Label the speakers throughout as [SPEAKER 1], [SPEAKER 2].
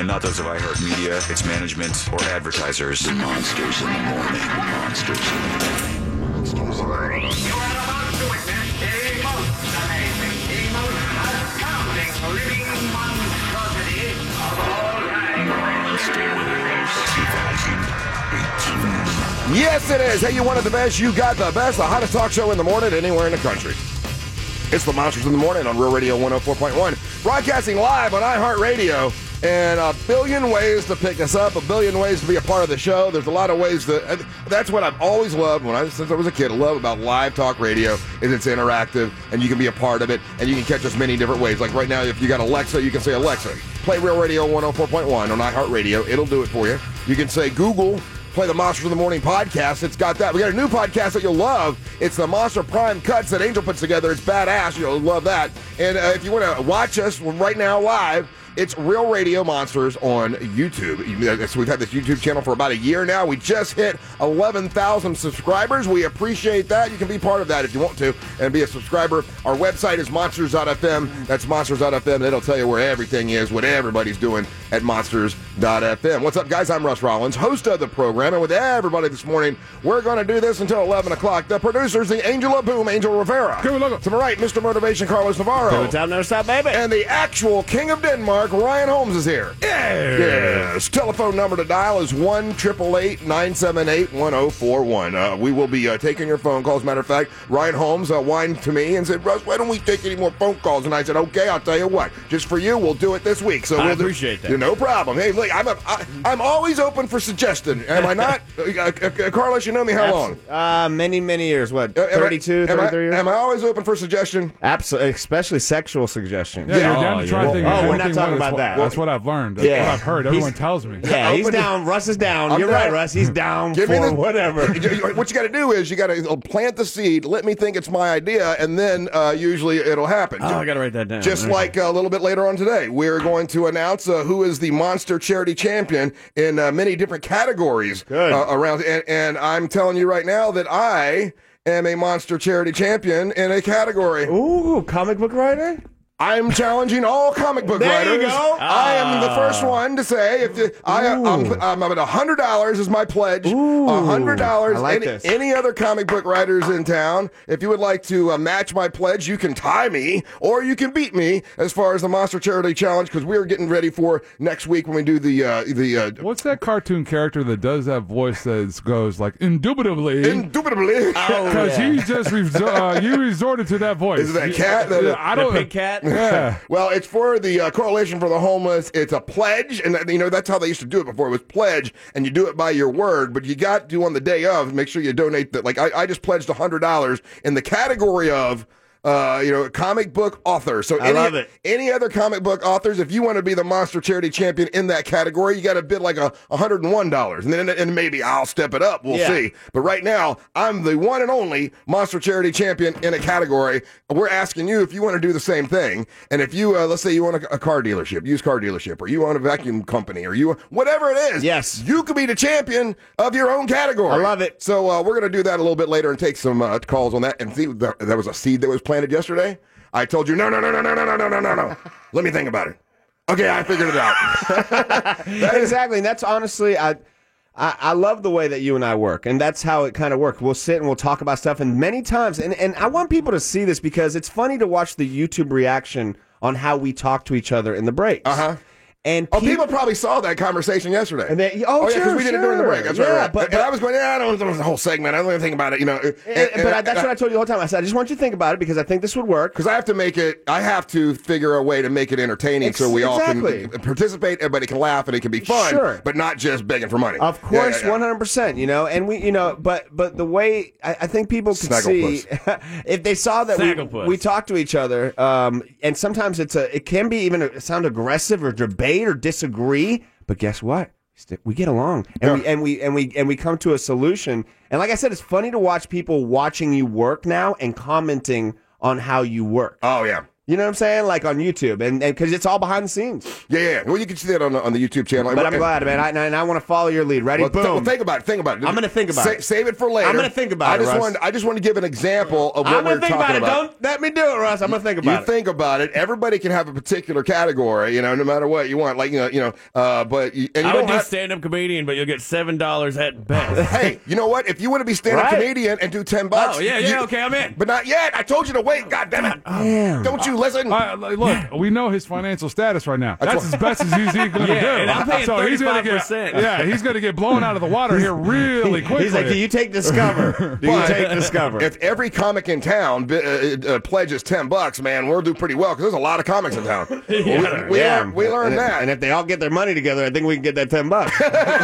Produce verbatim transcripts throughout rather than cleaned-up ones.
[SPEAKER 1] and not those of iHeartMedia, its management, or advertisers.
[SPEAKER 2] The Monsters in the Morning. Monsters in the Morning. Monsters in the Morning.
[SPEAKER 3] You are about to witness a most amazing, a most astounding, living monstrosity of all time.
[SPEAKER 2] Monsters twenty eighteen.
[SPEAKER 4] Yes, it is. Hey, you wanted the best, you got the best. The hottest talk show in the morning anywhere in the country. It's the Monsters in the Morning on Real Radio one oh four point one. Broadcasting live on iHeartRadio. And a billion ways to pick us up, a billion ways to be a part of the show. There's a lot of ways to. That's what I've always loved when I, since I was a kid. I love about live talk radio is it's interactive and you can be a part of it and you can catch us many different ways. Like right now, if you got Alexa, you can say Alexa, play Real Radio one oh four point one on iHeartRadio. It'll do it for you. You can say Google, play the Monsters in the Morning podcast. It's got that. We got a new podcast that you'll love. It's the Monster Prime Cuts that Angel puts together. It's badass. You'll love that. And uh, if you want to watch us right now live, it's Real Radio Monsters on YouTube. So we've had this YouTube channel for about a year now. We just hit eleven thousand subscribers. We appreciate that. You can be part of that if you want to and be a subscriber. Our website is monsters dot f m. That's monsters dot f m. It'll tell you where everything is, what everybody's doing at monsters dot f m. What's up, guys? I'm Russ Rollins, host of the program. And with everybody this morning, we're going to do this until eleven o'clock. The producers, the Angel of Boom, Angel Rivera. To my right, Mister Motivation, Carlos Navarro.
[SPEAKER 5] Good time, never stop, baby.
[SPEAKER 4] And the actual King of Denmark, Ryan Holmes, is here.
[SPEAKER 5] Yeah.
[SPEAKER 4] Yes. Telephone number to dial is one eight eight eight, nine seven eight, one oh four one. Uh, we will be uh, taking your phone calls. Matter of fact, Ryan Holmes uh, whined to me and said, Russ, why don't we take any more phone calls? And I said, okay, I'll tell you what. Just for you, we'll do it this week. So
[SPEAKER 5] I
[SPEAKER 4] we'll
[SPEAKER 5] appreciate
[SPEAKER 4] do,
[SPEAKER 5] that.
[SPEAKER 4] No problem. Hey, look, I'm, a, I, I'm always open for suggestion. Am I not? uh, uh, Carlos, you know me how long?
[SPEAKER 5] Uh, many, many years. What,
[SPEAKER 4] Uh, am I-
[SPEAKER 5] thirty-two,
[SPEAKER 4] am I-
[SPEAKER 5] thirty-three years?
[SPEAKER 4] Am I always open for suggestion?
[SPEAKER 5] Absolutely, especially sexual suggestions.
[SPEAKER 6] Yeah, you're down to try
[SPEAKER 5] yeah.
[SPEAKER 6] things.
[SPEAKER 5] Oh, we're not
[SPEAKER 6] anything
[SPEAKER 5] talking
[SPEAKER 6] when
[SPEAKER 5] about
[SPEAKER 6] it's-
[SPEAKER 5] that.
[SPEAKER 6] That's what I've learned. That's
[SPEAKER 5] Yeah.
[SPEAKER 6] what I've heard. Everyone
[SPEAKER 5] He's-
[SPEAKER 6] tells me.
[SPEAKER 5] Yeah, he's
[SPEAKER 4] Open-
[SPEAKER 5] down. Russ is down.
[SPEAKER 4] I'm
[SPEAKER 5] You're
[SPEAKER 4] down.
[SPEAKER 5] right, Russ. He's down
[SPEAKER 4] Give
[SPEAKER 5] for
[SPEAKER 4] me the-
[SPEAKER 5] whatever.
[SPEAKER 4] What you got to do is you got to plant the seed, let me think it's my idea, and then uh, usually it'll happen.
[SPEAKER 5] Oh, I got to write that down.
[SPEAKER 4] Just like uh, a little bit later on today, we're going to announce uh, who is the Monster Charity Champion in uh, many different categories
[SPEAKER 5] Good.
[SPEAKER 4] Uh, around. And, and I'm telling you right now that I am a Monster Charity Champion in a category.
[SPEAKER 5] Ooh, comic book writer?
[SPEAKER 4] I'm challenging all comic book
[SPEAKER 5] There you
[SPEAKER 4] writers.
[SPEAKER 5] go.
[SPEAKER 4] I am the first one to say if you, I, I'm, I'm at one hundred dollars is my pledge.
[SPEAKER 5] Ooh,
[SPEAKER 4] one hundred dollars.
[SPEAKER 5] I like
[SPEAKER 4] any,
[SPEAKER 5] this.
[SPEAKER 4] any other comic book writers in town, if you would like to uh, match my pledge, you can tie me or you can beat me as far as the Monster Charity Challenge because we're getting ready for next week when we do the uh, the. Uh,
[SPEAKER 6] What's that cartoon character that does that voice that goes like indubitably?
[SPEAKER 4] Indubitably.
[SPEAKER 6] Because he just resor- uh, you resorted to that voice.
[SPEAKER 4] Is it that cat? That,
[SPEAKER 6] Yeah, I
[SPEAKER 5] The
[SPEAKER 6] don't.
[SPEAKER 5] pig cat?
[SPEAKER 6] Yeah.
[SPEAKER 4] Well, it's for the uh, Coalition for the Homeless. It's a pledge, and you know that's how they used to do it before. It was pledge, and you do it by your word. But you got to on the day of make sure you donate that. Like I, I just pledged a hundred dollars in the category of. Uh, you know, comic book author. So
[SPEAKER 5] I
[SPEAKER 4] any,
[SPEAKER 5] love it.
[SPEAKER 4] any other comic book authors, if you want to be the Monster Charity Champion in that category, you got to bid like a one hundred one dollars, and then and maybe I'll step it up. We'll
[SPEAKER 5] Yeah.
[SPEAKER 4] see. But right now, I'm the one and only Monster Charity Champion in a category. We're asking you if you want to do the same thing, and if you, uh, let's say you own a, a car dealership, used car dealership, or you own a vacuum company, or you whatever it is.
[SPEAKER 5] Yes.
[SPEAKER 4] you could be the champion of your own category.
[SPEAKER 5] I love it.
[SPEAKER 4] So uh, we're gonna do that a little bit later and take some uh, calls on that. And see, there, there was a seed that was planted yesterday. I told you, no, no, no, no, no, no, no, no, no, no. Let me think about it. Okay, I figured it out.
[SPEAKER 5] Exactly, and that's honestly, I, I I love the way that you and I work, and that's how it kind of works. We'll sit and we'll talk about stuff, and many times, and, and I want people to see this because it's funny to watch the YouTube reaction on how we talk to each other in the breaks.
[SPEAKER 4] Uh-huh.
[SPEAKER 5] And
[SPEAKER 4] Oh, people probably saw that conversation yesterday.
[SPEAKER 5] And they- oh,
[SPEAKER 4] yeah, because
[SPEAKER 5] sure,
[SPEAKER 4] we did it during the
[SPEAKER 5] sure.
[SPEAKER 4] break. That's
[SPEAKER 5] Yeah,
[SPEAKER 4] right, right.
[SPEAKER 5] but-
[SPEAKER 4] and
[SPEAKER 5] but-
[SPEAKER 4] I was going, yeah, I don't know the whole segment. I don't even think about it, you know. And,
[SPEAKER 5] And-
[SPEAKER 4] and-
[SPEAKER 5] but I, that's what I told you the whole time. I said, I just want you to think about it because I think this would work.
[SPEAKER 4] Because I have to make it, I have to figure a way to make it entertaining
[SPEAKER 5] Ex-
[SPEAKER 4] so we all
[SPEAKER 5] exactly.
[SPEAKER 4] can participate, everybody can laugh, and it can be fun,
[SPEAKER 5] Sure.
[SPEAKER 4] but not just begging for money.
[SPEAKER 5] Of
[SPEAKER 4] Yeah,
[SPEAKER 5] course,
[SPEAKER 4] yeah, yeah.
[SPEAKER 5] one hundred percent. You know, and we, you know, but but the way I, I think people could see if they saw that we,
[SPEAKER 7] Snagglepuss.
[SPEAKER 5] we talk to each other, um, and sometimes it's a, it can be even a, sound aggressive or debate or disagree. But guess what? St- We get along, and we and we and we and we come to a solution. And like I said, it's funny to watch people watching you work now and commenting on how you work.
[SPEAKER 4] Oh yeah.
[SPEAKER 5] You know what I'm saying? Like on YouTube, and because it's all behind the scenes.
[SPEAKER 4] Yeah, yeah. Well, you can see that on the, on the YouTube channel.
[SPEAKER 5] But I'm
[SPEAKER 4] And-
[SPEAKER 5] glad, man. I, and I want to follow your lead. Ready?
[SPEAKER 4] Well, th-
[SPEAKER 5] Boom.
[SPEAKER 4] well, think about it. Think about it.
[SPEAKER 5] I'm gonna think about
[SPEAKER 4] Sa-
[SPEAKER 5] it.
[SPEAKER 4] Save it for later.
[SPEAKER 5] I'm gonna think about
[SPEAKER 4] I
[SPEAKER 5] it,
[SPEAKER 4] just
[SPEAKER 5] Russ.
[SPEAKER 4] Want, I just want to give an example of what
[SPEAKER 5] I'm
[SPEAKER 4] we're
[SPEAKER 5] gonna think
[SPEAKER 4] talking
[SPEAKER 5] about it.
[SPEAKER 4] about.
[SPEAKER 5] Don't let me do it, Russ. I'm gonna think
[SPEAKER 4] You
[SPEAKER 5] about it.
[SPEAKER 4] think about it. Everybody can have a particular category, you know, no matter what you want. Like you know, you know. Uh, but you, and you
[SPEAKER 7] I
[SPEAKER 4] don't
[SPEAKER 7] would do
[SPEAKER 4] have.
[SPEAKER 7] stand-up comedian, but you'll get seven dollars at best.
[SPEAKER 4] Hey, you know what? If you want to be stand-up
[SPEAKER 5] Right.
[SPEAKER 4] comedian and do ten bucks,
[SPEAKER 7] Oh, yeah, yeah,
[SPEAKER 4] you-
[SPEAKER 7] okay, I'm in.
[SPEAKER 4] But not yet. I told you to wait. God damn it!
[SPEAKER 5] Damn.
[SPEAKER 4] Don't you listen?
[SPEAKER 6] Uh, look, we know his financial status right now. That's,
[SPEAKER 4] That's
[SPEAKER 6] as best as he's going to
[SPEAKER 7] Yeah,
[SPEAKER 6] do.
[SPEAKER 7] and I'm paying
[SPEAKER 6] so he's gonna
[SPEAKER 7] thirty-five percent.
[SPEAKER 6] get, yeah, he's going to get blown out of the water here really quickly.
[SPEAKER 5] He's like, do you take Discover? Do you
[SPEAKER 4] But
[SPEAKER 5] take Discover?
[SPEAKER 4] If every comic in town bi- uh, uh, pledges ten bucks, man, we'll do pretty well because there's a lot of comics in town. Well, we, we,
[SPEAKER 5] yeah,
[SPEAKER 4] learned, we learned
[SPEAKER 5] and,
[SPEAKER 4] that.
[SPEAKER 5] And if they all get their money together, I think we can get that ten bucks.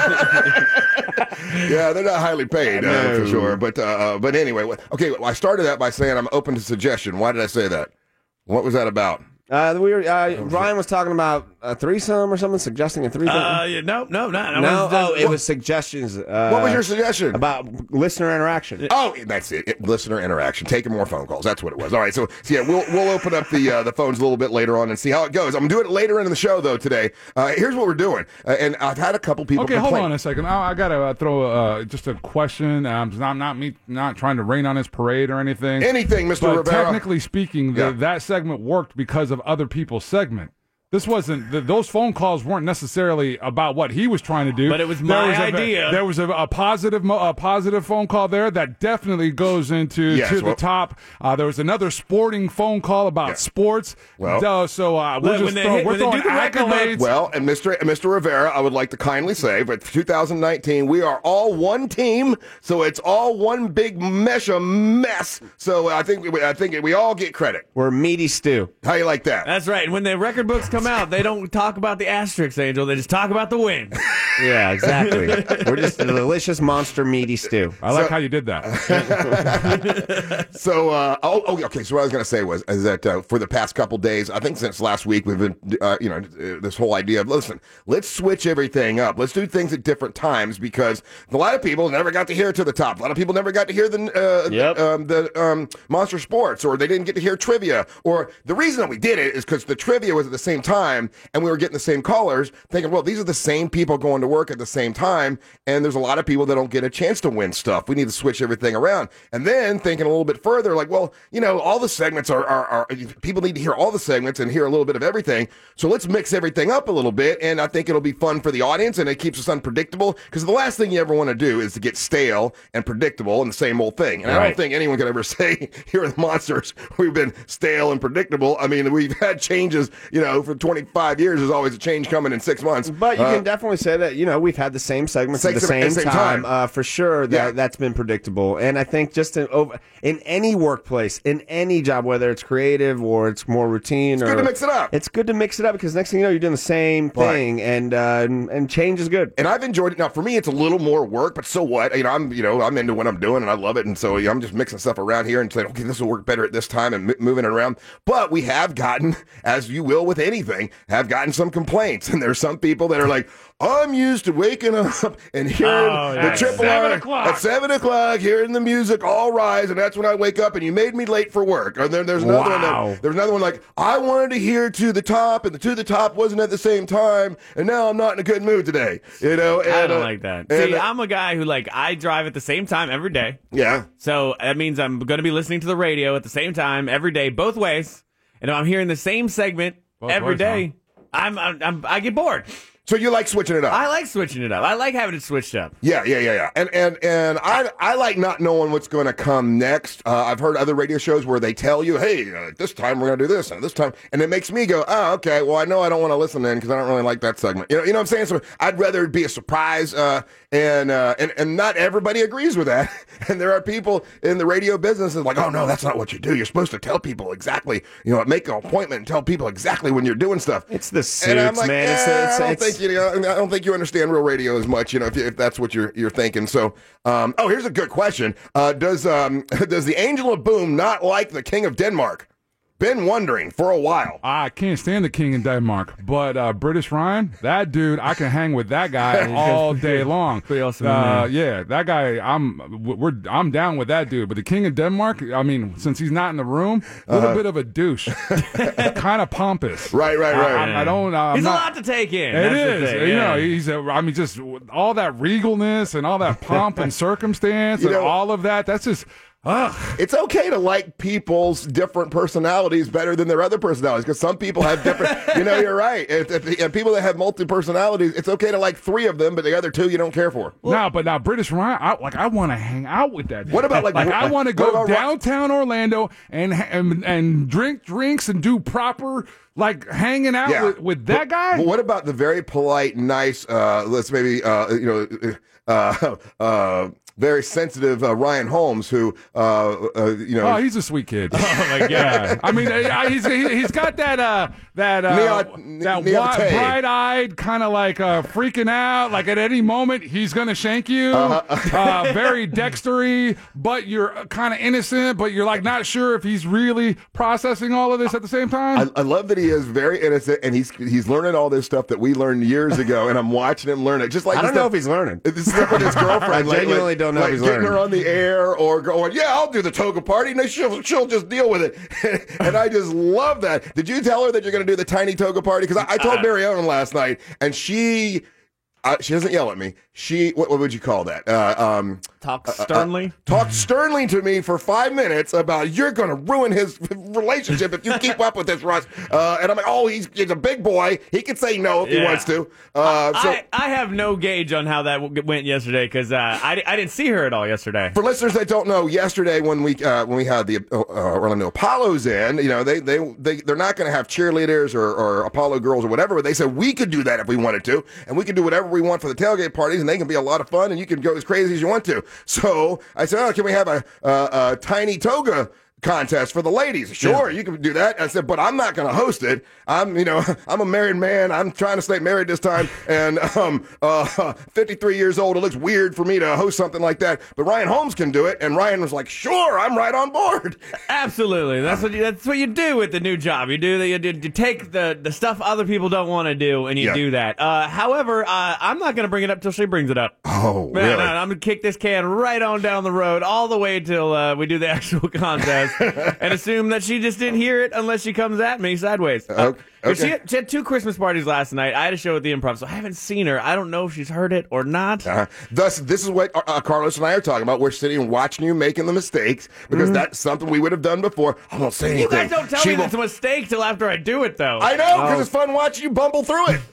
[SPEAKER 4] Yeah, they're not highly paid uh,
[SPEAKER 5] No.
[SPEAKER 4] for sure. But uh, uh, but anyway, wh- okay. I started that by saying I'm open to suggestion. Why did I say that? What was that about?
[SPEAKER 5] Uh, we were, uh, Ryan was talking about a threesome or something, suggesting a threesome.
[SPEAKER 7] Uh, yeah, no, no, no. I
[SPEAKER 5] no,
[SPEAKER 7] was,
[SPEAKER 5] oh, it
[SPEAKER 7] what-
[SPEAKER 5] was suggestions. Uh,
[SPEAKER 4] What was your suggestion?
[SPEAKER 5] about listener interaction?
[SPEAKER 4] Oh, that's it. It- Listener interaction, taking more phone calls. That's what it was. All right, so, so yeah, we'll we'll open up the uh, the phones a little bit later on and see how it goes. I'm doing it later in the show though today. Uh, here's what we're doing, uh, and I've had a couple people.
[SPEAKER 6] Okay, hold
[SPEAKER 4] complain.
[SPEAKER 6] on a second. I, I gotta uh, throw uh, just a question. Um, not not me, not trying to rain on his parade or anything.
[SPEAKER 4] Anything, Mister
[SPEAKER 6] But
[SPEAKER 4] Rivera.
[SPEAKER 6] technically speaking, the,
[SPEAKER 4] Yeah.
[SPEAKER 6] that segment worked because of other people's segment. This wasn't; the, those phone calls weren't necessarily about what he was trying to do.
[SPEAKER 7] But it was
[SPEAKER 6] There
[SPEAKER 7] my
[SPEAKER 6] was a-
[SPEAKER 7] idea.
[SPEAKER 6] There was a, a positive, mo- a positive phone call there that definitely goes into
[SPEAKER 4] Yes,
[SPEAKER 6] to
[SPEAKER 4] well-
[SPEAKER 6] the top. Uh, there was another sporting phone call about
[SPEAKER 4] Yeah.
[SPEAKER 6] sports.
[SPEAKER 4] Well-
[SPEAKER 6] Uh, so uh, we're
[SPEAKER 7] Look,
[SPEAKER 6] just
[SPEAKER 7] when they
[SPEAKER 6] throw,
[SPEAKER 7] hit-
[SPEAKER 6] we're
[SPEAKER 7] when they
[SPEAKER 6] throwing
[SPEAKER 7] do the record look-
[SPEAKER 6] accolades.
[SPEAKER 4] Well, and Mister and Mister Rivera, I would like to kindly say, but two thousand nineteen, we are all one team, so it's all one big mesh of mess. So I think we, I think we all get credit.
[SPEAKER 5] We're meaty stew.
[SPEAKER 4] How you like that?
[SPEAKER 7] That's right. And when the record books come out, they don't talk about the asterisks, Angel. They just talk about the win.
[SPEAKER 5] Yeah, exactly. We're just a delicious monster meaty stew.
[SPEAKER 6] I like
[SPEAKER 4] so-
[SPEAKER 6] how you did that.
[SPEAKER 4] So, uh, oh, oh, okay. So what I was going to say was is that uh, for the past couple days, I think since last week, we've been, uh, you know, uh, this whole idea of listen, let's switch everything up. Let's do things at different times because a lot of people never got to hear it to the top. A lot of people never got to hear the uh,
[SPEAKER 5] Yep.
[SPEAKER 4] the, um, the um, Monster Sports, or they didn't get to hear trivia. Or the reason that we did it is because the trivia was at the same time, and we were getting the same callers, thinking, well, these are the same people going to work at the same time, and there's a lot of people that don't get a chance to win stuff. We need to switch everything around. And then thinking a little bit further, like, well, you know, all the segments are, are, are people need to hear all the segments and hear a little bit of everything. So let's mix everything up a little bit, and I think it'll be fun for the audience, and it keeps us unpredictable, because the last thing you ever want to do is to get stale and predictable and the same old thing. And I don't
[SPEAKER 5] Right.
[SPEAKER 4] think anyone could ever say, here are the Monsters, we've been stale and predictable. I mean, we've had changes, you know, for twenty-five years. There's always a change coming in six months.
[SPEAKER 5] But you
[SPEAKER 4] Uh,
[SPEAKER 5] can definitely say that, you know, we've had the same segments
[SPEAKER 4] Same-
[SPEAKER 5] at the
[SPEAKER 4] same-
[SPEAKER 5] same,
[SPEAKER 4] same
[SPEAKER 5] time,
[SPEAKER 4] time.
[SPEAKER 5] Uh, for sure. That,
[SPEAKER 4] Yeah.
[SPEAKER 5] That's been predictable. And I think just in, over, in any workplace, in any job, whether it's creative or it's more routine.
[SPEAKER 4] It's
[SPEAKER 5] or,
[SPEAKER 4] good to mix it up.
[SPEAKER 5] It's good to mix it up because next thing you know, you're doing the same
[SPEAKER 4] Right.
[SPEAKER 5] thing, and, uh, and and change is good.
[SPEAKER 4] And I've enjoyed it. Now, for me, it's a little more work, but so what? You know, I'm you know I'm into what I'm doing, and I love it. And so you know, I'm just mixing stuff around here and saying, okay, this will work better at this time, and m- moving it around. But we have gotten, as you will with anything, have gotten some complaints, and there's some people that are like, I'm used to waking up and hearing
[SPEAKER 7] Oh,
[SPEAKER 4] the
[SPEAKER 7] yeah.
[SPEAKER 4] triple
[SPEAKER 6] Seven
[SPEAKER 4] R
[SPEAKER 6] o'clock.
[SPEAKER 4] at seven o'clock, hearing the music all rise, and that's when I wake up. And you made me late for work. Or then there's another one.
[SPEAKER 5] Wow.
[SPEAKER 4] That, there's another one like I wanted to hear to the top, and the to the top wasn't at the same time, and now I'm not in a good mood today. You know, and,
[SPEAKER 7] I don't
[SPEAKER 4] uh,
[SPEAKER 7] like that.
[SPEAKER 4] and,
[SPEAKER 7] See,
[SPEAKER 4] uh,
[SPEAKER 7] I'm a guy who, like, I drive at the same time every day.
[SPEAKER 4] yeah.
[SPEAKER 7] So that means I'm going to be listening to the radio at the same time every day, both ways. And if I'm hearing the same segment
[SPEAKER 6] Both
[SPEAKER 7] every
[SPEAKER 6] ways,
[SPEAKER 7] day, I'm, I'm, I'm I get bored.
[SPEAKER 4] So you like switching it up?
[SPEAKER 7] I like switching it up. I like having it switched up.
[SPEAKER 4] Yeah, yeah, yeah, yeah. And and and I I like not knowing what's going to come next. Uh, I've heard other radio shows where they tell you, hey, uh, this time we're going to do this, and this time, and it makes me go, oh, okay. Well, I know I don't want to listen then because I don't really like that segment. You know, you know what I'm saying? So I'd rather it be a surprise. Uh, and uh, and and not everybody agrees with that. And there are people in the radio business that's like, oh no, that's not what you do. You're supposed to tell people exactly. You know, make an appointment and tell people exactly when you're doing stuff.
[SPEAKER 5] It's the
[SPEAKER 4] And I'm
[SPEAKER 5] suits,
[SPEAKER 4] like,
[SPEAKER 5] man. It's-
[SPEAKER 4] eh,
[SPEAKER 5] it's-
[SPEAKER 4] I don't
[SPEAKER 5] it's-
[SPEAKER 4] think you know. I don't think you understand real radio as much. You know, if, you, if that's what you're you're thinking. So, um, oh, here's a good question. Uh, does um, does the Angel of Boom not like the King of Denmark? been wondering for a while.
[SPEAKER 6] I can't stand the King in Denmark, but uh, British Ryan, that dude, I can hang with that guy all day long.
[SPEAKER 7] Pretty awesome,
[SPEAKER 6] Uh,
[SPEAKER 7] man.
[SPEAKER 6] yeah, that guy, I'm we're I'm down with that dude. But the King of Denmark, I mean, since he's not in the room, a little
[SPEAKER 4] Uh-huh.
[SPEAKER 6] bit of a douche, kind of pompous.
[SPEAKER 4] Right, right, right.
[SPEAKER 6] I, I, I don't. I'm
[SPEAKER 7] He's
[SPEAKER 6] not,
[SPEAKER 7] a lot to take in.
[SPEAKER 6] It
[SPEAKER 7] That's the
[SPEAKER 6] is,
[SPEAKER 7] thing,
[SPEAKER 6] you
[SPEAKER 7] yeah.
[SPEAKER 6] know. He's, a, I mean, just all that regalness and all that pomp and circumstance
[SPEAKER 4] You
[SPEAKER 6] and
[SPEAKER 4] know-
[SPEAKER 6] all of that. That's just, ugh.
[SPEAKER 4] It's okay to like people's different personalities better than their other personalities because some people have different. You know, you're right. If, if, if people that have multi personalities, it's okay to like three of them, but the other two you don't care for.
[SPEAKER 6] No, but now British Ryan, I, like I want to hang out with that dude.
[SPEAKER 4] What about, like,
[SPEAKER 6] like
[SPEAKER 4] what-
[SPEAKER 6] I want to
[SPEAKER 4] what
[SPEAKER 6] go
[SPEAKER 4] about Ro-
[SPEAKER 6] downtown Orlando and, and and drink drinks and do proper like hanging out
[SPEAKER 4] Yeah.
[SPEAKER 6] with, with that guy.
[SPEAKER 4] But what about the very polite, nice, uh, let's maybe, uh, you know, uh, uh, very sensitive uh, Ryan Holmes, who, uh, uh, you know,
[SPEAKER 6] Oh, he's a sweet kid.
[SPEAKER 7] Oh my god.
[SPEAKER 6] Yeah. I mean, uh, he's he, he's got that uh that uh
[SPEAKER 4] Neo-
[SPEAKER 6] that
[SPEAKER 4] Neo-
[SPEAKER 6] wi-
[SPEAKER 4] Neo-
[SPEAKER 6] bright-eyed kind of like uh freaking out, like at any moment he's gonna shank you.
[SPEAKER 4] Uh-huh.
[SPEAKER 6] uh very dextery, but you're kind of innocent, but you're like not sure if he's really processing all of this at the same time.
[SPEAKER 4] I, I love that he is very innocent and he's he's learning all this stuff that we learned years ago, and I'm watching him learn it. Just like
[SPEAKER 5] I
[SPEAKER 4] the
[SPEAKER 5] don't know
[SPEAKER 4] stuff-
[SPEAKER 5] if he's learning.
[SPEAKER 4] This stuff with his girlfriend.
[SPEAKER 5] I
[SPEAKER 4] like-
[SPEAKER 5] genuinely
[SPEAKER 4] like-
[SPEAKER 5] don't know if
[SPEAKER 4] like
[SPEAKER 5] he's
[SPEAKER 4] getting
[SPEAKER 5] learning.
[SPEAKER 4] her on the air or going, yeah, I'll do the toga party. No, she'll she'll just deal with it. And I just love that. Did you tell her that you're going to do the tiny toga party? Because I, I told Mary Ellen last night, and she. Uh, she doesn't yell at me. She, what, what would you call that? Uh, um,
[SPEAKER 7] Talk sternly.
[SPEAKER 4] talked sternly to me for five minutes about you're going to ruin his relationship if you keep up with this, Russ. Uh, and I'm like, oh, he's, he's a big boy. He can say no if he
[SPEAKER 7] Yeah.
[SPEAKER 4] wants to. Uh, so
[SPEAKER 7] I, I have no gauge on how that w- went yesterday because uh, I, I didn't see her at all yesterday.
[SPEAKER 4] for listeners that don't know, yesterday when we uh, when we had the uh, Orlando Apollos in, you know, they they they they're not going to have cheerleaders or, or Apollo girls or whatever. But they said we could do that if we wanted to, and we could do whatever we want for the tailgate parties, and they can be a lot of fun, and you can go as crazy as you want to. So I said, oh, can we have a, a, a tiny toga contest for the ladies? Sure, you can do that. I said, but I'm not going to host it. I'm, you know, I'm a married man. I'm trying to stay married this time, and um, uh, fifty-three years old. It looks weird for me to host something like that, but Ryan Holmes can do it, and Ryan was like, sure, I'm right on board.
[SPEAKER 7] Absolutely, that's what you, that's what you do with the new job. You do that. You, do- you take the, the stuff other people don't want to do, and you
[SPEAKER 4] Yeah.
[SPEAKER 7] do that. Uh, however, uh, I'm not going to bring it up till she brings it up.
[SPEAKER 4] Oh,
[SPEAKER 7] Man,
[SPEAKER 4] really?
[SPEAKER 7] I'm going to kick this can right on down the road, all the way till uh, we do the actual contest, and assume that she just didn't hear it unless she comes at me sideways. Uh,
[SPEAKER 4] Okay.
[SPEAKER 7] 'cause She,
[SPEAKER 4] Okay.
[SPEAKER 7] had, she had two Christmas parties last night. I had a show at the Improv, so I haven't seen her. I don't know if she's heard it or not.
[SPEAKER 4] Uh, thus, this is what uh, Carlos and I are talking about. We're sitting and watching you making the mistakes because that's something we would have done before. I won't say anything.
[SPEAKER 7] You guys don't tell
[SPEAKER 4] She
[SPEAKER 7] me
[SPEAKER 4] will-
[SPEAKER 7] it's a mistake till after I do it, though.
[SPEAKER 4] I know, because it's fun watching you bumble through it.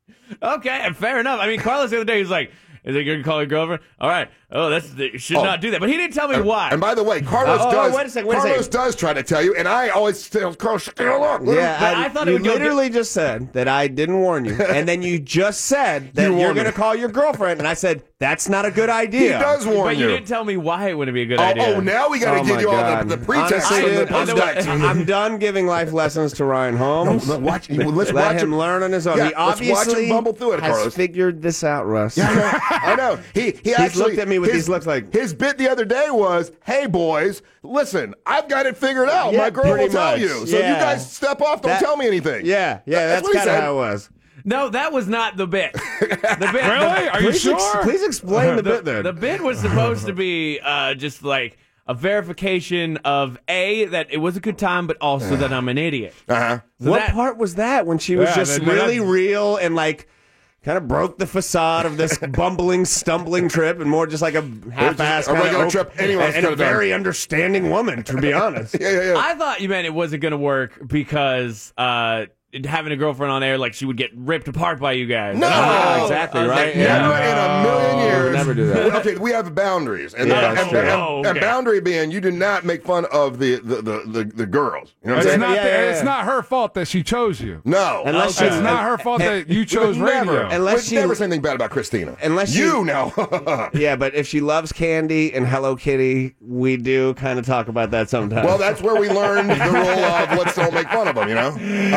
[SPEAKER 7] Okay, fair enough. I mean, Carlos the other day, he was like, is it good to call your girlfriend? All right. Oh, that's you should
[SPEAKER 4] Oh.
[SPEAKER 7] not do that. But he didn't tell me why.
[SPEAKER 4] And by the way, Carlos
[SPEAKER 5] Oh, oh,
[SPEAKER 4] does.
[SPEAKER 5] wait a second, wait a
[SPEAKER 4] Carlos
[SPEAKER 5] second.
[SPEAKER 4] does try to tell you, and I always tell Carlos, "Scale up." let him-"
[SPEAKER 5] Yeah,
[SPEAKER 7] But I thought it
[SPEAKER 5] you
[SPEAKER 7] would go
[SPEAKER 5] literally just said that I didn't warn you, and then you just said that
[SPEAKER 4] You
[SPEAKER 5] you are
[SPEAKER 4] warned
[SPEAKER 5] going to
[SPEAKER 4] me.
[SPEAKER 5] call your girlfriend, and I said that's not a good
[SPEAKER 4] He
[SPEAKER 5] idea.
[SPEAKER 4] does warn
[SPEAKER 7] but you
[SPEAKER 4] you.
[SPEAKER 7] didn't tell me why it wouldn't be a good
[SPEAKER 4] oh,
[SPEAKER 7] idea.
[SPEAKER 4] oh, now we got to
[SPEAKER 5] Oh
[SPEAKER 4] give
[SPEAKER 5] my
[SPEAKER 4] you all
[SPEAKER 5] God.
[SPEAKER 4] the, the pretext
[SPEAKER 5] Honestly,
[SPEAKER 4] and the
[SPEAKER 5] dude, I'm,
[SPEAKER 4] post-facts.
[SPEAKER 5] I'm done giving life lessons to Ryan Holmes.
[SPEAKER 4] No, watch- let's
[SPEAKER 5] Let
[SPEAKER 4] watch
[SPEAKER 5] him
[SPEAKER 4] him-
[SPEAKER 5] learn on his own.
[SPEAKER 4] Yeah,
[SPEAKER 5] he
[SPEAKER 4] let's watch him
[SPEAKER 5] obviously
[SPEAKER 4] bumble through it,
[SPEAKER 5] has
[SPEAKER 4] Carlos.
[SPEAKER 5] figured this out, Russ.
[SPEAKER 4] I know. I know. He he actually
[SPEAKER 5] looked at me with
[SPEAKER 4] his,
[SPEAKER 5] these looks like-
[SPEAKER 4] his bit the other day was, "Hey boys, listen, I've got it figured out.
[SPEAKER 5] Yeah,
[SPEAKER 4] My girl will
[SPEAKER 5] pretty
[SPEAKER 4] tell
[SPEAKER 5] much.
[SPEAKER 4] you. So
[SPEAKER 5] Yeah.
[SPEAKER 4] you guys step off. Don't
[SPEAKER 5] That-
[SPEAKER 4] tell me anything."
[SPEAKER 5] Yeah, yeah,
[SPEAKER 4] That's
[SPEAKER 5] that's,
[SPEAKER 4] what he
[SPEAKER 5] kind of
[SPEAKER 4] said.
[SPEAKER 5] how it was.
[SPEAKER 7] No, that was not the bit. The bit
[SPEAKER 6] Really? Are you
[SPEAKER 5] Please, ex-
[SPEAKER 6] sure?
[SPEAKER 5] please explain the,
[SPEAKER 7] the,
[SPEAKER 5] bit then.
[SPEAKER 7] the bit was supposed to be uh, just like a verification of A, that it was a good time, but also that I'm an idiot.
[SPEAKER 4] Uh-huh.
[SPEAKER 7] So
[SPEAKER 5] what
[SPEAKER 7] that-
[SPEAKER 5] part was that when she was
[SPEAKER 6] Yeah,
[SPEAKER 5] just
[SPEAKER 6] that- that-
[SPEAKER 5] really real and like kind of broke the facade of this bumbling, stumbling trip and more just like a half-assed
[SPEAKER 4] a
[SPEAKER 5] kind
[SPEAKER 4] regular
[SPEAKER 5] of
[SPEAKER 4] trip anyone
[SPEAKER 5] and,
[SPEAKER 4] could
[SPEAKER 5] and a
[SPEAKER 4] have done.
[SPEAKER 5] very understanding woman, to be honest.
[SPEAKER 4] Yeah, yeah, yeah.
[SPEAKER 7] I thought you meant it wasn't going to work because uh, having a girlfriend on air, like she would get ripped apart by you guys.
[SPEAKER 4] No!
[SPEAKER 5] Yeah, exactly,
[SPEAKER 7] I was
[SPEAKER 5] right?
[SPEAKER 7] like,
[SPEAKER 5] Yeah.
[SPEAKER 4] Never in a million
[SPEAKER 5] No,
[SPEAKER 4] years.
[SPEAKER 5] we'll never do that.
[SPEAKER 4] Okay, we have boundaries, and,
[SPEAKER 5] Yeah,
[SPEAKER 4] and,
[SPEAKER 5] that's
[SPEAKER 4] and,
[SPEAKER 5] true.
[SPEAKER 4] and-
[SPEAKER 7] Oh, okay.
[SPEAKER 4] and boundary being you do not make fun of the the, the, the, the girls. You know what I'm
[SPEAKER 6] It's
[SPEAKER 4] saying?
[SPEAKER 6] not,
[SPEAKER 5] Yeah,
[SPEAKER 6] the-
[SPEAKER 5] yeah,
[SPEAKER 6] it's
[SPEAKER 5] yeah.
[SPEAKER 6] not her fault that she chose you.
[SPEAKER 4] No,
[SPEAKER 5] Unless
[SPEAKER 4] Okay.
[SPEAKER 5] she-
[SPEAKER 6] It's not her fault that you chose
[SPEAKER 4] Would never,
[SPEAKER 6] radio.
[SPEAKER 5] Unless
[SPEAKER 4] would
[SPEAKER 5] she-
[SPEAKER 4] never say anything bad about Christina.
[SPEAKER 5] Unless
[SPEAKER 4] you
[SPEAKER 5] she-
[SPEAKER 4] know.
[SPEAKER 5] Yeah, but if she loves candy and Hello Kitty, we do kind of talk about that sometimes.
[SPEAKER 4] Well, that's where we learned the rule of let's don't make fun of them. You know, uh,
[SPEAKER 5] Because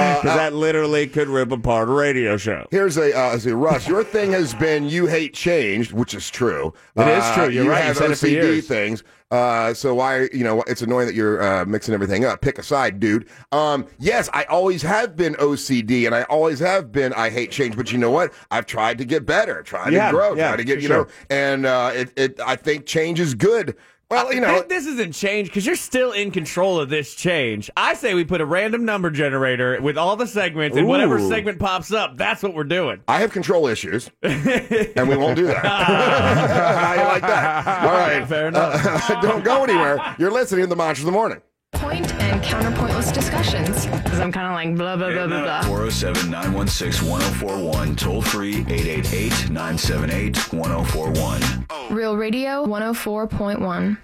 [SPEAKER 5] that literally could rip apart a radio show.
[SPEAKER 4] Here's a, uh, see, Russ, your thing has been you hate change, which is true.
[SPEAKER 5] It is
[SPEAKER 4] Uh,
[SPEAKER 5] true. You're
[SPEAKER 4] you
[SPEAKER 5] right. You
[SPEAKER 4] have
[SPEAKER 5] said it for
[SPEAKER 4] O C D
[SPEAKER 5] years.
[SPEAKER 4] things. Uh, so why, you know, it's annoying that you're uh, mixing everything up. Pick a side, dude. Um, yes, I always have been O C D, and I always have been I hate change. But you know what? I've tried to get better, tried
[SPEAKER 5] Yeah,
[SPEAKER 4] to grow,
[SPEAKER 5] yeah,
[SPEAKER 4] tried to get,
[SPEAKER 5] for
[SPEAKER 4] you
[SPEAKER 5] sure.
[SPEAKER 4] know, and uh, it, it. I think change is good. Well, you know,
[SPEAKER 7] this isn't change because you're still in control of this change. I say we put a random number generator with all the segments, and whatever
[SPEAKER 5] Ooh.
[SPEAKER 7] segment pops up, that's what we're doing.
[SPEAKER 4] I have control issues, and we won't do that. How you like that? All right,
[SPEAKER 7] Fair enough.
[SPEAKER 4] Uh, don't go anywhere. You're listening to the Monsters of the Morning.
[SPEAKER 8] Point and counterpointless discussions. Because I'm kind of like blah, blah, blah, blah, blah.
[SPEAKER 1] four oh seven, nine one six, one oh four one. Toll free eight eight eight, nine seven eight, one oh four one.
[SPEAKER 8] Real Radio one oh four point one.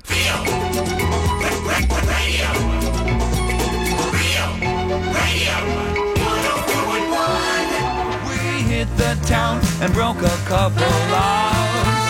[SPEAKER 9] We hit the town and broke a couple laws.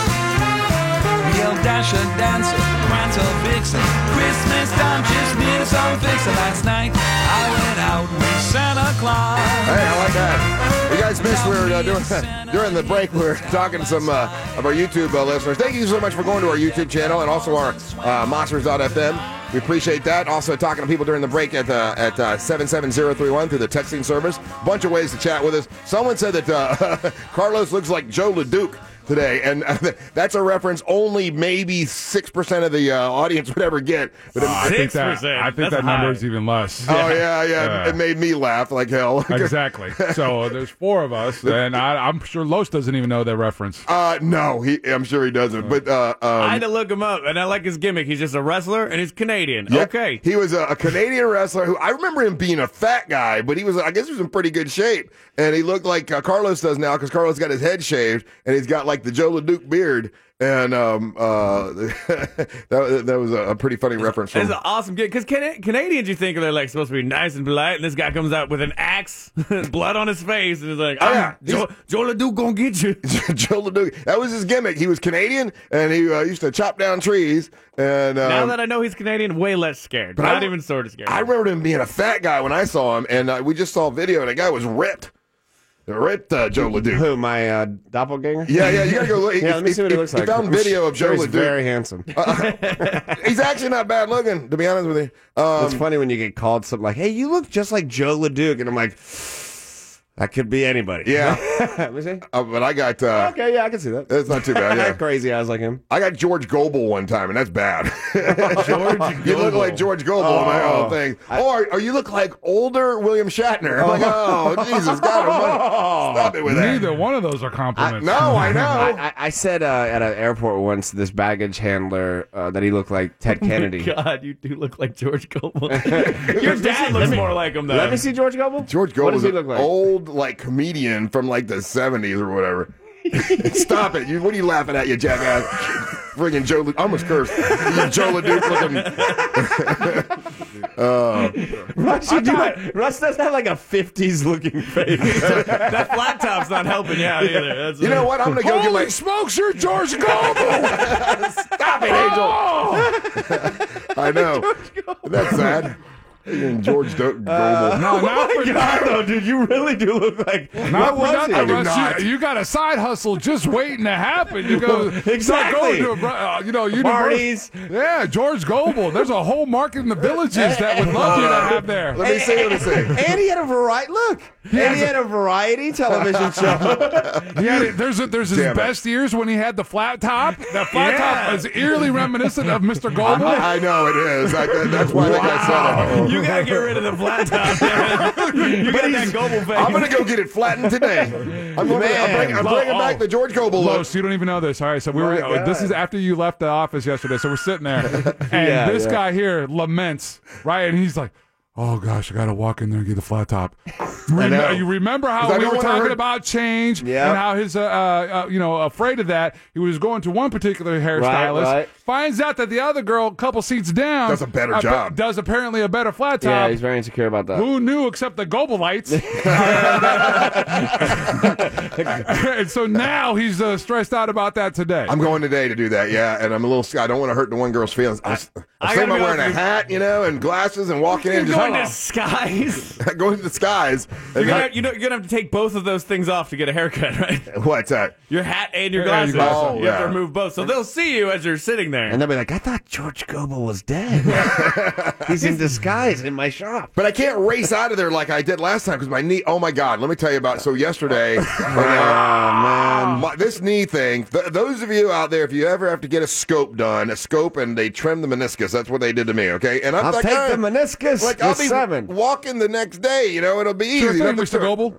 [SPEAKER 9] Real Dasher, Dancer, Prancer, Vixen. Christmas time just needed some fixing. Last night I went out with Santa Claus.
[SPEAKER 4] Hey, I like that. You guys missed we were uh, doing during the break. We were talking to some uh, of our YouTube uh, listeners. Thank you so much for going to our YouTube channel and also our uh, monsters dot f m. We appreciate that. Also talking to people during the break at uh, at uh, seven seven zero three one through the texting service. Bunch of ways to chat with us. Someone said that uh, Carlos looks like Joe LeDuc today, and uh, that's a reference only maybe six percent of the uh, audience would ever get. But it,
[SPEAKER 6] I think that,
[SPEAKER 7] six percent.
[SPEAKER 6] I think
[SPEAKER 7] That's
[SPEAKER 6] that number
[SPEAKER 7] high.
[SPEAKER 6] is even less.
[SPEAKER 4] oh yeah, yeah,
[SPEAKER 6] Yeah.
[SPEAKER 4] it made me laugh like hell.
[SPEAKER 6] Exactly. So there's four of us, and I, I'm sure Los doesn't even know that reference.
[SPEAKER 4] Uh, no, he. I'm sure he doesn't. But uh, um,
[SPEAKER 7] I had to look him up, and I like his gimmick. He's just a wrestler, and he's Canadian.
[SPEAKER 4] yeah,
[SPEAKER 7] Okay.
[SPEAKER 4] he was a, a Canadian wrestler who I remember him being a fat guy, but he was, I guess, he was in pretty good shape, and he looked like uh, Carlos does now because Carlos got his head shaved, and he's got like the Joe LeDuc beard. And um, uh, that, that was a, a pretty funny reference. From,
[SPEAKER 7] It's an awesome gig because Can- Canadians, you think they're like supposed to be nice and polite, and this guy comes out with an axe, blood on his face, and is like,
[SPEAKER 4] Oh, yeah.
[SPEAKER 7] "I'm Joe, Joe LeDuc gonna get you."
[SPEAKER 4] Joe LeDuc. That was his gimmick. He was Canadian, and he uh, used to chop down trees. And um,
[SPEAKER 7] Now that I know he's Canadian, way less scared.
[SPEAKER 4] But
[SPEAKER 7] Not
[SPEAKER 4] I-
[SPEAKER 7] even sort of scared.
[SPEAKER 4] I remember him being a fat guy when I saw him, and uh, we just saw a video, and the guy was ripped. Ripped uh, Joe LeDuc.
[SPEAKER 5] Who, my uh, doppelganger?
[SPEAKER 4] Yeah, yeah, you gotta go look.
[SPEAKER 5] Yeah, let me see what he looks like.
[SPEAKER 4] He found
[SPEAKER 5] I'm
[SPEAKER 4] video of Joe
[SPEAKER 5] sure he's
[SPEAKER 4] LeDuc.
[SPEAKER 5] very handsome.
[SPEAKER 4] He's actually not bad looking, to be honest with you. Um,
[SPEAKER 5] It's funny when you get called something like, hey, you look just like Joe LeDuc. And I'm like, that could be anybody.
[SPEAKER 4] yeah,
[SPEAKER 5] Let me see.
[SPEAKER 4] uh, but I got. Uh,
[SPEAKER 5] Okay, yeah, I can see that.
[SPEAKER 4] It's not too bad. Yeah.
[SPEAKER 5] Crazy eyes like him.
[SPEAKER 4] I got George Goebel one time, and that's bad.
[SPEAKER 6] George
[SPEAKER 4] You look
[SPEAKER 6] Goebel.
[SPEAKER 4] like George Goebel in my
[SPEAKER 5] Oh.
[SPEAKER 4] own thing. Or, or you look like older William Shatner. I'm like, oh, Jesus, God almighty. Stop it with that.
[SPEAKER 6] Neither one of those are compliments.
[SPEAKER 4] No, I know.
[SPEAKER 5] I, I, I said uh, at an airport once, this baggage handler, uh, that he looked like Ted Kennedy.
[SPEAKER 7] God, you do look like George Goebel. Your dad looks more like him, though.
[SPEAKER 5] Let me see George Goebel.
[SPEAKER 4] George
[SPEAKER 5] What
[SPEAKER 4] Goebel
[SPEAKER 5] does
[SPEAKER 4] is
[SPEAKER 5] he look
[SPEAKER 4] an
[SPEAKER 5] like?
[SPEAKER 4] old, like, comedian from, like, the seventies or whatever. Stop it. You, what are you laughing at, you jackass? Friggin' Joe Le- I almost cursed. You Joe LeDuc looking. uh,
[SPEAKER 5] Russ, you do, Russ does have like a fifties looking face.
[SPEAKER 7] That flat top's not helping you out either. That's
[SPEAKER 4] you know what? I'm going to go get
[SPEAKER 6] Holy
[SPEAKER 4] my...
[SPEAKER 6] smokes, you're George Goebel!
[SPEAKER 4] Stop it, Angel. I know. That's sad. Friggin' George Do- Goebel.
[SPEAKER 6] No, not for
[SPEAKER 5] God, though, dude, you really do look like.
[SPEAKER 6] Not
[SPEAKER 5] what
[SPEAKER 6] for
[SPEAKER 5] was he?
[SPEAKER 6] nothing,
[SPEAKER 4] I
[SPEAKER 6] Russ.
[SPEAKER 4] did not.
[SPEAKER 6] You, you got a side hustle just waiting to happen. You go
[SPEAKER 5] Exactly.
[SPEAKER 6] start going to a, bro- uh, you know,
[SPEAKER 5] Parties.
[SPEAKER 6] university. Yeah, George Goebel. There's a whole market in the villages that would love you to have there.
[SPEAKER 4] Let me see. Let me see.
[SPEAKER 5] And he had a variety. Look, and he had a variety television show.
[SPEAKER 6] Yeah, there's a, there's his
[SPEAKER 4] Damn it.
[SPEAKER 6] best years when he had the flat top. That flat
[SPEAKER 7] Yeah.
[SPEAKER 6] top is eerily reminiscent of Mister Goebel.
[SPEAKER 4] I know it is. I, that's why I think I said it.
[SPEAKER 7] You gotta get rid of the flat top. Man. You got that Goebel face.
[SPEAKER 4] I'm gonna go get it flattened today. I'm, going to, I'm, bring, I'm
[SPEAKER 6] Man.
[SPEAKER 4] bringing
[SPEAKER 6] Oh.
[SPEAKER 4] back the George Goebel look.
[SPEAKER 6] Los, you don't even know this. All right, so we were.
[SPEAKER 5] My
[SPEAKER 6] uh, this
[SPEAKER 5] God.
[SPEAKER 6] is after you left the office yesterday. So we're sitting there, and
[SPEAKER 5] Yeah,
[SPEAKER 6] this
[SPEAKER 5] yeah.
[SPEAKER 6] guy here laments, right? And he's like, "Oh gosh, I got to walk in there and get the flat top." Rem-
[SPEAKER 4] know.
[SPEAKER 6] You remember
[SPEAKER 4] 'Cause
[SPEAKER 6] how
[SPEAKER 4] I
[SPEAKER 6] we
[SPEAKER 4] don't
[SPEAKER 6] were
[SPEAKER 4] wanna
[SPEAKER 6] talking
[SPEAKER 4] hurt-
[SPEAKER 6] about change
[SPEAKER 5] Yeah.
[SPEAKER 6] and how his, uh, uh, uh, you know, afraid of that. He was going to one particular hairstylist,
[SPEAKER 5] right.
[SPEAKER 6] finds out that the other girl, a couple seats down,
[SPEAKER 4] Does a better
[SPEAKER 6] appa-
[SPEAKER 4] job.
[SPEAKER 6] Does apparently a better flat
[SPEAKER 5] Yeah,
[SPEAKER 6] top.
[SPEAKER 5] he's very insecure about that.
[SPEAKER 6] Who knew except the Goebelites? And so now he's uh, stressed out about that today.
[SPEAKER 4] I'm going today to do that, yeah, and I'm a little. I don't want to hurt the one girl's feelings. I was, I was
[SPEAKER 7] I
[SPEAKER 4] thinking
[SPEAKER 7] gotta
[SPEAKER 4] about
[SPEAKER 7] go
[SPEAKER 4] wearing a
[SPEAKER 7] through-
[SPEAKER 4] hat, you know, and glasses, and walking in.
[SPEAKER 7] He's
[SPEAKER 4] Just
[SPEAKER 7] going
[SPEAKER 5] hello.
[SPEAKER 7] to skies.
[SPEAKER 4] Going to the skies.
[SPEAKER 7] You're gonna, you know, you're gonna have to take both of those things off to get a haircut, right?
[SPEAKER 4] What's that?
[SPEAKER 7] Your hat and your
[SPEAKER 6] Yeah, your
[SPEAKER 7] glasses.
[SPEAKER 6] glasses.
[SPEAKER 7] you have
[SPEAKER 4] Oh,
[SPEAKER 7] to
[SPEAKER 4] yeah.
[SPEAKER 7] remove both, so they'll see you as you're sitting there.
[SPEAKER 5] And they'll be like, I thought George Gobel was dead. He's in disguise in my shop.
[SPEAKER 4] But I can't race out of there like I did last time because my knee. Oh my God! Let me tell you about. So yesterday, oh man, my, this knee thing. Th- those of you out there, if you ever have to get a scope done, a scope, and they trim the meniscus, that's what they did to me. Okay, and I'm
[SPEAKER 5] I'll
[SPEAKER 4] like,
[SPEAKER 5] take
[SPEAKER 4] "Ah,
[SPEAKER 5] the meniscus
[SPEAKER 4] Like
[SPEAKER 5] with
[SPEAKER 4] I'll be
[SPEAKER 5] seven.
[SPEAKER 4] walking the next day. You know, it'll be easy.
[SPEAKER 6] Sure
[SPEAKER 4] You
[SPEAKER 6] thing,
[SPEAKER 4] don't have
[SPEAKER 6] Mister
[SPEAKER 4] to-
[SPEAKER 6] Goebel.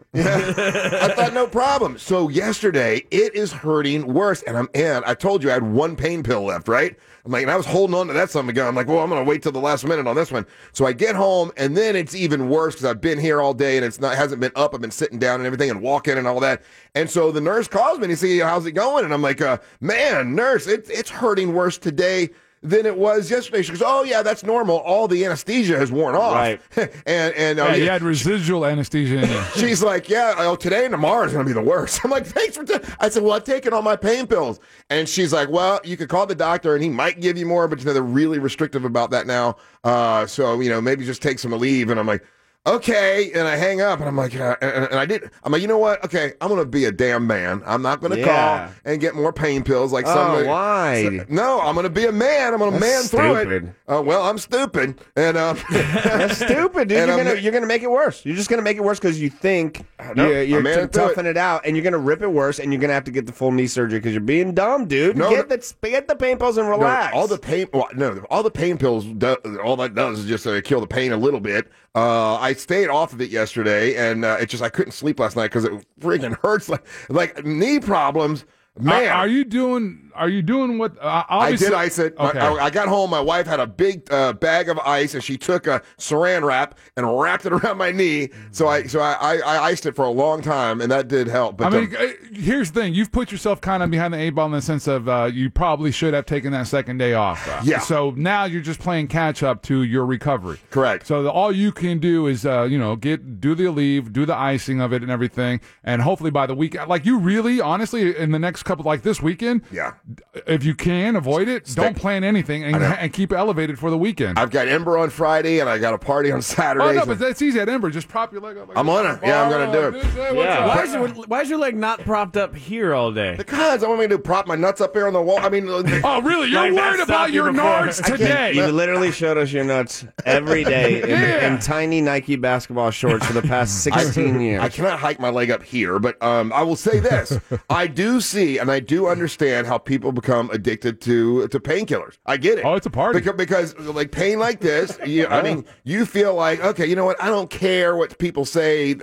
[SPEAKER 4] I thought no problem. So yesterday, it is hurting worse, and I'm in. I told you I had one pain pill left, right? I'm like, and I was holding on to that son of a gun. I'm like, well, I'm gonna wait till the last minute on this one. So I get home, and then it's even worse because I've been here all day, and it's not hasn't been up. I've been sitting down and everything, and walking and all that. And so the nurse calls me to see how's it going, and I'm like, uh, man, nurse, it's it's hurting worse today than it was yesterday. She goes, oh yeah, that's normal. All the anesthesia has worn off.
[SPEAKER 5] Right.
[SPEAKER 4] and and uh,
[SPEAKER 6] Yeah, you had residual anesthesia in you.
[SPEAKER 4] she's like, yeah, oh, today and tomorrow is going to be the worst. I'm like, thanks for. T-. I said, well, I've taken all my pain pills, and she's like, well, you could call the doctor, and he might give you more, but you know they're really restrictive about that now. Uh, so you know maybe just take some leave. And I'm like, okay, and I hang up, and I'm like, uh, and, and I did. I'm like, you know what? Okay, I'm gonna be a damn man. I'm not gonna
[SPEAKER 5] Yeah.
[SPEAKER 4] call and get more pain pills like
[SPEAKER 5] Oh,
[SPEAKER 4] some.
[SPEAKER 5] why?
[SPEAKER 4] So- no, I'm gonna be a man. I'm gonna man
[SPEAKER 5] That's
[SPEAKER 4] through it.
[SPEAKER 5] stupid.
[SPEAKER 4] Uh, well, I'm stupid, and um,
[SPEAKER 5] That's stupid, dude.
[SPEAKER 4] And
[SPEAKER 5] You're
[SPEAKER 4] I'm-
[SPEAKER 5] gonna, you're gonna make it worse. You're just gonna make it worse because you think
[SPEAKER 4] know.
[SPEAKER 5] you're, you're
[SPEAKER 4] I'm in
[SPEAKER 5] t-
[SPEAKER 4] it through
[SPEAKER 5] toughing it. out, and you're gonna rip it worse, and you're gonna have to get the full knee surgery because you're being dumb, dude.
[SPEAKER 4] No,
[SPEAKER 5] get
[SPEAKER 4] no.
[SPEAKER 5] the get the pain pills and
[SPEAKER 4] No,
[SPEAKER 5] relax.
[SPEAKER 4] all the pain, well, no, all the pain pills. Do, all that does is just uh, kill the pain a little bit. Uh, I stayed off of it yesterday, and uh, it just I couldn't sleep last night because it freaking hurts like like knee problems. Man,
[SPEAKER 6] Are, are you doing? Are you doing what? Uh,
[SPEAKER 4] I
[SPEAKER 6] obviously,
[SPEAKER 4] did ice it.
[SPEAKER 6] Okay.
[SPEAKER 4] I, I got home. My wife had a big uh, bag of ice, and she took a Saran wrap and wrapped it around my knee. So I, so I, I, I iced it for a long time, and that did help. But
[SPEAKER 6] I mean,
[SPEAKER 4] um,
[SPEAKER 6] uh, here's the thing: you've put yourself kind of behind the eight ball in the sense of uh, you probably should have taken that second day off. Uh,
[SPEAKER 4] Yeah.
[SPEAKER 6] So now you're just playing catch up to your recovery.
[SPEAKER 4] Correct.
[SPEAKER 6] So the, all you can do is, uh, you know, get do the leave, do the icing of it and everything, and hopefully by the weekend, like you really, honestly, in the next couple, like this weekend,
[SPEAKER 4] yeah.
[SPEAKER 6] if you can avoid it, don't plan anything and,
[SPEAKER 4] know.
[SPEAKER 6] and keep it elevated for the weekend.
[SPEAKER 4] I've got Ember on Friday, and I got a party on Saturday.
[SPEAKER 6] oh no,
[SPEAKER 4] so-
[SPEAKER 6] but that's easy at Ember. Just prop your leg up. Like
[SPEAKER 4] I'm
[SPEAKER 6] this.
[SPEAKER 4] on it. Yeah, I'm gonna do it.
[SPEAKER 6] This, hey, what's
[SPEAKER 5] Yeah.
[SPEAKER 6] up?
[SPEAKER 7] Why is, your, why is your leg not propped up here all day?
[SPEAKER 4] Because I want me to prop my nuts up there on the wall. I mean,
[SPEAKER 6] Oh, really? You're
[SPEAKER 7] Like that
[SPEAKER 6] worried
[SPEAKER 7] stopped
[SPEAKER 6] about
[SPEAKER 7] you
[SPEAKER 6] your
[SPEAKER 7] before.
[SPEAKER 6] nards today?
[SPEAKER 5] You literally showed us your nuts every day in,
[SPEAKER 6] Yeah.
[SPEAKER 5] in tiny Nike basketball shorts for the past sixteen years.
[SPEAKER 4] I cannot hike my leg up here, but um, I will say this: I do see and I do understand how people become addicted to to painkillers. I get it.
[SPEAKER 6] Oh, it's a party.
[SPEAKER 4] because, because like pain like this. You, I mean, you feel like okay, you know what? I don't care what people say.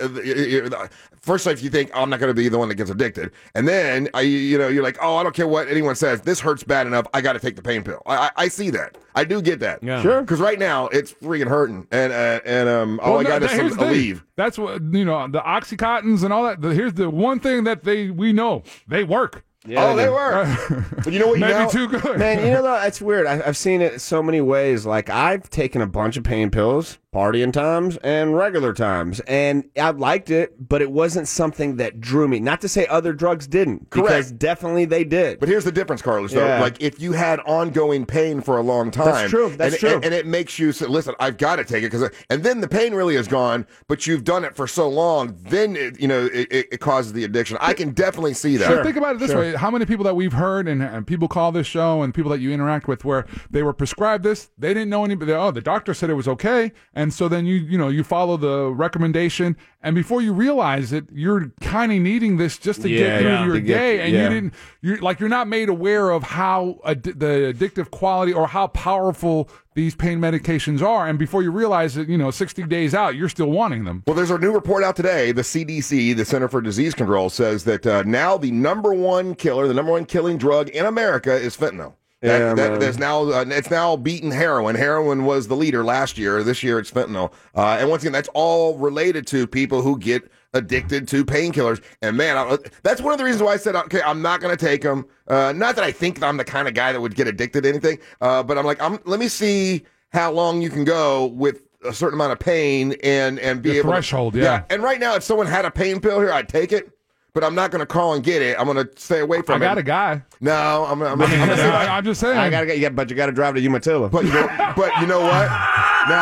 [SPEAKER 4] First off, you think oh, I'm not going to be the one that gets addicted, and then I, you know, you're like, oh, I don't care what anyone says. This hurts bad enough. I got to take the pain pill. I, I, I see that. I do get that.
[SPEAKER 7] Yeah.
[SPEAKER 5] Sure.
[SPEAKER 4] Because right now it's freaking hurting, and uh, and um, all
[SPEAKER 6] Well,
[SPEAKER 4] I
[SPEAKER 6] no,
[SPEAKER 4] got is
[SPEAKER 6] that- here's
[SPEAKER 4] some
[SPEAKER 6] the thing.
[SPEAKER 4] leave.
[SPEAKER 6] That's what you know. The oxycontins and all that. The, here's the one thing that they we know they work.
[SPEAKER 4] oh, they were. But you know what? You
[SPEAKER 6] Maybe
[SPEAKER 4] know,
[SPEAKER 6] too good.
[SPEAKER 5] Man, you know, though, it's weird. I, I've seen it so many ways. Like, I've taken a bunch of pain pills, partying times and regular times, and I liked it, but it wasn't something that drew me. Not to say other drugs didn't, because
[SPEAKER 4] Correct.
[SPEAKER 5] definitely they did.
[SPEAKER 4] But here's the difference, Carlos. Though,
[SPEAKER 5] Yeah.
[SPEAKER 4] like if you had ongoing pain for a long time,
[SPEAKER 5] That's true. That's
[SPEAKER 4] and,
[SPEAKER 5] true.
[SPEAKER 4] and, and it makes you say, "Listen, I've got to take it," because and then the pain really is gone. But you've done it for so long, then it, you know it, it, it causes the addiction. I can definitely see that.
[SPEAKER 6] But think about it this way: how many people that we've heard and, and people call this show and people that you interact with, where they were prescribed this, they didn't know anybody. Oh, the doctor said it was okay, and so then you you know you follow the recommendation, and before you realize it, you're kind of needing this just to
[SPEAKER 5] Yeah,
[SPEAKER 6] get through
[SPEAKER 5] yeah.
[SPEAKER 6] your
[SPEAKER 5] To get-
[SPEAKER 6] day, and
[SPEAKER 5] yeah.
[SPEAKER 6] you didn't. You're like you're not made aware of how ad- the addictive quality or how powerful these pain medications are, and before you realize it, you know, sixty days out, you're still wanting them.
[SPEAKER 4] Well, there's a new report out today. The C D C, the Center for Disease Control, says that uh, now the number one killer, the number one killing drug in America is fentanyl. That,
[SPEAKER 5] Yeah,
[SPEAKER 4] that,
[SPEAKER 5] man.
[SPEAKER 4] that's now uh, it's now beaten heroin. Heroin was the leader last year. This year it's fentanyl. Uh, and once again, that's all related to people who get addicted to painkillers. And man, I, that's one of the reasons why I said, okay, I'm not going to take them. Uh, not that I think I'm the kind of guy that would get addicted to anything, uh, but I'm like, I'm, let me see how long you can go with a certain amount of pain and and be
[SPEAKER 6] The
[SPEAKER 4] able
[SPEAKER 6] threshold,
[SPEAKER 4] to,
[SPEAKER 6] yeah.
[SPEAKER 4] And right now, if someone had a pain pill here, I'd take it. But I'm not going to call and get it. I'm going to stay away from
[SPEAKER 6] I
[SPEAKER 4] it.
[SPEAKER 6] got a guy.
[SPEAKER 4] No, I'm, I'm, I'm, I'm
[SPEAKER 6] I
[SPEAKER 4] gonna see if I-
[SPEAKER 6] I'm just saying.
[SPEAKER 5] I gotta get, yeah, but you gotta drive to Umatilla.
[SPEAKER 4] But you know, but you know what? Now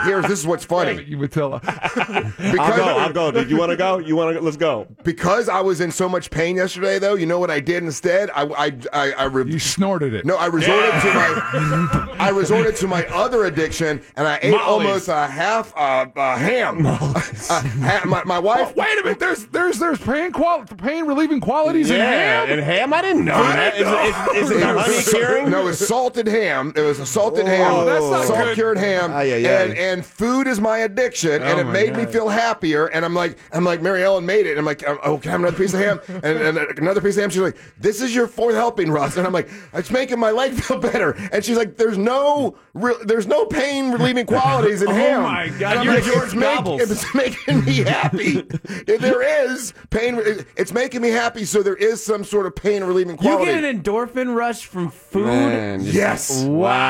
[SPEAKER 4] here's this is what's
[SPEAKER 6] Damn it,
[SPEAKER 4] funny.
[SPEAKER 6] you Matilla.
[SPEAKER 4] Because,
[SPEAKER 5] I'll go. I'll go. Dude, you want to go? You want to? Let's go.
[SPEAKER 4] because I was in so much pain yesterday, though. You know what I did instead? I I I, I re-
[SPEAKER 6] You snorted it.
[SPEAKER 4] no, I resorted to my I resorted to my other addiction, and I ate
[SPEAKER 7] Molly's.
[SPEAKER 4] almost a half uh, uh, ham. uh, ha- my my wife.
[SPEAKER 6] Wait a minute. There's there's there's pain qual pain relieving qualities in ham.
[SPEAKER 5] and ham. I didn't know that. Is, it- is, is it
[SPEAKER 4] It was
[SPEAKER 5] honey
[SPEAKER 4] so-
[SPEAKER 5] curing?
[SPEAKER 4] No, it was salted ham. It was a salted ham.
[SPEAKER 6] Oh, that's not
[SPEAKER 4] salt
[SPEAKER 6] good.
[SPEAKER 4] cured ham.
[SPEAKER 5] Ay, ay, ay.
[SPEAKER 4] And and food is my addiction, and it
[SPEAKER 6] my
[SPEAKER 4] made me
[SPEAKER 6] God.
[SPEAKER 4] feel happier. And I'm like, I'm like, Mary Ellen made it. And I'm like, oh, can I have another piece of ham? And, and another piece of ham. She's like, this is your fourth helping, Russ. And I'm like, it's making my leg feel better. And she's like, there's no real, there's no pain relieving qualities in
[SPEAKER 7] Oh
[SPEAKER 4] ham.
[SPEAKER 7] my God,
[SPEAKER 4] And I'm
[SPEAKER 7] you're
[SPEAKER 4] like,
[SPEAKER 7] George
[SPEAKER 4] it's, make-
[SPEAKER 7] Gobbles.
[SPEAKER 4] it's making me happy. If there is pain. It's making me happy. So there is some sort of pain relieving
[SPEAKER 7] You
[SPEAKER 4] quality.
[SPEAKER 7] get an endorphin rush from food?
[SPEAKER 5] Man, just-
[SPEAKER 4] Yes.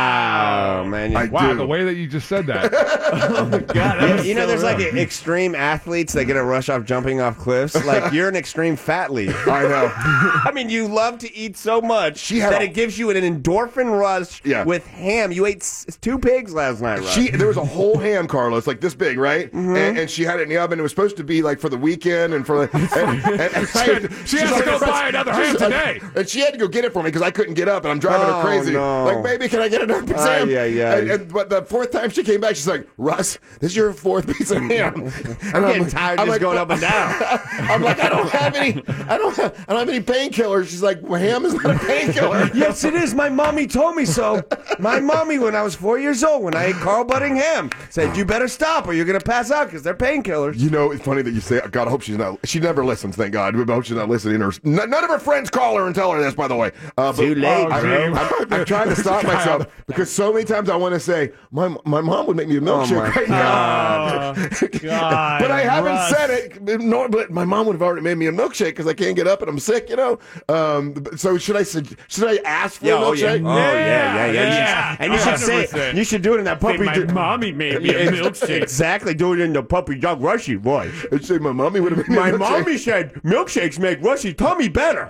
[SPEAKER 5] Wow, man.
[SPEAKER 4] I
[SPEAKER 6] Wow,
[SPEAKER 4] do.
[SPEAKER 6] the way that you just said that.
[SPEAKER 7] God, that was
[SPEAKER 5] You know,
[SPEAKER 7] so
[SPEAKER 5] there's like
[SPEAKER 7] rough.
[SPEAKER 5] extreme athletes that get a rush off jumping off cliffs. Like you're an extreme fatly.
[SPEAKER 4] I know.
[SPEAKER 5] I mean, you love to eat so much
[SPEAKER 4] She had
[SPEAKER 5] that
[SPEAKER 4] a-
[SPEAKER 5] it gives you an endorphin rush
[SPEAKER 4] Yeah.
[SPEAKER 5] with ham. You ate s- two pigs last night, right?
[SPEAKER 4] She there was a whole ham, Carlos, like this big, right?
[SPEAKER 5] Mm-hmm.
[SPEAKER 4] And, and she had it in the oven. It was supposed to be like for the weekend and for the. And, and, and
[SPEAKER 6] She had- she has
[SPEAKER 4] she's
[SPEAKER 6] to go buy another ham
[SPEAKER 4] she's like-
[SPEAKER 6] today.
[SPEAKER 4] and she had to go get it for me because I couldn't get up and I'm driving
[SPEAKER 5] Oh,
[SPEAKER 4] her crazy.
[SPEAKER 5] no.
[SPEAKER 4] Like, baby, can I get another piece of
[SPEAKER 5] Ay,
[SPEAKER 4] ham?
[SPEAKER 5] ay, ay.
[SPEAKER 4] And, and, but the fourth time she came back, she's like, Russ, this is your fourth piece of ham. And
[SPEAKER 5] I'm getting
[SPEAKER 4] like-
[SPEAKER 5] tired
[SPEAKER 4] I'm
[SPEAKER 5] just
[SPEAKER 4] like,
[SPEAKER 5] going up and down.
[SPEAKER 4] I'm like, I don't have any. I don't. Have, I don't have any painkillers. She's like, well, ham is not a painkiller.
[SPEAKER 5] Yes, it is. My mommy told me so. My mommy, when I was four years old, when I ate Carl Budding ham, said, you better stop or you're going to pass out because they're painkillers.
[SPEAKER 4] You know, it's funny that you say, God, I hope she's not, she never listens, thank God. I hope she's not listening. Or, n- none of her friends call her and tell her this, by the way. Uh, but
[SPEAKER 5] Too late,
[SPEAKER 4] I,
[SPEAKER 5] bro.
[SPEAKER 4] I'm, I'm, I'm trying to stop myself because so many times I want to say, my my mom would make me a milkshake
[SPEAKER 5] my
[SPEAKER 4] right now.
[SPEAKER 7] God,
[SPEAKER 4] But I haven't
[SPEAKER 7] Russ.
[SPEAKER 4] said it. No, but my mom would have already made me a milkshake because I can't get up and I'm sick, you know? Um, so should I sug- should I ask for
[SPEAKER 5] Yeah,
[SPEAKER 4] a
[SPEAKER 5] oh, yeah.
[SPEAKER 4] milkshake?
[SPEAKER 5] Oh, yeah, yeah, yeah. You
[SPEAKER 7] Yeah.
[SPEAKER 5] should- and you should say
[SPEAKER 7] one hundred
[SPEAKER 5] it.
[SPEAKER 7] percent.
[SPEAKER 5] You should do it in that puppy.
[SPEAKER 7] My
[SPEAKER 5] do-
[SPEAKER 7] mommy made me a milkshake.
[SPEAKER 5] Exactly. Do it in the puppy dog Rushy voice.
[SPEAKER 4] I'd say my mommy would have made me
[SPEAKER 5] My
[SPEAKER 4] a milkshake.
[SPEAKER 5] mommy said milkshakes make Rushy tummy better.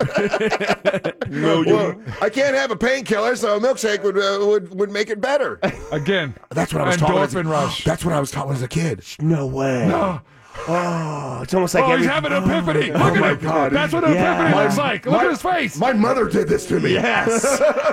[SPEAKER 5] no,
[SPEAKER 4] Well, I can't have a painkiller, so a milkshake would uh, would would make it better.
[SPEAKER 6] Again.
[SPEAKER 4] That's what I was taught. as a-
[SPEAKER 6] Endorphin rush.
[SPEAKER 4] That's what I was taught as a kid.
[SPEAKER 5] no way. Oh, it's almost like
[SPEAKER 6] Oh,
[SPEAKER 5] every.
[SPEAKER 6] he's having an epiphany. Look
[SPEAKER 4] Oh
[SPEAKER 6] at
[SPEAKER 4] my
[SPEAKER 6] him.
[SPEAKER 4] God.
[SPEAKER 6] That's what an
[SPEAKER 5] Yeah.
[SPEAKER 6] epiphany
[SPEAKER 5] My-
[SPEAKER 6] looks like. Look
[SPEAKER 4] my-
[SPEAKER 6] at his face.
[SPEAKER 4] My mother did this to me.
[SPEAKER 5] Yes.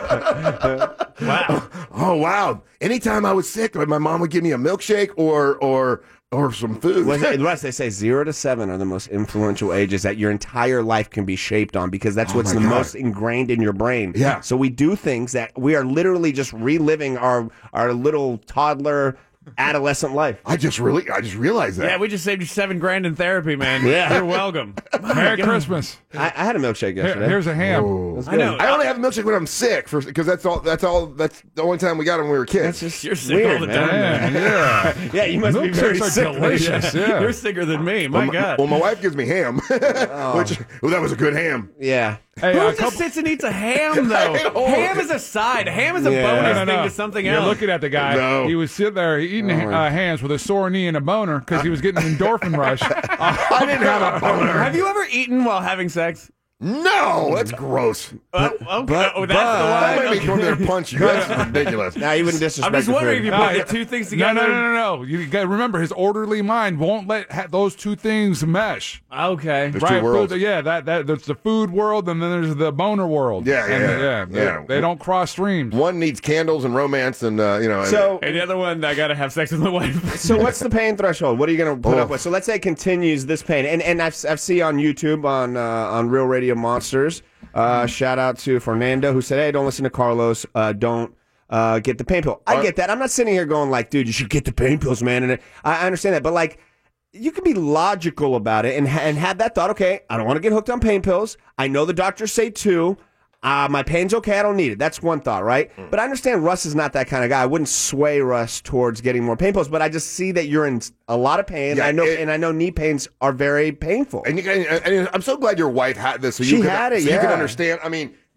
[SPEAKER 7] Wow.
[SPEAKER 4] Oh wow. Anytime I was sick, my mom would give me a milkshake or or or some food.
[SPEAKER 5] Well, the rest they say zero to seven are the most influential ages that your entire life can be shaped on because that's what's
[SPEAKER 4] my
[SPEAKER 5] the
[SPEAKER 4] God.
[SPEAKER 5] most ingrained in your brain.
[SPEAKER 4] Yeah.
[SPEAKER 5] So we do things that we are literally just reliving our our little toddler adolescent life.
[SPEAKER 4] I just really, I just realized that.
[SPEAKER 7] Yeah, we just saved you seven grand in therapy, man.
[SPEAKER 5] Yeah.
[SPEAKER 7] You're welcome.
[SPEAKER 6] Merry Christmas.
[SPEAKER 5] I, I had a milkshake
[SPEAKER 6] Here-
[SPEAKER 5] yesterday.
[SPEAKER 6] here's a ham.
[SPEAKER 7] I know.
[SPEAKER 4] I only have a milkshake when I'm sick, because that's all. That's all. That's the only time we got them when we were kids.
[SPEAKER 7] You're sick
[SPEAKER 5] weird,
[SPEAKER 7] all the
[SPEAKER 5] man.
[SPEAKER 7] time.
[SPEAKER 6] Man, yeah.
[SPEAKER 5] Yeah, you must be very
[SPEAKER 6] Milkshakes are
[SPEAKER 5] sick.
[SPEAKER 6] delicious. Yeah.
[SPEAKER 7] You're sicker than me. My
[SPEAKER 4] well, my,
[SPEAKER 7] God.
[SPEAKER 4] well, my wife gives me ham, which well, that was a good ham.
[SPEAKER 5] Yeah.
[SPEAKER 6] Hey,
[SPEAKER 7] Who
[SPEAKER 6] a
[SPEAKER 7] just
[SPEAKER 6] couple,
[SPEAKER 7] sits and eats a ham, though?
[SPEAKER 4] know.
[SPEAKER 7] Ham is a side. Ham is a
[SPEAKER 5] Yeah.
[SPEAKER 7] bonus
[SPEAKER 6] no, no, no.
[SPEAKER 7] thing to something
[SPEAKER 6] You're
[SPEAKER 7] else.
[SPEAKER 6] looking at the guy.
[SPEAKER 4] No.
[SPEAKER 6] He was sitting there eating uh, hams with a sore knee and a boner because he was getting an endorphin rush.
[SPEAKER 4] I didn't have a boner.
[SPEAKER 7] Have you ever eaten while having sex?
[SPEAKER 4] No, that's gross.
[SPEAKER 7] Uh, okay.
[SPEAKER 5] but-
[SPEAKER 7] oh, that's
[SPEAKER 5] but-
[SPEAKER 7] the
[SPEAKER 4] That
[SPEAKER 7] one.
[SPEAKER 4] might be going there to punch you. That's ridiculous.
[SPEAKER 5] Now you wouldn't disrespect
[SPEAKER 7] I'm just
[SPEAKER 5] the
[SPEAKER 7] wondering if
[SPEAKER 5] food.
[SPEAKER 7] you
[SPEAKER 6] Ah,
[SPEAKER 7] put
[SPEAKER 6] yeah.
[SPEAKER 7] the two things
[SPEAKER 6] No,
[SPEAKER 7] together.
[SPEAKER 6] no, no, no, no. You got to remember, his orderly mind won't let ha- those two things mesh.
[SPEAKER 7] Okay.
[SPEAKER 4] There's
[SPEAKER 6] Right?
[SPEAKER 4] two worlds.
[SPEAKER 6] food- yeah, that that there's the food world, and then there's the boner world.
[SPEAKER 4] Yeah,
[SPEAKER 6] And,
[SPEAKER 4] yeah,
[SPEAKER 6] uh, yeah. They,
[SPEAKER 4] yeah.
[SPEAKER 6] they don't cross streams.
[SPEAKER 4] One needs candles and romance, and uh, you know. and-
[SPEAKER 5] So,
[SPEAKER 7] And the other one, I gotta have sex with my wife.
[SPEAKER 5] so what's the pain threshold? What are you going to put
[SPEAKER 4] Oh.
[SPEAKER 5] up with? So let's say it continues this pain, and and I've I've seen on YouTube on uh, on Real Radio Monsters. Uh, shout out to Fernando who said, "Hey, don't listen to Carlos. Uh, don't uh, get the pain pill." I get that. I'm not sitting here going like, "Dude, you should get the pain pills, man." And it, I I understand that, but like, you can be logical about it and ha- and have that thought. Okay, I don't want to get hooked on pain pills. I know the doctors say two. Uh, my pain's okay. I don't need it. That's one thought, right?
[SPEAKER 4] Mm.
[SPEAKER 5] But I understand Russ is not that kind of guy. I wouldn't sway Russ towards getting more pain pills, but I just see that you're in a lot of pain.
[SPEAKER 4] Yeah,
[SPEAKER 5] I know,
[SPEAKER 4] it-
[SPEAKER 5] and I know knee pains are very painful.
[SPEAKER 4] And, you, and, and I'm so glad your wife had this, so you
[SPEAKER 5] She
[SPEAKER 4] can,
[SPEAKER 5] had it,
[SPEAKER 4] so you can
[SPEAKER 5] yeah.
[SPEAKER 4] understand. I mean,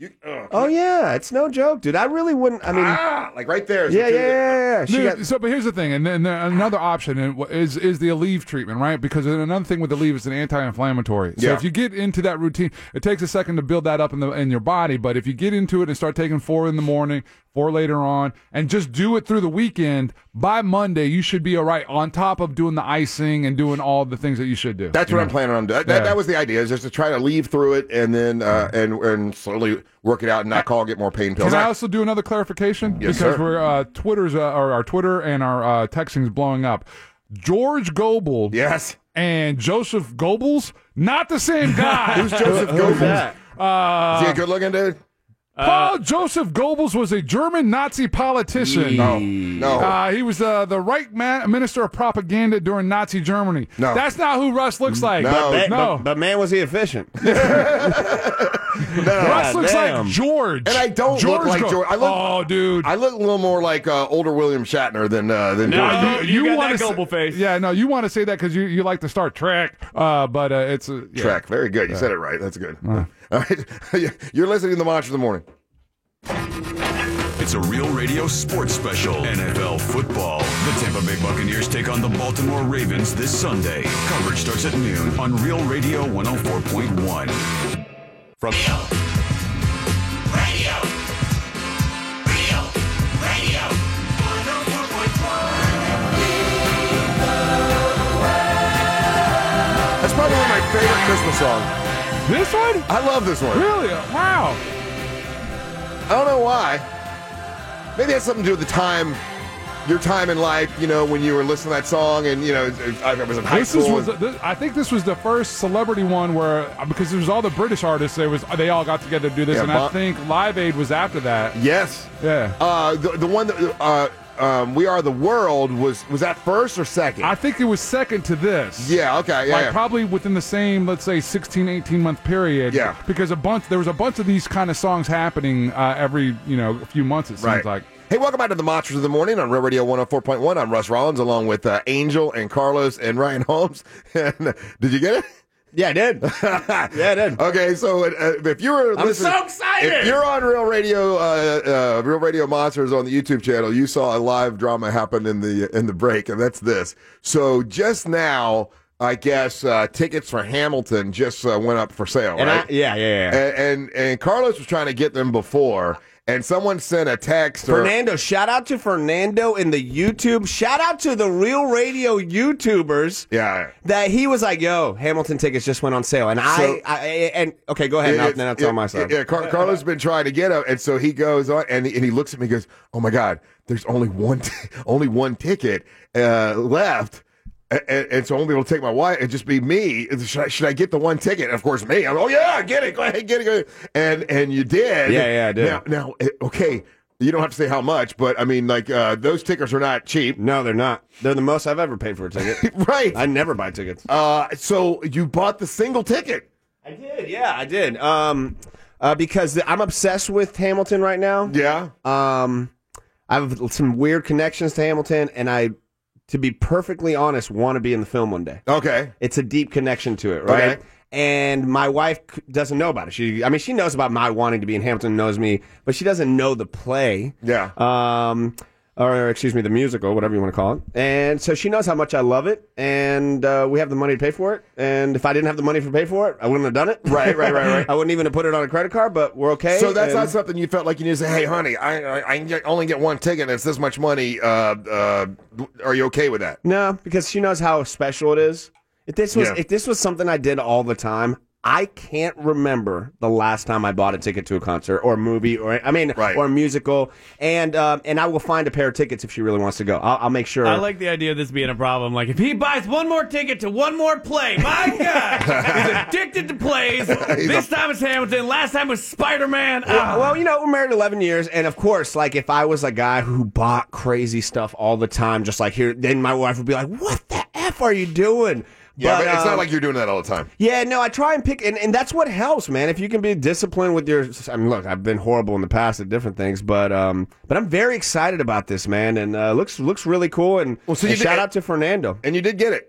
[SPEAKER 4] You, uh,
[SPEAKER 5] Oh yeah, it's no joke, dude. I really wouldn't. I mean,
[SPEAKER 4] ah, like right there. is
[SPEAKER 5] yeah,
[SPEAKER 4] what
[SPEAKER 5] yeah,
[SPEAKER 4] you-
[SPEAKER 5] yeah, yeah. She
[SPEAKER 6] Dude,
[SPEAKER 5] got,
[SPEAKER 6] so, but here's the thing, and then another option is is the Aleve treatment, right? Because another thing with Aleve is an anti-inflammatory. So
[SPEAKER 4] Yeah.
[SPEAKER 6] if you get into that routine, it takes a second to build that up in the in your body. But if you get into it and start taking four in the morning, four later on, and just do it through the weekend, by Monday you should be all right. On top of doing the icing and doing all the things that you should do.
[SPEAKER 4] That's
[SPEAKER 6] you
[SPEAKER 4] what
[SPEAKER 6] know?
[SPEAKER 4] I'm planning on doing. That,
[SPEAKER 6] Yeah.
[SPEAKER 4] that was the idea, is just to try to leave through it and then uh, and and slowly work it out and not call, get more pain pills.
[SPEAKER 6] Can I
[SPEAKER 4] I-
[SPEAKER 6] also do another clarification?
[SPEAKER 4] Yes,
[SPEAKER 6] because
[SPEAKER 4] sir.
[SPEAKER 6] we're uh, Twitter's uh, or our Twitter and our uh, texting's blowing up. George Goebel
[SPEAKER 4] yes.
[SPEAKER 6] and Joseph Goebbels, not the same guy.
[SPEAKER 4] Who's Joseph Goebbels?
[SPEAKER 5] that?
[SPEAKER 6] Uh,
[SPEAKER 4] Is he a good looking dude?
[SPEAKER 6] Paul Joseph Goebbels was a German Nazi politician.
[SPEAKER 4] No. No.
[SPEAKER 6] Uh, he was uh, the Reich man, minister of propaganda during Nazi Germany.
[SPEAKER 4] No.
[SPEAKER 6] That's not who Russ looks like.
[SPEAKER 4] No.
[SPEAKER 5] but,
[SPEAKER 6] no.
[SPEAKER 5] but, but man, was he efficient?
[SPEAKER 6] Russ looks
[SPEAKER 5] damn.
[SPEAKER 6] like George.
[SPEAKER 4] And I don't
[SPEAKER 6] George
[SPEAKER 4] look like
[SPEAKER 6] Go-
[SPEAKER 4] George. I look,
[SPEAKER 6] oh, dude.
[SPEAKER 4] I look a little more like uh, older William Shatner than uh, than
[SPEAKER 7] No,
[SPEAKER 4] George.
[SPEAKER 7] you, you, got
[SPEAKER 6] wanna
[SPEAKER 7] that
[SPEAKER 6] say-
[SPEAKER 7] Goebel face.
[SPEAKER 6] Yeah, no, you want to say that because you, you like to start Trek, uh, but uh, it's uh, yeah.
[SPEAKER 4] Trek. Very good. You said it right. That's good. All right. You're listening to the Monster of the Morning.
[SPEAKER 1] It's a Real Radio sports special. N F L football. The Tampa Bay Buccaneers take on the Baltimore Ravens this Sunday. Coverage starts at noon on Real Radio one oh four point one. From
[SPEAKER 2] Radio. Real Radio. one oh four point one.
[SPEAKER 4] That's probably one of my favorite Christmas songs.
[SPEAKER 6] This one?
[SPEAKER 4] I love this one.
[SPEAKER 6] Really? Wow.
[SPEAKER 4] I don't know why. Maybe it has something to do with the time, your time in life, you know, when you were listening to that song and, you know, I was in high
[SPEAKER 6] This
[SPEAKER 4] school.
[SPEAKER 6] is, was, this, I think this was the first celebrity one where, because there was all the British artists, there was they all got together to do this,
[SPEAKER 4] Yeah,
[SPEAKER 6] and
[SPEAKER 4] Bon-
[SPEAKER 6] I think Live Aid was after that.
[SPEAKER 4] yes.
[SPEAKER 6] Yeah.
[SPEAKER 4] Uh, the, the one that, uh, um, We Are the World, was was that first or second?
[SPEAKER 6] I think it was second to this.
[SPEAKER 4] yeah, okay, yeah.
[SPEAKER 6] like
[SPEAKER 4] yeah.
[SPEAKER 6] probably within the same, let's say, sixteen, eighteen month period.
[SPEAKER 4] Yeah.
[SPEAKER 6] Because a bunch, there was a bunch of these kind of songs happening uh, every, you know, few months, it seems
[SPEAKER 4] Right.
[SPEAKER 6] like.
[SPEAKER 4] Hey, welcome back to the Monsters of the Morning on Real Radio one oh four point one. I'm Russ Rollins, along with uh, Angel and Carlos and Ryan Holmes. And, uh, did you get it?
[SPEAKER 5] Yeah, I did. Yeah, I did.
[SPEAKER 4] Okay, so uh, if you were
[SPEAKER 5] I'm
[SPEAKER 4] listening,
[SPEAKER 5] so excited!
[SPEAKER 4] If you're on Real Radio, uh, uh, Real Radio Monsters on the YouTube channel, you saw a live drama happen in the in the break, and that's this. So just now, I guess uh, tickets for Hamilton just uh, went up for sale,
[SPEAKER 5] And
[SPEAKER 4] right?
[SPEAKER 5] I, yeah, yeah, yeah.
[SPEAKER 4] and, and and Carlos was trying to get them before, and someone sent a text. Or,
[SPEAKER 5] Fernando, shout out to Fernando in the YouTube. Shout out to the Real Radio YouTubers.
[SPEAKER 4] yeah.
[SPEAKER 5] That he was like, "Yo, Hamilton tickets just went on sale," and
[SPEAKER 4] So-
[SPEAKER 5] I, I, and okay, go ahead. Now,
[SPEAKER 4] It-
[SPEAKER 5] then I'll
[SPEAKER 4] it-
[SPEAKER 5] tell my side.
[SPEAKER 4] Yeah, Car- Carlos has been trying to get him, and so he goes on, and he, and he looks at me, and goes, "Oh my God, there's only one, t- only one ticket uh, left." And, and so I won't be able to take my wife and just be me. Should I, should I get the one ticket? And of course, me. I'm, oh yeah, get it. Go ahead, get it. Go ahead. And and you did.
[SPEAKER 5] Yeah, yeah, I did.
[SPEAKER 4] Now, now, eh, okay, you don't have to say how much, but I mean, like uh, those tickets are not cheap,
[SPEAKER 5] No, they're not. They're the most I've ever paid for a ticket.
[SPEAKER 4] right?
[SPEAKER 5] I never buy tickets.
[SPEAKER 4] uh, so you bought the single ticket.
[SPEAKER 5] I did, yeah, I did. Um, uh, because I'm obsessed with Hamilton right now.
[SPEAKER 4] Yeah.
[SPEAKER 5] Um, I have some weird connections to Hamilton, and I, to be perfectly honest, want to be in the film one day.
[SPEAKER 4] Okay.
[SPEAKER 5] It's a deep connection to it, right?
[SPEAKER 4] Okay.
[SPEAKER 5] And my wife c- doesn't know about it. She, I mean, she knows about my wanting to be in Hamilton, knows me, but she doesn't know the play.
[SPEAKER 4] Yeah.
[SPEAKER 5] Um, or excuse me, the musical, whatever you want to call it. And so she knows how much I love it, and uh, we have the money to pay for it. And if I didn't have the money to pay for it, I wouldn't have done it.
[SPEAKER 4] Right, right, right, right.
[SPEAKER 5] I wouldn't even have put it on a credit card, but we're okay.
[SPEAKER 4] So that's
[SPEAKER 5] and-
[SPEAKER 4] not something you felt like you need to say, hey, honey, I I, I can get, only get one ticket and it's this much money. Uh, uh, are you okay with that?
[SPEAKER 5] No, because she knows how special it is. If this was
[SPEAKER 4] Yeah.
[SPEAKER 5] if this was something I did all the time, I can't remember the last time I bought a ticket to a concert or a movie or I mean
[SPEAKER 4] Right.
[SPEAKER 5] or a musical. And um, and I will find a pair of tickets if she really wants to go. I'll, I'll make sure.
[SPEAKER 7] I like the idea of this being a problem. Like, if he buys one more ticket to one more play, my God, he's addicted to plays. This time it's Hamilton. Last time was Spider-Man. Ah.
[SPEAKER 5] Well, well, you know, we're married eleven years, and of course, like, if I was a guy who bought crazy stuff all the time, just like here, then my wife would be like, what the F are you doing?
[SPEAKER 4] Yeah, but, it's
[SPEAKER 5] um,
[SPEAKER 4] not like you're doing that all the time.
[SPEAKER 5] Yeah, no, I try and pick, and, and that's what helps, man. If you can be disciplined with your, I mean, look, I've been horrible in the past at different things, but um, but I'm very excited about this, man, and uh, looks looks really cool. And,
[SPEAKER 4] Well, so
[SPEAKER 5] and
[SPEAKER 4] you did-
[SPEAKER 5] shout out to Fernando.
[SPEAKER 4] And you did get it.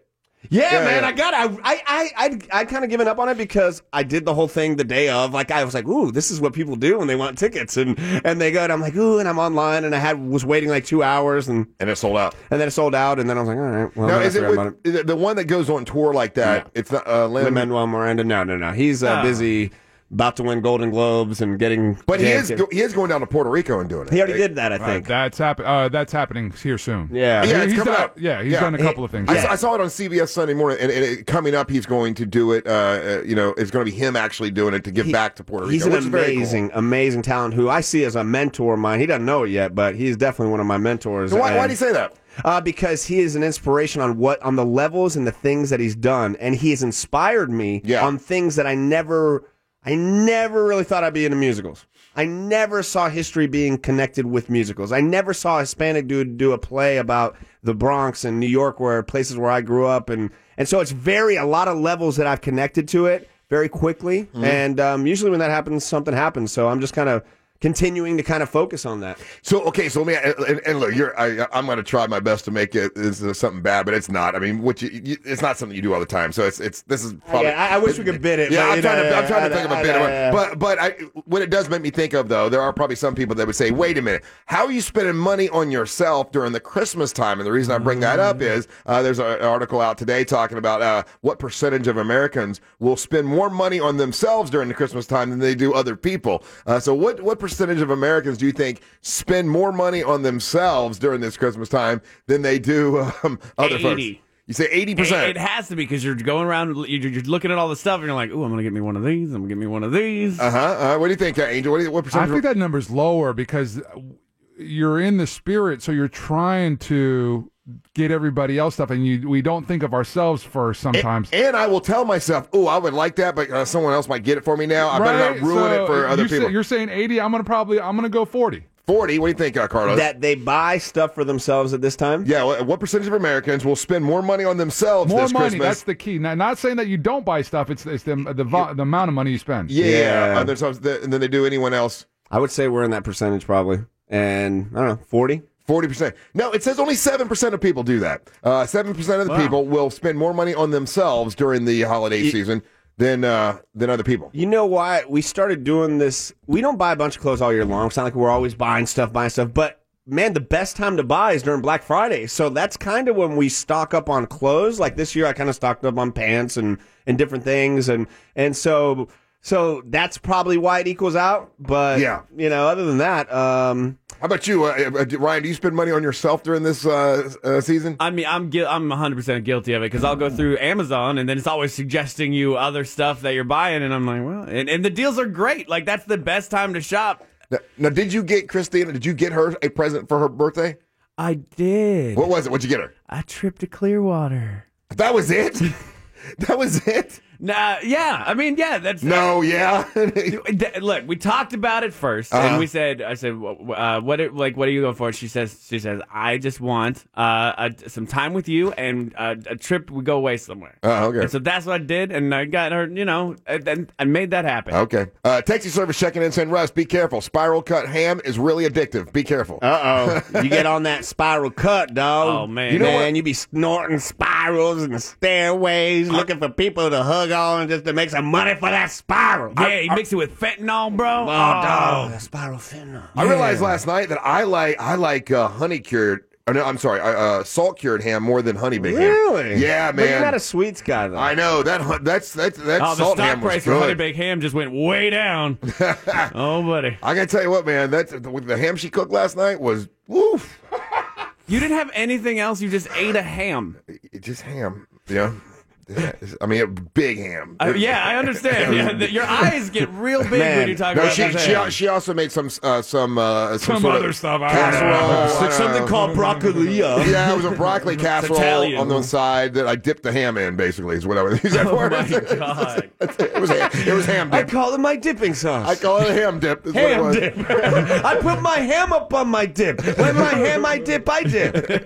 [SPEAKER 5] Yeah,
[SPEAKER 4] Yeah,
[SPEAKER 5] man,
[SPEAKER 4] yeah.
[SPEAKER 5] I got it. I, I, I, I'd kind of given up on it because I did the whole thing the day of. Like, I was like, ooh, this is what people do when they want tickets. And, and they go, and I'm like, ooh, and I'm online, and I had was waiting like two hours, and,
[SPEAKER 4] And it sold out.
[SPEAKER 5] and then it sold out, and then I was like, all right, well,
[SPEAKER 4] Now,
[SPEAKER 5] I
[SPEAKER 4] is it,
[SPEAKER 5] forgot
[SPEAKER 4] with,
[SPEAKER 5] about it.
[SPEAKER 4] is it the one that goes on tour like that? It's not uh, Lin-
[SPEAKER 5] Lin-Manuel Miranda, no, no, no. He's uh,
[SPEAKER 7] Oh.
[SPEAKER 5] busy about to win Golden Globes and getting.
[SPEAKER 4] But he
[SPEAKER 5] jammed
[SPEAKER 4] is go, he is going down to Puerto Rico and doing it.
[SPEAKER 5] He already did that, I
[SPEAKER 6] Uh,
[SPEAKER 5] think.
[SPEAKER 6] that's happen. Uh, that's happening here soon.
[SPEAKER 5] yeah.
[SPEAKER 4] Yeah,
[SPEAKER 6] He-
[SPEAKER 4] it's
[SPEAKER 6] he's
[SPEAKER 4] coming
[SPEAKER 6] done,
[SPEAKER 4] up.
[SPEAKER 6] Yeah, he's
[SPEAKER 4] Yeah.
[SPEAKER 6] done a couple of things.
[SPEAKER 4] I,
[SPEAKER 6] Yeah.
[SPEAKER 4] saw, I saw it on C B S Sunday morning, and, and it, coming up, he's going to do it. Uh, uh, you know, it's going to be him actually doing it to give
[SPEAKER 5] He-
[SPEAKER 4] back to Puerto Rico.
[SPEAKER 5] He's an
[SPEAKER 4] which is very cool.
[SPEAKER 5] amazing, amazing talent who I see as a mentor of mine. He doesn't know it yet, but he's definitely one of my mentors.
[SPEAKER 4] So why,
[SPEAKER 5] And-
[SPEAKER 4] why do you say that?
[SPEAKER 5] Uh, because he is an inspiration on what on the levels and the things that he's done, and he has inspired me
[SPEAKER 4] Yeah.
[SPEAKER 5] on things that I never, I never really thought I'd be into musicals. I never saw history being connected with musicals. I never saw a Hispanic dude do a play about the Bronx and New York, where places where I grew up, and and so it's very a lot of levels that I've connected to it very quickly,
[SPEAKER 4] Mm-hmm.
[SPEAKER 5] and um, usually when that happens, something happens. So I'm just kind of continuing to kind of focus on that.
[SPEAKER 4] So okay, so let me and, and look, you're I, I'm going to try my best to make it this is something bad, but it's not. I mean, what you, you it's not something you do all the time. So it's it's this is probably.
[SPEAKER 5] Yeah, I, I wish we could bid it.
[SPEAKER 4] Yeah,
[SPEAKER 5] but,
[SPEAKER 4] I'm
[SPEAKER 5] you
[SPEAKER 4] trying
[SPEAKER 5] know,
[SPEAKER 4] to I'm trying to
[SPEAKER 5] I-
[SPEAKER 4] think of a
[SPEAKER 5] I-
[SPEAKER 4] bit
[SPEAKER 5] I-
[SPEAKER 4] of
[SPEAKER 5] I-
[SPEAKER 4] it. But but I what it does make me think of though, there are probably some people that would say, wait a minute, how are you spending money on yourself during the Christmas time? And the reason I bring that up is uh, there's a- an article out today talking about uh, what percentage of Americans will spend more money on themselves during the Christmas time than they do other people. Uh, so what what percentage of Americans do you think spend more money on themselves during this Christmas time than they do um, other folks?
[SPEAKER 7] eighty.
[SPEAKER 4] You say eighty
[SPEAKER 7] It,
[SPEAKER 4] percent.
[SPEAKER 7] it has to be because you're going around, you're, you're looking at all the stuff, and you're like, "Ooh, I'm gonna get me one of these. I'm gonna get me one of these."
[SPEAKER 4] Uh huh. Uh, what do you think, uh, Angel? What, do you, what
[SPEAKER 6] I
[SPEAKER 4] percentage?
[SPEAKER 6] think that number's lower because you're in the spirit, so you're trying to get everybody else stuff, and you we don't think of ourselves first sometimes.
[SPEAKER 4] And, and I will tell myself, "Oh, I would like that, but uh, someone else might get it for me now. I better
[SPEAKER 6] Right?
[SPEAKER 4] not ruin
[SPEAKER 6] So
[SPEAKER 4] it for other
[SPEAKER 6] you say-
[SPEAKER 4] people."
[SPEAKER 6] you're saying eighty. I'm gonna probably I'm gonna go forty.
[SPEAKER 4] Forty. What do you think, uh, Carlos?
[SPEAKER 5] that they buy stuff for themselves at this time.
[SPEAKER 4] yeah. What, what percentage of Americans will spend more money on themselves
[SPEAKER 6] More
[SPEAKER 4] this
[SPEAKER 6] money.
[SPEAKER 4] Christmas?
[SPEAKER 6] That's the key. Not, not saying that you don't buy stuff. It's it's the the, vo- the amount of money you spend.
[SPEAKER 4] yeah.
[SPEAKER 5] Yeah.
[SPEAKER 4] Uh, themselves th- than they do anyone else.
[SPEAKER 5] I would say we're in that percentage probably, and I don't know, forty.
[SPEAKER 4] Forty percent. No, it says only seven percent of people do that. Uh, Seven percent of the
[SPEAKER 7] Wow.
[SPEAKER 4] people will spend more money on themselves during the holiday season than uh, than other people.
[SPEAKER 5] You know why we started doing this? We don't buy a bunch of clothes all year long. It's not like we're always buying stuff, buying stuff. But man, the best time to buy is during Black Friday. So that's kind of when we stock up on clothes. Like this year, I kind of stocked up on pants and and different things, and and so so that's probably why it equals out. But
[SPEAKER 4] Yeah.
[SPEAKER 5] you know, other than that, um,
[SPEAKER 4] How about you, uh, uh, Ryan? Do you spend money on yourself during this uh, uh, season?
[SPEAKER 7] I mean, I'm gui- I'm one hundred percent guilty of it because I'll go through Amazon and then it's always suggesting you other stuff that you're buying, and I'm like, well, and, and the deals are great. Like that's the best time to shop.
[SPEAKER 4] Now, now, did you get Christina? Did you get her a present for her birthday?
[SPEAKER 7] I did.
[SPEAKER 4] What was it? What'd you get her?
[SPEAKER 7] A trip to Clearwater.
[SPEAKER 4] That was it. That was it.
[SPEAKER 7] Nah, yeah. I mean, yeah. That's
[SPEAKER 4] No, yeah.
[SPEAKER 7] Th- Look, we talked about it 1st
[SPEAKER 4] Uh-huh.
[SPEAKER 7] and we said, "I said, w- uh, what? Are, like, what are you going for?" She says, "She says, I just want uh, a, some time with you and uh, a trip. We go away somewhere."
[SPEAKER 4] Oh, okay.
[SPEAKER 7] And so that's what I did, and I got her. You know, and, and I made that happen.
[SPEAKER 4] Okay. Uh, taxi service checking in saying, Russ, be careful. Spiral cut ham is really addictive. Be careful.
[SPEAKER 5] uh oh, you get on that spiral cut, dog.
[SPEAKER 7] Oh, man.
[SPEAKER 5] you
[SPEAKER 7] You know
[SPEAKER 5] man,
[SPEAKER 4] what?
[SPEAKER 5] you be snorting spirals and stairways, looking for people to hug on just to make some money for that spiral.
[SPEAKER 7] Yeah, you mix it with fentanyl, bro.
[SPEAKER 5] Oh, dog, that spiral fentanyl.
[SPEAKER 4] I realized last night that I like I like uh, honey cured. Oh, no, I'm sorry, uh, uh, salt cured ham more than honey baked ham.
[SPEAKER 5] Really?
[SPEAKER 4] Yeah,
[SPEAKER 5] But you're
[SPEAKER 4] man.
[SPEAKER 5] not a sweets guy, though.
[SPEAKER 4] I know that hu- that's that's that
[SPEAKER 7] Oh, the
[SPEAKER 4] salt
[SPEAKER 7] stock
[SPEAKER 4] ham was
[SPEAKER 7] price for honey
[SPEAKER 4] good.
[SPEAKER 7] baked ham just went way down. Oh, buddy.
[SPEAKER 4] I gotta tell you what, man. That's the, the ham she cooked last night was woof.
[SPEAKER 7] You didn't have anything else. You just ate a ham.
[SPEAKER 4] It just ham. Yeah. Yeah, I mean, big ham.
[SPEAKER 7] Uh, yeah, I understand. Yeah, the, your eyes get real big
[SPEAKER 5] Man.
[SPEAKER 7] when you talk
[SPEAKER 4] No,
[SPEAKER 7] about
[SPEAKER 4] she
[SPEAKER 7] this
[SPEAKER 4] she,
[SPEAKER 7] ham.
[SPEAKER 4] she also made some uh, some uh, some,
[SPEAKER 6] Some
[SPEAKER 4] sort
[SPEAKER 6] other
[SPEAKER 4] of
[SPEAKER 6] stuff. I don't
[SPEAKER 4] casserole.
[SPEAKER 6] know.
[SPEAKER 4] I
[SPEAKER 5] It's
[SPEAKER 4] don't
[SPEAKER 5] something
[SPEAKER 4] know.
[SPEAKER 5] called broccoli.
[SPEAKER 4] Yeah, it was a broccoli casserole
[SPEAKER 7] Italian.
[SPEAKER 4] on the side that I dipped the ham in. Basically, is what I was using
[SPEAKER 7] Oh
[SPEAKER 4] for.
[SPEAKER 7] my god!
[SPEAKER 4] It was ham, it was ham
[SPEAKER 5] I
[SPEAKER 4] dip.
[SPEAKER 5] call it my dipping sauce.
[SPEAKER 4] I call it a ham dip. is what it
[SPEAKER 5] ham
[SPEAKER 4] was.
[SPEAKER 5] dip. I put my ham up on my dip. When my ham I dip, I dip.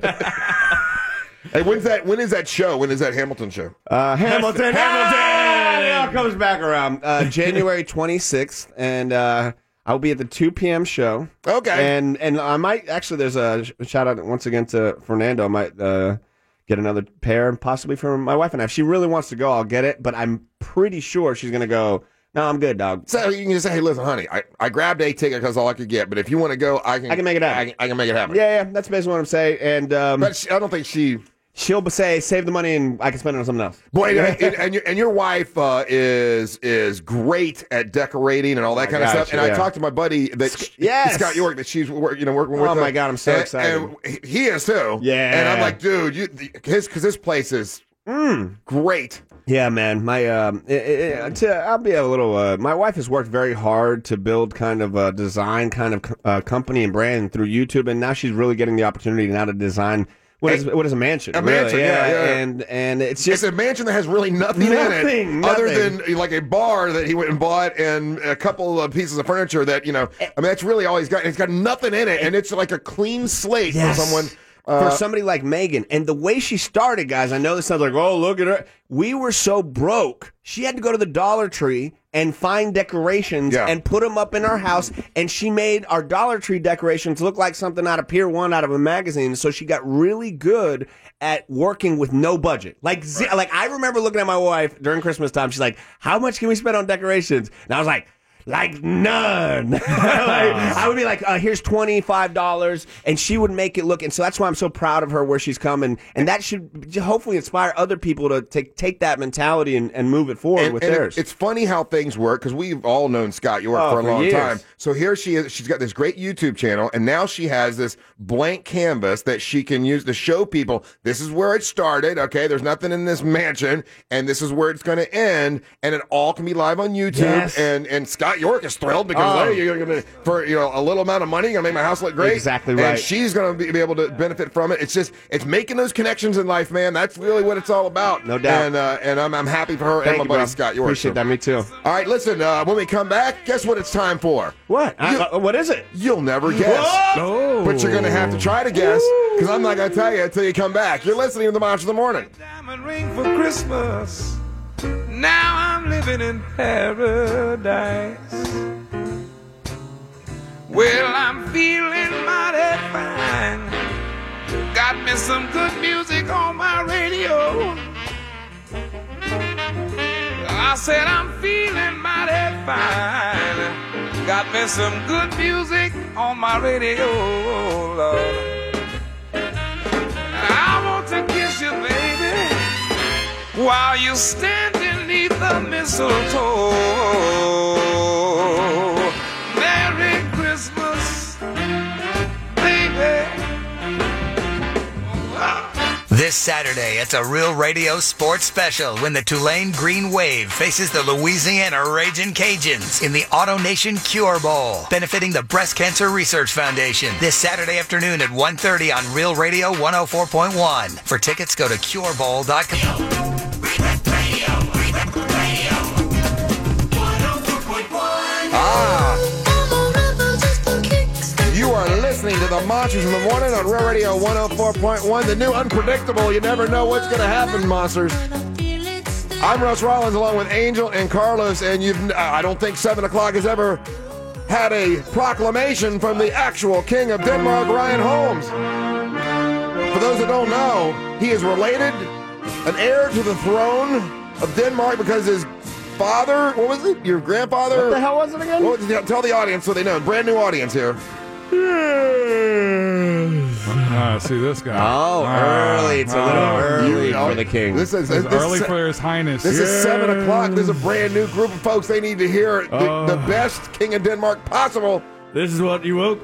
[SPEAKER 4] Hey, when's that? When is that show? When is that Hamilton show?
[SPEAKER 5] Uh, Hamilton.
[SPEAKER 7] Hamilton!
[SPEAKER 5] Ah, it all comes back around. Uh, January twenty-sixth, and uh, I'll be at the two p.m. show.
[SPEAKER 4] Okay.
[SPEAKER 5] And and I might, actually, there's a sh- shout out once again to Fernando. I might uh, get another pair, possibly for my wife and I. If she really wants to go, I'll get it. But I'm pretty sure she's gonna go. No, I'm good, dog.
[SPEAKER 4] So you can just say, hey, listen, honey, I, I grabbed a ticket because all I could get. But if you want to go, I can.
[SPEAKER 5] I can make it happen.
[SPEAKER 4] I can, I can make it happen.
[SPEAKER 5] Yeah, yeah, that's basically what I'm saying. And um,
[SPEAKER 4] but she, I don't think she.
[SPEAKER 5] She'll say, save the money and I can spend it on something else.
[SPEAKER 4] Boy, and, and, and, your, and your wife uh, is is great at decorating and all that
[SPEAKER 5] Oh
[SPEAKER 4] kind of
[SPEAKER 5] gosh,
[SPEAKER 4] stuff. And
[SPEAKER 5] yeah.
[SPEAKER 4] I talked to my buddy that Sc-
[SPEAKER 5] yes.
[SPEAKER 4] Scott York that she's you know working with.
[SPEAKER 5] Oh my
[SPEAKER 4] her.
[SPEAKER 5] God, I'm so
[SPEAKER 4] and,
[SPEAKER 5] excited.
[SPEAKER 4] And he is too.
[SPEAKER 5] Yeah.
[SPEAKER 4] And I'm like, dude, you, his because his place is mm, great.
[SPEAKER 5] Yeah, man. My um, it, it, to, I'll be a little. Uh, my wife has worked very hard to build kind of a design kind of uh, company and brand through YouTube, and now she's really getting the opportunity now to design. What is what is a mansion?
[SPEAKER 4] A
[SPEAKER 5] really?
[SPEAKER 4] mansion, yeah, yeah.
[SPEAKER 5] And and it's just
[SPEAKER 4] it's a mansion that has really nothing,
[SPEAKER 5] nothing
[SPEAKER 4] in it,
[SPEAKER 5] nothing.
[SPEAKER 4] other than like a bar that he went and bought and a couple of pieces of furniture that you know. I mean, that's really all he's got. It's got nothing in it, and it's like a clean slate
[SPEAKER 5] Yes.
[SPEAKER 4] for someone. Uh,
[SPEAKER 5] For somebody like Megan, and the way she started, guys, I know this sounds like, oh, look at her. We were so broke. She had to go to the Dollar Tree and find decorations
[SPEAKER 4] Yeah.
[SPEAKER 5] and put them up in our house. And she made our Dollar Tree decorations look like something out of Pier One, out of a magazine. So she got really good at working with no budget. Like, z- like I remember looking at my wife during Christmas time. She's like, how much can we spend on decorations? And I was like, like none. Like, I would be like, uh, here's twenty-five dollars, and she would make it look. And so that's why I'm so proud of her where she's come, and, and that should hopefully inspire other people to take take that mentality and, and move it forward
[SPEAKER 4] and,
[SPEAKER 5] with
[SPEAKER 4] and
[SPEAKER 5] theirs.
[SPEAKER 4] it- it's funny how things work because we've all known Scott York
[SPEAKER 5] Oh,
[SPEAKER 4] for a
[SPEAKER 5] for
[SPEAKER 4] long
[SPEAKER 5] years.
[SPEAKER 4] time. So here she is. She's got this great YouTube channel, and now she has this blank canvas that she can use to show people this is where it started. Okay, there's nothing in this mansion, and this is where it's going to end, and it all can be live on YouTube.
[SPEAKER 5] Yes.
[SPEAKER 4] And and Scott York is thrilled because
[SPEAKER 5] Oh.
[SPEAKER 4] hey, you're going to for you know a little amount of money, you're going to make my house look great.
[SPEAKER 5] Exactly
[SPEAKER 4] And
[SPEAKER 5] right.
[SPEAKER 4] she's going to be, be able to benefit from it. It's just it's making those connections in life, man. That's really what it's all about.
[SPEAKER 5] No doubt.
[SPEAKER 4] And uh, and I'm I'm happy for her
[SPEAKER 5] Thank
[SPEAKER 4] and my
[SPEAKER 5] you,
[SPEAKER 4] buddy
[SPEAKER 5] bro.
[SPEAKER 4] Scott York.
[SPEAKER 5] Appreciate
[SPEAKER 4] So-
[SPEAKER 5] that. Me too.
[SPEAKER 4] all right, listen, uh, when we come back, guess what it's time for?
[SPEAKER 5] What?
[SPEAKER 4] You-
[SPEAKER 5] I- uh, what is it?
[SPEAKER 4] You'll never guess.
[SPEAKER 5] Oh.
[SPEAKER 4] But you're going to have to try to guess because I'm not going to tell you until you come back. You're listening to The Monster of the Morning.
[SPEAKER 9] Diamond ring for Christmas. Now I'm living in paradise. Well, I'm feeling mighty fine. Got me some good music on my radio. I said I'm feeling mighty fine. Got me some good music on my radio, Lord. I want to kiss you, baby, while you standing neath the mistletoe. Merry Christmas, baby.
[SPEAKER 10] This Saturday, it's a Real Radio Sports Special when the Tulane Green Wave faces the Louisiana Ragin' Cajuns in the Auto Nation Cure Bowl, benefiting the Breast Cancer Research Foundation. This Saturday afternoon at one thirty on Real Radio one oh four point one. For tickets, go to cure bowl dot com.
[SPEAKER 4] You are listening to The Monsters in the Morning on Real Radio one oh four point one. The new unpredictable. You never know what's going to happen, monsters. I'm Russ Rollins along with Angel and Carlos, and you've I don't think seven o'clock has ever had a proclamation from the actual King of Denmark, Ryan Holmes. For those that don't know, he is related, an heir to the throne of Denmark because his father, what was it? Your grandfather?
[SPEAKER 5] What the hell was it again?
[SPEAKER 4] What was it? Tell the audience so they know. Brand new audience here.
[SPEAKER 6] Ah, see this guy.
[SPEAKER 5] Oh,
[SPEAKER 6] Ah,
[SPEAKER 5] early. It's a
[SPEAKER 6] ah.
[SPEAKER 5] little early
[SPEAKER 4] You know,
[SPEAKER 5] for the king.
[SPEAKER 4] This is
[SPEAKER 6] It's
[SPEAKER 4] this,
[SPEAKER 6] early
[SPEAKER 4] this,
[SPEAKER 6] for His Highness.
[SPEAKER 4] this is seven
[SPEAKER 6] Yeah.
[SPEAKER 4] o'clock. This is a brand new group of folks. They need to hear the,
[SPEAKER 6] Oh.
[SPEAKER 4] the best King of Denmark possible.
[SPEAKER 7] This is what you woke.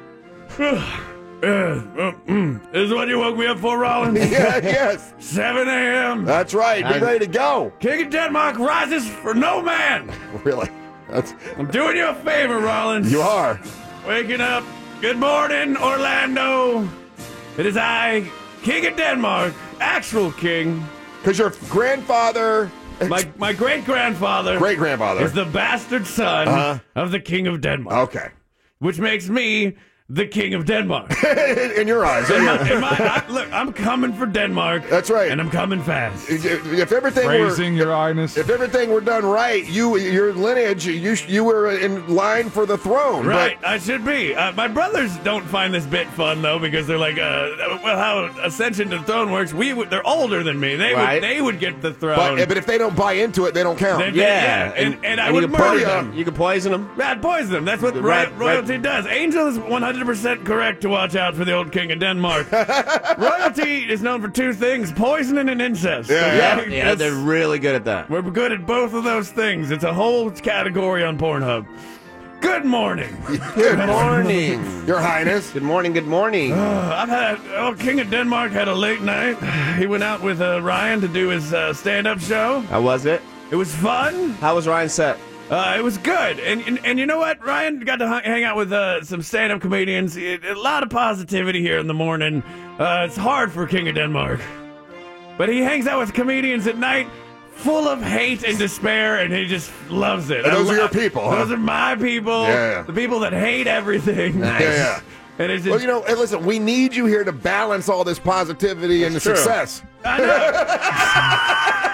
[SPEAKER 7] This is what you woke me up for, Rollins.
[SPEAKER 4] Yeah, yes,
[SPEAKER 7] seven a.m.
[SPEAKER 4] that's right. Be ready to go.
[SPEAKER 7] King of Denmark rises for no man.
[SPEAKER 4] Really, that's
[SPEAKER 7] I'm doing you a favor, Rollins.
[SPEAKER 4] you are.
[SPEAKER 7] Waking up. Good morning, Orlando. It is I, King of Denmark, actual king.
[SPEAKER 4] Because your grandfather,
[SPEAKER 7] My my great grandfather,
[SPEAKER 4] great grandfather,
[SPEAKER 7] is the bastard son
[SPEAKER 4] Uh-huh.
[SPEAKER 7] of the King of Denmark.
[SPEAKER 4] okay.
[SPEAKER 7] Which makes me the King of Denmark.
[SPEAKER 4] In your eyes.
[SPEAKER 7] In my, in my, I, look, I'm coming for Denmark.
[SPEAKER 4] That's right.
[SPEAKER 7] And I'm coming fast.
[SPEAKER 4] If, if everything
[SPEAKER 6] Praising
[SPEAKER 4] were,
[SPEAKER 6] your highness.
[SPEAKER 4] If everything were done right, you, your lineage, you, you were in line for the throne.
[SPEAKER 7] Right, I should be. Uh, my brothers don't find this bit fun though, because they're like, uh, well, how Ascension to the Throne works. We would, they're older than me. They
[SPEAKER 5] Right.
[SPEAKER 7] would, they would get the throne.
[SPEAKER 4] But, but if they don't buy into it, they don't count.
[SPEAKER 7] They- they-
[SPEAKER 5] Yeah,
[SPEAKER 7] and, and,
[SPEAKER 5] and
[SPEAKER 7] I
[SPEAKER 5] you
[SPEAKER 7] would
[SPEAKER 5] can
[SPEAKER 7] murder
[SPEAKER 5] poison
[SPEAKER 7] them.
[SPEAKER 5] them. You can poison them.
[SPEAKER 7] Bad poison them. That's what
[SPEAKER 5] The
[SPEAKER 7] ro-
[SPEAKER 5] red-
[SPEAKER 7] royalty
[SPEAKER 5] red-
[SPEAKER 7] does. Angel is one hundred percent correct to watch out for the old king of Denmark. Royalty is known for two things: poisoning and incest.
[SPEAKER 4] Yeah,
[SPEAKER 7] okay?
[SPEAKER 5] Yeah, yeah,
[SPEAKER 7] That's-
[SPEAKER 5] they're really good at that.
[SPEAKER 7] We're good at both of those things. It's a whole category on Pornhub. Good morning.
[SPEAKER 5] Good morning.
[SPEAKER 4] Your Highness.
[SPEAKER 5] Good morning, good morning.
[SPEAKER 7] Uh, I've had oh, King of Denmark had a late night. He went out with uh, Ryan to do his uh, stand-up show.
[SPEAKER 5] How was it?
[SPEAKER 7] It was fun.
[SPEAKER 5] How was Ryan's set?
[SPEAKER 7] Uh, it was good, and, and and you know what? Ryan got to hang out with uh, some stand-up comedians. It, a lot of positivity here in the morning. Uh, it's hard for King of Denmark, but he hangs out with comedians at night, full of hate and despair, and he just loves it.
[SPEAKER 4] And those
[SPEAKER 7] I
[SPEAKER 4] are your
[SPEAKER 7] lo-
[SPEAKER 4] people, huh?
[SPEAKER 7] Those are my people.
[SPEAKER 4] Yeah, yeah.
[SPEAKER 7] The people that hate everything.
[SPEAKER 5] Nice.
[SPEAKER 4] Yeah, yeah.
[SPEAKER 7] And it's just,
[SPEAKER 4] Well, you know, hey, listen, we need you here to balance all this positivity and the
[SPEAKER 5] true.
[SPEAKER 4] success.
[SPEAKER 7] I know.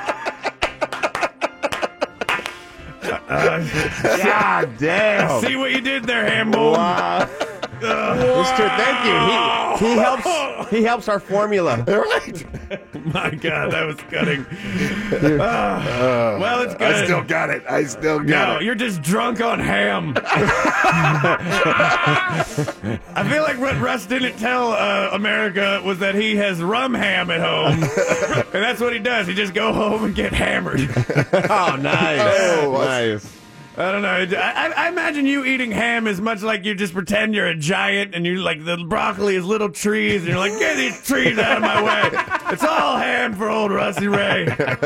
[SPEAKER 5] God damn.
[SPEAKER 7] See what you did there, Hambo.
[SPEAKER 5] Wow. Mister, thank you. He, he helps. He helps our formula.
[SPEAKER 4] Right?
[SPEAKER 7] My God, that was cutting. Ah, well, it's good.
[SPEAKER 4] I still got it. I still
[SPEAKER 7] No,
[SPEAKER 4] got it.
[SPEAKER 7] you're just drunk on ham. I feel like what Russ didn't tell uh, America was that he has rum ham at home. And that's what he does. He just go home and get hammered.
[SPEAKER 5] Oh, nice.
[SPEAKER 4] Oh,
[SPEAKER 5] nice.
[SPEAKER 7] I don't know. I, I imagine you eating ham is much like you just pretend you're a giant and you like the broccoli is little trees and you're like, get these trees out of my way. It's all ham for old Rusty Ray.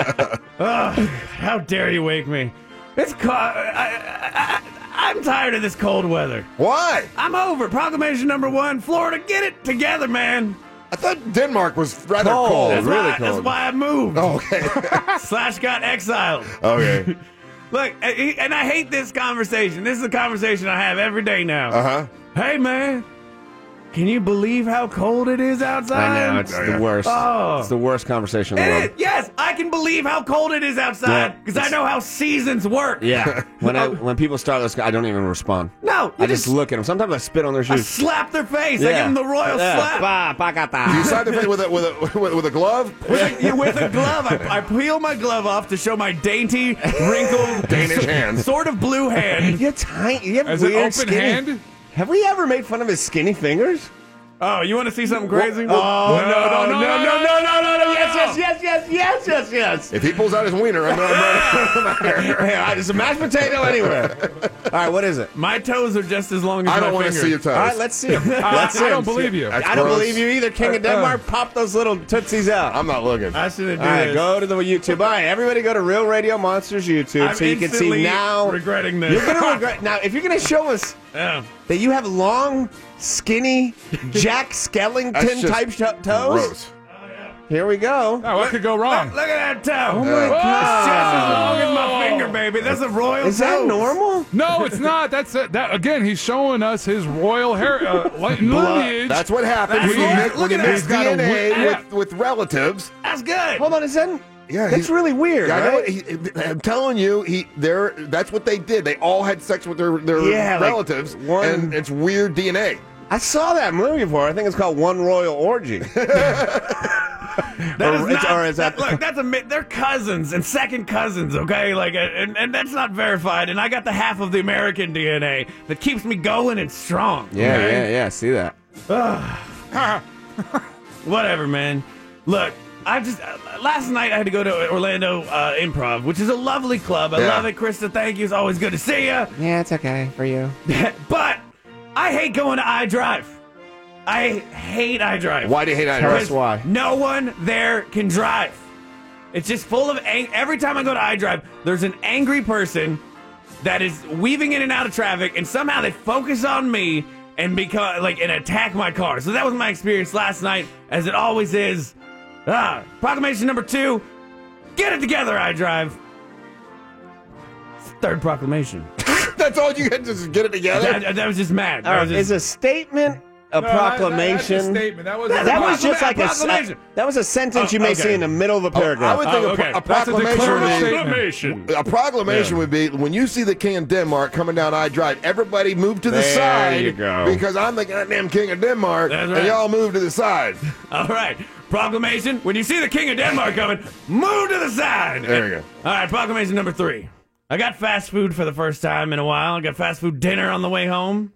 [SPEAKER 7] Oh, how dare you wake me? It's co- I, I, I, I'm tired of this cold weather.
[SPEAKER 4] Why?
[SPEAKER 7] I'm over. Proclamation number one, Florida, get it together, man.
[SPEAKER 4] I thought Denmark was rather
[SPEAKER 5] Cold.
[SPEAKER 4] cold.
[SPEAKER 7] That's,
[SPEAKER 5] really
[SPEAKER 7] why, that's
[SPEAKER 5] cold.
[SPEAKER 7] why I moved.
[SPEAKER 4] Oh, okay.
[SPEAKER 7] Slash got exiled.
[SPEAKER 4] Okay.
[SPEAKER 7] Look, and I hate this conversation. This is a conversation I have every day now.
[SPEAKER 4] Uh-huh.
[SPEAKER 7] Hey, man, can you believe how cold it is outside?
[SPEAKER 5] I know, it's
[SPEAKER 4] Oh,
[SPEAKER 5] the
[SPEAKER 4] yeah.
[SPEAKER 5] worst.
[SPEAKER 7] Oh.
[SPEAKER 5] It's the worst conversation in the
[SPEAKER 7] It
[SPEAKER 5] world.
[SPEAKER 7] is. Yes, I can believe how cold it is outside
[SPEAKER 5] Yeah,
[SPEAKER 7] because I know how seasons work.
[SPEAKER 5] Yeah. When I when people start this, I don't even respond.
[SPEAKER 7] No,
[SPEAKER 5] I
[SPEAKER 7] you
[SPEAKER 5] just look at them. Sometimes I spit on their
[SPEAKER 7] I
[SPEAKER 5] shoes.
[SPEAKER 7] slap their face. I give them the royal
[SPEAKER 5] Yeah.
[SPEAKER 7] slap.
[SPEAKER 5] Ba, ba, ga, ta.
[SPEAKER 4] Do you sign the thing with a, with a, with, with a glove?
[SPEAKER 7] With a, with a glove, I, I peel my glove off to show my dainty, wrinkled,
[SPEAKER 4] Danish hand.
[SPEAKER 7] sort of blue hand.
[SPEAKER 5] You have tiny. You have
[SPEAKER 6] As an
[SPEAKER 5] weird
[SPEAKER 6] open
[SPEAKER 5] skinny.
[SPEAKER 6] hand?
[SPEAKER 5] Have we ever made fun of his skinny fingers?
[SPEAKER 7] Oh, you want to see something crazy?
[SPEAKER 5] Oh,
[SPEAKER 6] no, no, no, no, no, no,
[SPEAKER 5] no, no, no. Yes, yes, yes, yes, yes, yes, yes.
[SPEAKER 4] If he pulls out his wiener, I'm not.
[SPEAKER 5] Hey, there's a mashed potato anywhere. All right, what is it?
[SPEAKER 7] My toes are just as long as
[SPEAKER 4] I
[SPEAKER 7] my
[SPEAKER 4] don't want to
[SPEAKER 7] fingers.
[SPEAKER 4] see your toes.
[SPEAKER 5] All right, let's see him.
[SPEAKER 6] I,
[SPEAKER 5] Let's see
[SPEAKER 6] I don't
[SPEAKER 5] him.
[SPEAKER 6] believe you.
[SPEAKER 4] That's
[SPEAKER 5] I don't
[SPEAKER 4] gross.
[SPEAKER 5] believe you either, King of Denmark. Pop those little tootsies out.
[SPEAKER 4] I'm not looking.
[SPEAKER 7] I shouldn't do
[SPEAKER 5] All right,
[SPEAKER 7] this.
[SPEAKER 5] go to the YouTube. All right, everybody go to Real Radio Monsters YouTube
[SPEAKER 7] I'm
[SPEAKER 5] so you can see
[SPEAKER 7] instantly
[SPEAKER 5] now.
[SPEAKER 7] regretting this.
[SPEAKER 5] You're gonna regret now if you're gonna show us
[SPEAKER 7] Yeah.
[SPEAKER 5] that you have long, skinny Jack
[SPEAKER 4] That's
[SPEAKER 5] Skellington
[SPEAKER 4] just
[SPEAKER 5] type sh- toes.
[SPEAKER 4] Gross.
[SPEAKER 5] Here we go.
[SPEAKER 6] Oh, what could go wrong?
[SPEAKER 7] Look, look at that toe.
[SPEAKER 5] Oh my
[SPEAKER 7] It's just as
[SPEAKER 5] God.
[SPEAKER 7] long as my finger, baby. That's a royal
[SPEAKER 5] Is that
[SPEAKER 7] toe.
[SPEAKER 5] normal?
[SPEAKER 6] No, it's not. That's it. That again. He's showing us his royal hair uh, li- lineage.
[SPEAKER 4] That's what happens
[SPEAKER 7] That's
[SPEAKER 4] when you
[SPEAKER 7] right.
[SPEAKER 4] mix, when
[SPEAKER 7] Look
[SPEAKER 4] you
[SPEAKER 7] at
[SPEAKER 4] mix
[SPEAKER 6] that. He's got a
[SPEAKER 4] D N A
[SPEAKER 6] wi-
[SPEAKER 4] with, with relatives.
[SPEAKER 7] That's good.
[SPEAKER 5] Hold on, is that?
[SPEAKER 4] Yeah,
[SPEAKER 5] that's
[SPEAKER 4] he-
[SPEAKER 5] really weird.
[SPEAKER 4] I know.
[SPEAKER 5] right?
[SPEAKER 4] He, I'm telling you, he they're that's what they did. They all had sex with their their
[SPEAKER 5] Yeah, like
[SPEAKER 4] relatives,
[SPEAKER 5] one-
[SPEAKER 4] and it's weird D N A.
[SPEAKER 5] I saw that movie before. I think it's called One Royal Orgy.
[SPEAKER 7] That is
[SPEAKER 5] Or it's-
[SPEAKER 7] not,
[SPEAKER 5] or is that-
[SPEAKER 7] look, that's a mi- they're cousins and second cousins, okay? Like, uh, and, and that's not verified. And I got the half of the American D N A that keeps me going and strong.
[SPEAKER 5] Yeah,
[SPEAKER 7] okay?
[SPEAKER 5] yeah, yeah. See that?
[SPEAKER 7] Whatever, man. Look, I just uh, last night I had to go to Orlando uh, Improv, which is a lovely club. I
[SPEAKER 4] Yeah.
[SPEAKER 7] love it, Krista. Thank you. It's always good to see you.
[SPEAKER 5] Yeah, it's okay for you.
[SPEAKER 7] But I hate going to iDrive. I hate iDrive.
[SPEAKER 4] Why do you hate
[SPEAKER 5] Tell
[SPEAKER 4] iDrive?
[SPEAKER 5] us why.
[SPEAKER 7] No one there can drive. It's just full of ang- every time I go to iDrive, there's an angry person that is weaving in and out of traffic, and somehow they focus on me and become like and attack my car. So that was my experience last night, as it always is. Ah, proclamation number two: get it together, iDrive. Third proclamation.
[SPEAKER 4] That's all you had to just get it together?
[SPEAKER 7] That, that was just mad. That
[SPEAKER 5] All right,
[SPEAKER 7] was just,
[SPEAKER 5] is a statement a
[SPEAKER 6] No, that- that-
[SPEAKER 5] proclamation?
[SPEAKER 6] that's a statement. That was,
[SPEAKER 5] That,
[SPEAKER 6] a
[SPEAKER 5] that was just like a,
[SPEAKER 7] proclamation.
[SPEAKER 5] that was a sentence you may
[SPEAKER 7] okay.
[SPEAKER 5] see in the middle of a
[SPEAKER 4] I
[SPEAKER 5] paragraph.
[SPEAKER 4] would think
[SPEAKER 7] Oh,
[SPEAKER 4] a, pro-
[SPEAKER 7] okay.
[SPEAKER 4] a
[SPEAKER 6] That's a
[SPEAKER 4] proclamation would be,
[SPEAKER 7] proclamation.
[SPEAKER 4] a proclamation
[SPEAKER 7] Yeah.
[SPEAKER 4] would be when you see the King of Denmark coming down I Drive, everybody move to the
[SPEAKER 5] There
[SPEAKER 4] side
[SPEAKER 5] you go.
[SPEAKER 4] because I'm the goddamn King of Denmark,
[SPEAKER 7] That's
[SPEAKER 4] and
[SPEAKER 7] right.
[SPEAKER 4] y'all move to the side.
[SPEAKER 7] All right. Proclamation. When you see the King of Denmark coming, move to the side.
[SPEAKER 4] There we go.
[SPEAKER 7] All right. Proclamation number three. I got fast food for the first time in a while. I got fast food dinner on the way home.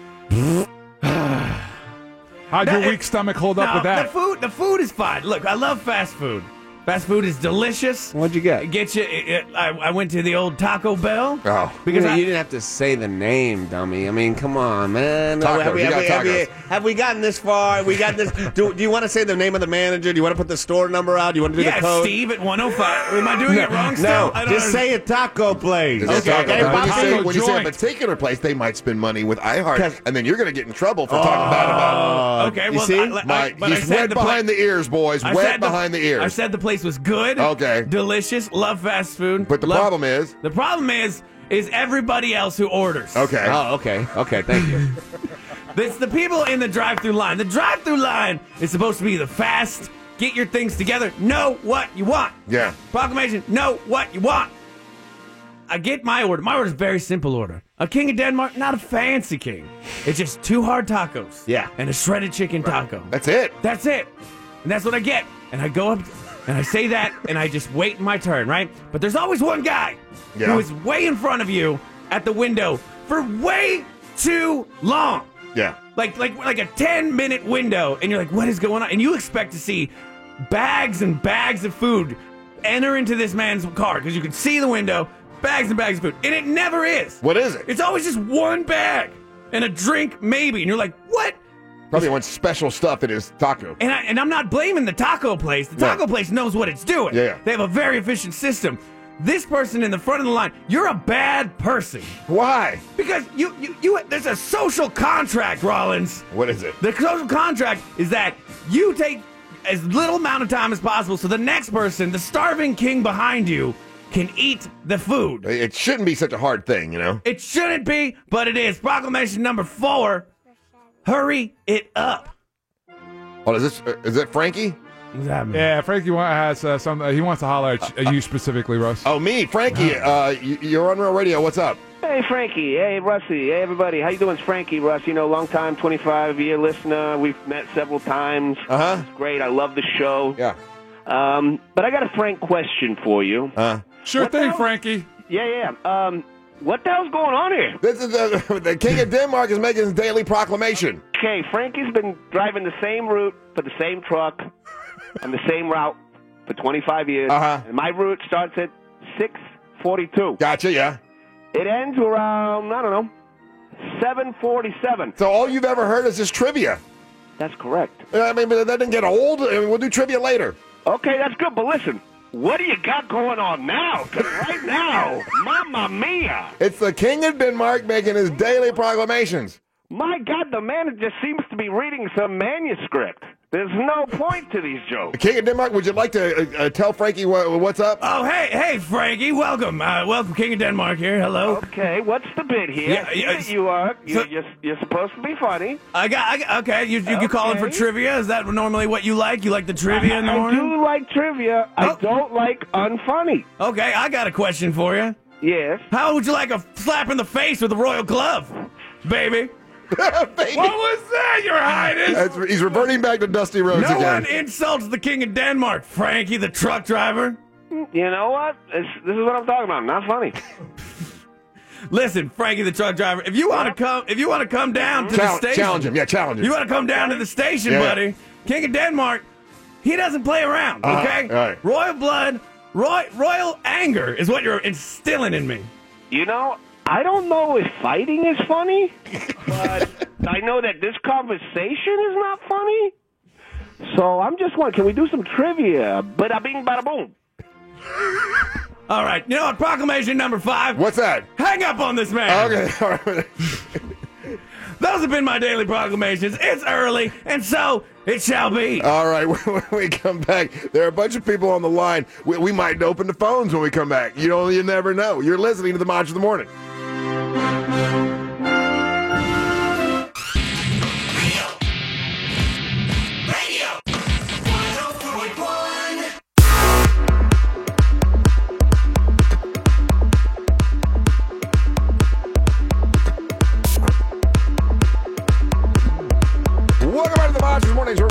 [SPEAKER 6] How'd
[SPEAKER 7] That-
[SPEAKER 6] your weak stomach hold up
[SPEAKER 7] Now,
[SPEAKER 6] with that?
[SPEAKER 7] The food, the food is fine. Look, I love fast food. Fast food is delicious.
[SPEAKER 5] What'd you get?
[SPEAKER 7] It gets you. It, it, I, I went to the old Taco Bell.
[SPEAKER 4] Oh.
[SPEAKER 7] because
[SPEAKER 5] you,
[SPEAKER 7] I,
[SPEAKER 5] you didn't have to say the name, dummy. I mean, come on, man.
[SPEAKER 4] Tacos,
[SPEAKER 5] Have we,
[SPEAKER 4] you
[SPEAKER 5] have,
[SPEAKER 4] got
[SPEAKER 5] we, have, we,
[SPEAKER 4] tacos.
[SPEAKER 5] have we gotten this far? We got this. Do, do you want to say the name of the manager? Do you want to put the store number out? Do you want to do
[SPEAKER 7] yeah,
[SPEAKER 5] the code?
[SPEAKER 7] Steve at one oh five. Am I doing it wrong? Still?
[SPEAKER 5] No,
[SPEAKER 7] I don't
[SPEAKER 5] just say a taco place.
[SPEAKER 4] It's a
[SPEAKER 7] Okay,
[SPEAKER 4] taco.
[SPEAKER 7] okay,
[SPEAKER 4] When, you
[SPEAKER 7] Bobby.
[SPEAKER 4] say, when you say a
[SPEAKER 6] Joint.
[SPEAKER 4] particular place, they might spend money with
[SPEAKER 5] Cause-
[SPEAKER 4] iHeart, and then you're going to get in trouble for talking bad about
[SPEAKER 7] Okay,
[SPEAKER 5] you
[SPEAKER 7] well,
[SPEAKER 5] see?
[SPEAKER 7] I,
[SPEAKER 4] it.
[SPEAKER 7] I,
[SPEAKER 4] My,
[SPEAKER 7] but I
[SPEAKER 4] he's
[SPEAKER 7] said
[SPEAKER 4] wet
[SPEAKER 7] the pla-
[SPEAKER 4] behind the ears, boys.
[SPEAKER 7] I
[SPEAKER 4] Wet
[SPEAKER 7] said the-
[SPEAKER 4] behind the ears.
[SPEAKER 7] I said the place was good.
[SPEAKER 4] Okay.
[SPEAKER 7] Delicious. Love fast food.
[SPEAKER 4] But the
[SPEAKER 7] Love-
[SPEAKER 4] problem is,
[SPEAKER 7] The problem is, is everybody else who orders.
[SPEAKER 4] okay.
[SPEAKER 5] Oh, okay. Okay, thank you.
[SPEAKER 7] It's the people in the drive-through line. The drive-through line is supposed to be the fast, get your things together, know what you want.
[SPEAKER 4] Yeah.
[SPEAKER 7] Proclamation, know what you want. I get my order. My order is a very simple order. A King of Denmark, not a fancy king. It's just two hard tacos.
[SPEAKER 5] Yeah.
[SPEAKER 7] And a shredded chicken taco.
[SPEAKER 4] That's it.
[SPEAKER 7] That's it. And that's what I get. And I go up and I say that and I just wait my turn, right? But there's always one guy
[SPEAKER 4] Yeah.
[SPEAKER 7] who is way in front of you at the window for way too long.
[SPEAKER 4] Yeah.
[SPEAKER 7] Like like like a ten minute window, and you're like, what is going on? And you expect to see bags and bags of food enter into this man's car because you can see the window, bags and bags of food, and it never is.
[SPEAKER 4] What is it?
[SPEAKER 7] It's always just one bag and a drink maybe, and you're like, what?
[SPEAKER 4] Probably wants special stuff in his taco.
[SPEAKER 7] And I, and I'm not blaming the taco place. The
[SPEAKER 4] No.
[SPEAKER 7] taco place knows what it's doing.
[SPEAKER 4] Yeah.
[SPEAKER 7] They have a very efficient system. This person in the front of the line, you're a bad person
[SPEAKER 4] Why?
[SPEAKER 7] because you you, you there's a social contract, Rollins.
[SPEAKER 4] What is it?
[SPEAKER 7] The social contract is that you take as little amount of time as possible so the next person, the starving king behind you, can eat the food.
[SPEAKER 4] It shouldn't be such a hard thing, you know?
[SPEAKER 7] It shouldn't be, but it is. Proclamation number four, hurry it up.
[SPEAKER 4] Oh, is this is it Frankie?
[SPEAKER 7] What's that mean?
[SPEAKER 6] Yeah, Frankie wa- has uh, some. Uh, he wants to holler at y- you specifically, Russ.
[SPEAKER 4] Oh, me, Frankie. Uh, you- you're on Real Radio. What's up?
[SPEAKER 11] Hey, Frankie. Hey, Rusty. Hey, everybody. How you doing? It's Frankie, Russ. You know, long time, twenty-five year listener. We've met several times.
[SPEAKER 4] Uh-huh.
[SPEAKER 11] It's great. I love the show.
[SPEAKER 4] Yeah.
[SPEAKER 11] Um, but I got a frank question for you.
[SPEAKER 4] Uh,
[SPEAKER 6] Sure
[SPEAKER 11] What the
[SPEAKER 6] thing,
[SPEAKER 11] hell?
[SPEAKER 6] Frankie.
[SPEAKER 11] Yeah, yeah. Um, what the hell's going on here?
[SPEAKER 4] this is the, the King of Denmark is making his daily proclamation.
[SPEAKER 11] Okay, Frankie's been driving the same route for the same truck on the same route for twenty-five years.
[SPEAKER 4] Uh-huh.
[SPEAKER 11] And my route starts at six forty-two.
[SPEAKER 4] Gotcha, yeah.
[SPEAKER 11] It ends around, I don't know, seven forty-seven.
[SPEAKER 4] So all you've ever heard is this trivia.
[SPEAKER 11] That's correct.
[SPEAKER 4] I mean, but that didn't get old. I mean, we'll do trivia later.
[SPEAKER 11] Okay, that's good, but listen, what do you got going on now? 'Cause right now, mamma mia,
[SPEAKER 4] It's the King of Denmark making his daily proclamations.
[SPEAKER 11] my God, the man just seems to be reading some manuscript. There's no point to these
[SPEAKER 4] The
[SPEAKER 11] jokes.
[SPEAKER 4] King of Denmark, would you like to uh, uh, tell Frankie what, what's up?
[SPEAKER 7] Oh, hey, hey, Frankie, welcome. Uh, welcome, King of Denmark here. Hello.
[SPEAKER 11] Okay, what's the bid here?
[SPEAKER 7] Yeah,
[SPEAKER 11] I see
[SPEAKER 7] yeah,
[SPEAKER 11] that you are. You,
[SPEAKER 7] so-
[SPEAKER 11] you're, you're supposed to be funny.
[SPEAKER 7] I got, I got okay, you, you, you calling for
[SPEAKER 11] Okay.
[SPEAKER 7] trivia? Is that normally what you like? You like the trivia in the
[SPEAKER 11] I
[SPEAKER 7] morning?
[SPEAKER 11] do like trivia. I
[SPEAKER 7] Oh.
[SPEAKER 11] don't like unfunny.
[SPEAKER 7] Okay, I got a question for you.
[SPEAKER 11] Yes.
[SPEAKER 7] How would you like a slap in the face with a royal glove, baby?
[SPEAKER 4] Baby.
[SPEAKER 7] What was that, Your Highness?
[SPEAKER 4] That's, he's reverting back to Dusty Rhodes
[SPEAKER 7] No
[SPEAKER 4] again.
[SPEAKER 7] one insults the King of Denmark, Frankie, the truck driver.
[SPEAKER 11] You know what? It's, this is what I'm talking about. Not funny.
[SPEAKER 7] Listen, Frankie, the truck driver, if you want to come, if you want to come down to
[SPEAKER 4] Chal-
[SPEAKER 7] the station,
[SPEAKER 4] challenge him. Yeah, challenge him.
[SPEAKER 7] You want to come down to the station,
[SPEAKER 4] Yeah.
[SPEAKER 7] buddy? King of Denmark, he doesn't play around.
[SPEAKER 4] Uh-huh.
[SPEAKER 7] Okay,
[SPEAKER 4] All right.
[SPEAKER 7] royal blood, roy, royal anger is what you're instilling in me.
[SPEAKER 11] You know, I don't know if fighting is funny, but I know that this conversation is not funny. So I'm just wondering, can we do some trivia? Bada bing, bada boom.
[SPEAKER 7] All right, you know what? Proclamation number five.
[SPEAKER 4] What's that?
[SPEAKER 7] Hang up on this man.
[SPEAKER 4] Okay, all right.
[SPEAKER 7] Those have been my daily proclamations. It's early, and so it shall be.
[SPEAKER 4] All right, when we come back, there are a bunch of people on the line. We, we might open the phones when we come back. You know, you never know. You're listening to the Monster of the Morning.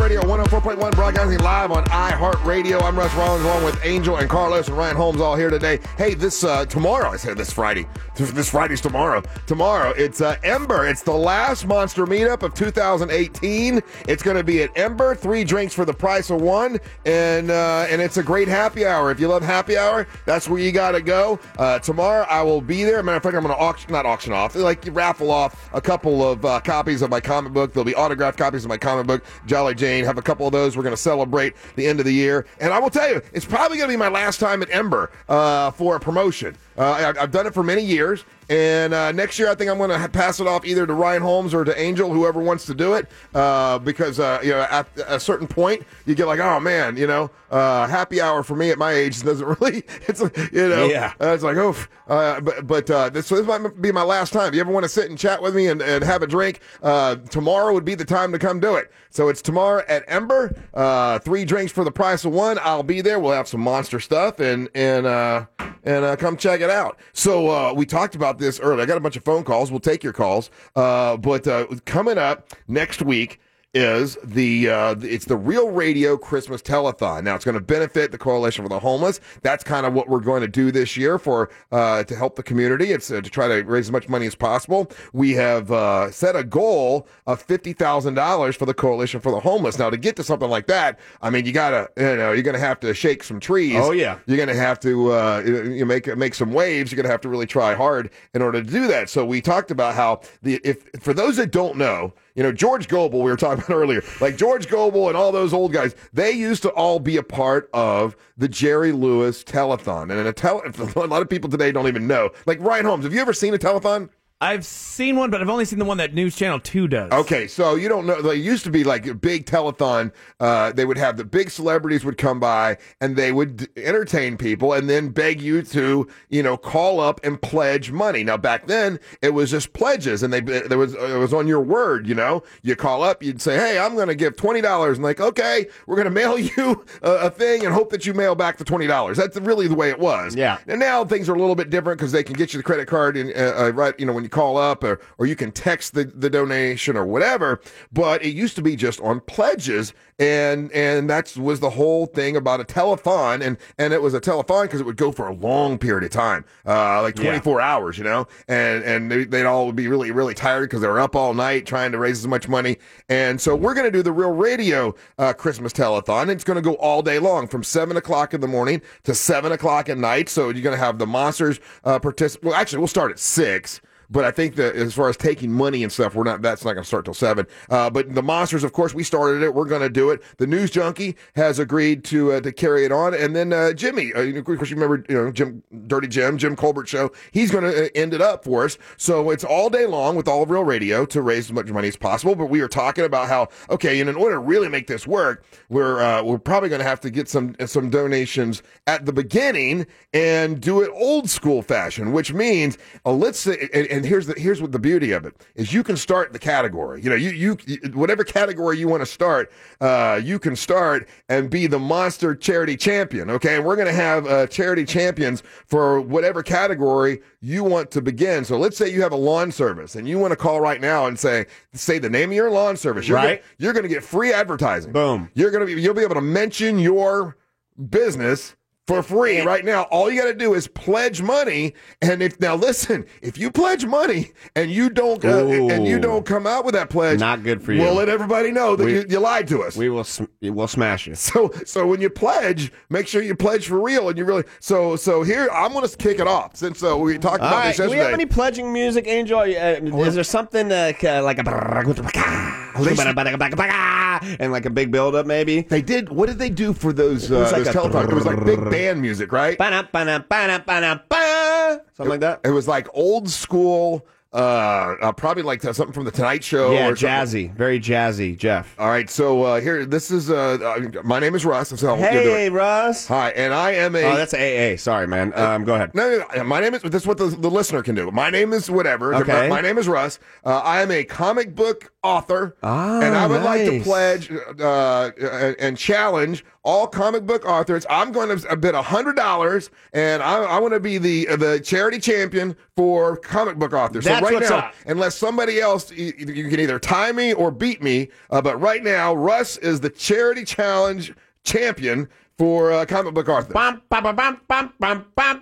[SPEAKER 4] Radio one oh four point one, broadcasting live on iHeartRadio. I'm Russ Rollins, along with Angel and Carlos and Ryan Holmes, all here today. Hey, this uh, tomorrow, I said this Friday. This Friday's tomorrow. Tomorrow, it's uh, Ember. It's the last Monster Meetup of two thousand eighteen. It's going to be at Ember, three drinks for the price of one, and uh, and it's a great happy hour. If you love happy hour, that's where you got to go. Uh, tomorrow, I will be there. Matter of fact, I'm going to auction, not auction off, like raffle off a couple of uh, copies of my comic book. There'll be autographed copies of my comic book, Jolly Jane. Have a couple of those. We're going to celebrate the end of the year. And I will tell you, it's probably going to be my last time at Ember uh, for a promotion. Uh, I've done it for many years, and uh, next year I think I'm going to pass it off either to Ryan Holmes or to Angel, whoever wants to do it, uh, because uh, you know, at a certain point you get like, oh man, you know, uh, happy hour for me at my age doesn't really, it's you know,
[SPEAKER 5] yeah,
[SPEAKER 4] uh, it's like, oh, uh, but but uh, this, so this might be my last time. If you ever want to sit and chat with me and, and have a drink, uh, tomorrow would be the time to come do it. So it's tomorrow at Ember, uh, three drinks for the price of one. I'll be there. We'll have some monster stuff and and uh, and uh, come check it out. So uh, we talked about this earlier. I got a bunch of phone calls. We'll take your calls. Uh, but uh, coming up next week is the uh, it's the Real Radio Christmas Telethon. Now it's going to benefit the Coalition for the Homeless. That's kind of what we're going to do this year for uh, to help the community. It's uh, to try to raise as much money as possible. We have uh, set a goal of fifty thousand dollars for the Coalition for the Homeless. Now to get to something like that, I mean, you gotta you know you're going to have to shake some trees.
[SPEAKER 5] Oh yeah,
[SPEAKER 4] you're going to have to uh, you make make some waves. You're going to have to really try hard in order to do that. So we talked about how the if for those that don't know. You know, George Goebel, we were talking about earlier, like George Goebel and all those old guys, they used to all be a part of the Jerry Lewis Telethon. And in a, tele- a lot of people today don't even know. Like Ryan Holmes, have you ever seen a telethon?
[SPEAKER 7] I've seen one, but I've only seen the one that News Channel two does.
[SPEAKER 4] Okay, so you don't know. They used to be like a big telethon. Uh, they would have the big celebrities would come by and they would entertain people and then beg you to, you know, call up and pledge money. Now back then it was just pledges, and they there was it was on your word. You know, you call up, you'd say, "Hey, I'm going to give twenty dollars," and like, "Okay, we're going to mail you a, a thing and hope that you mail back the twenty dollars." That's really the way it was.
[SPEAKER 5] Yeah.
[SPEAKER 4] And now things are a little bit different because they can get you the credit card and uh, uh, right, you know, when you call up, or or you can text the, the donation or whatever, but it used to be just on pledges, and and that was the whole thing about a telethon, and and it was a telethon because it would go for a long period of time, uh, like twenty-four yeah. hours, you know, and and they, they'd all be really really tired because they were up all night trying to raise as much money, and so we're going to do the Real Radio uh, Christmas Telethon. It's going to go all day long from seven o'clock in the morning to seven o'clock at night. So you're going to have the monsters uh, participate. Well, actually, we'll start at six. But I think that as far as taking money and stuff, we're not. That's not going to start till seven. Uh, but the monsters, of course, we started it. We're going to do it. The News Junkie has agreed to uh, to carry it on, and then uh, Jimmy, uh, of course, you remember, you know, Jim, Dirty Jim, Jim Colbert show. He's going to end it up for us. So it's all day long with all of Real Radio to raise as much money as possible. But we were talking about how okay, and in order to really make this work, we're uh, we're probably going to have to get some some donations at the beginning and do it old school fashion, which means uh, let's say. And, And here's the here's what the beauty of it is: you can start the category. You know, you you whatever category you want to start, uh, you can start and be the monster charity champion. Okay, and we're going to have uh, charity champions for whatever category you want to begin. So let's say you have a lawn service and you want to call right now and say say the name of your lawn service. You're
[SPEAKER 5] right,
[SPEAKER 4] gonna, you're going to get free advertising.
[SPEAKER 5] Boom.
[SPEAKER 4] You're going to be you'll be able to mention your business for free right now. All you got to do is pledge money, and if now listen, if you pledge money and you don't uh, and you don't come out with that pledge,
[SPEAKER 5] not good for you.
[SPEAKER 4] We'll let everybody know that
[SPEAKER 5] we,
[SPEAKER 4] you, you lied to us.
[SPEAKER 5] We will sm- we'll smash you.
[SPEAKER 4] So so when you pledge, make sure you pledge for real, and you really so so here I'm going to kick it off since uh, we talked
[SPEAKER 5] All
[SPEAKER 4] about
[SPEAKER 5] right.
[SPEAKER 4] this yesterday.
[SPEAKER 5] Do we have any pledging music, Angel? Uh, is there something uh, like a and like a big build up maybe?
[SPEAKER 4] They did. What did they do for those? Uh,
[SPEAKER 5] like
[SPEAKER 4] those telephone? It was like big band music, right?
[SPEAKER 5] Something like that.
[SPEAKER 4] It was like old school, uh, uh probably like something from the Tonight Show.
[SPEAKER 5] Yeah,
[SPEAKER 4] or
[SPEAKER 5] jazzy, very jazzy, Jeff.
[SPEAKER 4] All right, so uh, here, this is. Uh, uh, my name is Russ. That's how
[SPEAKER 5] hey, Russ.
[SPEAKER 4] Hi, and I am a.
[SPEAKER 5] Oh, that's A A. Sorry, man. Um, go ahead.
[SPEAKER 4] No, no, no, my name is. This is what the, the listener can do. My name is whatever.
[SPEAKER 5] Okay.
[SPEAKER 4] My, my name is Russ. Uh, I am a comic book author,
[SPEAKER 5] ah,
[SPEAKER 4] and I would
[SPEAKER 5] nice.
[SPEAKER 4] like to pledge uh, and, and challenge all comic book authors. I'm going to bid a hundred dollars, and I, I want to be the the charity champion for comic book authors.
[SPEAKER 5] That's
[SPEAKER 4] so right
[SPEAKER 5] what's
[SPEAKER 4] now,
[SPEAKER 5] up.
[SPEAKER 4] unless somebody else, you, you can either tie me or beat me. Uh, but right now, Russ is the charity challenge champion for uh, comic book authors.
[SPEAKER 5] Bum, bum, bum, bum, bum, bum, bum,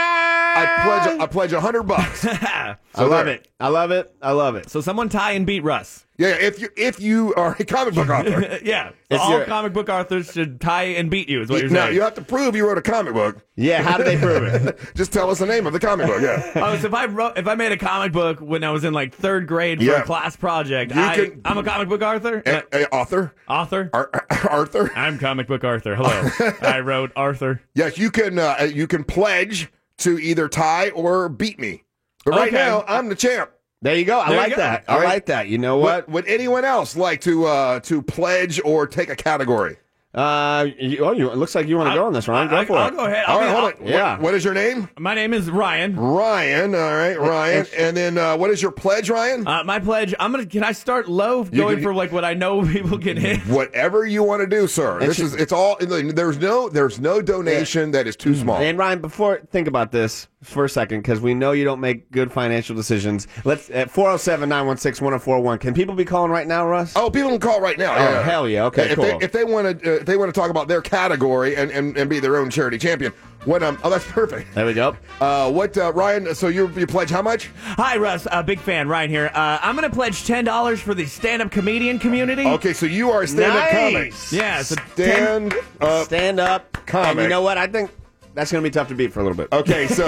[SPEAKER 4] I, I pledge. I pledge a hundred bucks.
[SPEAKER 5] I love
[SPEAKER 4] there.
[SPEAKER 5] it. I love it. I love it.
[SPEAKER 7] So someone tie and beat Russ.
[SPEAKER 4] Yeah, if you if you are a comic book author.
[SPEAKER 7] yeah.
[SPEAKER 5] If
[SPEAKER 7] All
[SPEAKER 5] you're-
[SPEAKER 7] comic book authors should tie and beat you, is what you're
[SPEAKER 4] Now,
[SPEAKER 7] saying.
[SPEAKER 4] you have to prove you wrote a comic book.
[SPEAKER 5] Yeah, how do they prove it?
[SPEAKER 4] Just tell us the name of the comic book, yeah.
[SPEAKER 7] Oh, so if I wrote, if I made a comic book when I was in like third grade for
[SPEAKER 4] Yeah.
[SPEAKER 7] a class project,
[SPEAKER 4] You
[SPEAKER 7] I,
[SPEAKER 4] can-
[SPEAKER 7] I'm a comic book author.
[SPEAKER 4] A, a author?
[SPEAKER 7] Author?
[SPEAKER 4] Ar- Arthur?
[SPEAKER 7] I'm comic book Arthur. Hello. I wrote Arthur.
[SPEAKER 4] Yes, you can uh, you can pledge to either tie or beat me. But right
[SPEAKER 7] Okay.
[SPEAKER 4] now, I'm the champ.
[SPEAKER 5] There you go. I
[SPEAKER 7] There you
[SPEAKER 5] like
[SPEAKER 7] go.
[SPEAKER 5] that. I
[SPEAKER 4] All right.
[SPEAKER 5] like that. You know what?
[SPEAKER 4] Would, would anyone else like to uh, to pledge or take a category?
[SPEAKER 5] Uh, you, oh, you, it looks like you want to go on this, Ryan. Go
[SPEAKER 7] I,
[SPEAKER 5] for
[SPEAKER 7] I'll
[SPEAKER 5] it.
[SPEAKER 7] go ahead. I'll
[SPEAKER 4] All
[SPEAKER 7] be-
[SPEAKER 4] right, hold
[SPEAKER 7] I'll-
[SPEAKER 4] on.
[SPEAKER 5] Yeah.
[SPEAKER 4] What, what is your name?
[SPEAKER 7] My name is Ryan.
[SPEAKER 4] Ryan. All right, Ryan. And then uh, what is your pledge, Ryan?
[SPEAKER 7] Uh, my pledge. I'm gonna. Can I start low, going
[SPEAKER 4] can-
[SPEAKER 7] for like what I know people can hit?
[SPEAKER 4] Whatever you want to do, sir. This is it's all. There's no there's no donation that is too small.
[SPEAKER 5] And Ryan, before think about this for a second, because we know you don't make good financial decisions. Let's at four oh seven, nine one six, one oh four one. Can people be calling right now, Russ?
[SPEAKER 4] Oh, people can call right now.
[SPEAKER 5] Oh,
[SPEAKER 4] yeah.
[SPEAKER 5] hell yeah. Okay,
[SPEAKER 4] if
[SPEAKER 5] cool.
[SPEAKER 4] They, if they want to, uh, if they want to talk about their category and, and, and be their own charity champion. What? Um. Oh, that's perfect.
[SPEAKER 5] There we go.
[SPEAKER 4] Uh. What? Uh, Ryan. So you you pledge how much?
[SPEAKER 7] Hi, Russ. Uh, big fan. Ryan here. Uh, I'm gonna pledge ten dollars for the stand-up comedian community.
[SPEAKER 4] Okay. So you are a stand-up
[SPEAKER 5] Nice.
[SPEAKER 4] comic.
[SPEAKER 7] Yeah. So
[SPEAKER 4] Stand up.
[SPEAKER 5] Stand up.
[SPEAKER 4] comic.
[SPEAKER 5] And you know what? I think that's going to be tough to beat for a little bit.
[SPEAKER 4] Okay. So.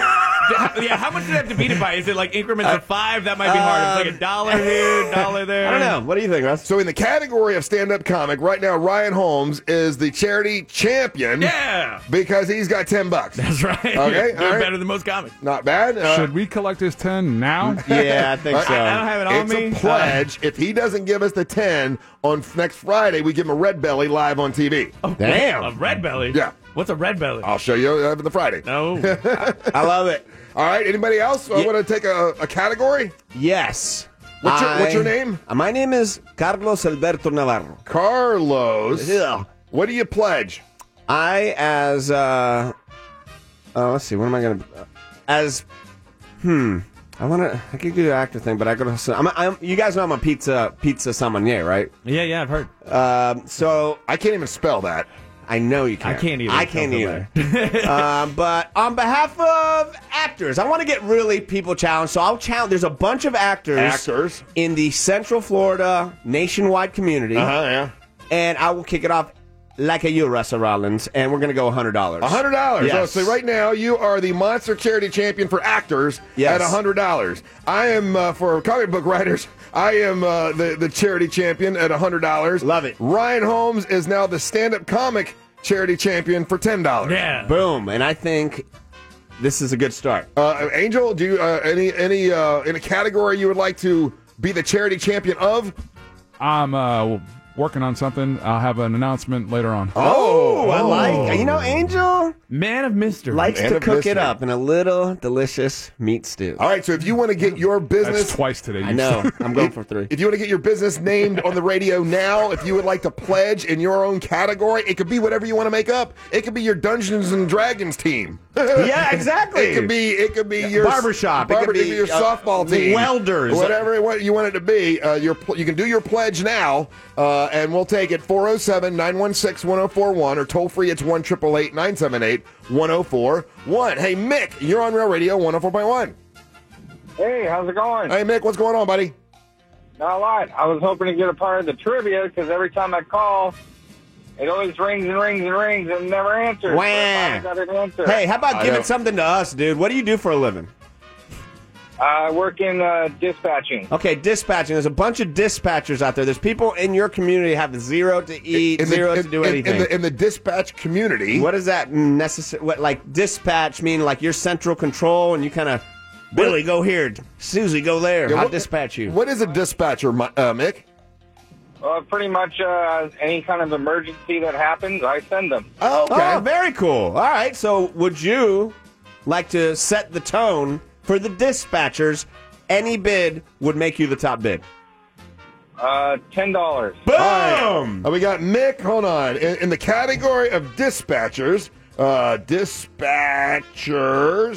[SPEAKER 7] yeah. How much do I have to beat it by? Is it like increments of five? That might be hard. It's like a dollar here, dollar there.
[SPEAKER 5] I don't know. What do you think, Russ?
[SPEAKER 4] So in the category of stand-up comic, right now Ryan Holmes is the charity champion.
[SPEAKER 7] Yeah.
[SPEAKER 4] Because he's got ten bucks.
[SPEAKER 7] That's right.
[SPEAKER 4] Okay.
[SPEAKER 7] Doing
[SPEAKER 4] all right.
[SPEAKER 7] better than most comics.
[SPEAKER 4] Not bad. Uh,
[SPEAKER 6] Should we collect his ten now?
[SPEAKER 5] Yeah, I think so.
[SPEAKER 7] I don't have it on
[SPEAKER 4] it's
[SPEAKER 7] me.
[SPEAKER 4] a pledge. if he doesn't give us the ten on f- next Friday, we give him a red belly live on T V.
[SPEAKER 7] Uh,
[SPEAKER 5] Damn.
[SPEAKER 7] A red belly.
[SPEAKER 4] Yeah.
[SPEAKER 7] What's a red belly?
[SPEAKER 4] I'll show you uh, the Friday.
[SPEAKER 7] No.
[SPEAKER 5] I love it.
[SPEAKER 4] All right. Anybody else
[SPEAKER 5] Yeah.
[SPEAKER 4] want to take a, a category?
[SPEAKER 5] Yes.
[SPEAKER 4] What's your, what's your
[SPEAKER 5] I-
[SPEAKER 4] name?
[SPEAKER 5] Uh, My name is Carlos Alberto Navarro.
[SPEAKER 4] Carlos.
[SPEAKER 5] Yeah.
[SPEAKER 4] What do you pledge?
[SPEAKER 5] I, as, uh, oh, let's see, what am I going to, as, hmm, I want to, I could do the actor thing, but I go to, I'm, I'm, you guys know I'm a pizza, pizza sommelier, right?
[SPEAKER 7] yeah, yeah, I've heard.
[SPEAKER 5] Um, so,
[SPEAKER 4] I can't even spell that.
[SPEAKER 5] I know you can't.
[SPEAKER 7] I can't either.
[SPEAKER 5] I can't
[SPEAKER 7] Don't
[SPEAKER 5] either. um, but on behalf of actors, I want to get really people challenged. So I'll challenge. There's a bunch of actors,
[SPEAKER 4] Actors.
[SPEAKER 5] in the Central Florida nationwide community,
[SPEAKER 4] Uh huh. Yeah.
[SPEAKER 5] and I will kick it off like a you, Russell Rollins, and we're gonna go one hundred dollars.
[SPEAKER 4] A hundred dollars.
[SPEAKER 5] Yes.
[SPEAKER 4] Oh, so right now you are the monster charity champion for actors
[SPEAKER 5] Yes.
[SPEAKER 4] at a hundred dollars. I am uh, for comic book writers. I am uh, the the charity champion at a hundred dollars.
[SPEAKER 5] Love it.
[SPEAKER 4] Ryan Holmes is now the stand-up comic charity champion for ten dollars.
[SPEAKER 7] Yeah.
[SPEAKER 5] Boom, and I think this is a good start.
[SPEAKER 4] Uh, Angel, do you uh, any any uh, in a category you would like to be the charity champion of?
[SPEAKER 6] I'm uh, working on something. I'll have an announcement later on.
[SPEAKER 5] Oh, I like. You know, Angel
[SPEAKER 7] Man of mystery.
[SPEAKER 5] likes
[SPEAKER 4] Man
[SPEAKER 5] to
[SPEAKER 4] of
[SPEAKER 5] cook
[SPEAKER 4] mystery.
[SPEAKER 5] it up in a little delicious meat stew.
[SPEAKER 4] All right, so if you want to get your business
[SPEAKER 6] That's twice today. You
[SPEAKER 5] I know. I'm going for three.
[SPEAKER 4] If you want to get your business named on the radio now, if you would like to pledge in your own category, it could be whatever you want to make up. It could be your Dungeons and Dragons team.
[SPEAKER 5] Yeah, exactly.
[SPEAKER 4] It could be. It could be your
[SPEAKER 5] barbershop. It
[SPEAKER 4] Barber,
[SPEAKER 5] could be,
[SPEAKER 4] your
[SPEAKER 5] uh,
[SPEAKER 4] softball
[SPEAKER 5] the
[SPEAKER 4] team.
[SPEAKER 5] welders.
[SPEAKER 4] Whatever what you want it to be. Uh, your pl- you can do your pledge now, uh, and we'll take it four oh seven, nine one six, one oh four one or toll free. It's one eight eight eight, nine seven eight, one oh four one. Hey Mick, you're on Real Radio one oh four point one.
[SPEAKER 12] Hey, how's it going?
[SPEAKER 4] Hey Mick, what's going on, buddy?
[SPEAKER 12] Not a lot. I was hoping to get a part of the trivia because every time I call, it always rings and rings and rings and never answers.
[SPEAKER 5] Wah.
[SPEAKER 12] So I finally got an answer.
[SPEAKER 5] Hey, how about
[SPEAKER 4] I
[SPEAKER 5] giving
[SPEAKER 4] know.
[SPEAKER 5] something to us, dude? What do you do for a living?
[SPEAKER 12] I work in uh, dispatching.
[SPEAKER 5] Okay, dispatching. There's a bunch of dispatchers out there. There's people in your community have zero to eat,
[SPEAKER 4] In the-
[SPEAKER 5] zero
[SPEAKER 4] in-
[SPEAKER 5] to do
[SPEAKER 4] in-
[SPEAKER 5] anything.
[SPEAKER 4] In the, in the dispatch community.
[SPEAKER 5] What does that necessary? What like dispatch mean? Like you're central control, and you kind of Billy go here, Susie go there.
[SPEAKER 4] Yeah,
[SPEAKER 5] I'll
[SPEAKER 4] what-
[SPEAKER 5] dispatch you.
[SPEAKER 4] What is a dispatcher, Mi- uh, Mick?
[SPEAKER 12] Uh, pretty much uh, any kind of emergency that happens, I send them.
[SPEAKER 4] Oh, okay.
[SPEAKER 5] Oh, very cool. All right. So, would you like to set the tone for the dispatchers? Any bid would make you the top bid.
[SPEAKER 12] Uh, ten dollars.
[SPEAKER 5] Boom!
[SPEAKER 4] Uh, we got Mick. Hold on. In, in the category of dispatchers, uh, dispatchers,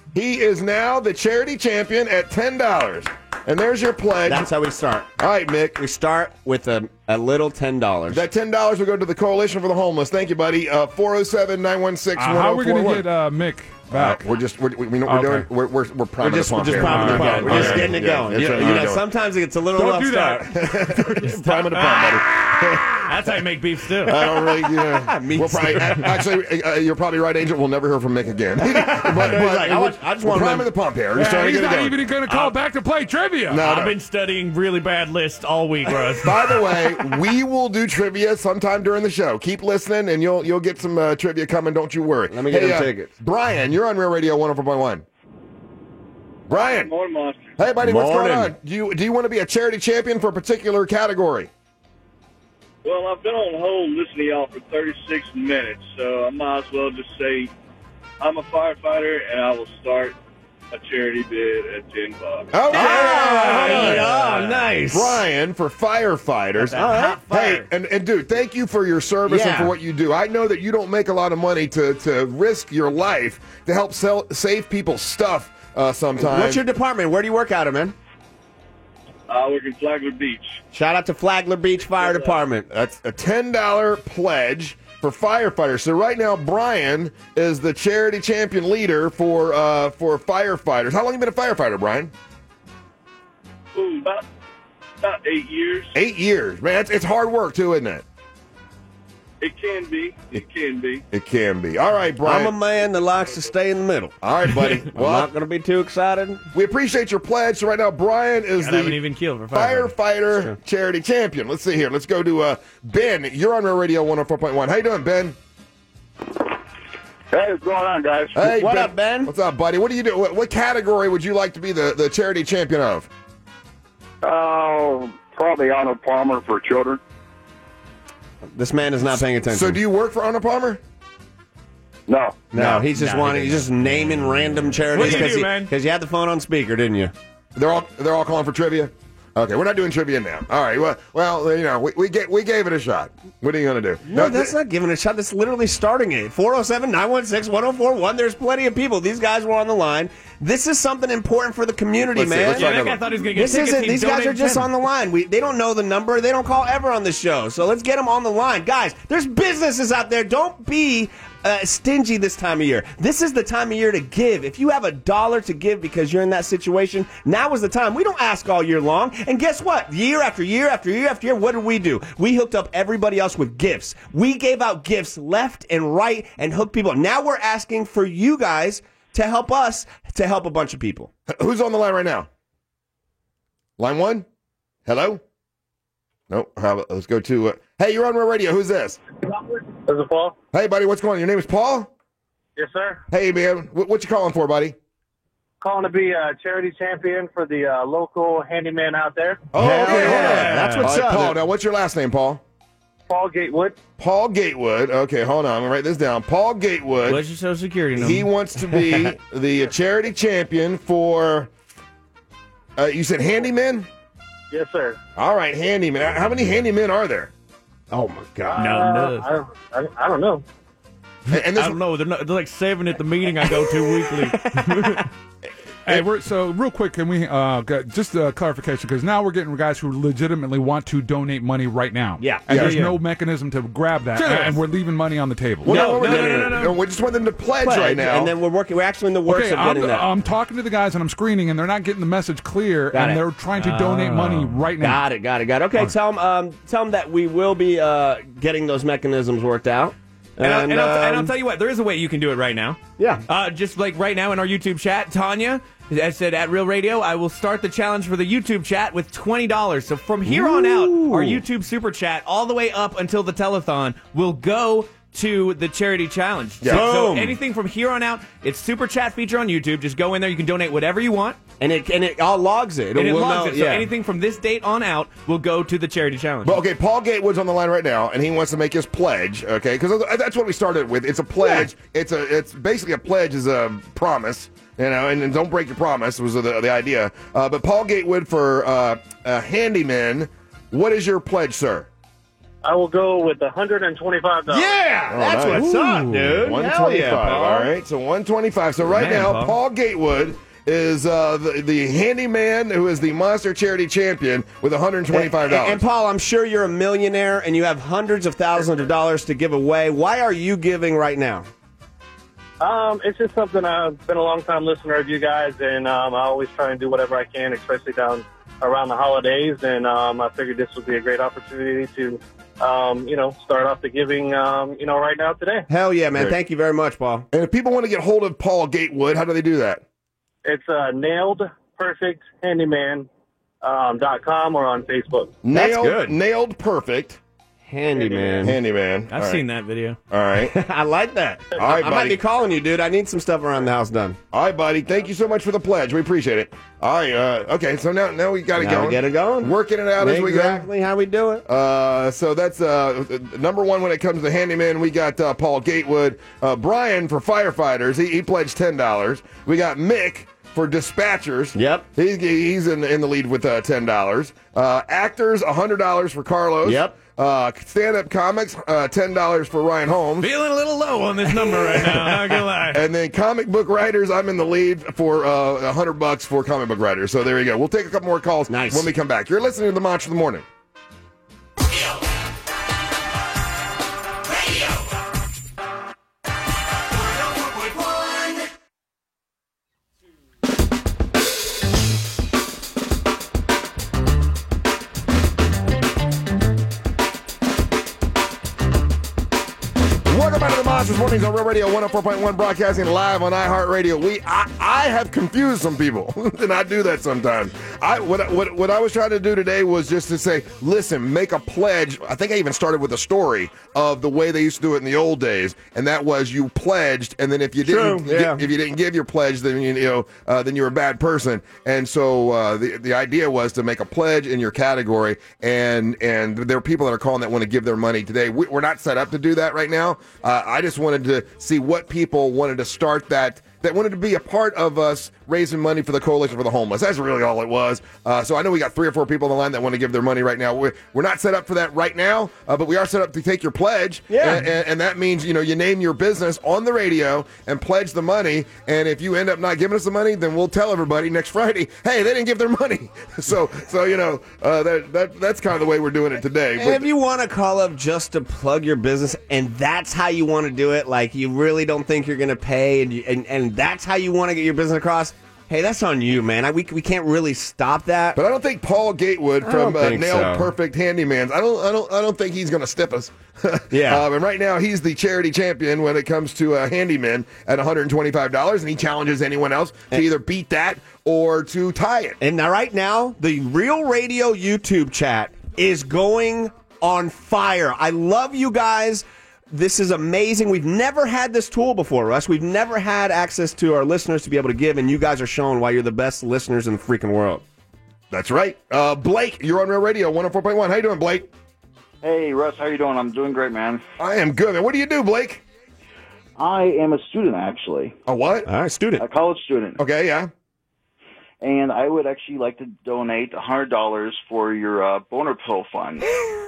[SPEAKER 4] He is now the charity champion at ten dollars. And there's your pledge.
[SPEAKER 5] That's how we start.
[SPEAKER 4] All right, Mick.
[SPEAKER 5] We start with a, a little ten dollars.
[SPEAKER 4] That ten dollars will go to the Coalition for the Homeless. Thank you, buddy. Uh, four oh seven, nine one six, one oh four one.
[SPEAKER 6] Uh, how are we going to get uh, Mick back?
[SPEAKER 4] Uh, we're just, we're, we, we know what we're
[SPEAKER 6] Okay.
[SPEAKER 4] doing. We're, we're, we're priming
[SPEAKER 5] We're just,
[SPEAKER 4] the
[SPEAKER 5] we're
[SPEAKER 4] pump
[SPEAKER 5] just
[SPEAKER 4] here.
[SPEAKER 5] priming the
[SPEAKER 4] All right,
[SPEAKER 5] pump.
[SPEAKER 4] yeah,
[SPEAKER 5] We're just
[SPEAKER 4] yeah,
[SPEAKER 5] getting it
[SPEAKER 4] yeah,
[SPEAKER 5] going.
[SPEAKER 4] that's
[SPEAKER 5] You,
[SPEAKER 4] right,
[SPEAKER 5] you
[SPEAKER 4] we're
[SPEAKER 5] know,
[SPEAKER 4] doing.
[SPEAKER 5] sometimes it's a little
[SPEAKER 6] Don't
[SPEAKER 5] rough
[SPEAKER 6] do
[SPEAKER 5] start.
[SPEAKER 6] that.
[SPEAKER 4] Priming the pump, buddy.
[SPEAKER 7] That's how you make beef stew.
[SPEAKER 4] I don't really, you know,
[SPEAKER 5] Me
[SPEAKER 4] we'll probably,
[SPEAKER 5] too.
[SPEAKER 4] actually, uh, you're probably right, Angel. We'll never hear from Mick again. but, but
[SPEAKER 5] like, I
[SPEAKER 4] we're,
[SPEAKER 5] want- I just
[SPEAKER 4] we're
[SPEAKER 5] want
[SPEAKER 4] priming
[SPEAKER 5] them-
[SPEAKER 4] the pump here. We're just
[SPEAKER 6] Yeah,
[SPEAKER 4] trying to
[SPEAKER 6] he's
[SPEAKER 4] get it
[SPEAKER 6] not
[SPEAKER 4] going.
[SPEAKER 6] even going to call
[SPEAKER 7] Uh,
[SPEAKER 6] back to play trivia.
[SPEAKER 4] No,
[SPEAKER 7] I've
[SPEAKER 4] no.
[SPEAKER 7] been studying really bad lists all week, Russ.
[SPEAKER 4] By the way, we will do trivia sometime during the show. Keep listening, and you'll you'll get some uh, trivia coming. Don't you worry.
[SPEAKER 5] Let me get
[SPEAKER 4] hey,
[SPEAKER 5] them
[SPEAKER 4] uh,
[SPEAKER 5] tickets.
[SPEAKER 4] Brian, you're on Real Radio one oh four point one. Brian,
[SPEAKER 12] Morning, Monster.
[SPEAKER 4] hey buddy, what's going
[SPEAKER 5] Morning.
[SPEAKER 4] on? Do you do you want to be a charity champion for a particular category?
[SPEAKER 12] Well, I've been on hold listening to y'all for thirty-six minutes, so I might as well just say I'm a firefighter, and I will start a charity bid at ten bucks.
[SPEAKER 4] Okay.
[SPEAKER 7] Oh, nice.
[SPEAKER 4] Brian for firefighters.
[SPEAKER 7] All right.
[SPEAKER 4] Hey, and, and dude, thank you for your service and
[SPEAKER 5] Yeah.
[SPEAKER 4] for what you do. I know that you don't make a lot of money to, to risk your life to help sell, save people's stuff uh, sometimes.
[SPEAKER 5] What's your department? Where do you work out of, man?
[SPEAKER 12] I work in Flagler Beach.
[SPEAKER 5] Shout out to Flagler Beach Fire Department.
[SPEAKER 4] That's a ten dollars pledge for firefighters. So right now, Brian is the charity champion leader for uh, for firefighters. How long have you been a firefighter, Brian?
[SPEAKER 12] Ooh, about, about eight years.
[SPEAKER 4] Eight years. Man, it's, it's hard work, too, isn't it?
[SPEAKER 12] It can be. It can be.
[SPEAKER 4] It can be. All right, Brian.
[SPEAKER 5] I'm a man that likes to stay in the middle.
[SPEAKER 4] All right, buddy.
[SPEAKER 5] I'm
[SPEAKER 4] Well,
[SPEAKER 5] not going to be too excited.
[SPEAKER 4] we appreciate your pledge. So right now, Brian is
[SPEAKER 7] I haven't
[SPEAKER 4] the
[SPEAKER 7] even killed for firefighter.
[SPEAKER 4] firefighter charity champion. Let's see here. Let's go to uh, Ben. You're on Real Radio one oh four point one. How you doing, Ben?
[SPEAKER 12] Hey, what's going on, guys?
[SPEAKER 4] Hey,
[SPEAKER 5] What up, Ben?
[SPEAKER 4] What's up, buddy? What do you do? What, what category would you like to be the, the charity champion of?
[SPEAKER 12] Oh, probably Arnold Palmer for children.
[SPEAKER 5] This man is not paying attention.
[SPEAKER 4] So do you work for Arnold Palmer?
[SPEAKER 12] No.
[SPEAKER 5] No, he's just
[SPEAKER 7] No, he
[SPEAKER 5] wanting, he's just naming random charities
[SPEAKER 7] What do you do,
[SPEAKER 5] you,
[SPEAKER 7] man?
[SPEAKER 5] 'cause you had the phone on speaker, didn't you?
[SPEAKER 4] They're all they're all calling for trivia. Okay, we're not doing trivia now. All right. Well, well, you know, we we, get, we gave it a shot. What are you going to do?
[SPEAKER 5] No, that's not giving it a shot. That's literally starting it. four oh seven, nine one six, one oh four one. There's plenty of people. These guys were on the line. This is something important for the community,
[SPEAKER 4] Let's see,
[SPEAKER 5] man.
[SPEAKER 4] let's try
[SPEAKER 7] Yeah, that
[SPEAKER 4] another
[SPEAKER 7] guy
[SPEAKER 4] one.
[SPEAKER 7] thought he was going to get
[SPEAKER 5] This
[SPEAKER 7] tickets.
[SPEAKER 5] isn't.
[SPEAKER 7] He
[SPEAKER 5] These guys are
[SPEAKER 7] donated
[SPEAKER 5] just
[SPEAKER 7] ten.
[SPEAKER 5] on the line. We they don't know the number. They don't call ever on this show. So let's get them on the line, guys. There's businesses out there. Don't be uh, stingy this time of year. This is the time of year to give. If you have a dollar to give because you're in that situation, now is the time. We don't ask all year long. And guess what? Year after year after year after year, what did we do? We hooked up everybody else with gifts. We gave out gifts left and right and hooked people. Now we're asking for you guys to help us to help a bunch of people.
[SPEAKER 4] Who's on the line right now? Line one? Hello? No. How about, let's go to. Uh, hey, you're on Real Radio. Who's this?
[SPEAKER 12] Is it Paul?
[SPEAKER 4] Hey, buddy. What's going on? Your name is Paul?
[SPEAKER 12] Yes, sir.
[SPEAKER 4] Hey, man. What, what you calling for, buddy?
[SPEAKER 12] Calling to be a charity champion for the uh, local handyman out there.
[SPEAKER 4] Oh,
[SPEAKER 5] Hell
[SPEAKER 4] okay. hold
[SPEAKER 5] yeah.
[SPEAKER 4] on.
[SPEAKER 5] That's what's
[SPEAKER 4] All right,
[SPEAKER 5] up.
[SPEAKER 4] Paul. Now, what's your last name, Paul?
[SPEAKER 12] Paul Gatewood.
[SPEAKER 4] Paul Gatewood. Okay, hold on. I'm gonna write this down. Paul Gatewood.
[SPEAKER 7] What's your social security number?
[SPEAKER 4] He wants to be the charity champion for. Uh, you said handyman?
[SPEAKER 12] Yes, sir.
[SPEAKER 4] All right, handyman. How many handymen are there?
[SPEAKER 5] Oh my God.
[SPEAKER 7] No,
[SPEAKER 12] Uh,
[SPEAKER 7] no.
[SPEAKER 12] I, don't, I, I don't know.
[SPEAKER 4] And, and this,
[SPEAKER 7] I don't know. They're, not, they're like seven at the meeting I go to weekly.
[SPEAKER 6] Hey, we're, so real quick, can we uh, get just a clarification? Because now we're getting guys who legitimately want to donate money right now.
[SPEAKER 5] Yeah.
[SPEAKER 6] And
[SPEAKER 4] Yeah,
[SPEAKER 6] there's
[SPEAKER 7] yeah.
[SPEAKER 6] no mechanism to grab that,
[SPEAKER 7] Sure there
[SPEAKER 6] and
[SPEAKER 7] is.
[SPEAKER 6] we're leaving money on the table.
[SPEAKER 4] Well,
[SPEAKER 7] No, no, no, no, no, no.
[SPEAKER 4] We just want them to pledge,
[SPEAKER 5] Pledge,
[SPEAKER 4] right now.
[SPEAKER 5] And then we're working. We're actually in the works
[SPEAKER 6] Okay,
[SPEAKER 5] of
[SPEAKER 6] I'm,
[SPEAKER 5] getting that.
[SPEAKER 6] I'm talking to the guys and I'm screening, and they're not getting the message clear,
[SPEAKER 5] Got
[SPEAKER 6] and
[SPEAKER 5] it.
[SPEAKER 6] they're trying to donate money right now.
[SPEAKER 5] Got it, got it, got it. Okay, tell them, um, tell them that we will be uh, getting those mechanisms worked out.
[SPEAKER 7] And, I'll, and, I'll, and I'll
[SPEAKER 5] um,
[SPEAKER 7] tell you what, there is a way you can do it right now.
[SPEAKER 5] Yeah.
[SPEAKER 7] Uh, just like right now in our YouTube chat, Tanya has said at Real Radio, I will start the challenge for the YouTube chat with twenty dollars. So from here on out, our YouTube Super Chat, all the way up until the telethon, will go to the charity challenge.
[SPEAKER 4] Yeah.
[SPEAKER 7] So, so
[SPEAKER 5] Boom.
[SPEAKER 7] anything from here on out, it's Super Chat feature on YouTube. Just go in there. You can donate whatever you want.
[SPEAKER 5] and it and it all logs it.
[SPEAKER 7] And it
[SPEAKER 5] will
[SPEAKER 7] logs
[SPEAKER 5] know,
[SPEAKER 7] it. So
[SPEAKER 5] yeah.
[SPEAKER 7] anything from this date on out will go to the charity challenge.
[SPEAKER 4] But okay, Paul Gatewood's on the line right now, and he wants to make his pledge. Okay, because that's what we started with. It's a pledge. It's a. It's basically a pledge is a promise. You know, and, and don't break your promise was the, the idea. Uh, but Paul Gatewood for uh, uh, handyman. What is your pledge, sir?
[SPEAKER 13] I will go with one hundred twenty-five dollars.
[SPEAKER 5] Yeah,
[SPEAKER 4] Oh,
[SPEAKER 5] that's
[SPEAKER 4] nice.
[SPEAKER 5] what's up,
[SPEAKER 4] Ooh,
[SPEAKER 5] dude.
[SPEAKER 4] one
[SPEAKER 5] Hell yeah,
[SPEAKER 4] twenty-five.
[SPEAKER 5] Paul.
[SPEAKER 4] All right, so one twenty-five. So right
[SPEAKER 7] Man,
[SPEAKER 4] now,
[SPEAKER 7] Paul.
[SPEAKER 4] Paul Gatewood is uh, the, the handyman who is the Monster Charity Champion with one hundred twenty-five dollars.
[SPEAKER 5] And, and Paul, I'm sure you're a millionaire and you have hundreds of thousands of dollars to give away. Why are you giving right now?
[SPEAKER 13] Um, it's just something I've been a long time listener of you guys, and um, I always try and do whatever I can, especially down around the holidays. And um, I figured this would be a great opportunity to, um, you know, start off the giving, um, you know, right now today.
[SPEAKER 5] Hell yeah, man.
[SPEAKER 4] Great.
[SPEAKER 5] Thank you very much, Paul.
[SPEAKER 4] And if people want to get hold of Paul Gatewood, how do they do that?
[SPEAKER 13] It's uh, nailed perfect handyman um, dot com or on Facebook.
[SPEAKER 5] That's
[SPEAKER 4] Nailed,
[SPEAKER 5] good.
[SPEAKER 4] Nailed Perfect
[SPEAKER 5] Handyman.
[SPEAKER 4] Handyman.
[SPEAKER 7] I've
[SPEAKER 4] All right.
[SPEAKER 7] seen that video.
[SPEAKER 4] All right.
[SPEAKER 5] I like that.
[SPEAKER 4] All right,
[SPEAKER 5] I might
[SPEAKER 4] buddy.
[SPEAKER 5] be calling you, dude. I need some stuff around the house done.
[SPEAKER 4] All right, buddy. Thank you so much for the pledge. We appreciate it. All right. Uh, okay, so now now we got it
[SPEAKER 5] Now
[SPEAKER 4] going.
[SPEAKER 5] we get it going.
[SPEAKER 4] Working it out as we go.
[SPEAKER 5] Exactly how we do it.
[SPEAKER 4] Uh, so that's uh, number one when it comes to handyman. We got uh, Paul Gatewood. Uh, Brian for firefighters. He, he pledged ten dollars. We got Mick for dispatchers.
[SPEAKER 5] Yep.
[SPEAKER 4] He's he's in in the lead with uh, ten dollars. Uh, actors one hundred dollars for Carlos.
[SPEAKER 5] Yep.
[SPEAKER 4] Uh, stand-up comics uh, ten dollars for Ryan Holmes.
[SPEAKER 7] Feeling a little low on this number right now, not gonna lie.
[SPEAKER 4] And then comic book writers, I'm in the lead for uh, one hundred bucks for comic book writers. So there you go. We'll take a couple more calls
[SPEAKER 5] Nice.
[SPEAKER 4] when we come back. You're listening to the Monster of the Morning. Welcome back to the Monsters Mornings on Real Radio one oh four point one, broadcasting live on iHeartRadio. We, I, I have confused some people, and I do that sometimes. I what, I- what what I was trying to do today was just to say, listen, make a pledge. I think I even started with a story of the way they used to do it in the old days, and that was you pledged, and then if you didn't,
[SPEAKER 5] True, yeah.
[SPEAKER 4] gi- if you didn't give your pledge, then you, you know, uh, then you were a bad person. And so uh, the the idea was to make a pledge in your category, and and there are people that are calling that want to give their money today. We, we're not set up to do that right now. Uh, I just wanted to see what people wanted to start that that wanted to be a part of us raising money for the Coalition for the Homeless. That's really all it was. Uh, so I know we got three or four people on the line that want to give their money right now. We're, we're not set up for that right now, uh, but we are set up to take your pledge.
[SPEAKER 5] Yeah.
[SPEAKER 4] And, and, and that means, you know, you name your business on the radio and pledge the money. And if you end up not giving us the money, then we'll tell everybody next Friday, hey, they didn't give their money. so, so you know, uh, that, that that's kind of the way we're doing it today.
[SPEAKER 5] And
[SPEAKER 4] But-
[SPEAKER 5] if you want to call up just to plug your business, and that's how you want to do it, like you really don't think you're going to pay, and, you, and and that's how you want to get your business across, hey, that's on you, man. I, we we can't really stop that.
[SPEAKER 4] But I don't think Paul Gatewood
[SPEAKER 5] I
[SPEAKER 4] from
[SPEAKER 5] don't
[SPEAKER 4] uh,
[SPEAKER 5] think
[SPEAKER 4] Nailed
[SPEAKER 5] so.
[SPEAKER 4] Perfect Handymans. I don't. I don't. I don't think he's going to step us.
[SPEAKER 5] Yeah.
[SPEAKER 4] Um, and right now he's the charity champion when it comes to uh, handymen at one hundred twenty-five dollars, and he challenges anyone else to either beat that or to tie it.
[SPEAKER 5] And now, right now, the Real Radio YouTube chat is going on fire. I love you guys. This is amazing. We've never had this tool before, Russ. We've never had access to our listeners to be able to give, and you guys are showing why you're the best listeners in the freaking world.
[SPEAKER 4] That's right. Uh, Blake, you're on Real Radio one oh four point one. How you doing, Blake?
[SPEAKER 14] Hey, Russ, how you doing? I'm doing great, man.
[SPEAKER 4] I am good, man. What do you do, Blake?
[SPEAKER 14] I am a student, actually.
[SPEAKER 4] A what?
[SPEAKER 5] All right, student.
[SPEAKER 14] A college student.
[SPEAKER 4] Okay, yeah.
[SPEAKER 14] And I would actually like to donate one hundred dollars for your uh, boner pill fund.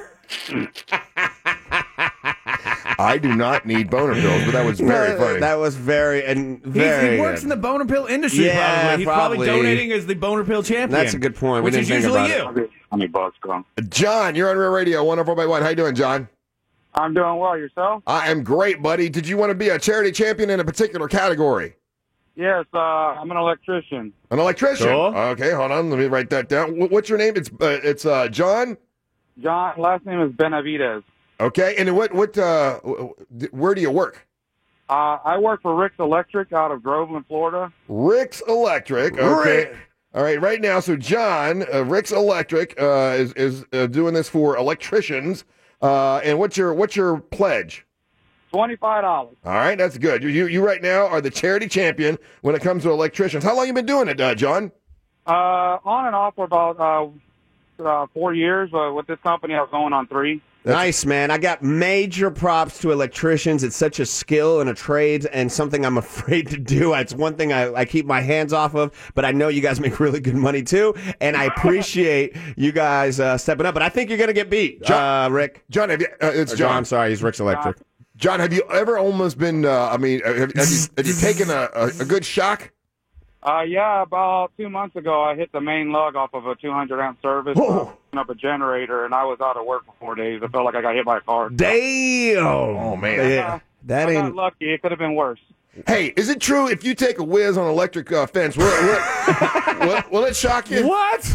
[SPEAKER 4] I do not need boner pills, but that was very
[SPEAKER 5] No,
[SPEAKER 4] funny.
[SPEAKER 5] That was very and
[SPEAKER 7] He's,
[SPEAKER 5] very.
[SPEAKER 7] he works
[SPEAKER 5] good.
[SPEAKER 7] in the boner pill industry,
[SPEAKER 5] Yeah,
[SPEAKER 7] probably. He's probably.
[SPEAKER 5] probably.
[SPEAKER 7] donating as the boner pill champion.
[SPEAKER 5] That's a good point. We
[SPEAKER 7] Which
[SPEAKER 5] didn't
[SPEAKER 7] is
[SPEAKER 5] think
[SPEAKER 7] usually
[SPEAKER 5] about
[SPEAKER 7] you.
[SPEAKER 5] it.
[SPEAKER 14] How many bucks, gone?
[SPEAKER 4] John, you're on Real Radio one oh four point one. How you doing, John?
[SPEAKER 14] I'm doing well. Yourself?
[SPEAKER 4] I am great, buddy. Did you want to be a charity champion in a particular category?
[SPEAKER 14] Yes, uh, I'm an electrician.
[SPEAKER 4] An electrician.
[SPEAKER 5] Cool.
[SPEAKER 4] Okay, hold on. Let me write that down. Wh- What's your name? It's uh, it's uh, John.
[SPEAKER 14] John, last name is Benavides.
[SPEAKER 4] Okay, and what what uh, wh- wh- where do you work?
[SPEAKER 14] Uh, I work for Rick's Electric out of Groveland, Florida.
[SPEAKER 4] Rick's Electric. Okay.
[SPEAKER 5] Rick.
[SPEAKER 4] All right. Right now, so John, uh, Rick's Electric uh, is is uh, doing this for electricians. Uh, and what's your what's your pledge?
[SPEAKER 14] twenty-five dollars.
[SPEAKER 4] All right, that's good. You, you you right now are the charity champion when it comes to electricians. How long you been doing it, uh, John?
[SPEAKER 14] Uh, on and off for about uh, uh, four years. Uh, with this company, I was going on three.
[SPEAKER 5] Nice, man. I got major props to electricians. It's such a skill and a trade and something I'm afraid to do. It's one thing I, I keep my hands off of, but I know you guys make really good money too, and I appreciate you guys uh, stepping up. But I think you're going to get beat, John, uh, Rick.
[SPEAKER 4] John, have you, uh, it's
[SPEAKER 5] Or
[SPEAKER 4] John.
[SPEAKER 5] John. I'm sorry, he's Rick's Electric.
[SPEAKER 4] John, have you ever almost been, uh, I mean, have, have, you, have you taken a, a, a good shock?
[SPEAKER 15] Uh, yeah, about two months ago, I hit the main lug off of a two hundred amp service, uh, up a generator, and I was out of work for four days. I felt like I got hit by a car.
[SPEAKER 5] Damn!
[SPEAKER 4] Oh, man.
[SPEAKER 15] Yeah,
[SPEAKER 5] that
[SPEAKER 15] I
[SPEAKER 5] ain't...
[SPEAKER 15] got lucky. It could have been worse.
[SPEAKER 4] Hey, is it true if you take a whiz on an electric uh, fence, will, will, will, will it shock you?
[SPEAKER 6] What?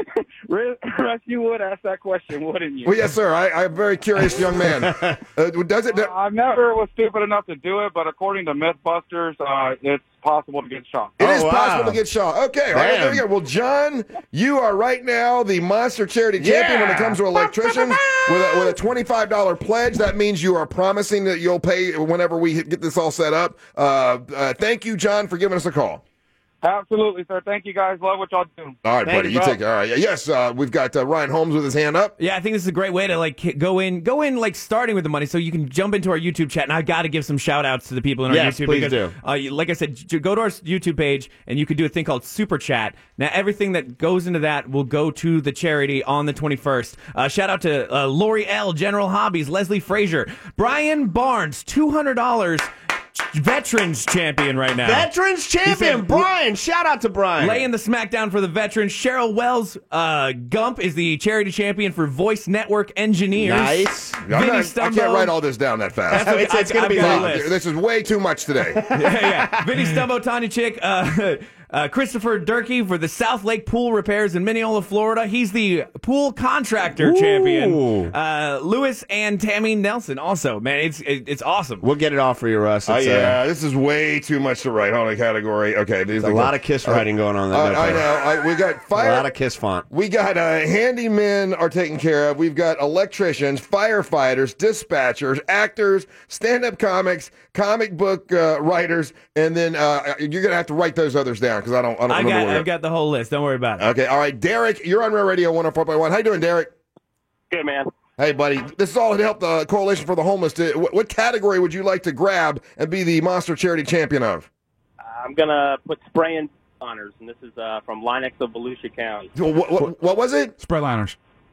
[SPEAKER 15] Russ, you would ask that question, wouldn't you?
[SPEAKER 4] Well, yes, sir. I, I'm a very curious young man. Uh, does it?
[SPEAKER 15] Uh, I never was stupid enough to do it, but according to Mythbusters, uh, it's possible to get shot.
[SPEAKER 4] It is possible to get shot. Okay, all right, there we go. Well, John, you are right now the Monster Charity Champion when it comes to electricians with a, with a twenty-five dollars pledge. That means you are promising that you'll pay whenever we get this all set up. Uh, uh, thank you, John, for giving us a call.
[SPEAKER 15] Absolutely, sir. Thank you, guys. Love what y'all do.
[SPEAKER 4] All right, buddy. You take it. All right. Yes, uh, we've got uh, Ryan Holmes with his hand up.
[SPEAKER 16] Yeah, I think this is a great way to like go in, go in like starting with the money, so you can jump into our YouTube chat. And I've got to give some shout outs to the people in our
[SPEAKER 5] Yes,
[SPEAKER 16] YouTube.
[SPEAKER 5] please
[SPEAKER 16] because,
[SPEAKER 5] do.
[SPEAKER 16] Uh, you- like I said, j- go to our YouTube page, and you can do a thing called Super Chat. Now, everything that goes into that will go to the charity on the twenty-first. Uh, shout out to uh, Lori L, General Hobbies, Leslie Frazier, Brian Barnes, two hundred dollars. Veterans champion right now.
[SPEAKER 5] Veterans champion,
[SPEAKER 16] He said,
[SPEAKER 5] Brian. Shout out to Brian.
[SPEAKER 16] Laying the smackdown for the veterans. Cheryl Wells uh, Gump is the charity champion for Voice Network Engineers.
[SPEAKER 5] Nice.
[SPEAKER 4] I'm
[SPEAKER 16] Vinny
[SPEAKER 4] not- I
[SPEAKER 16] Stumbo.
[SPEAKER 4] can't write all this down that fast.
[SPEAKER 16] That's okay.
[SPEAKER 5] It's- it's
[SPEAKER 16] I've-
[SPEAKER 5] gonna
[SPEAKER 16] I've
[SPEAKER 5] be
[SPEAKER 16] got a
[SPEAKER 5] long.
[SPEAKER 16] list.
[SPEAKER 4] This is way too much today.
[SPEAKER 16] yeah, yeah. Vinny Stumbo, Tanya Chick, uh, uh, Christopher Durkee for the South Lake Pool Repairs in Mineola, Florida. He's the pool contractor
[SPEAKER 5] Ooh.
[SPEAKER 16] champion. Uh, Lewis and Tammy Nelson also. Man, it's it, it's awesome.
[SPEAKER 5] We'll get it all for you, Russ.
[SPEAKER 4] Oh,
[SPEAKER 5] It's,
[SPEAKER 4] yeah,
[SPEAKER 5] uh,
[SPEAKER 4] this is way too much to write on a category. Okay, these
[SPEAKER 5] a lot of kiss writing going on there.
[SPEAKER 4] I, I know. I, we got fire.
[SPEAKER 5] A lot of kiss font.
[SPEAKER 4] We got uh, handymen are taken care of. We've got electricians, firefighters, dispatchers, actors, stand-up comics, comic book uh, writers, and then uh, you're gonna have to write those others down because I don't. I don't
[SPEAKER 16] I
[SPEAKER 4] remember.
[SPEAKER 16] got
[SPEAKER 4] where
[SPEAKER 16] I've got the whole list. Don't worry about it.
[SPEAKER 4] Okay, all right, Derek, you're on Real Radio one oh four point one. How you doing, Derek?
[SPEAKER 13] Good, man.
[SPEAKER 4] Hey, buddy. This is all to help the Coalition for the Homeless. To, what, what category would you like to grab and be the Monster Charity Champion of?
[SPEAKER 13] I'm going to put spraying honors, and this is uh, from Linex of Volusia County.
[SPEAKER 4] What, what, what was it?
[SPEAKER 6] Spray liners.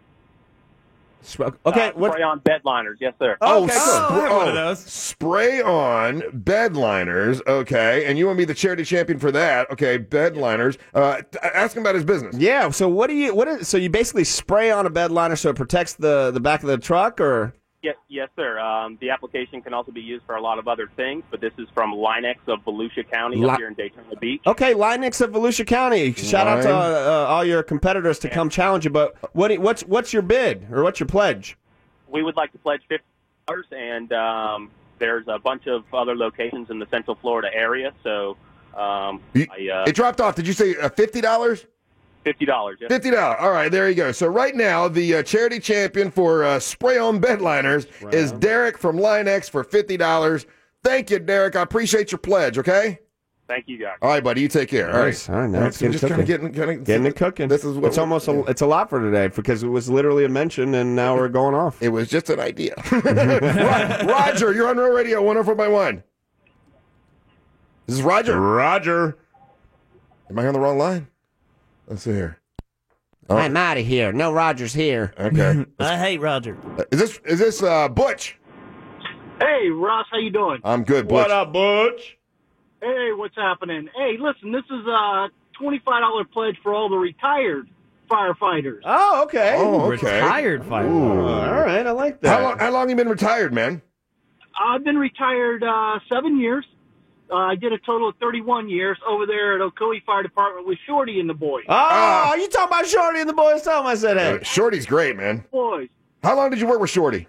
[SPEAKER 5] Okay,
[SPEAKER 13] Uh, spray on bed liners. Yes, sir.
[SPEAKER 4] Oh,
[SPEAKER 16] Okay,
[SPEAKER 4] so-
[SPEAKER 16] cool. I have one of
[SPEAKER 4] oh,
[SPEAKER 16] those.
[SPEAKER 4] Spray on bed liners. Okay, and you want to be the charity champion for that? Okay, bed liners. Uh, t- ask him about his business.
[SPEAKER 5] Yeah. So what do you? What is? So you basically spray on a bed liner so it protects the the back of the truck, or?
[SPEAKER 13] Yes, yes, sir. Um, the application can also be used for a lot of other things, but this is from Linex of Volusia County
[SPEAKER 5] Li-
[SPEAKER 13] up here in Daytona Beach.
[SPEAKER 5] Okay, Linex of Volusia County. Shout out to uh, uh, all your competitors to come challenge you. But what? do you- What's what's your bid or what's your pledge?
[SPEAKER 13] We would like to pledge fifty dollars, and um, there's a bunch of other locations in the Central Florida area. So um,
[SPEAKER 4] You-
[SPEAKER 13] I, uh,
[SPEAKER 4] it dropped off. Did you say uh, fifty dollars?
[SPEAKER 13] fifty dollars. Yes.
[SPEAKER 4] Fifty dollars. All right, there you go. So right now, the uh, charity champion for uh, spray on bed liners is Derek from Linex for fifty dollars. Thank you, Derek. I appreciate your pledge. Okay.
[SPEAKER 13] Thank you, guys.
[SPEAKER 4] All right, buddy. You take care. All right.
[SPEAKER 5] Nice. All right, now
[SPEAKER 4] All
[SPEAKER 5] it's
[SPEAKER 4] so
[SPEAKER 5] getting
[SPEAKER 4] just kind of
[SPEAKER 5] cooking.
[SPEAKER 4] getting, kind of
[SPEAKER 5] Getting it cooking.
[SPEAKER 4] This is what
[SPEAKER 5] it's almost a, it's a lot for today because it was literally a mention and now we're going off.
[SPEAKER 4] It was just an idea. Ro- Roger, you're on Real Radio one oh four point one. This is Roger.
[SPEAKER 5] Roger.
[SPEAKER 4] Am I on the wrong line? Let's see here. Oh.
[SPEAKER 5] I'm out of here. No Rogers here.
[SPEAKER 4] Okay.
[SPEAKER 16] I hate Roger.
[SPEAKER 4] Uh, Is this is this uh, Butch?
[SPEAKER 17] Hey, Ross, how you doing?
[SPEAKER 4] I'm good, Butch.
[SPEAKER 5] What up, Butch?
[SPEAKER 17] Hey, what's happening? Hey, listen, this is a twenty-five dollars pledge for all the retired firefighters.
[SPEAKER 5] Oh, okay.
[SPEAKER 4] Oh, okay.
[SPEAKER 16] Retired fighter.
[SPEAKER 5] Ooh, all right, I like that.
[SPEAKER 4] How long? How long you been retired, man?
[SPEAKER 17] I've been retired uh, seven years. Uh, I did a total of thirty-one years over there at Ocoee Fire Department with Shorty and the boys.
[SPEAKER 5] Oh, you talking about Shorty and the boys? Tell them I said hey.
[SPEAKER 4] Uh, Shorty's great, man.
[SPEAKER 17] Boys.
[SPEAKER 4] How long did you work with Shorty?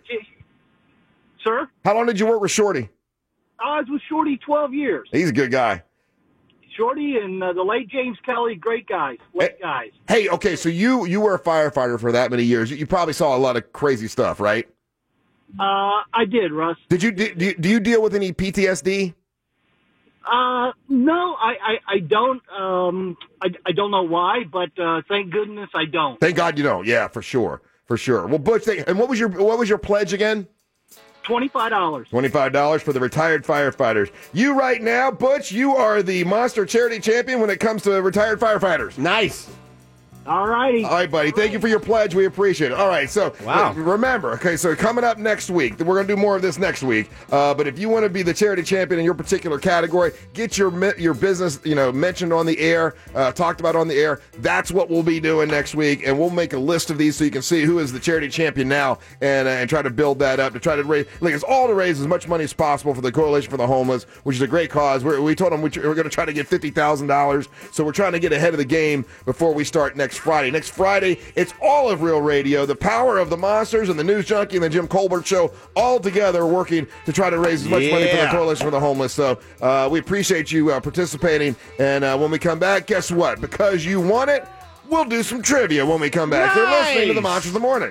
[SPEAKER 17] Sir?
[SPEAKER 4] How long did you work with Shorty?
[SPEAKER 17] I was with Shorty twelve years.
[SPEAKER 4] He's a good guy.
[SPEAKER 17] Shorty and uh, the late James Kelly, great guys, late guys.
[SPEAKER 4] Hey, okay, so you you were a firefighter for that many years. You, you probably saw a lot of crazy stuff, right?
[SPEAKER 17] Uh, I did, Russ.
[SPEAKER 4] Did you do, do you- do you deal with any P T S D?
[SPEAKER 17] Uh, no, I, I, I don't. Um, I, I don't know why, but uh, thank goodness I don't.
[SPEAKER 4] Thank God you don't. Yeah, for sure. For sure. Well, Butch, they, and what was your what was your pledge again?
[SPEAKER 17] twenty-five dollars.
[SPEAKER 4] twenty-five dollars for the retired firefighters. You right now, Butch, you are the Monster Charity Champion when it comes to retired firefighters.
[SPEAKER 5] Nice.
[SPEAKER 17] All righty.
[SPEAKER 4] All right, buddy. Thank you for your pledge. We appreciate it. All right, so
[SPEAKER 5] wow.
[SPEAKER 4] remember, okay, so coming up next week, we're going to do more of this next week, uh, but if you want to be the charity champion in your particular category, get your your business, you know, mentioned on the air, uh, talked about on the air, that's what we'll be doing next week, and we'll make a list of these so you can see who is the charity champion now and, uh, and try to build that up to try to raise, like it's all to raise as much money as possible for the Coalition for the Homeless, which is a great cause. We're, we told them we, we're going to try to get fifty thousand dollars, so we're trying to get ahead of the game before we start next Friday. Next Friday, it's all of Real Radio, the power of the Monsters and the News Junkie and the Jim Colbert Show all together working to try to raise as much
[SPEAKER 5] yeah.
[SPEAKER 4] money for the Coalition for the Homeless. So uh, we appreciate you uh, participating. And uh, when we come back, guess what? Because you want it, we'll do some trivia when we come back.
[SPEAKER 5] Nice.
[SPEAKER 4] They're listening to the Monsters in the Morning.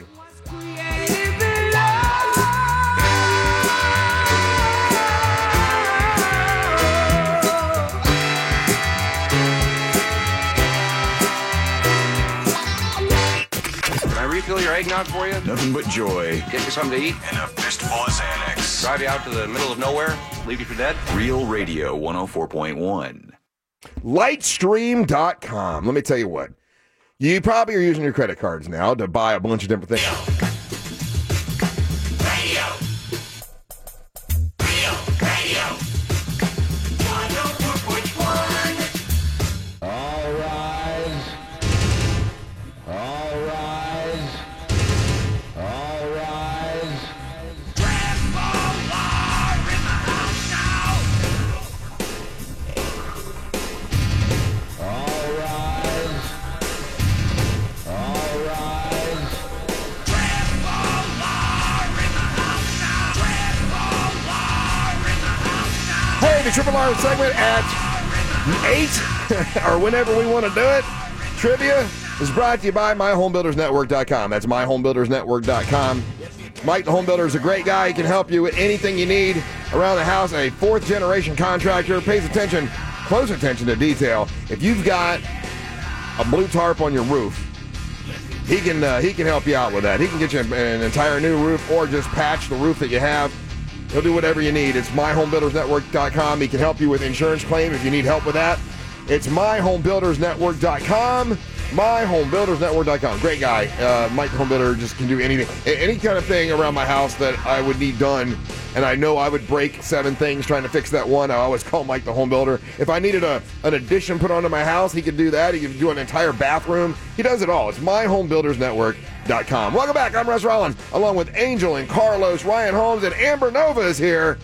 [SPEAKER 18] Refill your eggnog for you?
[SPEAKER 1] Nothing but joy.
[SPEAKER 18] Get you something to eat?
[SPEAKER 1] And a fistful of Xanax.
[SPEAKER 18] Drive you out to the middle of nowhere? Leave you for dead?
[SPEAKER 1] Real Radio one oh four point one.
[SPEAKER 4] Lightstream dot com. Let me tell you what. You probably are using your credit cards now to buy a bunch of different things.
[SPEAKER 3] Radio. Real Radio. one oh four point one.
[SPEAKER 2] All rise. All rise. All rise.
[SPEAKER 3] Transformer in the house now.
[SPEAKER 2] All rise. All rise.
[SPEAKER 3] Transformer in the house now. Transformer in the house now.
[SPEAKER 4] Hey, the Triple R segment at eight or whenever we want to do it. Trivia is brought to you by my home builders network dot com. That's my home builders network dot com. Mike the Home Builder is a great guy. He can help you with anything you need around the house. A fourth-generation contractor, pays attention, close attention to detail. If you've got a blue tarp on your roof, he can uh, he can help you out with that. He can get you an entire new roof or just patch the roof that you have. He'll do whatever you need. It's my home builders network dot com. He can help you with insurance claim if you need help with that. It's my home builders network dot com. my home builders network dot com. Great guy. Uh, Mike the Home Builder just can do anything. Any kind of thing around my house that I would need done, and I know I would break seven things trying to fix that one, I always call Mike the Home Builder. If I needed a an addition put onto my house, he could do that. He could do an entire bathroom. He does it all. It's my home builders network dot com. Welcome back. I'm Russ Rollins, along with Angel and Carlos, Ryan Holmes, and Amber Nova is here.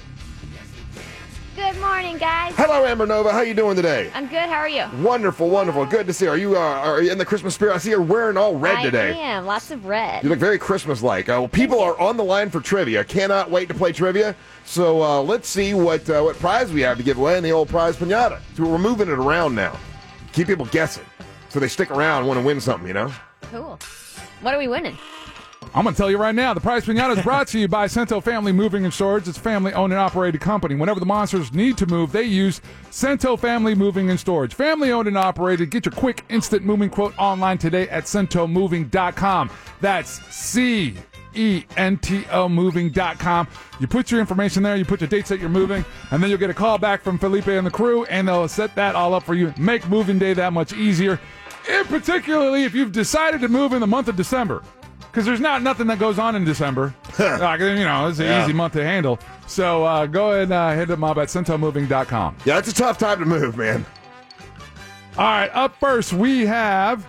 [SPEAKER 19] Good morning, guys.
[SPEAKER 4] Hello, Amber Nova. How you doing today?
[SPEAKER 19] I'm good. How are you?
[SPEAKER 4] Wonderful, wonderful. Good to see you. Are you, uh, are you in the Christmas spirit? I see you're wearing all red
[SPEAKER 19] I
[SPEAKER 4] today.
[SPEAKER 19] I am. Lots of red.
[SPEAKER 4] You look very Christmas-like. Uh, well, people are on the line for trivia. Cannot wait to play trivia. So uh, let's see what uh, what prize we have to give away in the old prize pinata. So we're moving it around now. Keep people guessing, so they stick around and want to win something, you know?
[SPEAKER 19] Cool. What are we winning?
[SPEAKER 6] I'm going to tell you right now, the Prize Pinata is brought to you by Cento Family Moving and Storage. It's a family-owned and operated company. Whenever the Monsters need to move, they use Cento Family Moving and Storage. Family-owned and operated. Get your quick, instant moving quote online today at cento moving dot com. That's C E N T O moving dot com. You put your information there, you put your dates that you're moving, and then you'll get a call back from Felipe and the crew, and they'll set that all up for you. Make moving day that much easier, and particularly if you've decided to move in the month of December. Because there's not nothing that goes on in December. Like, you know, it's an
[SPEAKER 4] Yeah.
[SPEAKER 6] easy month to handle. So uh, go ahead and uh, hit them up at cento moving dot com.
[SPEAKER 4] Yeah, it's a tough time to move, man.
[SPEAKER 6] All right, up first we have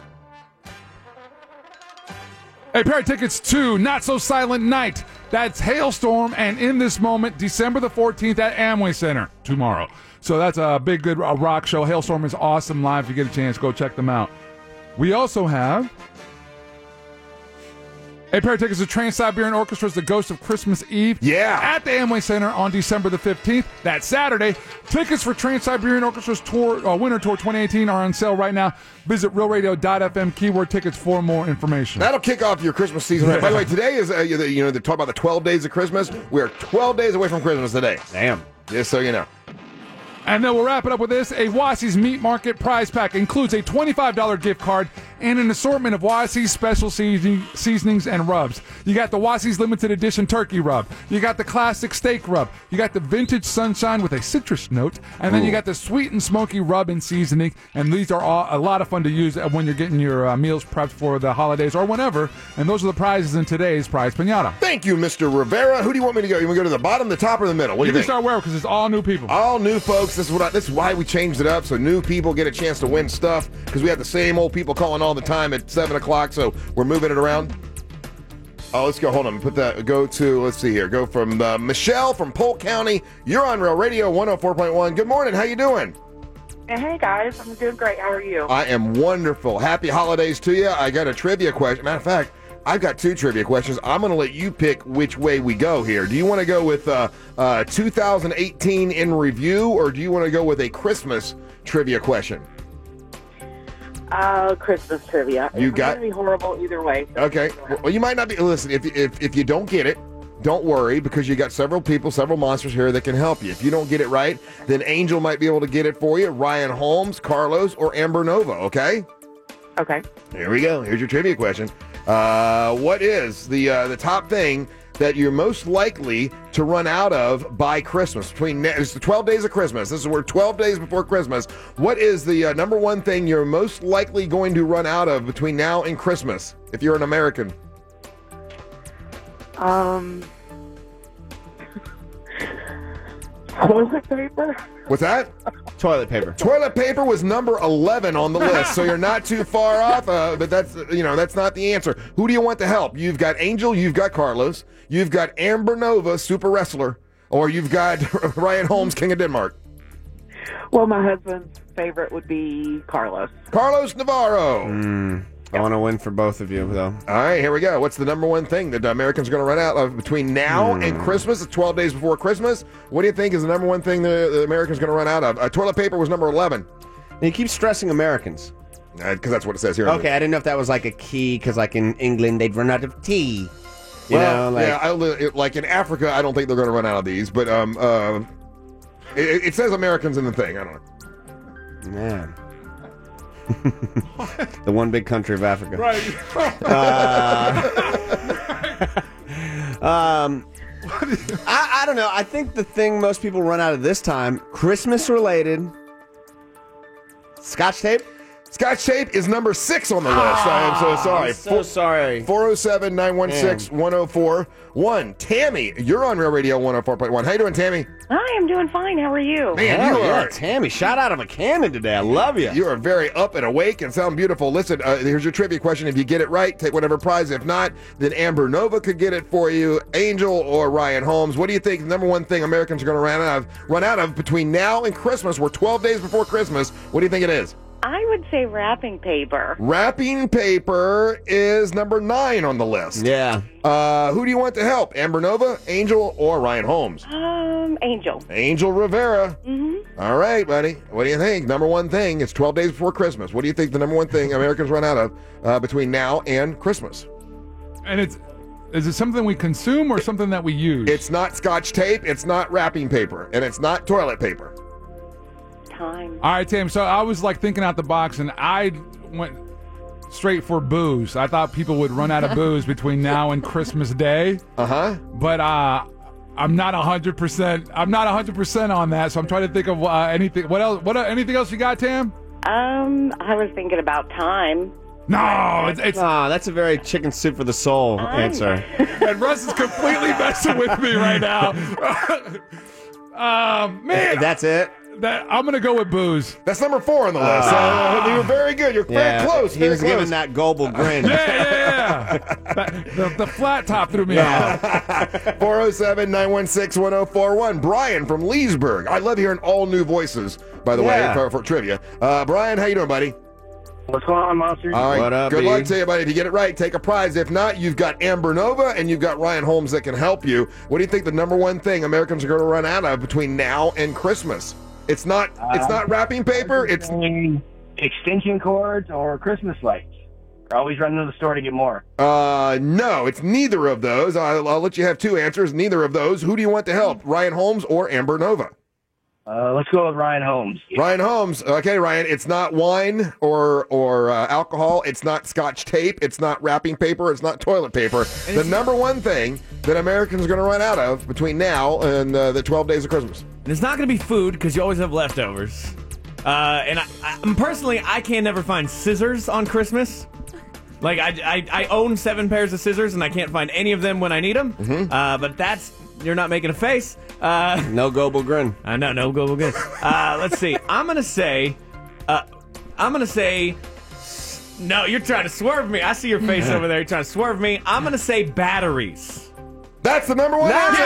[SPEAKER 6] a pair of tickets to Not So Silent Night. That's Hailstorm and In This Moment, December the fourteenth at Amway Center tomorrow. So that's a big, good uh, rock show. Hailstorm is awesome live. If you get a chance, go check them out. We also have a pair of tickets to Trans-Siberian Orchestra's The Ghost of Christmas Eve.
[SPEAKER 4] Yeah.
[SPEAKER 6] At the Amway Center on December the fifteenth. That's Saturday. Tickets for Trans-Siberian Orchestra's tour, uh, Winter Tour twenty eighteen are on sale right now. Visit real radio dot f m keyword tickets for more information.
[SPEAKER 4] That'll kick off your Christmas season. Right? By the way, today is, uh, you know, they talk about the twelve days of Christmas. We are twelve days away from Christmas today.
[SPEAKER 5] Damn.
[SPEAKER 4] Just so you know.
[SPEAKER 6] And then we'll wrap it up with this. A Wassey's Meat Market prize pack includes a twenty-five dollars gift card and an assortment of Wossy's special seasoning, seasonings and rubs. You got the Wossy's limited edition turkey rub. You got the classic steak rub. You got the vintage sunshine with a citrus note, and then
[SPEAKER 4] Ooh.
[SPEAKER 6] you got the sweet and smoky rub and seasoning. And these are all a lot of fun to use when you're getting your uh, meals prepped for the holidays or whenever. And those are the prizes in today's Prize Pinata.
[SPEAKER 4] Thank you, Mister Rivera. Who do you want me to go? You want to go to the bottom, the top, or the middle? What
[SPEAKER 6] You
[SPEAKER 4] do
[SPEAKER 6] can
[SPEAKER 4] you think?
[SPEAKER 6] start where because it's all new people.
[SPEAKER 4] All new folks. This is what I, this is why we changed it up, so new people get a chance to win stuff, because we have the same old people calling all the time at seven o'clock, so we're moving it around. Oh, let's go. Hold on. Put that. Go to, let's see here. Go from uh, Michelle from Polk County. You're on Real Radio one oh four point one. Good morning. How you doing?
[SPEAKER 20] Hey, guys. I'm doing great. How are you?
[SPEAKER 4] I am wonderful. Happy holidays to you. I got a trivia question. Matter of fact, I've got two trivia questions. I'm going to let you pick which way we go here. Do you want to go with uh, uh, two thousand eighteen in review, or do you want to go with a Christmas trivia question?
[SPEAKER 20] Uh, Christmas trivia.
[SPEAKER 4] You
[SPEAKER 20] It's
[SPEAKER 4] got-
[SPEAKER 20] gonna be horrible either way. so-
[SPEAKER 4] Okay. Well, you might not be. Listen, if, if, if you don't get it, don't worry, because you got several people, several monsters here that can help you. If you don't get it right, then Angel might be able to get it for you. Ryan Holmes, Carlos, or Amber Nova, okay?
[SPEAKER 20] Okay.
[SPEAKER 4] Here we go. Here's your trivia question. Uh, what is the uh, the top thing that you're most likely to run out of by Christmas? Between na- it's the twelve days of Christmas. This is we're twelve days before Christmas. What is the uh, number one thing you're most likely going to run out of between now and Christmas if you're an American?
[SPEAKER 20] Um, toilet paper?
[SPEAKER 4] What's that?
[SPEAKER 5] Toilet paper.
[SPEAKER 4] Toilet paper was number eleven on the list, so you're not too far off. Uh, but that's you know that's not the answer. Who do you want to help? You've got Angel, you've got Carlos, you've got Amber Nova, super wrestler, or you've got Ryan Holmes, King of Denmark.
[SPEAKER 20] Well, my husband's favorite would be Carlos.
[SPEAKER 4] Carlos Navarro.
[SPEAKER 5] Mm, I want to win for both of you, though.
[SPEAKER 4] All right, here we go. What's the number one thing that Americans are going to run out of between now
[SPEAKER 5] Hmm.
[SPEAKER 4] and Christmas? It's twelve days before Christmas. What do you think is the number one thing the, the Americans are going to run out of? Uh, toilet paper was number eleven.
[SPEAKER 5] And you keep stressing Americans.
[SPEAKER 4] Because uh, that's what it says here.
[SPEAKER 5] Okay, I didn't know if that was like a key, because like in England, they'd run out of tea. You
[SPEAKER 4] well,
[SPEAKER 5] know, like,
[SPEAKER 4] yeah, I, li- like in Africa, I don't think they're going to run out of these, but um, uh, it, it says Americans in the thing. I don't know.
[SPEAKER 5] Man. The one big country of Africa.
[SPEAKER 6] Right.
[SPEAKER 5] Uh, um, I, I don't know. I think the thing most people run out of this time, Christmas related, Scotch tape.
[SPEAKER 4] Scotch tape is number six on the list. I am so sorry.
[SPEAKER 5] I'm so sorry.
[SPEAKER 4] four oh seven, nine one six, one oh four one. Tammy, you're on Real Radio one oh four point one. How you doing, Tammy?
[SPEAKER 20] Hi, I'm doing fine. How are you?
[SPEAKER 4] Man,
[SPEAKER 5] Hell
[SPEAKER 4] you
[SPEAKER 5] yeah,
[SPEAKER 4] are.
[SPEAKER 5] Tammy, shot out of a cannon today. I love you.
[SPEAKER 4] You are very up and awake and sound beautiful. Listen, uh, here's your trivia question. If you get it right, take whatever prize. If not, then Amber Nova could get it for you. Angel or Ryan Holmes. What do you think the number one thing Americans are going to run out of, run out of between now and Christmas? We're twelve days before Christmas. What do you think it is?
[SPEAKER 20] I would say wrapping paper.
[SPEAKER 4] Wrapping paper is number nine on the list.
[SPEAKER 5] Yeah.
[SPEAKER 4] Uh, who do you want to help? Amber Nova, Angel, or Ryan Holmes?
[SPEAKER 20] Um, Angel.
[SPEAKER 4] Angel Rivera.
[SPEAKER 20] Mm-hmm.
[SPEAKER 4] All right, buddy. What do you think? Number one thing. It's twelve days before Christmas. What do you think the number one thing Americans run out of uh, between now and Christmas?
[SPEAKER 6] And it's is it something we consume or something that we use?
[SPEAKER 4] It's not Scotch tape. It's not wrapping paper, and it's not toilet paper.
[SPEAKER 20] Time.
[SPEAKER 6] All right, Tim. So I was like thinking out the box, and I went straight for booze. I thought people would run out of booze between now and Christmas Day.
[SPEAKER 4] Uh huh.
[SPEAKER 6] But uh, I'm not a hundred percent. I'm not a hundred percent on that. So I'm trying to think of uh, anything. What else? What? Uh, anything else you got, Tam?
[SPEAKER 20] Um, I was thinking about time.
[SPEAKER 6] No, it's, it's
[SPEAKER 5] Ah, that's a very chicken soup for the soul answer.
[SPEAKER 6] and Russ is completely messing with me right now. um, man,
[SPEAKER 5] That's it.
[SPEAKER 6] that, I'm gonna go with booze.
[SPEAKER 4] That's number four on the list. Uh, you were very good. You're
[SPEAKER 5] Yeah,
[SPEAKER 4] very close.
[SPEAKER 5] he
[SPEAKER 4] very
[SPEAKER 5] was
[SPEAKER 4] close.
[SPEAKER 5] giving that Goebel grin.
[SPEAKER 6] Yeah, yeah, yeah. That- the, the flat top threw me off.
[SPEAKER 4] four oh seven, nine one six, one oh four one. Brian from Leesburg. I love hearing all new voices, by the
[SPEAKER 5] Yeah.
[SPEAKER 4] way, for, for trivia. Uh, Brian, how you doing, buddy?
[SPEAKER 13] What's going on, Monsters?
[SPEAKER 4] All right.
[SPEAKER 5] What up,
[SPEAKER 4] Good
[SPEAKER 5] B?
[SPEAKER 4] luck to you, buddy. If you get it right, take a prize. If not, you've got Amber Nova and you've got Ryan Holmes that can help you. What do you think the number one thing Americans are going to run out of between now and Christmas? It's not. It's not wrapping paper. It's
[SPEAKER 13] extension cords or Christmas lights. I always run to the store to get more.
[SPEAKER 4] uh no. It's neither of those. I'll, I'll let you have two answers. Neither of those. Who do you want to help? Ryan Holmes or Amber Nova?
[SPEAKER 13] Uh, let's go with Ryan Holmes.
[SPEAKER 4] Ryan Holmes. Okay, Ryan. It's not wine or or uh, alcohol. It's not Scotch tape. It's not wrapping paper. It's not toilet paper. The number one thing that Americans are going to run out of between now and uh, the twelve days of Christmas.
[SPEAKER 16] And it's not going to be food because you always have leftovers. Uh, and I, I, personally, I can never find scissors on Christmas. Like, I, I, I own seven pairs of scissors, and I can't find any of them when I need them.
[SPEAKER 5] Mm-hmm.
[SPEAKER 16] Uh, but that's, you're not making a face. Uh,
[SPEAKER 5] no global grin.
[SPEAKER 16] I know, no global grin. Uh, let's see. I'm going to say, uh, I'm going to say, no, you're trying to swerve me. I see your face over there. You're trying to swerve me. I'm going to say batteries.
[SPEAKER 4] That's the number one answer.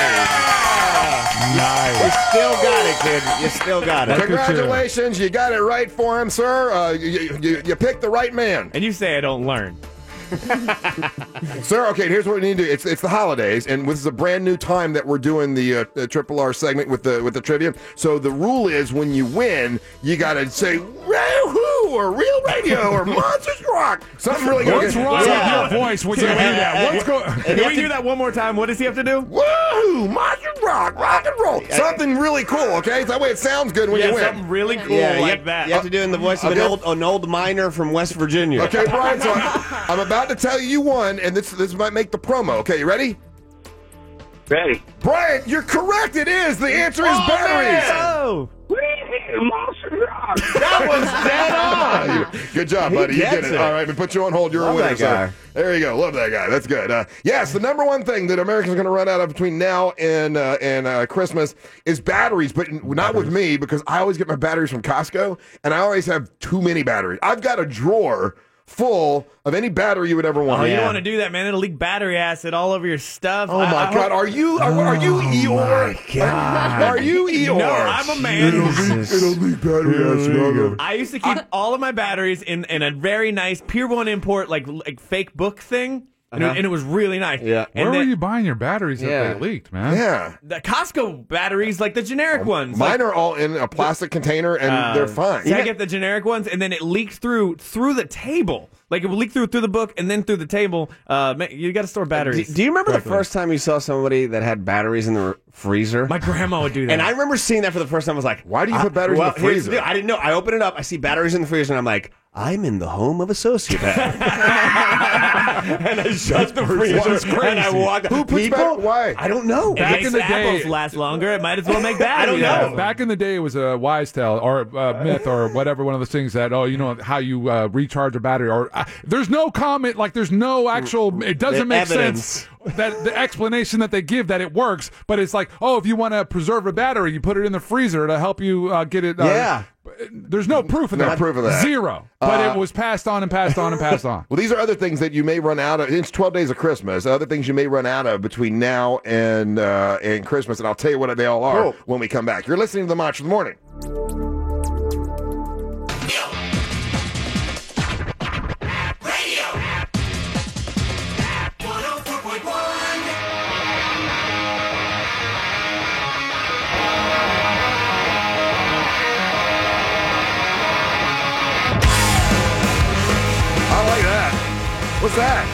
[SPEAKER 5] Nice. You still got it, kid. You still got it.
[SPEAKER 4] Congratulations. You got it right for him, sir. Uh, you, you, you picked the right man.
[SPEAKER 16] And you say I don't learn.
[SPEAKER 4] Sir, okay, here's what we need to do. It's it's the holidays, and this is a brand new time that we're doing the, uh, the Triple R segment with the with the trivia. So the rule is when you win, you got to say, Woo-hoo, or Real Radio, or Monsters Rock. Something really good.
[SPEAKER 6] What's wrong
[SPEAKER 4] Yeah.
[SPEAKER 6] with your voice when you do that? What's go-
[SPEAKER 16] Can we hear that one more time? What does he have to do?
[SPEAKER 4] Woo! Monsters Rock, rock and roll. Something really cool, okay? That way it sounds good when
[SPEAKER 16] Yeah,
[SPEAKER 4] you win.
[SPEAKER 16] something really cool
[SPEAKER 5] Yeah, you
[SPEAKER 16] like
[SPEAKER 5] have,
[SPEAKER 16] that.
[SPEAKER 5] You have to do it in the voice of
[SPEAKER 4] Okay.
[SPEAKER 5] an old an old miner from West Virginia.
[SPEAKER 4] Okay, Brian, so I'm, I'm about to tell you you won, and this this might make the promo. Okay, you ready?
[SPEAKER 13] Ready.
[SPEAKER 4] Brian, you're correct. It is. The answer is batteries.
[SPEAKER 16] Oh!
[SPEAKER 13] Monster Rock.
[SPEAKER 5] That was dead on.
[SPEAKER 4] Good job,
[SPEAKER 5] He
[SPEAKER 4] buddy. You
[SPEAKER 5] gets
[SPEAKER 4] did it.
[SPEAKER 5] it.
[SPEAKER 4] All right, we put you on hold. You're
[SPEAKER 5] Love
[SPEAKER 4] a winner,
[SPEAKER 5] that
[SPEAKER 4] sir.
[SPEAKER 5] guy.
[SPEAKER 4] There you go. Love that guy. That's good. Uh, yes, the number one thing that Americans are going to run out of between now and uh, and uh, Christmas is batteries, but not with me because I always get my batteries from Costco, and I always have too many batteries. I've got a drawer full of any battery you would ever want.
[SPEAKER 16] Oh, you don't want to do that, man. It'll leak battery acid all over your stuff.
[SPEAKER 4] Oh my
[SPEAKER 16] I, I
[SPEAKER 4] God! Are you are, are you Eeyore?
[SPEAKER 5] God.
[SPEAKER 4] Are you Eeyore?
[SPEAKER 16] No, I'm a man.
[SPEAKER 4] It'll leak battery acid.
[SPEAKER 16] I used to keep all of my batteries in, in a very nice Pier One import, like like fake book thing, and,
[SPEAKER 5] Uh-huh.
[SPEAKER 16] it, and it was really nice.
[SPEAKER 5] Yeah.
[SPEAKER 16] And
[SPEAKER 6] Where were
[SPEAKER 16] then-
[SPEAKER 6] you buying your batteries
[SPEAKER 5] Yeah.
[SPEAKER 6] that they leaked, man?
[SPEAKER 4] Yeah.
[SPEAKER 16] The Costco batteries, like the generic ones.
[SPEAKER 4] Mine
[SPEAKER 16] like,
[SPEAKER 4] are all in a plastic container, and
[SPEAKER 16] uh,
[SPEAKER 4] they're fine.
[SPEAKER 16] See, I get the generic ones, and then it leaked through through the table. Like it would leak through through the book and then through the table. Uh, ma- you got to store
[SPEAKER 5] Do,
[SPEAKER 16] batteries.
[SPEAKER 5] do you remember
[SPEAKER 16] correctly.
[SPEAKER 5] the first time you saw somebody that had batteries in the r- freezer?
[SPEAKER 16] My grandma would do that.
[SPEAKER 5] And I remember seeing that for the first time. I was like,
[SPEAKER 4] Why do you put
[SPEAKER 5] I-
[SPEAKER 4] batteries in
[SPEAKER 5] well,
[SPEAKER 4] the
[SPEAKER 5] here's
[SPEAKER 4] freezer?
[SPEAKER 5] deal. I didn't know. I open it up. I see batteries in the freezer, and I'm like, I'm in the home of a sociopath. and I shut the freezer,
[SPEAKER 4] That's crazy.
[SPEAKER 5] and I walked.
[SPEAKER 4] Who puts
[SPEAKER 5] people?
[SPEAKER 4] bat- why?
[SPEAKER 5] I don't know.
[SPEAKER 16] It
[SPEAKER 6] Back
[SPEAKER 16] makes
[SPEAKER 6] in the
[SPEAKER 16] apples
[SPEAKER 6] day-
[SPEAKER 16] last longer. It might as well make
[SPEAKER 5] I
[SPEAKER 16] batteries.
[SPEAKER 5] don't know.
[SPEAKER 6] Back in the day, it was a wise tale or uh, myth or whatever, one of those things that, oh, you know, how you uh, recharge a battery. Or uh, there's no comment, like there's no actual, it doesn't
[SPEAKER 5] The
[SPEAKER 6] make
[SPEAKER 5] evidence.
[SPEAKER 6] sense that the explanation that they give that it works. But it's like, oh, if you want to preserve a battery, you put it in the freezer to help you uh, get it. Uh,
[SPEAKER 5] Yeah.
[SPEAKER 6] There's no proof of
[SPEAKER 4] No
[SPEAKER 6] that.
[SPEAKER 4] proof of that.
[SPEAKER 6] Zero. But
[SPEAKER 4] Uh,
[SPEAKER 6] it was passed on and passed on and passed on.
[SPEAKER 4] Well, these are other things that you may run out of. It's twelve days of Christmas. Other things you may run out of between now and uh, and Christmas, and I'll tell you what they all are
[SPEAKER 5] Cool.
[SPEAKER 4] when we come back. You're listening to the Monster of the Morning. I like that. What's that?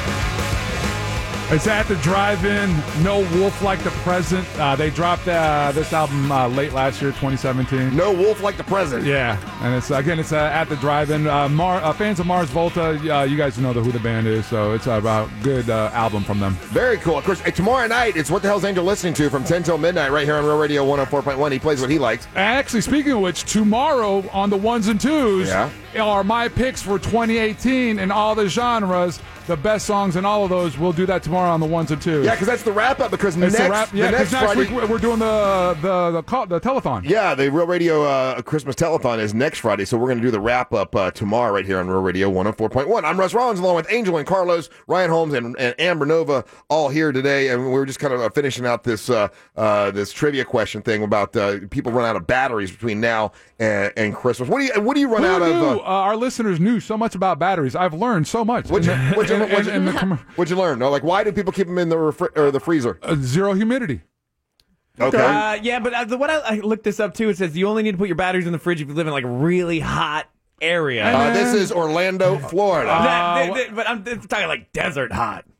[SPEAKER 6] It's at the drive-in. No Wolf Like the Present. Uh, they dropped uh, this album uh, late last year, twenty seventeen.
[SPEAKER 4] No Wolf Like the Present.
[SPEAKER 6] Yeah, and it's again, it's uh, at the drive-in. Uh, Mar- uh, fans of Mars Volta, uh, you guys know the, who the band is, so it's a uh, good uh, album from them.
[SPEAKER 4] Very cool. Of course, uh, tomorrow night, it's What the Hell's Angel listening to from ten till midnight right here on Real Radio one oh four point one. He plays what he likes.
[SPEAKER 6] Actually, speaking of which, tomorrow on the ones and twos
[SPEAKER 4] Yeah.
[SPEAKER 6] are my picks for twenty eighteen in all the genres. The best songs in all of those. We'll do that tomorrow on the ones and twos.
[SPEAKER 4] Yeah, because that's the wrap-up, because
[SPEAKER 6] It's
[SPEAKER 4] next,
[SPEAKER 6] the wrap- yeah,
[SPEAKER 4] the
[SPEAKER 6] 'cause
[SPEAKER 4] next
[SPEAKER 6] next
[SPEAKER 4] Friday...
[SPEAKER 6] week we're doing the the the, call, the telethon.
[SPEAKER 4] Yeah, the Real Radio uh, Christmas Telethon is next Friday, so we're going to do the wrap-up uh, tomorrow right here on Real Radio one oh four point one. I'm Russ Rollins, along with Angel and Carlos, Ryan Holmes, and, and Amber Nova, all here today, and we were just kind of uh, finishing out this uh, uh, this trivia question thing about uh, people run out of batteries between now and, and Christmas. What do you What do you run
[SPEAKER 6] Who
[SPEAKER 4] out
[SPEAKER 6] knew?
[SPEAKER 4] of?
[SPEAKER 6] Uh, our listeners knew so much about batteries. I've learned so much.
[SPEAKER 4] What'd you,
[SPEAKER 6] In the-
[SPEAKER 4] what'd, you,
[SPEAKER 6] in-
[SPEAKER 4] what'd,
[SPEAKER 6] in- in the
[SPEAKER 4] you,
[SPEAKER 6] com-
[SPEAKER 4] what'd you learn? No, like why do people keep them in the refri- or the freezer?
[SPEAKER 6] uh, zero humidity.
[SPEAKER 4] Okay.
[SPEAKER 16] Uh, yeah, but uh, the, what I, I looked this up too. It says you only need to put your batteries in the fridge if you live in like a really hot area.
[SPEAKER 4] Uh, this is Orlando, Florida.
[SPEAKER 16] That- that- that- but I'm it's talking like desert hot.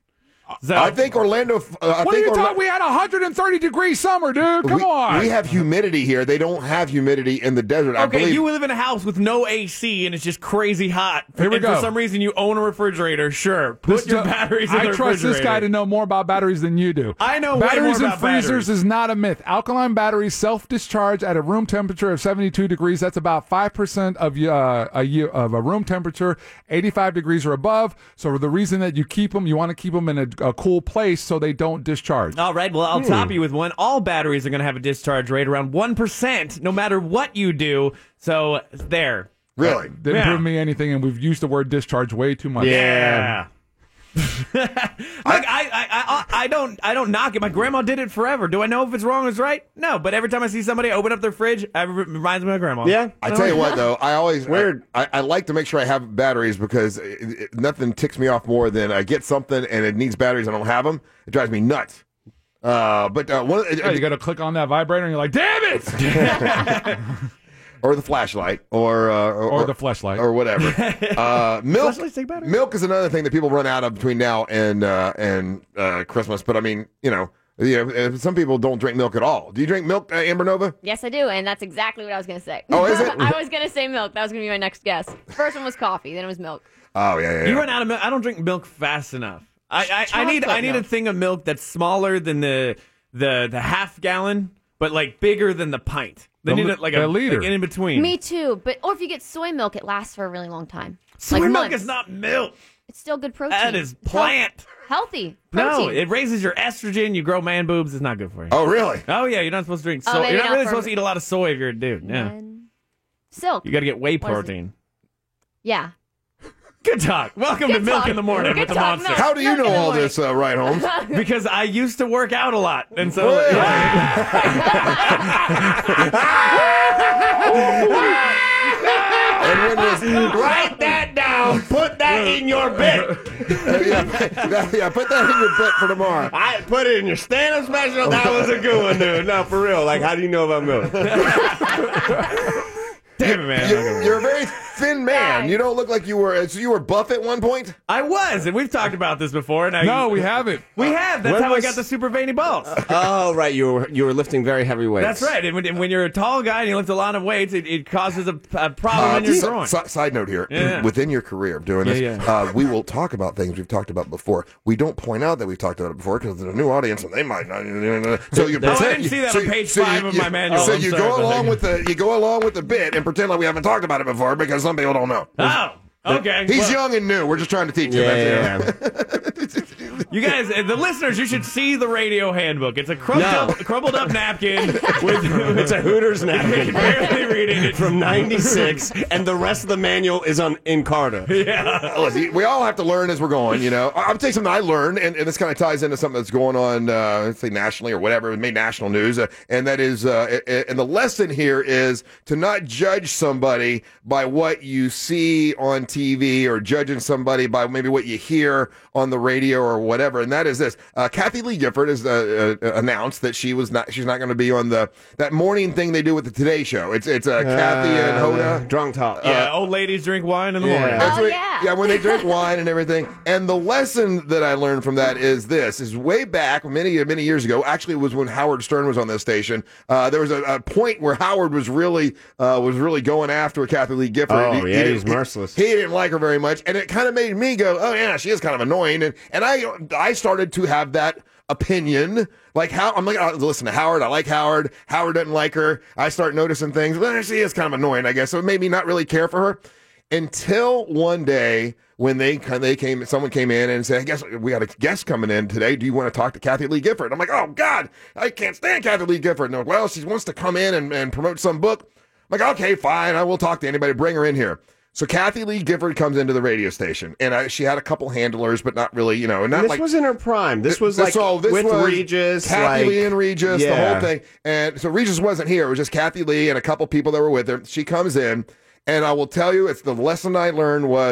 [SPEAKER 16] So,
[SPEAKER 4] I think Orlando. Uh, I
[SPEAKER 6] What are
[SPEAKER 4] think
[SPEAKER 6] you
[SPEAKER 4] Orla-
[SPEAKER 6] talking? We had a one hundred thirty degree summer, dude. Come
[SPEAKER 4] we,
[SPEAKER 6] on.
[SPEAKER 4] We have humidity here. They don't have humidity in the desert. I
[SPEAKER 16] okay,
[SPEAKER 4] believe.
[SPEAKER 16] you live in a house with no A C and it's just crazy hot.
[SPEAKER 6] Here we
[SPEAKER 16] and
[SPEAKER 6] go.
[SPEAKER 16] for some reason you own a refrigerator. Sure, put
[SPEAKER 6] This
[SPEAKER 16] your
[SPEAKER 6] ju-
[SPEAKER 16] batteries in
[SPEAKER 6] I
[SPEAKER 16] the
[SPEAKER 6] trust
[SPEAKER 16] refrigerator.
[SPEAKER 6] this guy to know more about batteries than you do.
[SPEAKER 16] I know way
[SPEAKER 6] batteries
[SPEAKER 16] more
[SPEAKER 6] and
[SPEAKER 16] about
[SPEAKER 6] freezers
[SPEAKER 16] batteries.
[SPEAKER 6] is not a myth. Alkaline batteries self-discharge at a room temperature of seventy-two degrees. That's about five percent of uh, a year of a room temperature, eighty-five degrees or above. So the reason that you keep them, you want to keep them in a, a cool place so they don't discharge.
[SPEAKER 16] All right, well, I'll
[SPEAKER 6] Hmm.
[SPEAKER 16] top you with one. All batteries are going to have a discharge rate around one percent no matter what you do. So, there.
[SPEAKER 4] Really?
[SPEAKER 6] Didn't
[SPEAKER 16] Yeah.
[SPEAKER 6] prove me anything, and we've used the word discharge way too much.
[SPEAKER 16] Yeah. Look, I, I, I, I don't, I don't knock it. My grandma did it forever. Do I know if it's wrong or it's right? No, but every time I see somebody open up their fridge, it reminds me of my grandma.
[SPEAKER 5] Yeah.
[SPEAKER 4] I tell you what, though, I always weird. I, I, I like to make sure I have batteries because it, it, nothing ticks me off more than I get something and it needs batteries. I don't have them. It drives me nuts. Uh, but uh, one,
[SPEAKER 6] Oh, you got to click on that vibrator, and you're like, "Damn it!"
[SPEAKER 4] or the flashlight, or uh, or,
[SPEAKER 6] Or the flashlight.
[SPEAKER 4] or whatever. Uh, milk.
[SPEAKER 16] Flashlights take batteries?
[SPEAKER 4] Milk is another thing that people run out of between now and uh, and uh, Christmas. But I mean, you know, you know, some people don't drink milk at all. Do you drink milk, uh, Amber Nova?
[SPEAKER 19] Yes, I do, and that's exactly what I was going to say.
[SPEAKER 4] Oh, is it?
[SPEAKER 19] I was going to say milk. That was going to be my next guess. First one was coffee, then it was milk.
[SPEAKER 4] Oh yeah, yeah.
[SPEAKER 16] You
[SPEAKER 4] yeah.
[SPEAKER 16] run out of milk. I don't drink milk fast enough. I, I, I need,
[SPEAKER 19] Chocolate
[SPEAKER 16] I need a
[SPEAKER 19] milk.
[SPEAKER 16] thing of milk that's smaller than the, the, the half gallon, but like bigger than the pint. They
[SPEAKER 6] The
[SPEAKER 16] need
[SPEAKER 6] li-
[SPEAKER 16] it like
[SPEAKER 6] the
[SPEAKER 16] a
[SPEAKER 6] liter.
[SPEAKER 16] like in between.
[SPEAKER 19] Me too, but or if you get soy milk, it lasts for a really long time.
[SPEAKER 16] Soy
[SPEAKER 19] like
[SPEAKER 16] milk
[SPEAKER 19] months.
[SPEAKER 16] is not milk.
[SPEAKER 19] It's still good protein.
[SPEAKER 16] That is
[SPEAKER 19] It's health-
[SPEAKER 16] plant.
[SPEAKER 19] healthy.
[SPEAKER 16] No,
[SPEAKER 19] Protein.
[SPEAKER 16] it raises your estrogen. You grow man boobs. It's not good for you.
[SPEAKER 4] Oh really?
[SPEAKER 16] Oh yeah, you're not supposed to drink
[SPEAKER 19] Oh,
[SPEAKER 16] soy.
[SPEAKER 19] maybe
[SPEAKER 16] You're not
[SPEAKER 19] not
[SPEAKER 16] really
[SPEAKER 19] for-
[SPEAKER 16] supposed to eat a lot of soy if you're a dude. Yeah,
[SPEAKER 19] Silk.
[SPEAKER 16] you got to get whey
[SPEAKER 19] What is it?
[SPEAKER 16] protein.
[SPEAKER 19] Yeah.
[SPEAKER 16] Good talk. Welcome
[SPEAKER 19] Good
[SPEAKER 16] to Milk
[SPEAKER 19] talk.
[SPEAKER 16] in the Morning
[SPEAKER 19] Good
[SPEAKER 16] with the
[SPEAKER 19] talk,
[SPEAKER 16] Monster.
[SPEAKER 19] Milk.
[SPEAKER 4] How do you
[SPEAKER 19] Milk in
[SPEAKER 4] know
[SPEAKER 19] the
[SPEAKER 4] all
[SPEAKER 19] morning.
[SPEAKER 4] this, uh, right, Holmes?
[SPEAKER 16] Because I used to work out a lot, and so
[SPEAKER 4] Really? And when was
[SPEAKER 5] Write that down. Put that in your bit.
[SPEAKER 4] yeah, that- yeah, put that in your bit for tomorrow.
[SPEAKER 5] I put it in your stand-up special. That was a good one, dude. No, for real. Like, how do you know about milk?
[SPEAKER 16] Damn it, man.
[SPEAKER 4] You, you're a very thin man. You don't look like you were. So you were buff at one point.
[SPEAKER 16] I was, and we've talked about this before. And I,
[SPEAKER 6] No, we haven't.
[SPEAKER 16] we have. That's
[SPEAKER 5] When
[SPEAKER 16] how
[SPEAKER 5] was-
[SPEAKER 16] I got the super veiny balls.
[SPEAKER 5] Oh, right. You were you were lifting very heavy weights.
[SPEAKER 16] That's right. And when, and when you're a tall guy and you lift a lot of weights, it, it causes a, a problem
[SPEAKER 4] Uh,
[SPEAKER 16] in your
[SPEAKER 4] si-
[SPEAKER 16] groin.
[SPEAKER 4] si- side note here:
[SPEAKER 16] Yeah.
[SPEAKER 4] within your career of doing this,
[SPEAKER 16] Yeah, yeah.
[SPEAKER 4] Uh, we will talk about things we've talked about before. We don't point out that we've talked about it before because there's a new audience and they might not. So you
[SPEAKER 16] Oh, I
[SPEAKER 4] pretend-
[SPEAKER 16] didn't see that
[SPEAKER 4] so
[SPEAKER 16] on
[SPEAKER 4] you-
[SPEAKER 16] page
[SPEAKER 4] so
[SPEAKER 16] five
[SPEAKER 4] you-
[SPEAKER 16] of
[SPEAKER 4] you-
[SPEAKER 16] my manual.
[SPEAKER 4] So
[SPEAKER 16] I'm
[SPEAKER 4] you
[SPEAKER 16] sorry
[SPEAKER 4] go
[SPEAKER 16] about
[SPEAKER 4] along
[SPEAKER 16] that.
[SPEAKER 4] with the you go along with the bit and pretend like we haven't talked about it before because some people don't know.
[SPEAKER 16] Oh, okay.
[SPEAKER 4] He's
[SPEAKER 16] Well,
[SPEAKER 4] young and new. We're just trying to teach him.
[SPEAKER 5] Yeah,
[SPEAKER 4] That's it.
[SPEAKER 16] You guys, uh, the listeners, you should see the radio handbook. It's a crumpled,
[SPEAKER 5] No.
[SPEAKER 16] up, crumpled up napkin with
[SPEAKER 5] It's a Hooters
[SPEAKER 16] you can
[SPEAKER 5] napkin
[SPEAKER 16] barely read it. It's
[SPEAKER 5] from ninety-six, and the rest of the manual is on Encarta.
[SPEAKER 16] Yeah.
[SPEAKER 4] Listen, we all have to learn as we're going, you know. I- I'll tell you something I learned, and, and this kind of ties into something that's going on, uh, let's say nationally or whatever, it made national news, uh, and that is, uh, i- i- and the lesson here is to not judge somebody by what you see on T V or judging somebody by maybe what you hear on the radio or whatever, and that is this. Uh, Kathy Lee Gifford has uh, uh, announced that she was not, she's not going to be on the that morning thing they do with the Today Show. It's it's uh, Kathy and Hoda.
[SPEAKER 5] Drunk talk.
[SPEAKER 16] Yeah, old ladies drink wine in the
[SPEAKER 5] Yeah.
[SPEAKER 16] morning.
[SPEAKER 4] That's
[SPEAKER 19] Oh,
[SPEAKER 4] what-
[SPEAKER 19] yeah.
[SPEAKER 4] yeah, when they drink wine and everything. And the lesson that I learned from that is this: is way back many many years ago. Actually, it was when Howard Stern was on this station. Uh, there was a, a point where Howard was really uh, was really going after Kathy Lee Gifford.
[SPEAKER 5] Oh,
[SPEAKER 4] He-
[SPEAKER 5] yeah,
[SPEAKER 4] he
[SPEAKER 5] he
[SPEAKER 4] didn't-
[SPEAKER 5] was merciless.
[SPEAKER 4] He, he didn't like her very much, and it kind of made me go, "Oh yeah, she is kind of annoying." And and I I started to have that opinion. Like how I'm like, oh, listen to Howard. I like Howard. Howard doesn't like her. I start noticing things. Well, she is kind of annoying, I guess. So it made me not really care for her until one day when they they came, someone came in and said, "I guess we got a guest coming in today. Do you want to talk to Kathy Lee Gifford?" I'm like, "Oh God, I can't stand Kathy Lee Gifford." And they're like, well, she wants to come in and, and promote some book. I'm like, "Okay, fine. I will talk to anybody. Bring her in here." So Kathy Lee Gifford comes into the radio station, and I, she had a couple handlers, but not really, you know, not
[SPEAKER 5] And this
[SPEAKER 4] like
[SPEAKER 5] was in her prime. This was like
[SPEAKER 4] so this
[SPEAKER 5] with
[SPEAKER 4] was
[SPEAKER 5] Regis,
[SPEAKER 4] Kathy
[SPEAKER 5] like,
[SPEAKER 4] Lee and Regis, the
[SPEAKER 5] yeah.
[SPEAKER 4] whole thing. And so Regis wasn't here. It was just Kathy Lee and a couple people that were with her. She comes in, and I will tell you, it's the lesson I learned was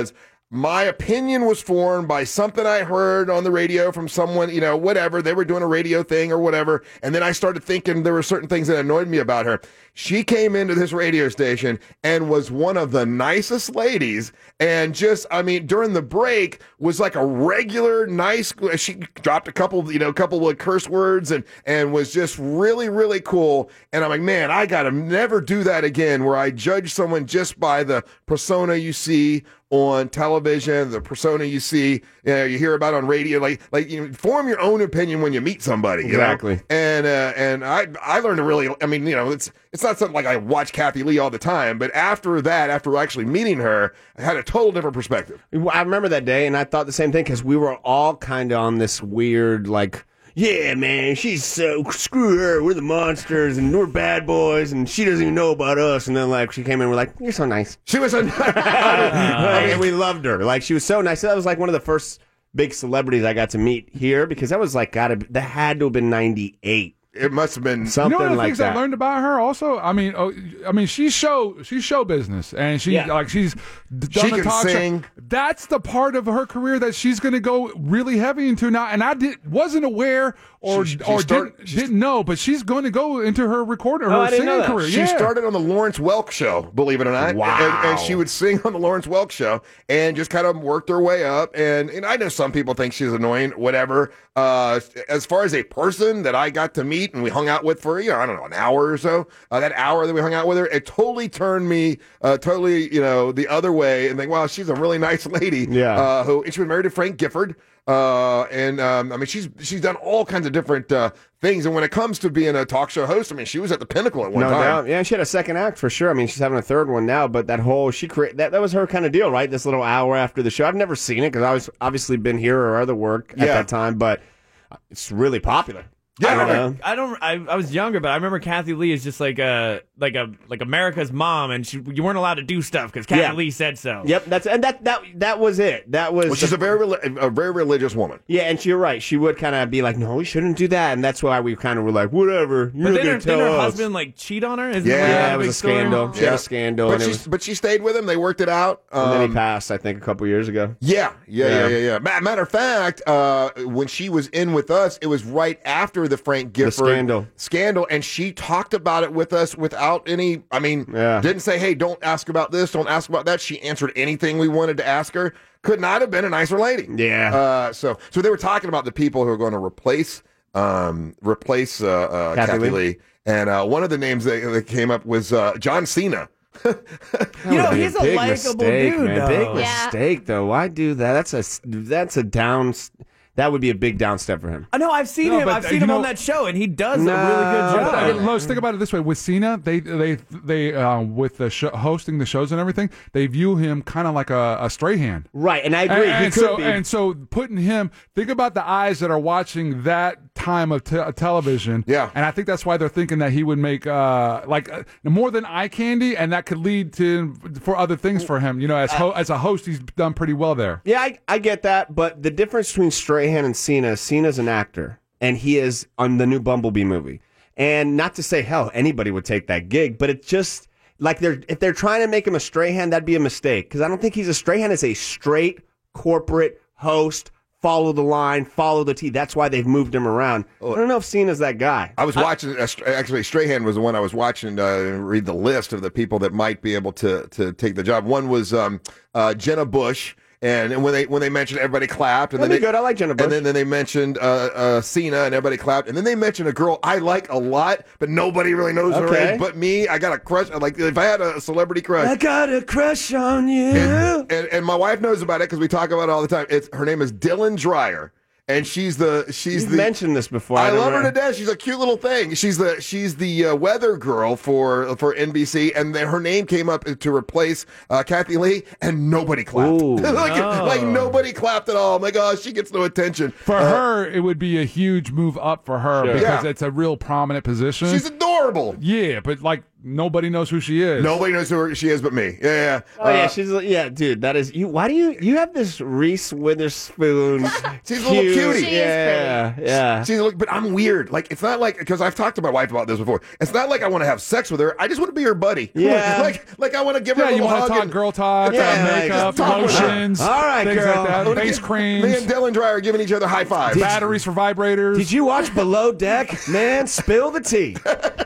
[SPEAKER 4] my opinion was formed by something I heard on the radio from someone, you know, whatever. They were doing a radio thing or whatever. And then I started thinking there were certain things that annoyed me about her. She came into this radio station and was one of the nicest ladies. And just, I mean, during the break was like a regular nice, she dropped a couple, you know, a couple of curse words and, and was just really, really cool. And I'm like, man, I got to never do that again where I judge someone just by the persona you see on television, the persona you see, you know, you hear about on radio, like, like you know, form your own opinion when you meet somebody. You
[SPEAKER 5] Exactly.
[SPEAKER 4] know? And, uh, and I, I learned to really, I mean, you know, it's, it's not something like I watch Kathy Lee all the time, but after that, after actually meeting her, I had a total different perspective.
[SPEAKER 5] I remember that day, and I thought the same thing because we were all kind of on this weird, like, yeah, man, she's so, screw her, we're the monsters, and we're bad boys, and she doesn't even know about us. And then, like, she came in, we're like, you're so nice.
[SPEAKER 4] She was so nice.
[SPEAKER 5] And we loved her. Like, she was so nice. That was, like, one of the first big celebrities I got to meet here, because that was, like, gotta, that had to have been ninety-eight.
[SPEAKER 4] It must have been
[SPEAKER 5] something
[SPEAKER 6] you know one of the
[SPEAKER 5] like
[SPEAKER 6] things
[SPEAKER 5] that.
[SPEAKER 6] I learned about her also. I mean, oh, I mean, she's show she's show business, and she
[SPEAKER 5] Yeah.
[SPEAKER 6] like she's done
[SPEAKER 4] She
[SPEAKER 6] the
[SPEAKER 4] can
[SPEAKER 6] talk show.
[SPEAKER 4] sing.
[SPEAKER 6] That's the part of her career that she's going to go really heavy into now. And I did wasn't aware or
[SPEAKER 4] She- she
[SPEAKER 6] or
[SPEAKER 4] start-
[SPEAKER 6] didn't, didn't know, but she's going to go into her recording, her
[SPEAKER 5] Oh, I didn't know
[SPEAKER 6] singing
[SPEAKER 5] that.
[SPEAKER 6] career.
[SPEAKER 4] She
[SPEAKER 6] yeah.
[SPEAKER 4] started on the Lawrence Welk show, believe it or not.
[SPEAKER 5] Wow.
[SPEAKER 4] And, and she would sing on the Lawrence Welk show and just kind of worked her way up. And, and I know some people think she's annoying, whatever. Uh, as far as a person that I got to meet and we hung out with for, you know, I don't know, an hour or so, uh, that hour that we hung out with her, it totally turned me uh, totally, you know, the other way and think, wow, she's a really nice lady.
[SPEAKER 5] Yeah.
[SPEAKER 4] Uh, who, and she was married to Frank Gifford. Uh, and, um, I mean, she's, she's done all kinds of different, uh, things. And when it comes to being a talk show host, I mean, she was at the pinnacle at one
[SPEAKER 5] No
[SPEAKER 4] time.
[SPEAKER 5] doubt. Yeah, she had a second act for sure. I mean, she's having a third one now, but that whole, she created, that, that was her kind of deal, right? This little hour after the show. I've never seen it because I was obviously been here or other work at
[SPEAKER 4] Yeah.
[SPEAKER 5] that time, but it's really popular.
[SPEAKER 16] I
[SPEAKER 5] I don't
[SPEAKER 16] remember.
[SPEAKER 5] know.
[SPEAKER 16] I don't. I, I was younger, but I remember Kathy Lee is just like a like a like America's mom, and she, you weren't allowed to do stuff because Kathy
[SPEAKER 5] Yeah.
[SPEAKER 16] Lee said so.
[SPEAKER 5] Yep, that's and that that that was it. That was
[SPEAKER 4] Well, she's a very, reli- a very religious woman.
[SPEAKER 5] yeah, and you're right. She would kind of be like, "No, we shouldn't do that," and that's why we kind of were like, "Whatever." You're
[SPEAKER 16] But then
[SPEAKER 5] gonna
[SPEAKER 16] her,
[SPEAKER 5] tell
[SPEAKER 16] then her
[SPEAKER 5] us.
[SPEAKER 16] husband like cheat on her. Isn't
[SPEAKER 4] Yeah.
[SPEAKER 16] that
[SPEAKER 5] Yeah,
[SPEAKER 16] a
[SPEAKER 5] it was
[SPEAKER 16] big
[SPEAKER 5] a
[SPEAKER 16] story?
[SPEAKER 5] scandal. She had a scandal,
[SPEAKER 4] But
[SPEAKER 5] and it
[SPEAKER 4] she,
[SPEAKER 5] was,
[SPEAKER 4] but she stayed with him. They worked it out.
[SPEAKER 5] and then he
[SPEAKER 4] Um,
[SPEAKER 5] passed. I think a couple years ago.
[SPEAKER 4] Yeah, yeah, yeah,
[SPEAKER 5] Yeah.
[SPEAKER 4] yeah, yeah. Ma- Matter of fact, uh, when she was in with us, it was right after the Frank Gifford
[SPEAKER 5] scandal.
[SPEAKER 4] scandal, and she talked about it with us without any. I mean,
[SPEAKER 5] Yeah.
[SPEAKER 4] didn't say, "Hey, don't ask about this, don't ask about that." She answered anything we wanted to ask her. Could not have been a nicer lady.
[SPEAKER 5] Yeah.
[SPEAKER 4] Uh, so, so they were talking about the people who are going to replace, um, replace uh, uh,
[SPEAKER 5] Kathy
[SPEAKER 4] Kathy,
[SPEAKER 5] Lee.
[SPEAKER 4] Lee, and uh, one of the names that, that came up was uh, John Cena.
[SPEAKER 16] You know,
[SPEAKER 5] That'd be
[SPEAKER 16] he's a
[SPEAKER 5] big
[SPEAKER 16] likable
[SPEAKER 5] mistake,
[SPEAKER 16] dude,
[SPEAKER 5] man.
[SPEAKER 16] though.
[SPEAKER 5] Big
[SPEAKER 19] Yeah.
[SPEAKER 5] mistake, though. Why do that? That's a that's a down. That would be a big down step for him.
[SPEAKER 16] I know. I've seen
[SPEAKER 6] No,
[SPEAKER 16] him.
[SPEAKER 6] but,
[SPEAKER 16] I've
[SPEAKER 6] uh,
[SPEAKER 16] seen
[SPEAKER 6] you
[SPEAKER 16] him
[SPEAKER 6] know-
[SPEAKER 16] on that show, and he does
[SPEAKER 5] No,
[SPEAKER 16] a really good
[SPEAKER 6] But, uh,
[SPEAKER 16] job.
[SPEAKER 6] Lois, think about it this way: with Cena, they they they uh, with the show, hosting the shows and everything, they view him kind of like a, a stray hand.
[SPEAKER 5] Right, and I agree.
[SPEAKER 6] And,
[SPEAKER 5] he
[SPEAKER 6] and
[SPEAKER 5] could
[SPEAKER 6] so
[SPEAKER 5] be.
[SPEAKER 6] and so putting him, think about the eyes that are watching that time of te- television.
[SPEAKER 4] Yeah.
[SPEAKER 6] and I think that's why they're thinking that he would make uh, like uh, more than eye candy, and that could lead to for other things for him. You know, as ho- as a host, he's done pretty well there.
[SPEAKER 5] Yeah, I, I get that, but the difference between Strahan and Cena, Cena's an actor, and he is on the new Bumblebee movie. And not to say, hell, anybody would take that gig, but it's just like they're if they're trying to make him a Strahan, that'd be a mistake because I don't think he's a Strahan. Is a straight corporate host. Follow the line, follow the T. That's why they've moved him around. I don't know if Cena's that guy.
[SPEAKER 4] I was watching. Uh, actually, Strahan was the one I was watching. Uh, read the list of the people that might be able to to take the job. One was um, uh, Jenna Bush. And, and when they when they mentioned, everybody clapped. And
[SPEAKER 5] That'd
[SPEAKER 4] then
[SPEAKER 5] be
[SPEAKER 4] they,
[SPEAKER 5] good. I like Jenna Bush.
[SPEAKER 4] And then, then they mentioned uh, uh, Cena, and everybody clapped. And then they mentioned a girl I like a lot, but nobody really knows her
[SPEAKER 5] Okay.
[SPEAKER 4] age but me. I got a crush. Like if I had a celebrity crush,
[SPEAKER 5] I got a crush on you.
[SPEAKER 4] and, and, and my wife knows about it because we talk about it all the time. It's her name is Dylan Dreyer. And she's the she's
[SPEAKER 5] You've
[SPEAKER 4] the
[SPEAKER 5] mentioned this before.
[SPEAKER 4] I
[SPEAKER 5] don't
[SPEAKER 4] love her
[SPEAKER 5] know.
[SPEAKER 4] to death. She's a cute little thing. She's the she's the uh, weather girl for for N B C, and then her name came up to replace uh, Kathy Lee, and nobody clapped.
[SPEAKER 5] Ooh.
[SPEAKER 4] like,
[SPEAKER 16] Oh.
[SPEAKER 4] like nobody clapped at all. I'm like, oh, she gets no attention.
[SPEAKER 6] For
[SPEAKER 4] Uh,
[SPEAKER 6] her, it would be a huge move up for her
[SPEAKER 5] Sure.
[SPEAKER 6] because
[SPEAKER 4] Yeah.
[SPEAKER 6] it's a real prominent position.
[SPEAKER 4] she's adorable.
[SPEAKER 6] Yeah, but like nobody knows who she is.
[SPEAKER 4] Nobody knows who she is but me. Yeah, yeah.
[SPEAKER 5] Oh yeah,
[SPEAKER 4] Uh,
[SPEAKER 5] she's yeah, dude. That is you. Why do you you have this Reese Witherspoon?
[SPEAKER 4] She's a little
[SPEAKER 5] cute-
[SPEAKER 4] cutie.
[SPEAKER 19] She is
[SPEAKER 5] yeah, yeah.
[SPEAKER 4] She's like, but I'm weird. Like, it's not like, because I've talked to my wife about this before. It's not like I want to have sex with her. I just want to be her buddy.
[SPEAKER 5] Yeah.
[SPEAKER 4] like, like I want to give her
[SPEAKER 6] Yeah,
[SPEAKER 4] a
[SPEAKER 6] you
[SPEAKER 4] little
[SPEAKER 6] want
[SPEAKER 4] hug.
[SPEAKER 6] to talk
[SPEAKER 4] and,
[SPEAKER 6] girl talk,
[SPEAKER 5] Yeah,
[SPEAKER 6] uh,
[SPEAKER 5] like,
[SPEAKER 6] makeup,
[SPEAKER 4] just talk with her.
[SPEAKER 6] lotions,
[SPEAKER 5] All right,
[SPEAKER 6] things
[SPEAKER 5] girl.
[SPEAKER 6] like that,
[SPEAKER 4] Look
[SPEAKER 6] face
[SPEAKER 4] at-
[SPEAKER 6] creams,
[SPEAKER 4] Me and Dylan Dry are giving each other high fives.
[SPEAKER 6] batteries for vibrators.
[SPEAKER 5] Did you watch Below Deck? Man, spill the tea.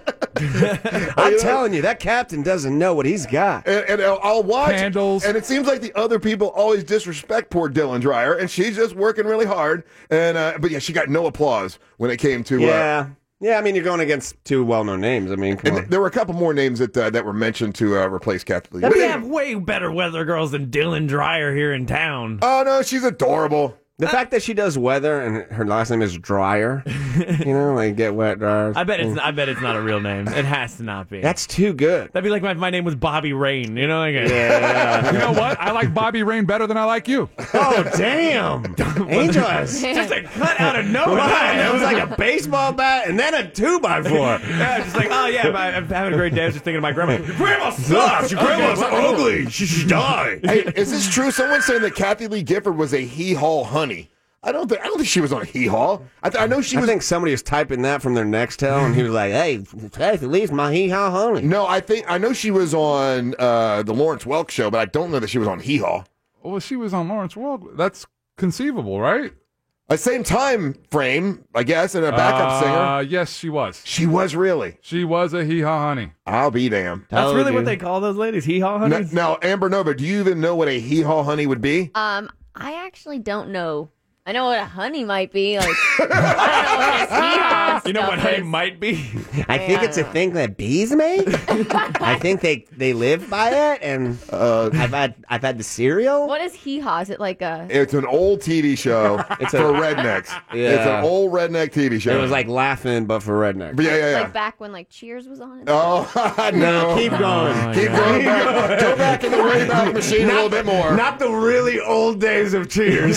[SPEAKER 5] I'm telling you, that captain doesn't know what he's got.
[SPEAKER 4] And, and I'll, I'll watch.
[SPEAKER 6] Candles.
[SPEAKER 4] And it seems like the other people always disrespect poor Dylan Dreyer, and she's just working really hard. And uh, but yeah, she got no applause when it came to. Uh,
[SPEAKER 5] Yeah. Yeah, I mean, you're going against two well-known names. I mean, come
[SPEAKER 4] and
[SPEAKER 5] on.
[SPEAKER 4] th- there were a couple more names that uh, that were mentioned to uh, replace Kathy Lee.
[SPEAKER 16] We
[SPEAKER 4] But
[SPEAKER 16] have
[SPEAKER 4] anyway-
[SPEAKER 16] way better weather girls than Dylan Dreyer here in town.
[SPEAKER 4] Oh no, she's adorable.
[SPEAKER 5] The fact that she does weather and her last name is Dryer, you know, like get wet dryers.
[SPEAKER 16] I bet it's I bet it's not a real name. It has to not be.
[SPEAKER 5] That's too good.
[SPEAKER 16] That'd be like my, my name was Bobby Rain. You know, like a,
[SPEAKER 5] Yeah.
[SPEAKER 6] You know what? I like Bobby Rain better than I like you.
[SPEAKER 5] Oh, damn. Angels.
[SPEAKER 16] just a cut out of nowhere.
[SPEAKER 5] Right. It was like a baseball bat and then a two by four.
[SPEAKER 16] Yeah, just like, oh yeah, my, I'm having a great day. I was just thinking of my grandma. Your grandma sucks. Your grandma's ugly. She should die.
[SPEAKER 4] Hey, is this true? Someone's saying that Kathy Lee Gifford was a hee haw honey. I don't think I don't think she was on hee haw. I, th- I know she
[SPEAKER 5] I
[SPEAKER 4] was.
[SPEAKER 5] think somebody was typing that from their Nextel and he was like, hey, Kathy Lee's my hee haw honey.
[SPEAKER 4] No, I think I know she was on uh, the Lawrence Welk show, but I don't know that she was on hee haw.
[SPEAKER 6] Well, she was on Lawrence Welk. That's conceivable, right?
[SPEAKER 4] At same time frame, I guess, and a backup
[SPEAKER 6] uh,
[SPEAKER 4] singer.
[SPEAKER 6] Yes, she was.
[SPEAKER 4] She was really.
[SPEAKER 6] She was a hee haw honey.
[SPEAKER 4] I'll be damned.
[SPEAKER 16] That's really what they call those ladies, hee haw
[SPEAKER 4] Now,
[SPEAKER 16] honeys.
[SPEAKER 4] now, Amber Nova, do you even know what a hee haw honey would be?
[SPEAKER 19] Um, I actually don't know. I know what a honey might be. Like, I don't know what this hee-haw
[SPEAKER 16] You know
[SPEAKER 19] stuff
[SPEAKER 16] what honey
[SPEAKER 19] is.
[SPEAKER 16] might be?
[SPEAKER 5] I think it's a thing that bees make. I think they, they live by it, and uh, I've had I've had the cereal.
[SPEAKER 19] What is hee-haw? Is it like a...
[SPEAKER 4] It's an old T V show
[SPEAKER 5] It's
[SPEAKER 4] for
[SPEAKER 5] a-
[SPEAKER 4] rednecks.
[SPEAKER 5] Yeah.
[SPEAKER 4] It's an old redneck T V show.
[SPEAKER 5] It was like laughing, but for rednecks.
[SPEAKER 4] But yeah, yeah, yeah.
[SPEAKER 19] Like back when like Cheers was on?
[SPEAKER 4] Oh, no.
[SPEAKER 5] No, keep going.
[SPEAKER 16] Oh,
[SPEAKER 4] Keep
[SPEAKER 16] yeah.
[SPEAKER 4] going back. Go back in the Wayback Machine a little bit more.
[SPEAKER 5] Not the really old days of Cheers.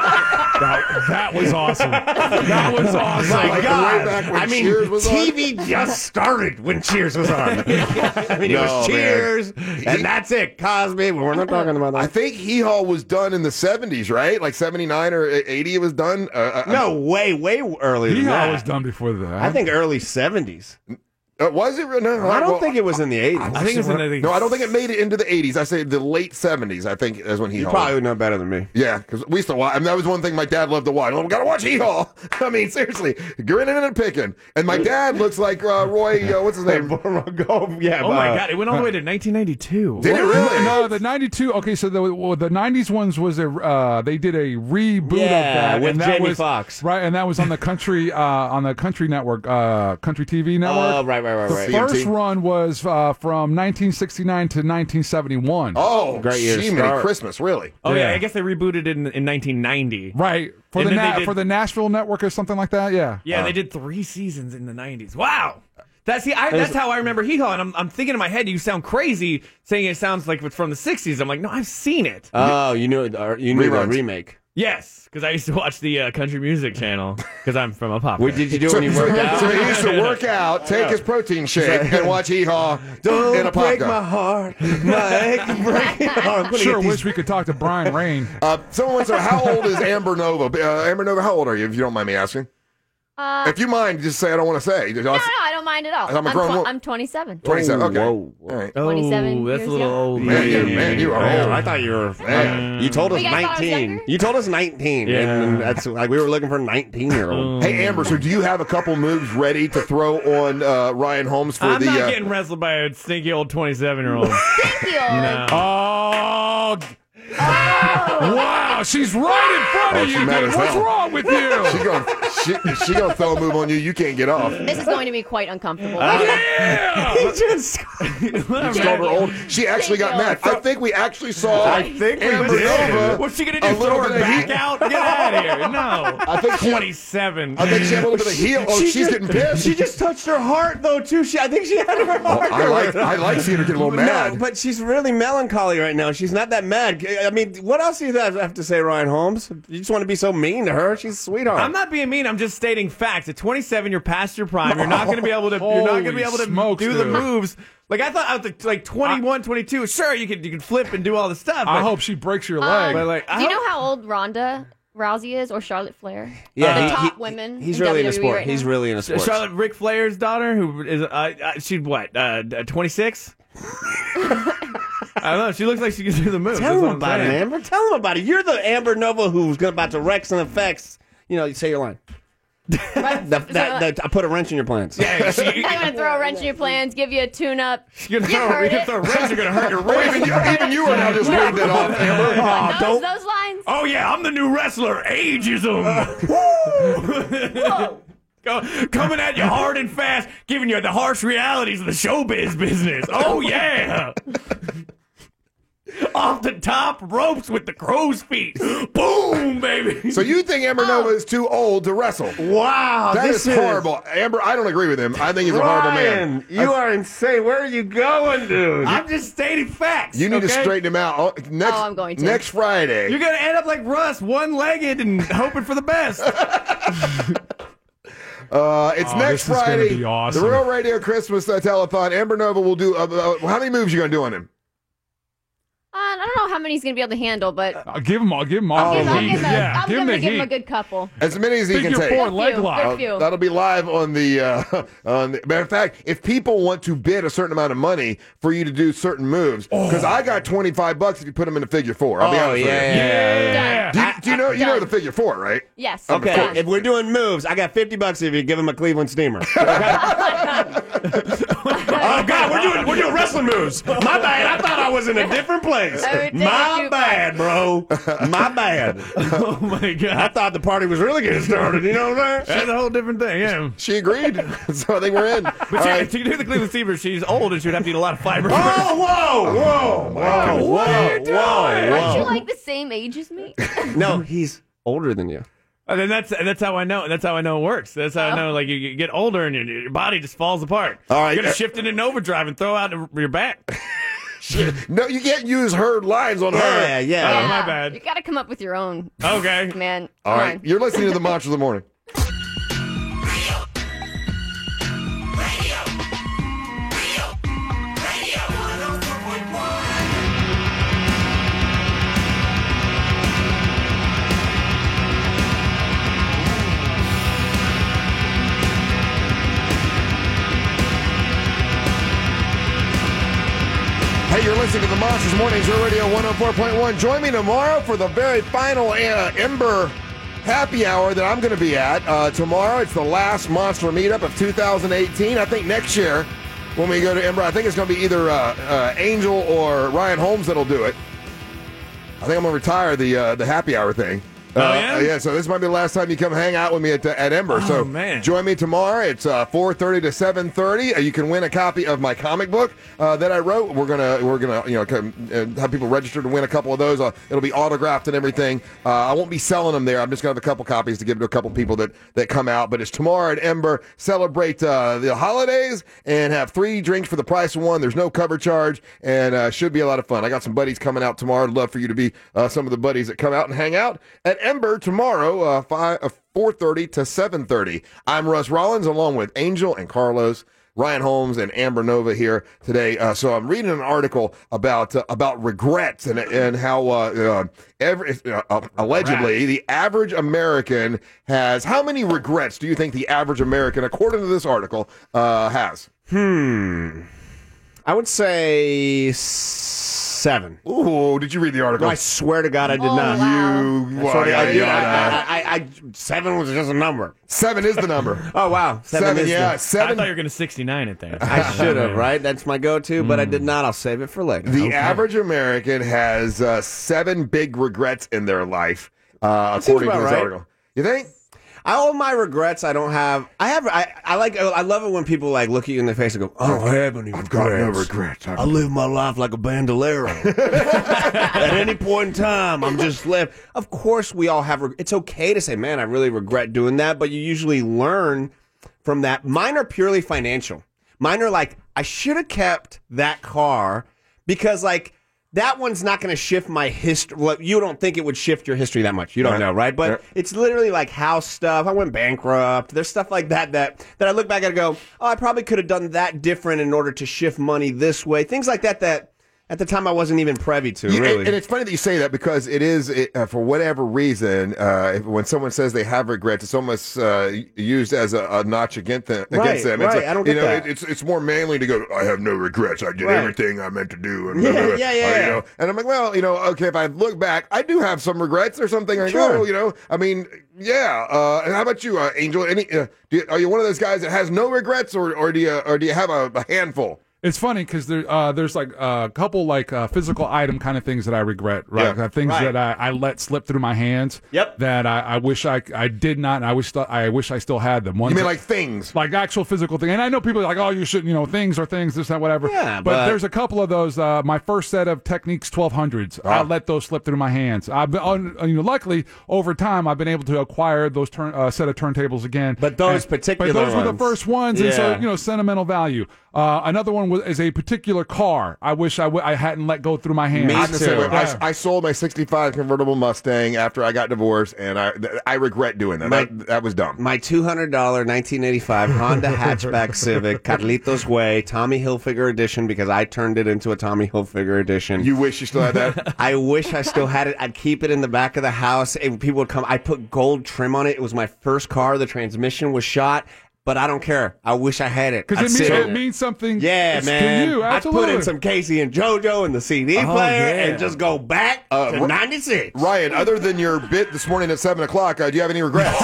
[SPEAKER 6] That, that was awesome. That was awesome.
[SPEAKER 5] My
[SPEAKER 4] Like the
[SPEAKER 5] God.
[SPEAKER 4] way back when
[SPEAKER 5] I mean,
[SPEAKER 4] Cheers was on?
[SPEAKER 5] T V just started when Cheers was on. I mean, it
[SPEAKER 4] No,
[SPEAKER 5] was
[SPEAKER 4] man.
[SPEAKER 5] Cheers, and that's it. Cosby, but we're not talking about
[SPEAKER 4] I
[SPEAKER 5] that.
[SPEAKER 4] think Hee Haw was done in the seventies, right? Like seventy-nine or eighty it was done? Uh, uh,
[SPEAKER 5] No, way, way earlier than
[SPEAKER 6] Hee-haw
[SPEAKER 5] that.
[SPEAKER 6] was done before that.
[SPEAKER 5] I think early seventies.
[SPEAKER 4] Uh, was it? No,
[SPEAKER 5] I don't
[SPEAKER 4] well,
[SPEAKER 5] think it was in the eighties.
[SPEAKER 16] I think it's in the
[SPEAKER 4] No, I don't think it made it into the eighties. I say the late seventies, I think, is when Hee
[SPEAKER 5] You
[SPEAKER 4] Haw.
[SPEAKER 5] probably would know better than me.
[SPEAKER 4] Yeah, because we used to watch. I mean, that was one thing my dad loved to watch. Oh, we gotta watch Hee Haw. I mean, seriously, grinning and picking. And my dad looks like uh, Roy. Uh, what's his name?
[SPEAKER 5] yeah,
[SPEAKER 16] Oh my God! It went all the way to nineteen ninety-two.
[SPEAKER 4] Did it really?
[SPEAKER 6] No, the ninety-two. Okay, so the well, the nineties ones was a uh, they did a reboot
[SPEAKER 5] Yeah,
[SPEAKER 6] of that
[SPEAKER 5] with
[SPEAKER 6] and that
[SPEAKER 5] Jamie
[SPEAKER 6] was,
[SPEAKER 5] Foxx.
[SPEAKER 6] right? And that was on the country uh, on the country network, uh, country T V network.
[SPEAKER 5] Oh, right, right, right,
[SPEAKER 6] The
[SPEAKER 5] right.
[SPEAKER 6] first
[SPEAKER 4] C M T?
[SPEAKER 6] run was uh, from nineteen sixty-nine to nineteen seventy-one.
[SPEAKER 4] Oh,
[SPEAKER 5] Great year to
[SPEAKER 4] Jiminy
[SPEAKER 5] start.
[SPEAKER 4] Christmas, really?
[SPEAKER 16] Oh yeah.
[SPEAKER 6] Yeah.
[SPEAKER 16] I guess they rebooted it in, in nineteen ninety.
[SPEAKER 6] Right for
[SPEAKER 16] And
[SPEAKER 6] the
[SPEAKER 16] then they
[SPEAKER 6] na-
[SPEAKER 16] did-
[SPEAKER 6] for the Nashville network or something like that. Yeah.
[SPEAKER 16] Yeah, they did three seasons in the nineties. Wow. That's see, I, that's how I remember Hee Haw, and I'm, I'm thinking in my head, you sound crazy saying it sounds like it's from the sixties. I'm like, no, I've seen it.
[SPEAKER 5] Oh, you knew uh, you knew the
[SPEAKER 4] Reruns.
[SPEAKER 5] remake.
[SPEAKER 16] Yes, because I used to watch the uh, country music channel because I'm from a pop.
[SPEAKER 5] What did you do when you worked out?
[SPEAKER 4] So he used to work out, take his protein shake, and watch Hee Haw
[SPEAKER 5] Don't
[SPEAKER 4] in a pop
[SPEAKER 5] break
[SPEAKER 4] gun.
[SPEAKER 5] my heart, my aching breaking heart. I'm gonna
[SPEAKER 6] Sure
[SPEAKER 5] get these-
[SPEAKER 6] wish we could talk to Brian Rain.
[SPEAKER 4] Uh, someone wants to know, how old is Amber Nova? Uh, Amber Nova, how old are you, if you don't mind me asking?
[SPEAKER 19] Uh,
[SPEAKER 4] If you mind, just say I don't want to say.
[SPEAKER 19] no, no, I don't mind at all.
[SPEAKER 4] I'm a
[SPEAKER 19] I'm,
[SPEAKER 4] grown
[SPEAKER 19] tw-
[SPEAKER 4] woman.
[SPEAKER 19] I'm twenty-seven.
[SPEAKER 4] twenty-seven, okay.
[SPEAKER 5] Whoa, whoa.
[SPEAKER 4] All right.
[SPEAKER 16] Oh,
[SPEAKER 19] twenty-seven
[SPEAKER 16] that's a
[SPEAKER 19] years
[SPEAKER 16] little
[SPEAKER 19] young.
[SPEAKER 16] old.
[SPEAKER 4] Man, you, man, you are
[SPEAKER 5] Oh,
[SPEAKER 4] old.
[SPEAKER 5] I thought you were. Man, you told us
[SPEAKER 19] You guys thought I was
[SPEAKER 5] nineteen.
[SPEAKER 19] younger?
[SPEAKER 5] You told us nineteen,
[SPEAKER 16] Yeah.
[SPEAKER 5] and that's like we were looking for a nineteen-year-old.
[SPEAKER 4] Hey, Amber, so do you have a couple moves ready to throw on uh, Ryan Holmes for
[SPEAKER 16] I'm
[SPEAKER 4] the...
[SPEAKER 16] not
[SPEAKER 4] uh,
[SPEAKER 16] getting wrestled by a stinky old twenty-seven-year-old.
[SPEAKER 19] Thank you.
[SPEAKER 16] No.
[SPEAKER 6] Oh, wow! She's right in front
[SPEAKER 4] Oh,
[SPEAKER 6] of
[SPEAKER 4] she
[SPEAKER 6] you,
[SPEAKER 4] mad
[SPEAKER 6] dude.
[SPEAKER 4] as
[SPEAKER 6] What's
[SPEAKER 4] hell.
[SPEAKER 6] wrong with you?
[SPEAKER 4] She gonna, she, she gonna throw a move on you. You can't get off.
[SPEAKER 19] This is going to be quite uncomfortable.
[SPEAKER 6] Yeah.
[SPEAKER 5] He just.
[SPEAKER 4] You called her old. She actually got mad. I think we actually saw.
[SPEAKER 5] I think we
[SPEAKER 4] Amber
[SPEAKER 5] did.
[SPEAKER 4] Nova.
[SPEAKER 16] What's she gonna
[SPEAKER 4] a
[SPEAKER 16] do?
[SPEAKER 4] little
[SPEAKER 16] Throw her
[SPEAKER 4] bit of
[SPEAKER 16] back
[SPEAKER 4] heat.
[SPEAKER 16] out? Get out of here! No.
[SPEAKER 4] I think she-
[SPEAKER 16] twenty-seven.
[SPEAKER 4] I think she had a little bit of heel. Oh,
[SPEAKER 5] She
[SPEAKER 4] she's
[SPEAKER 5] just-
[SPEAKER 4] getting pissed.
[SPEAKER 5] She just touched her heart though too. She, I think she had her
[SPEAKER 4] Oh,
[SPEAKER 5] heart.
[SPEAKER 4] I like. I like seeing her get a little mad.
[SPEAKER 5] No, but she's really melancholy right now. She's not that mad. I mean, what else do you have to say, Ryan Holmes? You just want to be so mean to her? She's a sweetheart.
[SPEAKER 16] I'm not being mean. I'm just stating facts. At twenty-seven, you're past your prime. You're not going to be able to. You're not going to be able to
[SPEAKER 6] smokes,
[SPEAKER 16] do the
[SPEAKER 6] dude.
[SPEAKER 16] moves. Like I thought, at like twenty-one, twenty-two. Sure, you could you could flip and do all the stuff.
[SPEAKER 6] I
[SPEAKER 16] but-
[SPEAKER 6] hope she breaks your
[SPEAKER 19] Um,
[SPEAKER 6] leg.
[SPEAKER 16] But like, I
[SPEAKER 19] Do you
[SPEAKER 16] hope-
[SPEAKER 19] know how old Ronda Rousey is or Charlotte Flair?
[SPEAKER 5] Yeah,
[SPEAKER 19] the
[SPEAKER 5] he-
[SPEAKER 19] top
[SPEAKER 5] he-
[SPEAKER 19] women.
[SPEAKER 5] He's
[SPEAKER 19] in
[SPEAKER 5] really
[SPEAKER 19] W W E
[SPEAKER 5] into sport.
[SPEAKER 19] right
[SPEAKER 5] He's
[SPEAKER 19] now.
[SPEAKER 5] really into sports.
[SPEAKER 16] Charlotte Ric Flair's daughter, who is uh, uh, she's what, uh, twenty-six? I don't know. She looks like she can do the moves.
[SPEAKER 5] Tell
[SPEAKER 16] That's
[SPEAKER 5] him
[SPEAKER 16] what I'm
[SPEAKER 5] about it,
[SPEAKER 16] saying.
[SPEAKER 5] Amber. Tell him about it. You're the Amber Nova who's gonna- about to wreck some effects. You know, you say your line. that, that, that, I put a wrench in your plans.
[SPEAKER 16] Yeah, she,
[SPEAKER 19] I'm going to throw a wrench in your plans, give you a tune-up.
[SPEAKER 16] You're
[SPEAKER 19] You
[SPEAKER 16] gonna,
[SPEAKER 19] heard
[SPEAKER 16] you're
[SPEAKER 19] it.
[SPEAKER 16] gonna throw a wrench, you're gonna hurt your wrist.
[SPEAKER 4] even, you, even you are now just reading it off, Amber.
[SPEAKER 19] Like
[SPEAKER 5] Oh,
[SPEAKER 19] those, those lines?
[SPEAKER 16] Oh yeah, I'm the new wrestler, ageism. Go- Coming at you hard and fast, giving you the harsh realities of the showbiz business. Oh yeah. Off the top ropes with the crow's feet. Boom, baby.
[SPEAKER 4] So you think Amber Nova is too old to wrestle?
[SPEAKER 5] Wow,
[SPEAKER 4] That
[SPEAKER 5] this
[SPEAKER 4] is horrible. Amber, I don't agree with him. I think he's a horrible man.
[SPEAKER 5] Ryan, you are insane. Where are you going, dude?
[SPEAKER 16] I'm just stating facts.
[SPEAKER 4] You need to
[SPEAKER 16] okay?
[SPEAKER 4] straighten him out. Oh, next,
[SPEAKER 19] Oh, I'm going to.
[SPEAKER 4] Next Friday.
[SPEAKER 16] You're gonna end up like Russ, one-legged and hoping for the best.
[SPEAKER 4] Uh, it's
[SPEAKER 6] Oh,
[SPEAKER 4] next
[SPEAKER 6] this is gonna
[SPEAKER 4] Friday.
[SPEAKER 6] be awesome.
[SPEAKER 4] The Real Radio Christmas uh, Telethon. Amber Nova will do. Uh, uh, how many moves you gonna do on him?
[SPEAKER 19] Uh, I don't know how many he's going to be able to handle, but
[SPEAKER 6] I'll give him all. Give him all.
[SPEAKER 19] I'll give,
[SPEAKER 6] the
[SPEAKER 19] I'll
[SPEAKER 6] heat.
[SPEAKER 19] give him a,
[SPEAKER 6] yeah,
[SPEAKER 19] I'm
[SPEAKER 6] give him
[SPEAKER 19] going
[SPEAKER 6] the
[SPEAKER 19] to give
[SPEAKER 6] heat.
[SPEAKER 19] him a good couple.
[SPEAKER 4] As many as he
[SPEAKER 6] Figure
[SPEAKER 4] can take.
[SPEAKER 6] four
[SPEAKER 19] Good
[SPEAKER 6] leg
[SPEAKER 19] few,
[SPEAKER 6] lock.
[SPEAKER 19] good
[SPEAKER 4] Uh,
[SPEAKER 19] few.
[SPEAKER 4] that'll be live on the. Uh, on the matter of fact, if people want to bid a certain amount of money for you to do certain moves, because I got twenty-five bucks if you put them in a figure four. I'll be
[SPEAKER 5] Oh,
[SPEAKER 4] honest
[SPEAKER 5] yeah,
[SPEAKER 4] with you.
[SPEAKER 5] yeah,
[SPEAKER 6] yeah.
[SPEAKER 4] Do you, do you know you know
[SPEAKER 19] Done.
[SPEAKER 4] the figure four, right?
[SPEAKER 19] Yes.
[SPEAKER 5] Okay,
[SPEAKER 19] done.
[SPEAKER 5] if we're doing moves, I got fifty bucks if you give him a Cleveland steamer. Oh God, we're doing we're doing wrestling moves. My bad. I thought I was in a different place.
[SPEAKER 19] I would take
[SPEAKER 5] My
[SPEAKER 19] you
[SPEAKER 5] bad, bro. My bad.
[SPEAKER 16] Oh my
[SPEAKER 5] I
[SPEAKER 16] god.
[SPEAKER 5] thought the party was really getting started. You know what I'm saying?
[SPEAKER 16] That's a whole different thing, yeah.
[SPEAKER 4] She agreed, so I think we're in.
[SPEAKER 16] But
[SPEAKER 4] All
[SPEAKER 16] she,
[SPEAKER 4] right.
[SPEAKER 16] to do the Cleveland Steamers, she's old and she would have to eat a lot of fiber.
[SPEAKER 5] Oh, whoa, whoa, whoa,
[SPEAKER 16] What are you
[SPEAKER 5] whoa,
[SPEAKER 16] doing?
[SPEAKER 5] whoa,
[SPEAKER 19] Aren't you
[SPEAKER 5] whoa.
[SPEAKER 19] like the same age as me?
[SPEAKER 5] No, he's older than you.
[SPEAKER 16] And then that's that's how I know. That's how I know it works. That's how I know. Like you, you get older and your, your body just falls apart.
[SPEAKER 4] All right.
[SPEAKER 16] You're gonna shift it into overdrive and throw out your back.
[SPEAKER 4] No, you can't use her lines on her.
[SPEAKER 5] Yeah, yeah.
[SPEAKER 16] Oh, my bad.
[SPEAKER 19] You got to come up with your own,
[SPEAKER 16] Okay.
[SPEAKER 19] man.
[SPEAKER 4] All
[SPEAKER 19] Come
[SPEAKER 4] right,
[SPEAKER 19] on.
[SPEAKER 4] you're listening to the Monsters of the Morning. Hey, you're listening to the Monsters Mornings, Real Radio one oh four point one. Join me tomorrow for the very final uh, Ember happy hour that I'm going to be at. Uh, tomorrow, it's the last Monster meetup of two thousand eighteen. I think next year, when we go to Ember, I think it's going to be either uh, uh, Angel or Ryan Holmes that'll do it. I think I'm going to retire the uh, the happy hour thing.
[SPEAKER 16] Oh,
[SPEAKER 4] Uh,
[SPEAKER 16] yeah?
[SPEAKER 4] uh, yeah, so this might be the last time you come hang out with me at, uh, at Ember.
[SPEAKER 16] Oh,
[SPEAKER 4] so
[SPEAKER 16] man.
[SPEAKER 4] join me tomorrow. It's uh, four thirty to seven thirty. Uh, you can win a copy of my comic book uh, that I wrote. We're gonna we're gonna you know come, uh, have people register to win a couple of those. Uh, it'll be autographed and everything. Uh, I won't be selling them there. I'm just gonna have a couple copies to give to a couple people that that come out. But it's tomorrow at Ember. Celebrate uh, the holidays and have three drinks for the price of one. There's no cover charge and uh, should be a lot of fun. I got some buddies coming out tomorrow. I'd love for you to be uh, some of the buddies that come out and hang out at Ember tomorrow. Uh, five, uh, four thirty to seven thirty. I'm Russ Rollins along with Angel and Carlos, Ryan Holmes, and Amber Nova here today. Uh, so I'm reading an article about uh, about regrets and and how uh, uh, every, uh, uh, allegedly the average American has. How many regrets do you think the average American, according to this article, uh, has?
[SPEAKER 5] Hmm. I would say seven.
[SPEAKER 4] Ooh, did you read the article?
[SPEAKER 5] No, I swear to God, I did
[SPEAKER 19] Oh,
[SPEAKER 5] not.
[SPEAKER 19] wow.
[SPEAKER 4] You,
[SPEAKER 5] I, swear to God,
[SPEAKER 4] yeah,
[SPEAKER 5] dude,
[SPEAKER 4] yeah.
[SPEAKER 5] I, I, I, I, seven was just a number.
[SPEAKER 4] Seven is the number.
[SPEAKER 5] Oh wow, seven,
[SPEAKER 4] Seven,
[SPEAKER 5] is
[SPEAKER 4] yeah,
[SPEAKER 5] the-
[SPEAKER 16] I
[SPEAKER 4] seven.
[SPEAKER 16] thought you were gonna sixty-nine it there.
[SPEAKER 5] I should have, right? That's my go-to, but I did not. I'll save it for later.
[SPEAKER 4] The
[SPEAKER 5] Okay.
[SPEAKER 4] average American has uh, seven big regrets in their life, uh,
[SPEAKER 5] seems
[SPEAKER 4] according to
[SPEAKER 5] about
[SPEAKER 4] this
[SPEAKER 5] right.
[SPEAKER 4] article. You think?
[SPEAKER 5] All my regrets, I don't have. I have. I, I like. I love it when people like look at you in the face and go, "Oh, I haven't even
[SPEAKER 4] I've got no
[SPEAKER 5] regrets.
[SPEAKER 4] regrets.
[SPEAKER 5] I live my life like a bandolero. At any point in time, I'm just left." Of course, we all have. Reg- it's okay to say, "Man, I really regret doing that," but you usually learn from that. Mine are purely financial. Mine are like, I should have kept that car because, like, that one's not going to shift my history. Well, you don't think it would shift your history that much. You don't
[SPEAKER 4] Right.
[SPEAKER 5] know, right? But
[SPEAKER 4] Right.
[SPEAKER 5] it's literally like house stuff. I went bankrupt. There's stuff like that that, that I look back and go, oh, I probably could have done that different in order to shift money this way. Things like that that at the time I wasn't even privy to,
[SPEAKER 4] Yeah,
[SPEAKER 5] really.
[SPEAKER 4] and, and it's funny that you say that because it is, it, uh, for whatever reason, uh, if, when someone says they have regrets, it's almost uh, used as a, a notch against them.
[SPEAKER 5] Right,
[SPEAKER 4] against them. It's
[SPEAKER 5] right,
[SPEAKER 4] like,
[SPEAKER 5] I don't
[SPEAKER 4] you
[SPEAKER 5] get
[SPEAKER 4] know,
[SPEAKER 5] that.
[SPEAKER 4] It, it's it's more manly to go, I have no regrets. I did
[SPEAKER 5] Right.
[SPEAKER 4] everything I meant to do. And
[SPEAKER 5] Yeah,
[SPEAKER 4] blah, blah, blah.
[SPEAKER 5] yeah, yeah,
[SPEAKER 4] Uh, you
[SPEAKER 5] yeah.
[SPEAKER 4] know? And I'm like, well, you know, okay, if I look back, I do have some regrets or something. I
[SPEAKER 5] Sure.
[SPEAKER 4] go, you know, I mean, yeah. Uh, and how about you, uh, Angel? Any? Uh, do you, are you one of those guys that has no regrets, or or do you or do you have a, a handful?
[SPEAKER 6] It's funny because there, uh, there's like a couple like uh, physical item kind of things that I regret, right?
[SPEAKER 4] Yeah.
[SPEAKER 6] Uh, things
[SPEAKER 5] Right.
[SPEAKER 6] that I, I let slip through my hands.
[SPEAKER 5] Yep.
[SPEAKER 6] That I, I wish I I did not. And I wish th- I wish I still had them. Ones
[SPEAKER 4] You mean
[SPEAKER 6] that-
[SPEAKER 4] like things?
[SPEAKER 6] like actual physical thing. And I know people are like, oh, you shouldn't, you know, things are things, this, that, whatever.
[SPEAKER 5] Yeah,
[SPEAKER 6] but,
[SPEAKER 5] but-
[SPEAKER 6] there's a couple of those. Uh, my first set of Techniques twelve hundreds, I
[SPEAKER 4] Ah.
[SPEAKER 6] let those slip through my hands. I've been, on, you know, luckily over time, I've been able to acquire those turn uh, set of turntables again.
[SPEAKER 5] But those
[SPEAKER 6] And-
[SPEAKER 5] particular
[SPEAKER 6] but those were the
[SPEAKER 5] ones.
[SPEAKER 6] first ones, and so
[SPEAKER 5] Yeah.
[SPEAKER 6] you know, sentimental value. Uh, another one was is a particular car. I wish I, w- I hadn't let go through my hands.
[SPEAKER 5] Me
[SPEAKER 4] I'm the same
[SPEAKER 5] too.
[SPEAKER 4] way.
[SPEAKER 6] Yeah.
[SPEAKER 4] I, I sold my sixty-five convertible Mustang after I got divorced, and I th- I regret doing that.
[SPEAKER 5] My-
[SPEAKER 4] that. That was dumb.
[SPEAKER 5] My two hundred dollars nineteen eighty-five Honda hatchback Civic, Carlitos Way, Tommy Hilfiger edition, because I turned it into a Tommy Hilfiger edition.
[SPEAKER 4] You wish you still had that?
[SPEAKER 5] I wish I still had it. I'd keep it in the back of the house. And people would come. I put gold trim on it. It was my first car. The transmission was shot. But I don't care. I wish I had it.
[SPEAKER 6] Because
[SPEAKER 5] I'd
[SPEAKER 6] it,
[SPEAKER 5] sit
[SPEAKER 6] mean,
[SPEAKER 5] on
[SPEAKER 6] it means something
[SPEAKER 5] Yeah,
[SPEAKER 6] to
[SPEAKER 5] man.
[SPEAKER 6] you.
[SPEAKER 5] I'd
[SPEAKER 6] Absolutely.
[SPEAKER 5] put in some Casey and JoJo in the C D
[SPEAKER 7] Oh,
[SPEAKER 5] player
[SPEAKER 7] yeah.
[SPEAKER 5] and just go back
[SPEAKER 4] Uh,
[SPEAKER 5] to
[SPEAKER 4] Ri-
[SPEAKER 5] ninety-six.
[SPEAKER 4] Ryan, other than your bit this morning at seven o'clock, uh, do you have any regrets?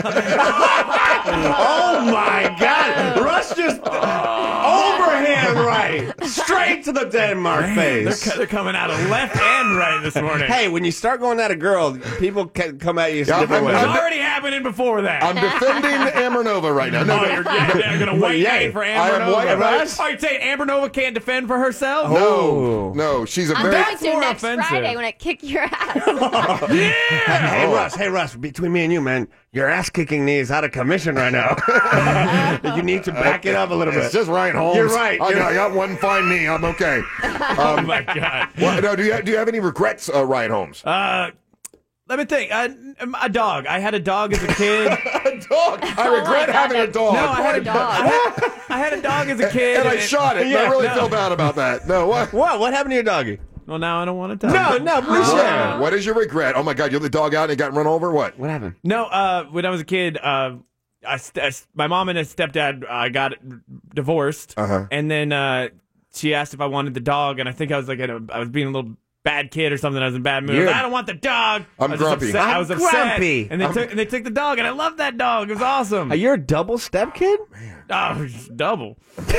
[SPEAKER 5] Oh my God! Russ just overhand right, straight to the Denmark
[SPEAKER 7] They're,
[SPEAKER 5] face.
[SPEAKER 7] co- they're coming out of left and right this morning.
[SPEAKER 5] Hey, when you start going at a girl, people can come at you
[SPEAKER 4] Yeah,
[SPEAKER 5] different
[SPEAKER 4] I'm-
[SPEAKER 7] It's
[SPEAKER 5] ways.
[SPEAKER 4] I'm-
[SPEAKER 7] already happening before that.
[SPEAKER 4] I'm defending Amber Nova right now. No,
[SPEAKER 7] oh,
[SPEAKER 4] no,
[SPEAKER 7] you're, yeah, you're gonna white
[SPEAKER 5] Yeah,
[SPEAKER 7] knight for
[SPEAKER 4] I
[SPEAKER 7] Amber
[SPEAKER 4] am
[SPEAKER 7] Nova.
[SPEAKER 4] white knight.
[SPEAKER 7] Oh, you're saying Amber Nova can't defend for herself?
[SPEAKER 4] no, no, she's a
[SPEAKER 19] I'm
[SPEAKER 4] very.
[SPEAKER 19] going to
[SPEAKER 7] more
[SPEAKER 19] next
[SPEAKER 7] offensive.
[SPEAKER 19] Friday when I kick your ass.
[SPEAKER 5] Hey
[SPEAKER 4] Oh.
[SPEAKER 5] Russ, hey Russ, between me and you, man, your ass kicking knee is out of commission right now. You need to back it up a little bit.
[SPEAKER 4] It's just Ryan Holmes.
[SPEAKER 5] You're right.
[SPEAKER 4] I,
[SPEAKER 5] You're
[SPEAKER 4] got, I got one fine knee. I'm okay.
[SPEAKER 7] Oh
[SPEAKER 4] Um,
[SPEAKER 7] my God.
[SPEAKER 4] well, no, do you do you have any regrets, uh, Ryan Holmes?
[SPEAKER 7] Uh, let me think. Uh, a dog. I had a dog as a kid.
[SPEAKER 4] A dog. I
[SPEAKER 19] Oh
[SPEAKER 4] regret
[SPEAKER 19] my God,
[SPEAKER 4] having a
[SPEAKER 19] that-
[SPEAKER 4] dog.
[SPEAKER 7] No, I had a
[SPEAKER 19] dog.
[SPEAKER 7] I had, I had a dog as a kid.
[SPEAKER 4] and I shot it. and I
[SPEAKER 7] Yeah,
[SPEAKER 4] really
[SPEAKER 7] no.
[SPEAKER 4] feel bad about that. No, what?
[SPEAKER 5] What? What happened to your doggy?
[SPEAKER 7] Well, now I don't want to tell.
[SPEAKER 5] No, no, please
[SPEAKER 4] What?
[SPEAKER 5] share.
[SPEAKER 4] What is your regret? Oh my God, you let the dog out and it got run over. What?
[SPEAKER 5] What happened?
[SPEAKER 7] No, uh, when I was a kid, uh, I st- I s- my mom and his stepdad uh, got divorced,
[SPEAKER 4] Uh-huh.
[SPEAKER 7] and then uh, she asked if I wanted the dog, and I think I was like, in a, I was being a little bad kid or something. I was in a bad mood.
[SPEAKER 5] You're-
[SPEAKER 7] I don't want the dog.
[SPEAKER 4] I'm
[SPEAKER 7] I was just
[SPEAKER 4] grumpy.
[SPEAKER 7] upset. I
[SPEAKER 5] I'm
[SPEAKER 7] was upset,
[SPEAKER 5] grumpy.
[SPEAKER 7] and they
[SPEAKER 4] I'm-
[SPEAKER 7] took and they took the dog, and I loved that dog. It was awesome.
[SPEAKER 5] Are you a double step kid?
[SPEAKER 7] Oh, double.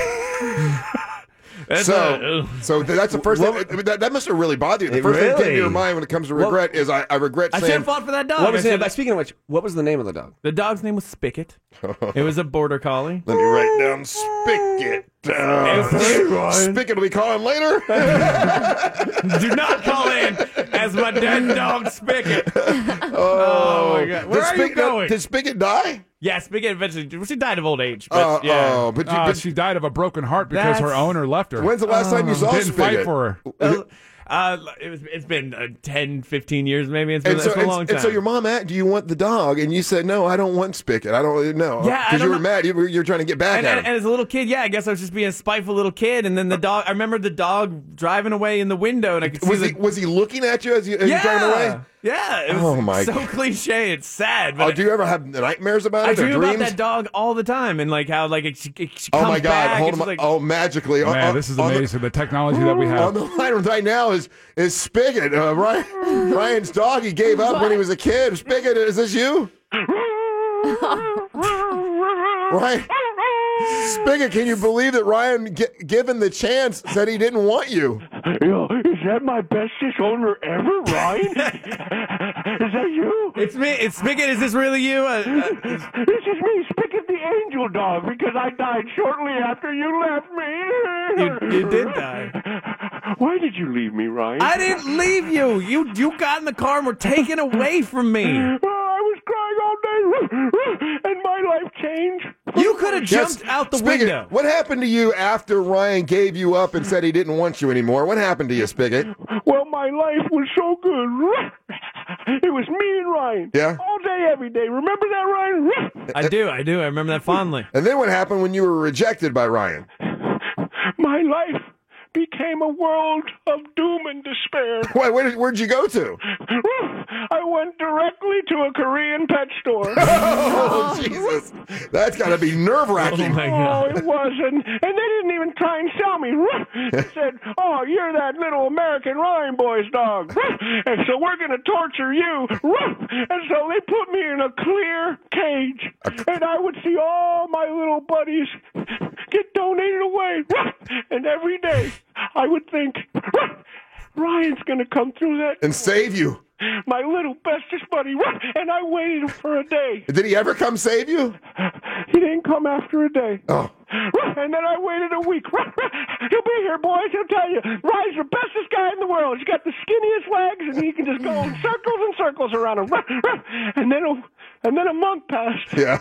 [SPEAKER 7] That's
[SPEAKER 4] So,
[SPEAKER 7] a- ugh.
[SPEAKER 4] so th- that's the first thing. I mean, that, that must have really bothered you. The
[SPEAKER 5] It
[SPEAKER 4] first thing that came to
[SPEAKER 5] really-
[SPEAKER 4] your mind when it comes to regret is I, I regret
[SPEAKER 7] I should
[SPEAKER 4] saying.
[SPEAKER 7] have fought for that dog.
[SPEAKER 5] What was
[SPEAKER 7] I
[SPEAKER 5] it?
[SPEAKER 7] should've-
[SPEAKER 5] But speaking of which, what was the name of the dog?
[SPEAKER 7] The dog's name was Spigot. It was a border collie.
[SPEAKER 4] Let me write down Spigot. Uh,
[SPEAKER 7] It's-
[SPEAKER 4] Spigot will be calling later.
[SPEAKER 7] Do not call in as my dead dog Spigot. Oh, my God. Where
[SPEAKER 4] Did
[SPEAKER 7] are you
[SPEAKER 4] Spigot-
[SPEAKER 7] going?
[SPEAKER 4] Did Spigot die?
[SPEAKER 7] Yeah, Spigot eventually. Well, she died of old age. But
[SPEAKER 4] Uh,
[SPEAKER 7] yeah.
[SPEAKER 4] Oh, but, you,
[SPEAKER 6] Uh,
[SPEAKER 4] but
[SPEAKER 6] she died of a broken heart because her
[SPEAKER 7] That's-
[SPEAKER 6] owner left her.
[SPEAKER 4] when's the last time you saw
[SPEAKER 6] Didn't
[SPEAKER 4] Spigot?
[SPEAKER 6] fight for her.
[SPEAKER 7] Well, uh, it was, it's been uh, ten, fifteen years maybe. It's been,
[SPEAKER 4] And so,
[SPEAKER 7] it's been a
[SPEAKER 4] and,
[SPEAKER 7] long
[SPEAKER 4] and
[SPEAKER 7] time.
[SPEAKER 4] so your mom asked, "Do you want the dog?" And you said, "No, I don't want Spigot. I don't know."
[SPEAKER 7] Yeah, I
[SPEAKER 4] because you
[SPEAKER 7] don't
[SPEAKER 4] were
[SPEAKER 7] know.
[SPEAKER 4] mad. You were, you were trying to get back
[SPEAKER 7] and,
[SPEAKER 4] at
[SPEAKER 7] and,
[SPEAKER 4] him.
[SPEAKER 7] and as a little kid, yeah, I guess I was just being a spiteful little kid. And then the dog, I remember the dog driving away in the window, and I could see
[SPEAKER 4] was
[SPEAKER 7] the,
[SPEAKER 4] he was he looking at you as you, as
[SPEAKER 7] yeah,
[SPEAKER 4] you driving away?
[SPEAKER 7] yeah. It was
[SPEAKER 4] Oh, my
[SPEAKER 7] so
[SPEAKER 4] God.
[SPEAKER 7] cliche. It's sad. But
[SPEAKER 4] Oh, do you ever have nightmares about
[SPEAKER 7] I
[SPEAKER 4] it or
[SPEAKER 7] dream
[SPEAKER 4] dreams?
[SPEAKER 7] about that dog all the time, and like how like it, it, it
[SPEAKER 4] Oh
[SPEAKER 7] comes
[SPEAKER 4] my God!
[SPEAKER 7] back.
[SPEAKER 4] Hold
[SPEAKER 7] it's
[SPEAKER 4] on.
[SPEAKER 7] like,
[SPEAKER 4] Oh, magically! On-
[SPEAKER 6] Man,
[SPEAKER 4] on-
[SPEAKER 6] this is
[SPEAKER 4] on the-
[SPEAKER 6] amazing. The technology that we have.
[SPEAKER 4] On the line right now is is Spigot. Uh, Ryan, Ryan's dog. He gave up when he was a kid. Spigot, is this you? Ryan, Spigot, can you believe that Ryan, g- given the chance, said he didn't want you?
[SPEAKER 11] Yo, is that my bestest owner ever, Ryan? Is that you?
[SPEAKER 7] It's me. It's Spigot. Is this really you? Uh, uh,
[SPEAKER 11] This is me, Spigot the angel dog, because I died shortly after you left me.
[SPEAKER 7] you, you did die.
[SPEAKER 11] Why did you leave me, Ryan?
[SPEAKER 7] I didn't leave you. You you got in the car and were taken away from me.
[SPEAKER 11] Oh, I was crying all day, and my life changed.
[SPEAKER 7] You
[SPEAKER 16] could have
[SPEAKER 4] Yes,
[SPEAKER 16] jumped out the
[SPEAKER 4] Spigot,
[SPEAKER 16] window.
[SPEAKER 4] what happened to you after Ryan gave you up and said he didn't want you anymore? What happened to you, Spigot?
[SPEAKER 11] Well, my life was so good. It was me and Ryan.
[SPEAKER 4] Yeah?
[SPEAKER 11] All day, every day. Remember that, Ryan?
[SPEAKER 16] I do, I do. I remember that fondly.
[SPEAKER 4] And then what happened when you were rejected by Ryan?
[SPEAKER 11] My life became a world of doom and despair.
[SPEAKER 4] Wait, where did, where'd you go to?
[SPEAKER 11] I went directly to a Korean pet store.
[SPEAKER 4] Oh, Jesus. That's got to be nerve-wracking.
[SPEAKER 16] Oh, my
[SPEAKER 11] Oh,
[SPEAKER 16] God.
[SPEAKER 11] it was, and, and they didn't even try and sell me. They said, oh, you're that little American Ryan Boys dog, and so we're going to torture you. And so they put me in a clear cage, and I would see all my little buddies get donated away. And every day I would think, Ryan's going to come through that.
[SPEAKER 4] And save you.
[SPEAKER 11] My little bestest buddy. And I waited for a day.
[SPEAKER 4] Did he ever come save you?
[SPEAKER 11] He didn't come after a day.
[SPEAKER 4] Oh.
[SPEAKER 11] And then I waited a week. He'll be here, boys. He'll tell you. Ryan's the bestest guy in the world. He's got the skinniest legs, and he can just go in circles and circles around him. And then a, and then a month passed.
[SPEAKER 4] Yeah.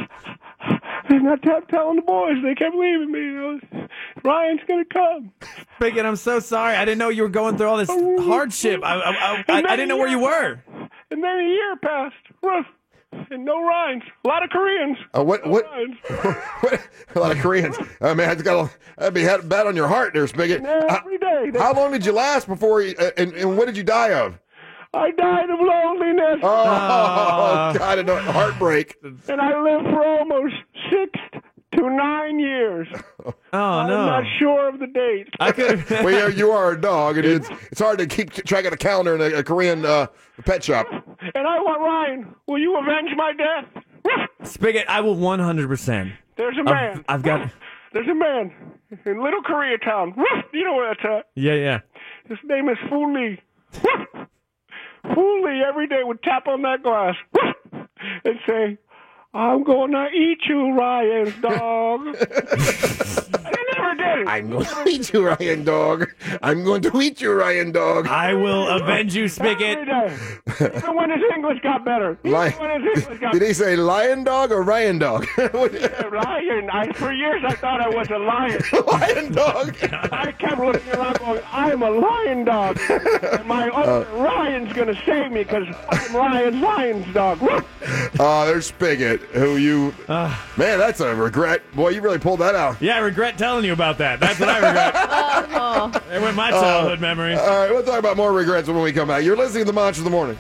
[SPEAKER 11] And I kept telling the boys. They kept leaving me. You know, Ryan's going to come.
[SPEAKER 16] Spigot, I'm so sorry. I didn't know you were going through all this hardship. I, I, I, I, I didn't know where you were.
[SPEAKER 11] And then a year passed. And no Ryans. A lot of Koreans.
[SPEAKER 4] Uh, what?
[SPEAKER 11] No
[SPEAKER 4] What?
[SPEAKER 11] Ryans.
[SPEAKER 4] what? A lot of Koreans. I mean, that's got that'd be had bad on your heart, there, Spigot.
[SPEAKER 11] Every day. They-
[SPEAKER 4] How long did you last before? You, uh, and, and what did you die of?
[SPEAKER 11] I died of loneliness.
[SPEAKER 4] Oh,
[SPEAKER 16] Uh.
[SPEAKER 4] God, I know, heartbreak.
[SPEAKER 11] And I lived for almost six to nine years.
[SPEAKER 16] Oh,
[SPEAKER 11] I'm
[SPEAKER 16] no.
[SPEAKER 11] not sure of the date.
[SPEAKER 16] I could.
[SPEAKER 4] Well, yeah, you are a dog, and it's it's hard to keep track of the calendar in a, a Korean uh, pet shop.
[SPEAKER 11] And I want Ryan. Will you avenge my death?
[SPEAKER 16] Spigot, I will one hundred percent.
[SPEAKER 11] There's a man.
[SPEAKER 16] I've, I've got.
[SPEAKER 11] There's a man in Little Koreatown. You know where that's at.
[SPEAKER 16] Yeah, yeah.
[SPEAKER 11] His name is Fu Lee. Fu Lee every day would tap on that glass and say, I'm going to eat you, Ryan's dog. And he never did it.
[SPEAKER 4] I'm going to eat you, Ryan dog. I'm going to eat you, Ryan dog.
[SPEAKER 16] I will avenge you, Spigot.
[SPEAKER 11] Every day. Even when his English got better. Even
[SPEAKER 4] Lion.
[SPEAKER 11] when his English got
[SPEAKER 4] Did he say lion dog or Ryan dog?
[SPEAKER 11] better. Ryan. I, for years I thought I was a lion.
[SPEAKER 4] Lion dog.
[SPEAKER 11] I kept looking around going, I'm a lion dog. And my other
[SPEAKER 4] Uh.
[SPEAKER 11] Ryan's going to save me because I'm Ryan's lion's dog.
[SPEAKER 4] Uh, there's Spigot, who you... man, that's a regret. Boy, you really pulled that out.
[SPEAKER 16] Yeah, I regret telling you about that. That's what I regret.
[SPEAKER 19] Oh.
[SPEAKER 16] There went my childhood memories.
[SPEAKER 4] All right, we'll talk about more regrets when we come back. You're listening to the Monster of the Morning.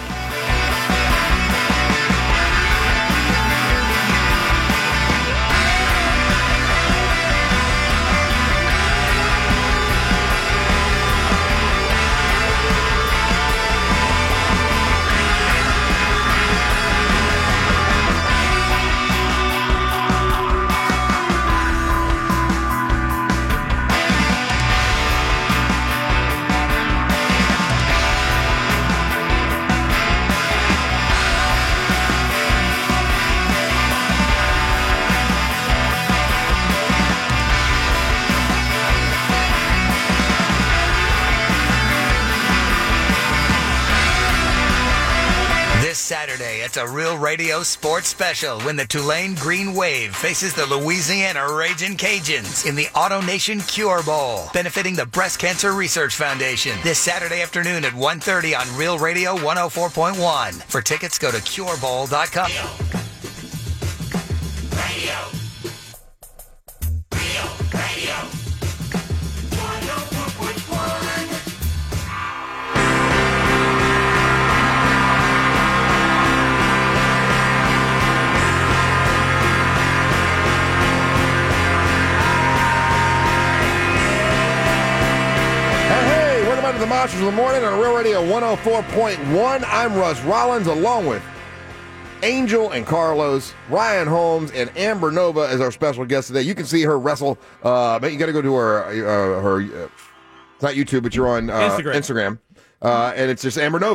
[SPEAKER 10] This Saturday, it's a Real Radio Sports Special when the Tulane Green Wave faces the Louisiana Ragin' Cajuns in the AutoNation Cure Bowl, benefiting the Breast Cancer Research Foundation. This Saturday afternoon at one thirty on Real Radio one oh four point one. For tickets, go to cure bowl dot com.
[SPEAKER 3] Radio. Real Radio. one oh four point one.
[SPEAKER 4] Hey, welcome back to the Monsters of the Morning on Real Radio one oh four point one. I'm Russ Rollins, along with Angel and Carlos, Ryan Holmes, and Amber Nova as our special guest today. You can see her wrestle, uh, but you got to go to her, uh, her uh, it's not YouTube, but you're on uh,
[SPEAKER 16] Instagram.
[SPEAKER 4] Instagram. Uh, and it's just Amber Nova, right?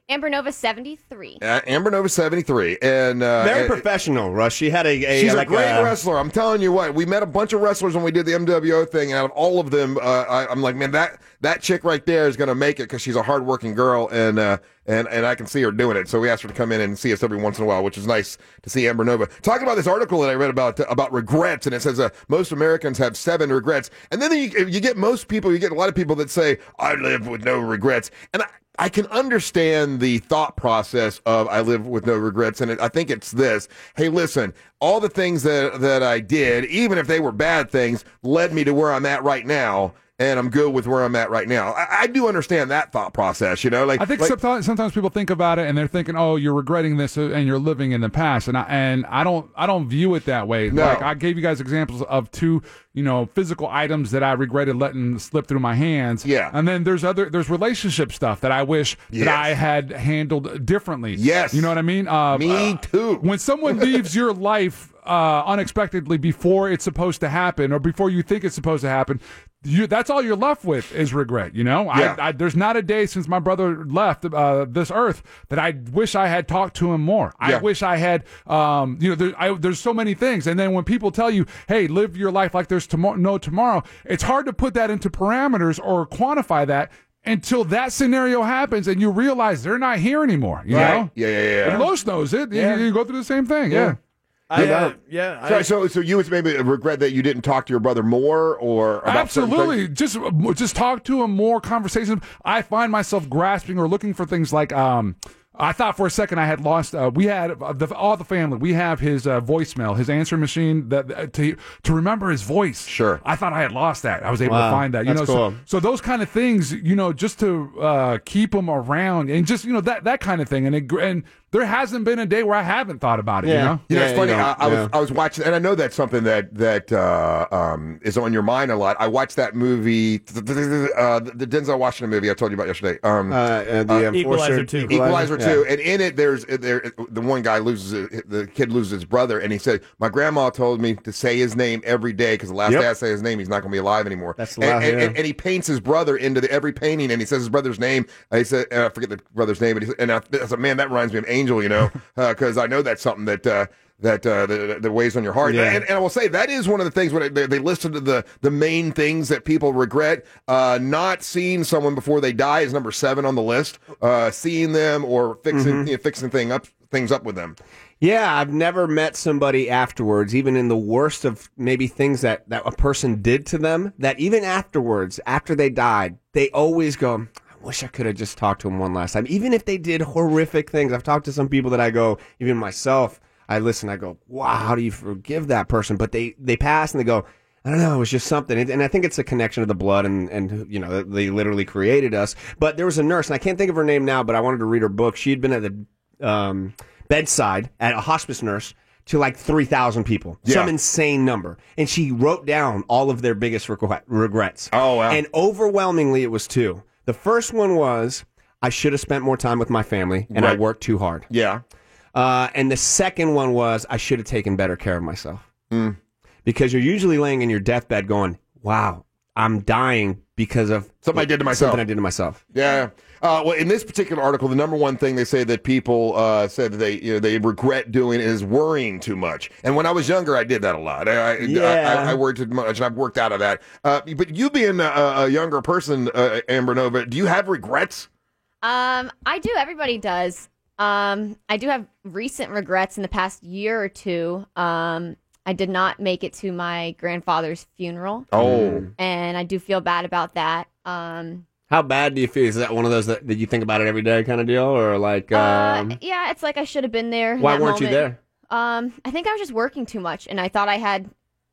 [SPEAKER 19] Amber Nova seventy-three.
[SPEAKER 4] Uh, Amber Nova seventy-three, and uh,
[SPEAKER 5] Very
[SPEAKER 4] and-
[SPEAKER 5] professional, Rush. She had a, a
[SPEAKER 4] She's
[SPEAKER 5] like
[SPEAKER 4] a great
[SPEAKER 5] a,
[SPEAKER 4] wrestler. I'm telling you what. We met a bunch of wrestlers when we did the M W O thing, and out of all of them, uh, I, I'm like, man, that that chick right there is going to make it because she's a hardworking girl, and uh, and and I can see her doing it. So we asked her to come in and see us every once in a while, which is nice to see Amber Nova. Talking about this article that I read about uh, about regrets, and it says uh, most Americans have seven regrets, and then you, you get most people, you get a lot of people that say I live with no regrets, and I. I can understand the thought process of I live with no regrets, and it, I think it's this. Hey, listen, all the things that that I did, even if they were bad things, led me to where I'm at right now, and I'm good with where I'm at right now. I, I do understand that thought process, you know? Like
[SPEAKER 6] I think
[SPEAKER 4] like,
[SPEAKER 6] sometimes sometimes people think about it and they're thinking, "Oh, you're regretting this uh, and you're living in the past." And I and I don't I don't view it that way.
[SPEAKER 4] No.
[SPEAKER 6] Like I gave you guys examples of two, you know, physical items that I regretted letting slip through my hands.
[SPEAKER 4] Yeah.
[SPEAKER 6] And then there's other there's relationship stuff that I wish
[SPEAKER 4] Yes.
[SPEAKER 6] that I had handled differently.
[SPEAKER 4] Yes.
[SPEAKER 6] You know what I mean? Uh,
[SPEAKER 4] Me
[SPEAKER 6] uh,
[SPEAKER 4] too.
[SPEAKER 6] When someone leaves your life uh, unexpectedly before it's supposed to happen or before you think it's supposed to happen, you, that's all you're left with is regret, you know?
[SPEAKER 4] Yeah.
[SPEAKER 6] I, I, there's not a day since my brother left uh, this earth that I wish I had talked to him more.
[SPEAKER 4] Yeah.
[SPEAKER 6] I wish I had, um, you know, there, I, there's so many things. And then when people tell you, hey, live your life like there's tomorrow, no tomorrow, it's hard to put that into parameters or quantify that until that scenario happens and you realize they're not here anymore, you
[SPEAKER 4] Right.
[SPEAKER 6] know?
[SPEAKER 4] Yeah, yeah, yeah.
[SPEAKER 6] And Los knows it. You-
[SPEAKER 7] Yeah.
[SPEAKER 6] You, go through the same thing,
[SPEAKER 4] Yeah.
[SPEAKER 6] yeah.
[SPEAKER 7] I,
[SPEAKER 4] Yeah.
[SPEAKER 7] uh, yeah. I,
[SPEAKER 4] So, so, so you would maybe regret that you didn't talk to your brother more, or about certain
[SPEAKER 6] Absolutely,
[SPEAKER 4] things?
[SPEAKER 6] just just talk to him more. Conversations. I find myself grasping or looking for things like. Um, I thought for a second I had lost. Uh, we had uh, the, all the family. We have his uh, voicemail, his answering machine. That uh, to to remember his voice.
[SPEAKER 4] Sure.
[SPEAKER 6] I thought I had lost that. I was able
[SPEAKER 5] Wow,
[SPEAKER 6] to find that. You
[SPEAKER 5] that's
[SPEAKER 6] know,
[SPEAKER 5] cool.
[SPEAKER 6] so, so those kind of things. You know, just to uh, keep him around and just you know that that kind of thing. And it, and there hasn't been a day where I haven't thought about it.
[SPEAKER 5] Yeah.
[SPEAKER 6] You know.
[SPEAKER 4] You know,
[SPEAKER 5] Yeah,
[SPEAKER 4] it's funny.
[SPEAKER 5] you know,
[SPEAKER 4] I, I
[SPEAKER 5] yeah.
[SPEAKER 4] was I was watching, and I know that's something that that uh, um, is on your mind a lot. I watched that movie, uh, the Denzel Washington movie I told you about yesterday. Um,
[SPEAKER 5] uh, uh, the
[SPEAKER 4] uh,
[SPEAKER 7] Equalizer two.
[SPEAKER 4] Equalizer
[SPEAKER 5] yeah.
[SPEAKER 4] two, and in it, there's there the one guy loses his- the kid loses his brother, and he said, "My grandma told me to say his name every day because the last
[SPEAKER 5] Yep.
[SPEAKER 4] day I say his name, he's not going to be alive anymore."
[SPEAKER 5] That's the
[SPEAKER 4] and,
[SPEAKER 5] last-
[SPEAKER 4] and,
[SPEAKER 5] yeah.
[SPEAKER 4] and, and he paints his brother into the, every painting, and he says his brother's name. And he said, and I forget the brother's name, but he said, and I, I said, "Man, that reminds me of Angel," you know, because I know that's something that. Uh, that uh, that, that weighs on your heart,
[SPEAKER 5] Yeah.
[SPEAKER 4] and, and I will say that is one of the things when they, they listed the the main things that people regret. Uh, not seeing someone before they die is number seven on the list. Uh, seeing them or fixing
[SPEAKER 5] Mm-hmm.
[SPEAKER 4] you know, fixing thing up things up with them.
[SPEAKER 5] Yeah, I've never met somebody afterwards, even in the worst of maybe things that, that a person did to them, that even afterwards, after they died, they always go, I wish I could have just talked to him one last time. Even if they did horrific things. I've talked to some people that I go, even myself, I listen, I go, wow, how do you forgive that person? But they, they pass and they go, I don't know, it was just something. And I think it's a connection to the blood and, and, you know, they literally created us. But there was a nurse, and I can't think of her name now, but I wanted to read her book. She had been at the um, bedside at a hospice nurse to like three thousand people,
[SPEAKER 4] Yeah.
[SPEAKER 5] some insane number. And she wrote down all of their biggest regret- regrets.
[SPEAKER 4] Oh, wow.
[SPEAKER 5] And overwhelmingly, it was two. The first one was, I should have spent more time with my family, and I
[SPEAKER 4] Right.
[SPEAKER 5] worked too hard.
[SPEAKER 4] Yeah.
[SPEAKER 5] Uh, and the second one was, I should have taken better care of myself.
[SPEAKER 4] Mm.
[SPEAKER 5] Because you're usually laying in your deathbed going, wow, I'm dying because of
[SPEAKER 4] Something I did to myself.
[SPEAKER 5] Something I did to myself.
[SPEAKER 4] Yeah. Uh, well, in this particular article, the number one thing they say that people uh, said that they you know, they regret doing is worrying too much. And when I was younger, I did that a lot. I, I,
[SPEAKER 5] Yeah.
[SPEAKER 4] I, I worried too much, and I've worked out of that. Uh, but you being a, a younger person, uh, Amber Nova, do you have regrets?
[SPEAKER 19] Um, I do. Everybody does. Um, I do have recent regrets in the past year or two. Um, I did not make it to my grandfather's funeral.
[SPEAKER 4] Oh.
[SPEAKER 19] And I do feel bad about that. Um,
[SPEAKER 5] How bad do you feel? Is that one of those that, that you think about it every day kind of deal? Or like, um,
[SPEAKER 19] uh, yeah, it's like I should have been there. in
[SPEAKER 5] why
[SPEAKER 19] that
[SPEAKER 5] weren't you
[SPEAKER 19] moment.
[SPEAKER 5] there?
[SPEAKER 19] Um, I think I was just working too much, and I thought I had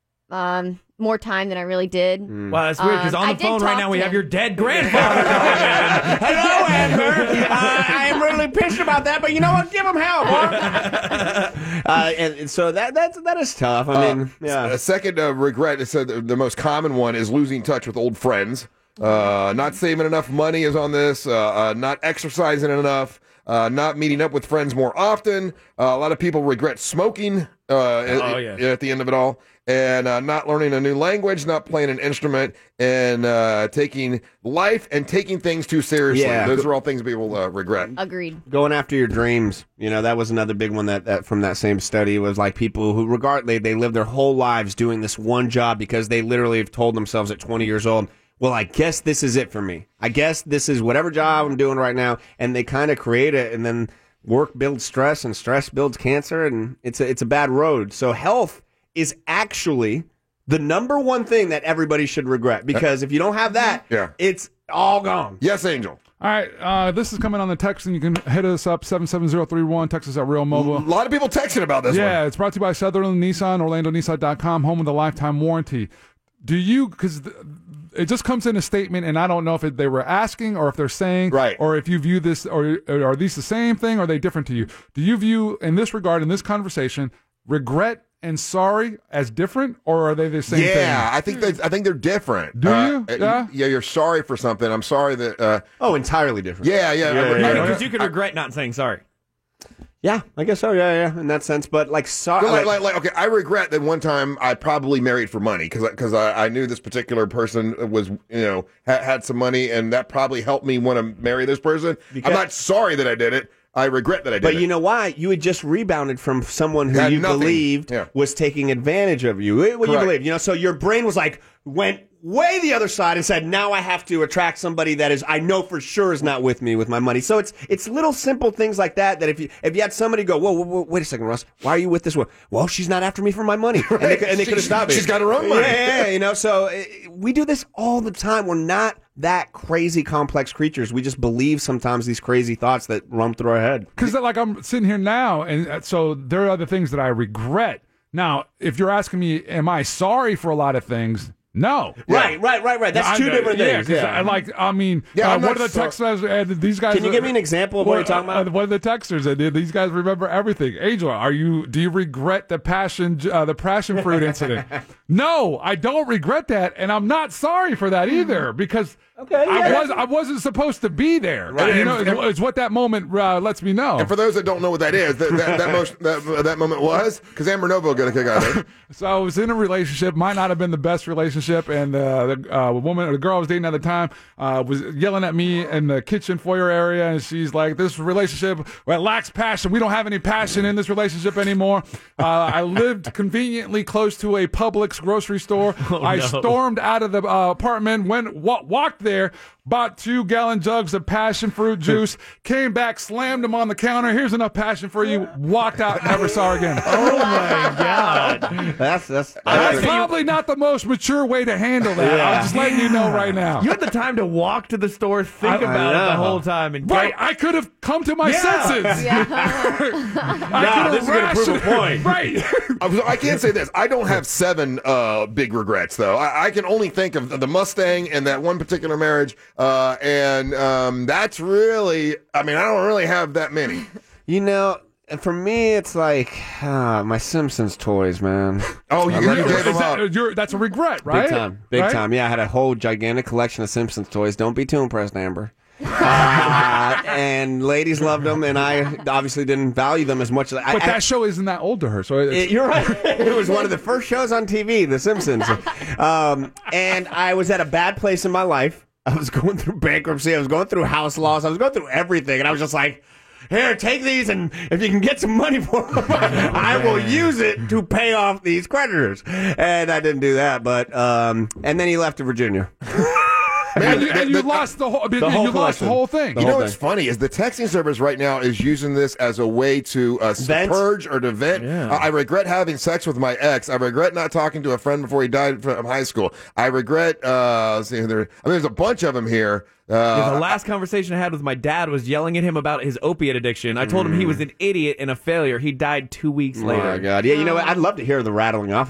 [SPEAKER 19] um more time than I really did.
[SPEAKER 7] Wow, that's weird because
[SPEAKER 19] Um,
[SPEAKER 7] on
[SPEAKER 19] I
[SPEAKER 7] the
[SPEAKER 19] did
[SPEAKER 7] phone right
[SPEAKER 19] talk
[SPEAKER 7] now
[SPEAKER 19] to
[SPEAKER 7] we have
[SPEAKER 19] him.
[SPEAKER 7] your dead grandfather calling in.
[SPEAKER 5] Hello, Amber. uh, I am really pissed about that, but you know what? Give him help. Huh? uh, and, and so that that's that is tough. I mean,
[SPEAKER 4] Uh,
[SPEAKER 5] yeah.
[SPEAKER 4] A second uh, regret, it said the, the most common one is losing touch with old friends. Uh, not saving enough money is on this. Uh, uh, not exercising enough. Uh, not meeting up with friends more often. Uh, a lot of people regret smoking uh,
[SPEAKER 7] Oh,
[SPEAKER 4] at,
[SPEAKER 7] yeah.
[SPEAKER 4] at the end of it all. And uh, not learning a new language, not playing an instrument, and uh, taking life and taking things too seriously.
[SPEAKER 5] Yeah.
[SPEAKER 4] Those are all things people uh, regret.
[SPEAKER 19] Agreed.
[SPEAKER 5] Going after your dreams, you know, that was another big one that, that from that same study was like people who regard they, they live their whole lives doing this one job because they literally have told themselves at twenty years old, well, I guess this is it for me. I guess this is whatever job I'm doing right now, and they kind of create it, and then work builds stress, and stress builds cancer, and it's a, it's a bad road. So health is actually the number one thing that everybody should regret, because if you don't have that,
[SPEAKER 4] Yeah.
[SPEAKER 5] it's all gone.
[SPEAKER 4] Yes, Angel.
[SPEAKER 6] All right, uh, this is coming on the text, and you can hit us up, seven seven zero three one, text us at Real Mobile.
[SPEAKER 4] A lot of people texting about this
[SPEAKER 6] Yeah,
[SPEAKER 4] one.
[SPEAKER 6] it's brought to you by Sutherland Nissan, Orlando Nissan dot com, home with a lifetime warranty. Do you, because it just comes in a statement, and I don't know if it, they were asking or if they're saying,
[SPEAKER 4] right.
[SPEAKER 6] or if you view this, or, or are these the same thing, or are they different to you? Do you view, in this regard, in this conversation, regret and sorry as different, or are they the same thing?
[SPEAKER 4] Yeah, I think they, I think they're different.
[SPEAKER 6] Do
[SPEAKER 4] Uh,
[SPEAKER 6] you?
[SPEAKER 4] uh,
[SPEAKER 6] Yeah?
[SPEAKER 4] Yeah, you're sorry for something. I'm sorry that. Uh,
[SPEAKER 5] oh, entirely different.
[SPEAKER 4] Yeah, yeah.
[SPEAKER 5] Yeah,
[SPEAKER 4] I-
[SPEAKER 5] yeah,
[SPEAKER 4] I-
[SPEAKER 5] yeah.
[SPEAKER 16] Because you could regret not saying sorry.
[SPEAKER 5] Yeah, I guess so. Yeah, yeah, in that sense. But like, sorry,
[SPEAKER 4] Like, like, like, okay, I regret that one time I probably married for money because because I, I knew this particular person was, you know, ha- had some money, and that probably helped me want to marry this person.
[SPEAKER 5] Because-
[SPEAKER 4] I'm not sorry that I did it. I regret that I did
[SPEAKER 5] But
[SPEAKER 4] it.
[SPEAKER 5] you know why? You had just rebounded from someone who
[SPEAKER 4] Had
[SPEAKER 5] you
[SPEAKER 4] nothing.
[SPEAKER 5] believed
[SPEAKER 4] Yeah.
[SPEAKER 5] was taking advantage of you. What you
[SPEAKER 4] Correct.
[SPEAKER 5] believe, you know? So your brain was like, went way the other side and said, now I have to attract somebody that is, I know for sure is not with me with my money. So it's it's little simple things like that that if you if you had somebody go, whoa, whoa, whoa wait a second, Russ, why are you with this one? Well, she's not after me for my money, and they, could- and they could have
[SPEAKER 4] She's-
[SPEAKER 5] stopped it.
[SPEAKER 4] she's got her own money.
[SPEAKER 5] Yeah, yeah, yeah, you know. So uh, we do this all the time. We're not that crazy complex creatures. We just believe sometimes these crazy thoughts that run through our head.
[SPEAKER 6] Because like I'm sitting here now, and uh, so there are other things that I regret. Now, if you're asking me, am I sorry for a lot of things? No.
[SPEAKER 5] Right, right, right, right. That's
[SPEAKER 6] I-
[SPEAKER 5] two different
[SPEAKER 6] yeah,
[SPEAKER 5] things.
[SPEAKER 6] 'cause
[SPEAKER 5] Yeah.
[SPEAKER 6] I, like, I mean,
[SPEAKER 5] Yeah,
[SPEAKER 6] uh,
[SPEAKER 5] I'm
[SPEAKER 6] what
[SPEAKER 5] not
[SPEAKER 6] are the
[SPEAKER 5] so-
[SPEAKER 6] text messages? Uh, these guys.
[SPEAKER 5] Can you give me an example of what you're talking about?
[SPEAKER 6] Uh, one of the texters that did. These guys remember everything. Angel, are you? Do you regret the passion, uh, the passion fruit incident? No, I don't regret that, and I'm not sorry for that either because
[SPEAKER 5] okay,
[SPEAKER 6] I
[SPEAKER 4] yeah.
[SPEAKER 6] was I wasn't supposed to be there.
[SPEAKER 4] Right.
[SPEAKER 6] You know,
[SPEAKER 4] And-
[SPEAKER 6] it's, it's what that moment uh, lets me know.
[SPEAKER 4] And for those that don't know what that is, that that, that, most, that, that moment was because Amber Novo got a kick out of it.
[SPEAKER 6] So I was in a relationship, might not have been the best relationship, and uh, the uh, woman, the girl I was dating at the time, uh, was yelling at me in the kitchen foyer area, and she's like, "This relationship well, it lacks passion. We don't have any passion in this relationship anymore." Uh, I lived conveniently close to a Publix grocery store.
[SPEAKER 16] Oh,
[SPEAKER 6] I
[SPEAKER 16] no.
[SPEAKER 6] stormed out of the uh, apartment, went wa- walked there, bought two gallon jugs of passion fruit juice, came back, slammed them on the counter. Here's enough passion for you. Walked out, never saw her again.
[SPEAKER 16] Oh my God.
[SPEAKER 5] That's that's.
[SPEAKER 6] That's probably not the most mature way to handle that.
[SPEAKER 5] Yeah.
[SPEAKER 6] I'm just letting you know right now.
[SPEAKER 16] You had the time to walk to the store, think
[SPEAKER 6] I-
[SPEAKER 16] about
[SPEAKER 5] I
[SPEAKER 16] it the
[SPEAKER 5] know.
[SPEAKER 16] whole time, and
[SPEAKER 6] Right,
[SPEAKER 16] go-
[SPEAKER 6] I could have come to my
[SPEAKER 16] Yeah.
[SPEAKER 6] senses.
[SPEAKER 19] Yeah.
[SPEAKER 6] I
[SPEAKER 5] Now,
[SPEAKER 6] could
[SPEAKER 5] this is gonna prove a point.
[SPEAKER 6] Right.
[SPEAKER 4] I I can't say this. I don't have seven uh, big regrets, though. I, I can only think of the Mustang and that one particular marriage, uh, and um, that's really. I mean, I don't really have that many.
[SPEAKER 5] You know, for me, it's like uh, my Simpsons toys, man.
[SPEAKER 4] Oh, you,
[SPEAKER 5] I
[SPEAKER 4] you
[SPEAKER 5] love
[SPEAKER 4] gave
[SPEAKER 6] Is
[SPEAKER 4] them
[SPEAKER 6] that-
[SPEAKER 4] up.
[SPEAKER 6] you're- that's a regret, right?
[SPEAKER 5] Big time, big
[SPEAKER 6] Right?
[SPEAKER 5] time. Yeah, I had a whole gigantic collection of Simpsons toys. Don't be too impressed, Amber. uh, and ladies loved them, and I obviously didn't value them as much as I.
[SPEAKER 6] But
[SPEAKER 5] I-
[SPEAKER 6] that show isn't that old to her, so it's,
[SPEAKER 5] It- you're right. It was one of the first shows on T V, The Simpsons. Um, and I was at a bad place in my life. I was going through bankruptcy. I was going through house loss. I was going through everything. And I was just like, here, take these, and if you can get some money for them, I will use it to pay off these creditors. And I didn't do that. But um, and then he left to Virginia.
[SPEAKER 6] and you, and you
[SPEAKER 4] the-
[SPEAKER 6] lost the whole.
[SPEAKER 5] the whole
[SPEAKER 6] you lost the
[SPEAKER 5] collection.
[SPEAKER 6] whole thing.
[SPEAKER 4] You know what's funny is the texting service right now is using this as a way to uh,
[SPEAKER 5] Vent?
[SPEAKER 4] purge or to vent.
[SPEAKER 16] Yeah.
[SPEAKER 4] I, I regret having sex with my ex. I regret not talking to a friend before he died from high school. I regret. Uh, let's see, there, I mean, there's a bunch of them here. Uh,
[SPEAKER 16] Yeah, the last conversation I had with my dad was yelling at him about his opiate addiction. I told him he was an idiot and a failure. He died two weeks
[SPEAKER 5] Oh
[SPEAKER 16] later.
[SPEAKER 5] my God! Yeah, you know what? I'd love to hear the rattling off of that.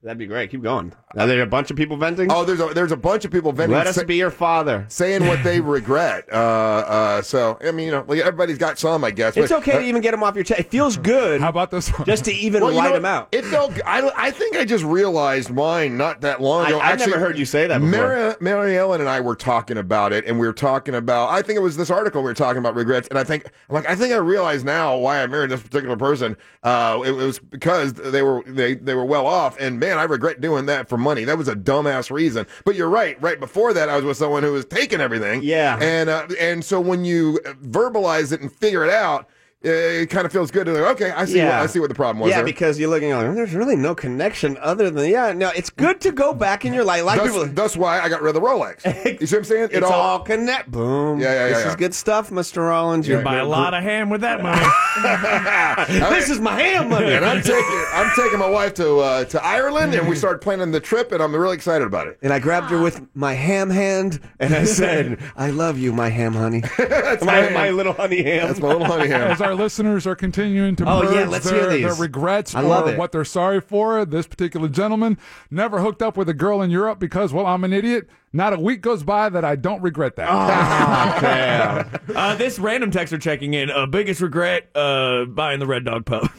[SPEAKER 5] That'd be great. Keep going. Are there a bunch of people venting?
[SPEAKER 4] Oh, there's a there's a bunch of people venting.
[SPEAKER 5] Let us
[SPEAKER 4] sa-
[SPEAKER 5] be your father.
[SPEAKER 4] saying what they regret. Uh, uh, so I mean, you know, like everybody's got some, I guess.
[SPEAKER 5] It's
[SPEAKER 4] but,
[SPEAKER 5] okay
[SPEAKER 4] uh,
[SPEAKER 5] to even get them off your chest. It feels good.
[SPEAKER 6] How about this one?
[SPEAKER 5] Just to even
[SPEAKER 4] well, you
[SPEAKER 5] write
[SPEAKER 4] know,
[SPEAKER 5] them out.
[SPEAKER 4] It felt. I, I think I just realized mine not that long ago.
[SPEAKER 5] I, I've
[SPEAKER 4] Actually,
[SPEAKER 5] never heard you say that before.
[SPEAKER 4] Mary, Mary Ellen and I were talking about it, and we were talking about. I think it was this article we were talking about regrets, and I think I'm like I think I realize now why I married this particular person. Uh, it, it was because they were they they were well off, and man, I regret doing that for money. That was a dumbass reason. But you're right. Right before that, I was with someone who was taking everything.
[SPEAKER 5] Yeah.
[SPEAKER 4] And uh, and so when you verbalize it and figure it out, it kind of feels good to like, okay, I see.
[SPEAKER 5] Yeah.
[SPEAKER 4] What, I see what the problem was.
[SPEAKER 5] Yeah,
[SPEAKER 4] there.
[SPEAKER 5] because you're looking like, there's really no connection other than, yeah, no, it's good to go back in your life. Like
[SPEAKER 4] that's,
[SPEAKER 5] people,
[SPEAKER 4] that's why I got rid of the Rolex. You see what I'm saying?
[SPEAKER 5] it's all, connect. Boom.
[SPEAKER 4] Yeah, yeah, yeah.
[SPEAKER 5] This
[SPEAKER 4] yeah.
[SPEAKER 5] is good stuff, Mister Rollins.
[SPEAKER 7] You
[SPEAKER 5] You're
[SPEAKER 7] buy a lot of ham with that money.
[SPEAKER 5] This is my ham money.
[SPEAKER 4] And I'm taking I'm taking my wife to uh, to Ireland, and we started planning the trip, and I'm really excited about it.
[SPEAKER 5] And I grabbed her with my ham hand, and I said, I love you, my ham honey.
[SPEAKER 4] That's
[SPEAKER 5] my, my little honey ham.
[SPEAKER 4] That's my little honey ham.
[SPEAKER 6] As our listeners are continuing to
[SPEAKER 5] Oh,
[SPEAKER 6] purge
[SPEAKER 5] yeah, let's
[SPEAKER 6] their,
[SPEAKER 5] hear these.
[SPEAKER 6] their regrets
[SPEAKER 5] I love
[SPEAKER 6] or
[SPEAKER 5] it.
[SPEAKER 6] what they're sorry for, this particular gentleman never hooked up with a girl in Europe because, well, I'm an idiot. Not a week goes by that I don't regret that.
[SPEAKER 5] Oh, damn.
[SPEAKER 16] Uh, this random texter checking in. Uh, biggest regret, uh, buying the Red Dog Pub.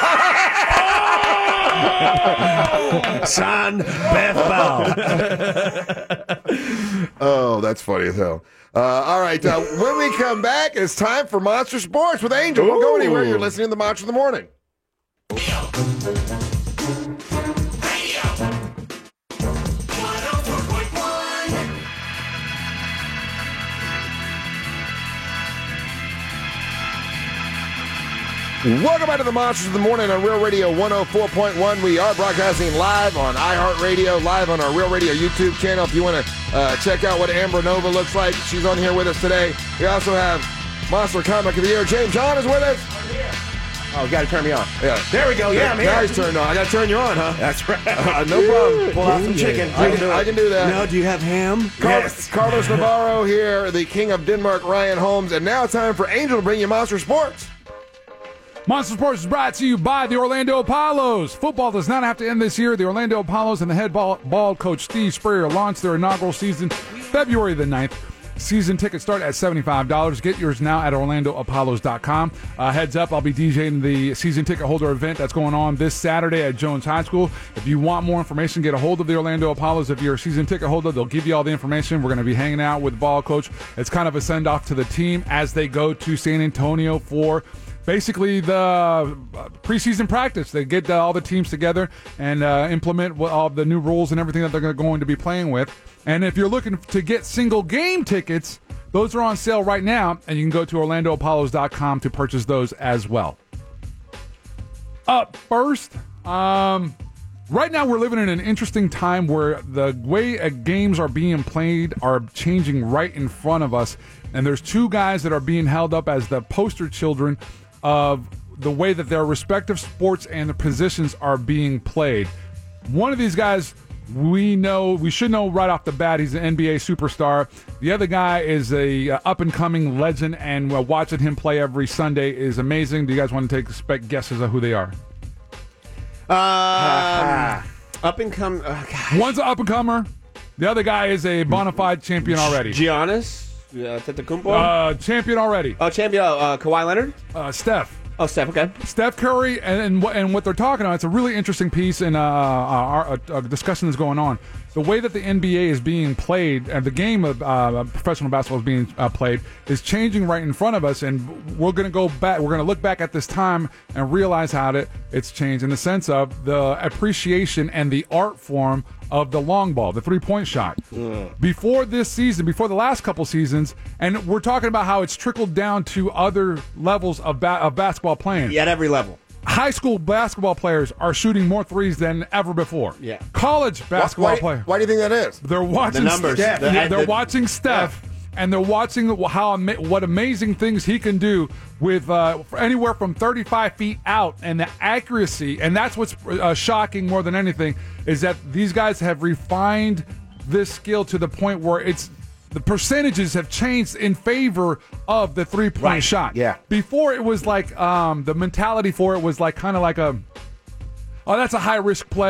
[SPEAKER 5] Son, Beth Bell.
[SPEAKER 4] Oh, that's funny as hell. Uh, all right, uh, when we come back, it's time for Monster Sports with Angel. Don't go anywhere. You're listening to the Monster of the Morning. Welcome back to the Monsters of the Morning on Real Radio one oh four point one. We are broadcasting live on iHeartRadio, live on our Real Radio YouTube channel. If you want to uh, check out what Amber Nova looks like, she's on here with us today. We also have Monster Comic of the Year. James John is with us.
[SPEAKER 5] Oh, got to turn me on.
[SPEAKER 4] Yeah.
[SPEAKER 5] There we go. Yeah, I'm here.
[SPEAKER 4] Now he's turned on. I got to turn you on, huh?
[SPEAKER 5] That's right.
[SPEAKER 4] Uh, no problem.
[SPEAKER 5] Pull out some chicken.
[SPEAKER 4] I can, I can do that.
[SPEAKER 5] No, do you have ham?
[SPEAKER 4] Car-
[SPEAKER 5] Yes.
[SPEAKER 4] Carlos Navarro here, the king of Denmark, Ryan Holmes. And now it's time for Angel to bring you Monster Sports.
[SPEAKER 6] Monster Sports is brought to you by the Orlando Apollos. Football does not have to end this year. The Orlando Apollos and the head ball, ball coach Steve Spurrier launched their inaugural season February the ninth. Season tickets start at seventy-five dollars. Get yours now at orlando apollos dot com. Uh, heads up, I'll be DJing the season ticket holder event that's going on this Saturday at Jones High School. If you want more information, get a hold of the Orlando Apollos. If you're a season ticket holder, they'll give you all the information. We're going to be hanging out with the ball coach. It's kind of a send-off to the team as they go to San Antonio for basically the preseason practice. They get uh, all the teams together and uh, implement what, all the new rules and everything that they're going to be playing with. And if you're looking to get single game tickets, those are on sale right now, and you can go to orlando apollos dot com to purchase those as well. Up first, um, right now we're living in an interesting time where the way uh, games are being played are changing right in front of us, and there's two guys that are being held up as the poster children of the way that their respective sports and the positions are being played. One of these guys, we know, we should know right off the bat, he's an N B A superstar. The other guy is a uh, up-and-coming legend, and uh, watching him play every Sunday is amazing. Do you guys want to take spec guesses of who they are?
[SPEAKER 5] Um, up and come. Oh,
[SPEAKER 6] One's an up-and-comer. The other guy is a bona fide champion already.
[SPEAKER 5] Giannis uh, Antetokounmpo?
[SPEAKER 6] Uh, champion already.
[SPEAKER 5] Oh, champion. Uh, Kawhi Leonard?
[SPEAKER 6] Uh, Steph.
[SPEAKER 5] Oh, Steph, okay.
[SPEAKER 6] Steph Curry, and, and, what, and what they're talking about, it's a really interesting piece and uh, our, a, a discussion that's going on. The way that the N B A is being played, and the game of uh, professional basketball is being uh, played, is changing right in front of us, and we're going to go back, we're going to look back at this time and realize how it, it's changed in the sense of the appreciation and the art form of the long ball, the three-point shot. Ugh. Before this season, before the last couple seasons, and we're talking about how it's trickled down to other levels of, ba- of basketball playing.
[SPEAKER 5] Yeah, at every level.
[SPEAKER 6] High school basketball players are shooting more threes than ever before.
[SPEAKER 5] Yeah.
[SPEAKER 6] College basketball
[SPEAKER 4] why, why,
[SPEAKER 6] players.
[SPEAKER 4] Why do you think that is?
[SPEAKER 6] They're watching
[SPEAKER 5] the numbers.
[SPEAKER 6] Steph.
[SPEAKER 5] The,
[SPEAKER 6] yeah, they're
[SPEAKER 5] the,
[SPEAKER 6] watching Steph. Yeah. And they're watching how what amazing things he can do with uh, anywhere from thirty-five feet out, and the accuracy. And that's what's uh, shocking more than anything is that these guys have refined this skill to the point where it's the percentages have changed in favor of the three-point
[SPEAKER 5] right.
[SPEAKER 6] shot.
[SPEAKER 4] Yeah.
[SPEAKER 6] Before it was like um, the mentality for it was like kind of like a, oh, that's a high-risk play.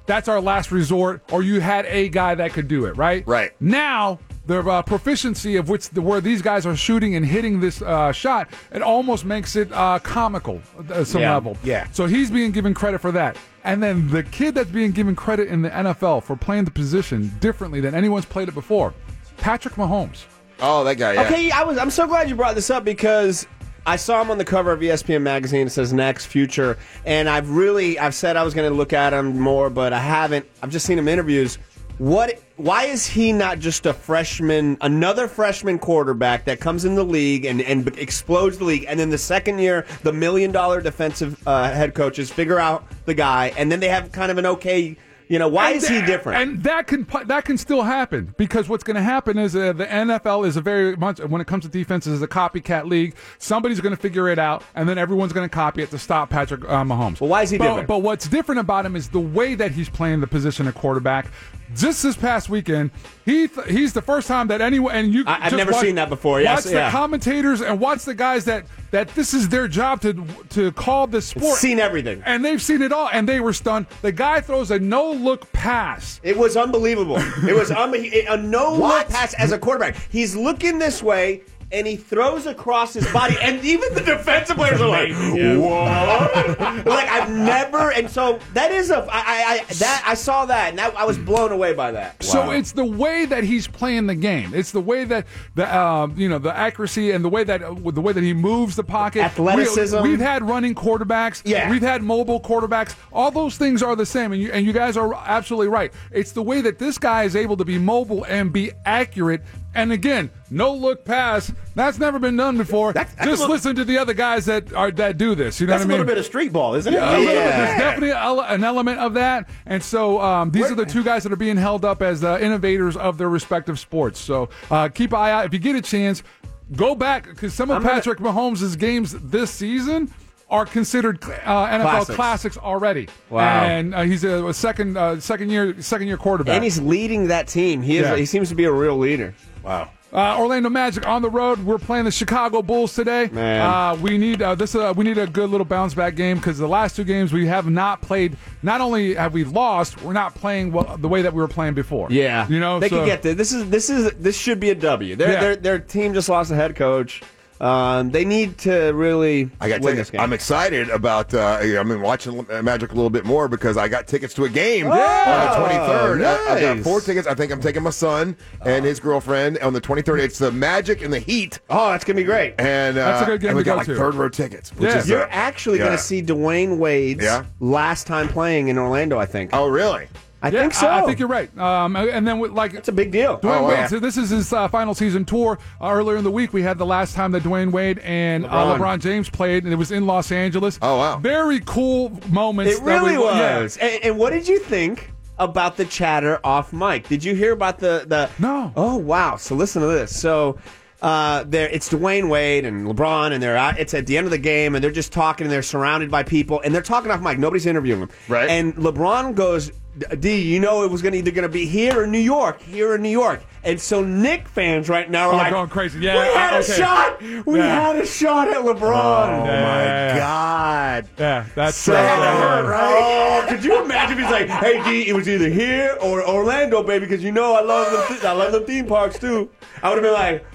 [SPEAKER 6] that's our last resort, or you had a guy that could do it, right?
[SPEAKER 4] Right.
[SPEAKER 6] Now, the uh, proficiency of which the where these guys are shooting and hitting this uh, shot, it almost makes it uh, comical at some
[SPEAKER 5] Yeah.
[SPEAKER 6] level.
[SPEAKER 5] Yeah.
[SPEAKER 6] So he's being given credit for that. And then the kid that's being given credit in the N F L for playing the position differently than anyone's played it before, Patrick Mahomes.
[SPEAKER 4] Oh, that guy, yeah.
[SPEAKER 5] Okay, I was. I'm so glad you brought this up because I saw him on the cover of E S P N magazine. It says next future, and I've really I've said I was going to look at him more, but I haven't. I've just seen him in interviews. What? Why is he not just a freshman, another freshman quarterback that comes in the league and, and explodes the league, and then the second year, the million dollar defensive uh, head coaches figure out the guy, and then they have kind of an okay. You know, why
[SPEAKER 6] And
[SPEAKER 5] is he
[SPEAKER 6] th-
[SPEAKER 5] different?
[SPEAKER 6] And that can that can still happen because what's going to happen is uh, the N F L is a very much when it comes to defenses is a copycat league. Somebody's going to figure it out, and then everyone's going to copy it to stop Patrick uh, Mahomes.
[SPEAKER 5] Well, why is he
[SPEAKER 6] but,
[SPEAKER 5] different?
[SPEAKER 6] But what's different about him is the way that he's playing the position of quarterback. Just this past weekend, he th- he's the first time that anyone and you.
[SPEAKER 5] I- I've
[SPEAKER 6] just
[SPEAKER 5] never
[SPEAKER 6] watch,
[SPEAKER 5] seen that before. Yes,
[SPEAKER 6] watch
[SPEAKER 5] yeah.
[SPEAKER 6] the commentators and watch the guys that that this is their job to to call this sport.
[SPEAKER 5] Seen everything.
[SPEAKER 6] And they've seen it all, and they were stunned. The guy throws a no-look pass.
[SPEAKER 5] It was unbelievable. It was un- a no-look pass as a quarterback. He's looking this way, and he throws across his body, and even the defensive players are like, "What?" Like I've never, and so that is a. I, I, I that I saw that, and that, I was blown away by that.
[SPEAKER 6] So it's the way that he's playing the game. It's the way that the um, you know the accuracy and the way that uh, the way that he moves the pocket.
[SPEAKER 5] Athleticism.
[SPEAKER 6] We, we've had running quarterbacks.
[SPEAKER 5] Yeah.
[SPEAKER 6] We've had mobile quarterbacks. All those things are the same, and you and you guys are absolutely right. It's the way that this guy is able to be mobile and be accurate. And again, no look pass. That's never been done before.
[SPEAKER 21] That's, that's
[SPEAKER 6] Just
[SPEAKER 21] a little,
[SPEAKER 6] listen to the other guys that are that do this. You know
[SPEAKER 21] that's
[SPEAKER 6] what I mean?
[SPEAKER 21] a little bit of street ball, isn't it?
[SPEAKER 6] Yeah, a little bit. There's definitely a, an element of that. And so um, these are the two guys that are being held up as uh, innovators of their respective sports. So uh, keep an eye out. If you get a chance, go back because some of
[SPEAKER 5] I'm gonna-
[SPEAKER 6] Patrick Mahomes' games this season are considered uh, N F L
[SPEAKER 5] Classics.
[SPEAKER 6] classics already.
[SPEAKER 5] Wow.
[SPEAKER 6] And uh, he's a, a second uh, second year second year quarterback.
[SPEAKER 5] And he's leading that team. He is.
[SPEAKER 6] Yeah.
[SPEAKER 5] He seems to be a real leader.
[SPEAKER 21] Wow.
[SPEAKER 6] Uh, Orlando Magic on the road. We're playing the Chicago Bulls today.
[SPEAKER 5] Man.
[SPEAKER 6] Uh, we need uh, this. Uh, we need a good little bounce back game because the last two games we have not played. Not only have we lost, we're not playing well, the way that we were playing before.
[SPEAKER 5] Yeah,
[SPEAKER 6] you know
[SPEAKER 5] they
[SPEAKER 6] so,
[SPEAKER 5] can get this. This is this is this should be a W. Their
[SPEAKER 6] Yeah.
[SPEAKER 5] their their team just lost a head coach. Um, they need to really.
[SPEAKER 4] I got
[SPEAKER 5] win
[SPEAKER 4] tickets.
[SPEAKER 5] this game.
[SPEAKER 4] I'm excited about. Uh, I've been watching Magic a little bit more because I got tickets to a game
[SPEAKER 5] Oh,
[SPEAKER 4] on the twenty-third. I, I got
[SPEAKER 5] nice.
[SPEAKER 4] four tickets. I think I'm taking my son and his girlfriend on the twenty-third. It's the Magic and the Heat.
[SPEAKER 5] Oh, that's gonna be great.
[SPEAKER 4] And uh,
[SPEAKER 6] That's a good game
[SPEAKER 4] and we
[SPEAKER 6] to
[SPEAKER 4] got
[SPEAKER 6] go
[SPEAKER 4] like
[SPEAKER 6] to.
[SPEAKER 4] third row tickets. Which
[SPEAKER 6] Yeah.
[SPEAKER 4] is,
[SPEAKER 5] You're
[SPEAKER 4] uh,
[SPEAKER 5] actually
[SPEAKER 4] yeah.
[SPEAKER 5] going to see Dwayne Wade's
[SPEAKER 4] Yeah?
[SPEAKER 5] last time playing in Orlando. I think.
[SPEAKER 4] Oh, really?
[SPEAKER 5] I
[SPEAKER 6] Yeah,
[SPEAKER 5] think so.
[SPEAKER 6] I, I think you're right. Um, and then with, like
[SPEAKER 5] It's a big deal.
[SPEAKER 6] Dwayne
[SPEAKER 4] Oh,
[SPEAKER 6] Wade,
[SPEAKER 4] wow.
[SPEAKER 6] so this is his uh, final season tour. Uh, earlier in the week, we had the last time that Dwayne Wade and uh,
[SPEAKER 5] LeBron.
[SPEAKER 6] LeBron James played, and it was in Los Angeles.
[SPEAKER 4] Oh, wow.
[SPEAKER 6] Very cool moments.
[SPEAKER 5] It
[SPEAKER 6] that
[SPEAKER 5] really
[SPEAKER 6] we- yeah.
[SPEAKER 5] was. And, and what did you think about the chatter off mic? Did you hear about the the?
[SPEAKER 6] No.
[SPEAKER 5] Oh wow! So listen to this. So. Uh, there, it's Dwayne Wade and LeBron, and they're out, it's at the end of the game, and they're just talking, and they're surrounded by people, and they're talking off mic. Nobody's interviewing them.
[SPEAKER 4] Right.
[SPEAKER 5] And LeBron goes, "D, you know it was gonna either going to be here or New York, here or New York." And so Knick fans right now are
[SPEAKER 6] Oh,
[SPEAKER 5] like,
[SPEAKER 6] going crazy. Yeah,
[SPEAKER 5] "We had
[SPEAKER 6] uh,
[SPEAKER 5] a
[SPEAKER 6] okay.
[SPEAKER 5] shot. We
[SPEAKER 6] Yeah.
[SPEAKER 5] had a shot at LeBron."
[SPEAKER 4] Oh,
[SPEAKER 6] Yeah.
[SPEAKER 4] my God.
[SPEAKER 6] Yeah, that's
[SPEAKER 5] So
[SPEAKER 6] uh,
[SPEAKER 5] hurt, right? Oh, could you imagine if he's like, "Hey, D, it was either here or Orlando, baby, because you know I love them. Th- I love them theme parks too." I would have been like,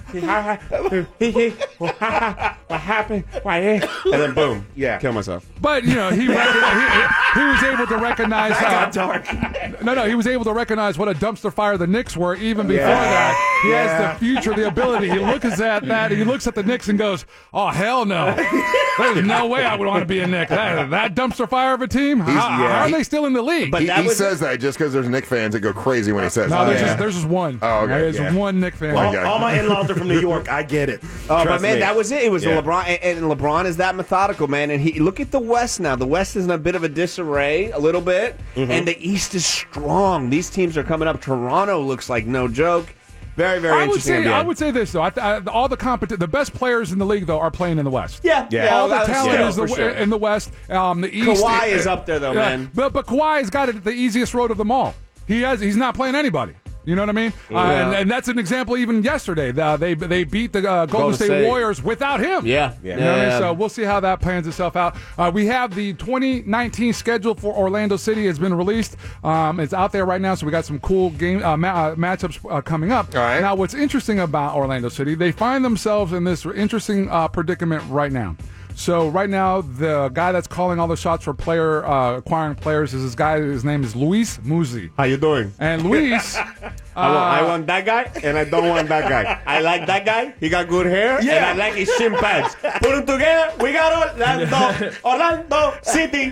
[SPEAKER 5] "He, he, what happened? Why?" And then boom, yeah, kill myself.
[SPEAKER 6] But you know, he, rec- he, he was able to recognize. Uh,
[SPEAKER 5] dark.
[SPEAKER 6] no, no, he was able to recognize what a dumpster fire the Knicks were even before
[SPEAKER 5] Yeah.
[SPEAKER 6] that. He
[SPEAKER 5] Yeah.
[SPEAKER 6] has the future, the ability. He looks at that. He looks at the Knicks and goes, "Oh hell no! There's no way I would want to be a Knick. That, that dumpster fire of a team. How,
[SPEAKER 4] He's-
[SPEAKER 6] how
[SPEAKER 4] yeah.
[SPEAKER 6] are they still in the league?"
[SPEAKER 5] But
[SPEAKER 4] He,
[SPEAKER 5] that
[SPEAKER 4] he
[SPEAKER 5] was-
[SPEAKER 4] says that just because there's Knick fans that go crazy when he says
[SPEAKER 6] no,
[SPEAKER 4] that.
[SPEAKER 6] there's
[SPEAKER 5] yeah.
[SPEAKER 6] just there's just one.
[SPEAKER 4] Oh, okay.
[SPEAKER 6] There's
[SPEAKER 21] Yeah.
[SPEAKER 6] one Knick fan.
[SPEAKER 21] All,
[SPEAKER 4] Okay.
[SPEAKER 21] all my in-laws are from New York. I get it.
[SPEAKER 5] Oh, but
[SPEAKER 21] Trust
[SPEAKER 5] man,
[SPEAKER 21] me.
[SPEAKER 5] that was it. It was
[SPEAKER 21] Yeah.
[SPEAKER 5] the LeBron, and, and LeBron is that methodical, man. And he look at the West now. The West is in a bit of a disarray, a little bit,
[SPEAKER 21] Mm-hmm.
[SPEAKER 5] and the East is strong. These teams are coming up. Toronto looks like no joke. Very, very
[SPEAKER 6] I would
[SPEAKER 5] interesting.
[SPEAKER 6] say
[SPEAKER 5] N B A.
[SPEAKER 6] I would say this though. I, th- I, all the competi- the best players in the league though are playing in the West.
[SPEAKER 5] Yeah, yeah.
[SPEAKER 6] all the
[SPEAKER 5] that was-
[SPEAKER 6] talent
[SPEAKER 5] yeah,
[SPEAKER 6] is the,
[SPEAKER 5] for sure.
[SPEAKER 6] in the West. Um, the East.
[SPEAKER 5] Kawhi
[SPEAKER 6] it-
[SPEAKER 5] is up there, though,
[SPEAKER 6] yeah,
[SPEAKER 5] man.
[SPEAKER 6] But but Kawhi's got it the easiest road of them all. He has. He's not playing anybody. You know what I mean? Uh,
[SPEAKER 5] Yeah.
[SPEAKER 6] and, and that's an example even yesterday. Uh, they they beat the uh, Golden,
[SPEAKER 5] Golden
[SPEAKER 6] State,
[SPEAKER 5] State.
[SPEAKER 6] Warriors without him.
[SPEAKER 5] Yeah.
[SPEAKER 6] You know what I mean?
[SPEAKER 5] Yeah.
[SPEAKER 6] So we'll see how that plans itself out. Uh, we have the twenty nineteen schedule for Orlando City has been released. Um, it's out there right now, so we got some cool game uh, ma- uh, matchups uh, coming up. All right. Now, what's interesting about Orlando City, they find themselves in this interesting uh, predicament right now. So right now, the guy that's calling all the shots for player uh, acquiring players is this guy. His name is Luis Muzzi.
[SPEAKER 5] How you doing?
[SPEAKER 6] And Luis, uh,
[SPEAKER 5] I, want, I want that guy, and I don't want that guy. I like that guy. He got good hair,
[SPEAKER 6] Yeah.
[SPEAKER 5] and I like his shin pads. Put them together, we got Orlando, Orlando City.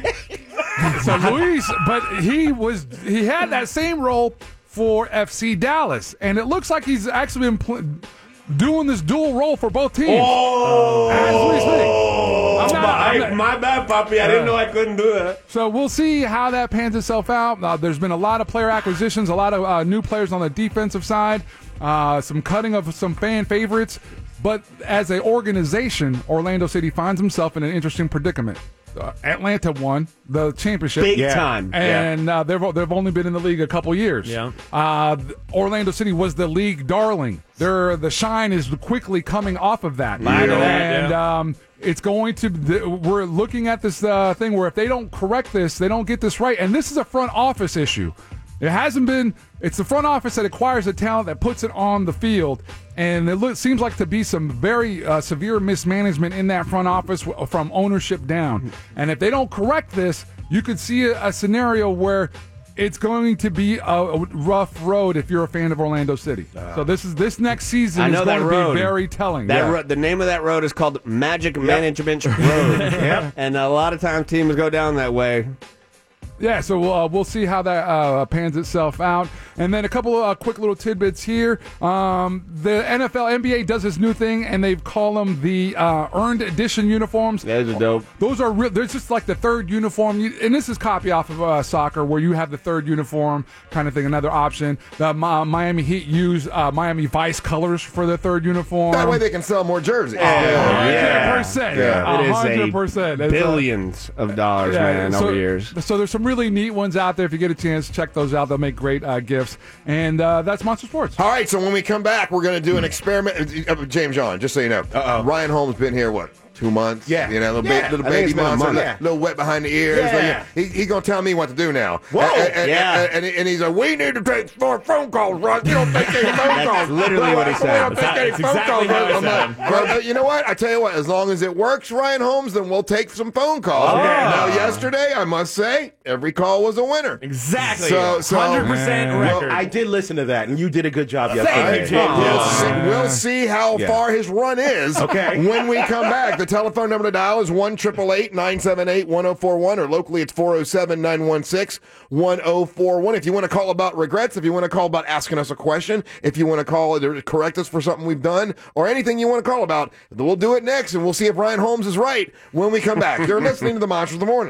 [SPEAKER 6] so Luis, but he was he had that same role for F C Dallas, and it looks like he's actually been pl- doing this dual role for both teams.
[SPEAKER 5] Oh,
[SPEAKER 6] As we speak. I'm not- I'm
[SPEAKER 5] my,
[SPEAKER 6] not-
[SPEAKER 5] my bad, Papi. I didn't know I couldn't do that.
[SPEAKER 6] So we'll see how that pans itself out. Uh, there's been a lot of player acquisitions, a lot of uh, new players on the defensive side, uh, some cutting of some fan favorites. But as an organization, Orlando City finds himself in an interesting predicament. Uh, Atlanta won the championship,
[SPEAKER 5] Big Yeah. time.
[SPEAKER 6] and uh, they've they've only been in the league a couple years.
[SPEAKER 16] Yeah.
[SPEAKER 6] Uh, Orlando City was the league darling. Their the shine is quickly coming off of that,
[SPEAKER 16] Yeah.
[SPEAKER 6] and
[SPEAKER 16] Yeah.
[SPEAKER 6] um, it's going to. th- We're looking at this uh, thing where if they don't correct this, they don't get this right, and this is a front office issue. It hasn't been. It's the front office that acquires the talent that puts it on the field, and it lo- seems like to be some very uh, severe mismanagement in that front office w- from ownership down. And if they don't correct this, you could see a, a scenario where it's going to be a, a rough road if you're a fan of Orlando City. so this is this next season
[SPEAKER 5] I know
[SPEAKER 6] is going
[SPEAKER 5] that
[SPEAKER 6] to
[SPEAKER 5] road.
[SPEAKER 6] be very telling.
[SPEAKER 5] That
[SPEAKER 6] Yeah.
[SPEAKER 5] ro- the name of that road is called Magic Management Road. Yep. And a lot of times teams go down that way.
[SPEAKER 6] Yeah, so uh, we'll see how that uh, pans itself out. And then a couple of uh, quick little tidbits here. Um, the N F L, N B A does this new thing, and they've called them the uh, Earned Edition uniforms.
[SPEAKER 5] Those are dope.
[SPEAKER 6] Those are real. There's just like the third uniform, you, and this is copy off of uh, soccer, where you have the third uniform kind of thing. Another option. The uh, Miami Heat use uh, Miami Vice colors for the third uniform.
[SPEAKER 4] That way they can sell more jerseys.
[SPEAKER 6] hundred percent.
[SPEAKER 5] Yeah. It is
[SPEAKER 6] hundred
[SPEAKER 5] a
[SPEAKER 6] percent.
[SPEAKER 5] billions of dollars,
[SPEAKER 6] Yeah,
[SPEAKER 5] man,
[SPEAKER 6] so,
[SPEAKER 5] over years.
[SPEAKER 6] So there's some really neat ones out there. If you get a chance, check those out. They'll make great uh, gifts. And uh, that's Monster Sports.
[SPEAKER 4] All right, so when we come back, we're going to do an experiment. Uh, James John, just so you know, uh, Ryan Holmes been here, what, two months?
[SPEAKER 21] Yeah.
[SPEAKER 4] You know, little,
[SPEAKER 21] Yeah.
[SPEAKER 4] ba- little
[SPEAKER 21] I think
[SPEAKER 4] baby
[SPEAKER 21] it's been a
[SPEAKER 4] monster,
[SPEAKER 21] month.
[SPEAKER 4] little,
[SPEAKER 21] Yeah.
[SPEAKER 4] little wet behind the ears.
[SPEAKER 21] Yeah.
[SPEAKER 4] Like, he, he going to tell me what to do now.
[SPEAKER 21] Whoa.
[SPEAKER 4] And, and,
[SPEAKER 5] Yeah.
[SPEAKER 4] and, and, and he's like, we need to take more phone calls, Russ. You don't take any phone
[SPEAKER 5] That's
[SPEAKER 4] calls.
[SPEAKER 5] literally what he
[SPEAKER 4] We
[SPEAKER 5] said.
[SPEAKER 4] don't take any
[SPEAKER 16] That's
[SPEAKER 4] phone
[SPEAKER 16] exactly
[SPEAKER 4] calls.
[SPEAKER 16] how it
[SPEAKER 4] I'm like,
[SPEAKER 16] sounded.
[SPEAKER 4] well, uh, you know what? I tell you what, as long as it works, Ryan Holmes, then we'll take some phone calls.
[SPEAKER 16] Okay.
[SPEAKER 4] Now, yesterday, I must say, every call was a winner.
[SPEAKER 16] Exactly.
[SPEAKER 4] So, so
[SPEAKER 16] one hundred percent
[SPEAKER 6] Man.
[SPEAKER 16] record.
[SPEAKER 21] I did listen to that, and you did a good job
[SPEAKER 16] Thank
[SPEAKER 21] yesterday.
[SPEAKER 16] you, James.
[SPEAKER 4] We'll
[SPEAKER 16] Yeah.
[SPEAKER 4] see, we'll see how
[SPEAKER 21] Yeah.
[SPEAKER 4] far his run is
[SPEAKER 21] Okay.
[SPEAKER 4] when we come back. The telephone number to dial is one eight eight eight, nine seven eight, one oh four one, or locally it's four oh seven, nine one six, one oh four one. If you want to call about regrets, if you want to call about asking us a question, if you want to call to correct us for something we've done, or anything you want to call about, we'll do it next, and we'll see if Ryan Holmes is right when we come back. You're listening to the Monsters of the Morning.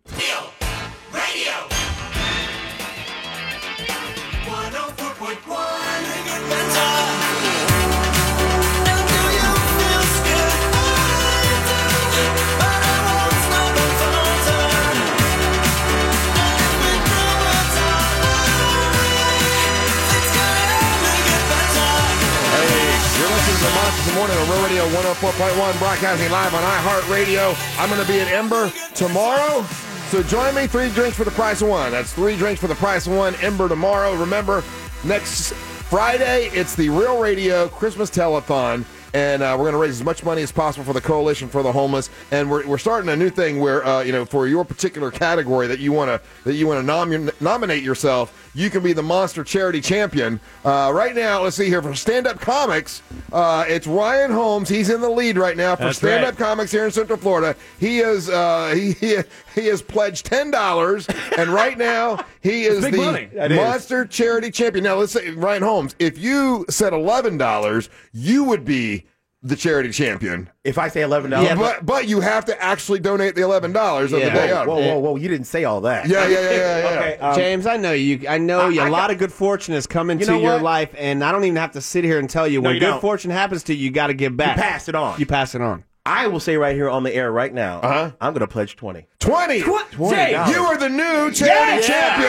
[SPEAKER 4] You're listening to the Monsters of the Morning on Real Radio one oh four point one, broadcasting live on iHeartRadio. I'm going to be at Ember tomorrow, so join me. Three drinks for the price of one. That's three drinks for the price of one. Ember tomorrow. Remember, next Friday, it's the Real Radio Christmas Telethon. And uh, we're going to raise as much money as possible for the Coalition for the Homeless, and we're, we're starting a new thing where uh, you know, for your particular category that you want to that you want to nom- nominate yourself, you can be the Monster Charity Champion. Uh, right now, let's see here for stand-up comics, uh, it's Ryan Holmes. He's in the lead right now for
[SPEAKER 16] That's
[SPEAKER 4] stand-up
[SPEAKER 16] right.
[SPEAKER 4] comics here in Central Florida. He is uh, he, he he has pledged ten dollars, and right now he is
[SPEAKER 16] big
[SPEAKER 4] the
[SPEAKER 16] money.
[SPEAKER 21] That is.
[SPEAKER 4] Monster Charity Champion. Now let's say Ryan Holmes, if you said eleven dollars, you would be the charity champion.
[SPEAKER 21] If I say eleven dollars,
[SPEAKER 4] Yeah, but but you have to actually donate the eleven dollars on the
[SPEAKER 5] Yeah.
[SPEAKER 4] day of.
[SPEAKER 21] whoa, whoa, whoa! You didn't say all that.
[SPEAKER 4] Yeah, yeah, yeah, yeah, yeah.
[SPEAKER 21] Okay, um,
[SPEAKER 5] James, I know you. I know you.
[SPEAKER 21] I-
[SPEAKER 5] A
[SPEAKER 21] I
[SPEAKER 5] lot
[SPEAKER 21] got-
[SPEAKER 5] of good fortune has come into
[SPEAKER 21] know
[SPEAKER 5] your
[SPEAKER 21] what?
[SPEAKER 5] life, and I don't even have to sit here and tell you.
[SPEAKER 21] No,
[SPEAKER 5] When
[SPEAKER 21] you
[SPEAKER 5] good
[SPEAKER 21] don't.
[SPEAKER 5] fortune happens to you, you got to give back.
[SPEAKER 21] pass it on.
[SPEAKER 5] You pass it on.
[SPEAKER 21] I will say right here on the air right now,
[SPEAKER 4] Uh-huh.
[SPEAKER 21] I'm going to pledge twenty.
[SPEAKER 4] twenty.
[SPEAKER 21] twenty
[SPEAKER 16] Jay,
[SPEAKER 21] dollars.
[SPEAKER 4] You are the new charity
[SPEAKER 21] Yeah.
[SPEAKER 4] champion for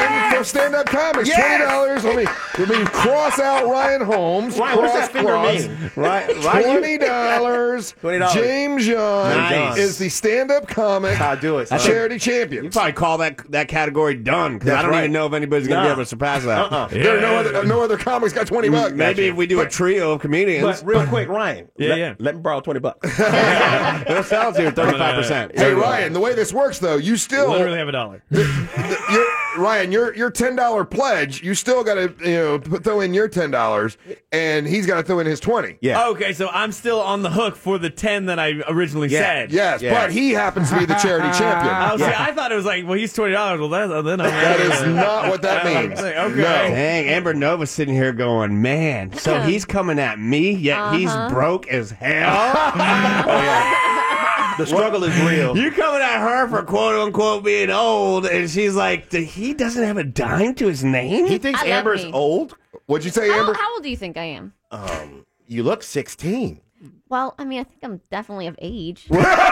[SPEAKER 4] of stand-up comics.
[SPEAKER 21] Yes!
[SPEAKER 4] twenty dollars. Let me, let me cross out Ryan Holmes.
[SPEAKER 21] Ryan, what does that finger
[SPEAKER 4] cross,
[SPEAKER 21] mean? Right, right.
[SPEAKER 4] twenty dollars.
[SPEAKER 21] twenty dollars.
[SPEAKER 4] James Young
[SPEAKER 21] Nice.
[SPEAKER 4] is the stand-up comic
[SPEAKER 21] I'll do it.
[SPEAKER 4] charity champion.
[SPEAKER 5] You probably call that that category done because I
[SPEAKER 4] That's
[SPEAKER 5] don't
[SPEAKER 4] right.
[SPEAKER 5] even know if anybody's going to
[SPEAKER 21] Nah.
[SPEAKER 5] be able to surpass that.
[SPEAKER 21] Uh-uh.
[SPEAKER 4] There are no other, no other comics got twenty bucks.
[SPEAKER 5] Maybe if we do a trio of comedians.
[SPEAKER 21] But real quick, Ryan.
[SPEAKER 16] Yeah,
[SPEAKER 21] let,
[SPEAKER 16] yeah.
[SPEAKER 21] Let me borrow twenty bucks.
[SPEAKER 5] It sounds here thirty-five percent.
[SPEAKER 4] Hey, Ryan, the way this works, though, you still
[SPEAKER 7] Literally have a dollar.
[SPEAKER 4] the- you're, Ryan, your your ten dollar pledge, you still got to you know put, throw in your ten dollars, and he's got to throw in his twenty.
[SPEAKER 21] Yeah.
[SPEAKER 16] Okay, so I'm still on the hook for the ten that I originally
[SPEAKER 21] Yeah.
[SPEAKER 16] said.
[SPEAKER 4] Yes,
[SPEAKER 21] Yeah.
[SPEAKER 4] but he happens to be the charity champion.
[SPEAKER 16] Oh, see,
[SPEAKER 21] Yeah.
[SPEAKER 16] I thought it was like, well, he's twenty dollars. Well, that's, then I'm
[SPEAKER 4] That is not what that
[SPEAKER 16] Yeah,
[SPEAKER 4] means.
[SPEAKER 16] okay.
[SPEAKER 4] No.
[SPEAKER 5] Dang, Amber Nova's sitting here going, man, so he's coming at me, yet he's
[SPEAKER 19] Uh-huh.
[SPEAKER 5] broke as hell.
[SPEAKER 21] The struggle is real.
[SPEAKER 5] You coming at her for quote unquote being old, and she's like, he doesn't have a dime to his name?
[SPEAKER 21] He thinks
[SPEAKER 19] I love
[SPEAKER 21] Amber's
[SPEAKER 19] me.
[SPEAKER 21] old.
[SPEAKER 4] What'd you say,
[SPEAKER 19] How,
[SPEAKER 4] Amber?
[SPEAKER 19] how old do you think I am?
[SPEAKER 21] Um, you look sixteen.
[SPEAKER 19] Well, I mean, I think I'm definitely of age.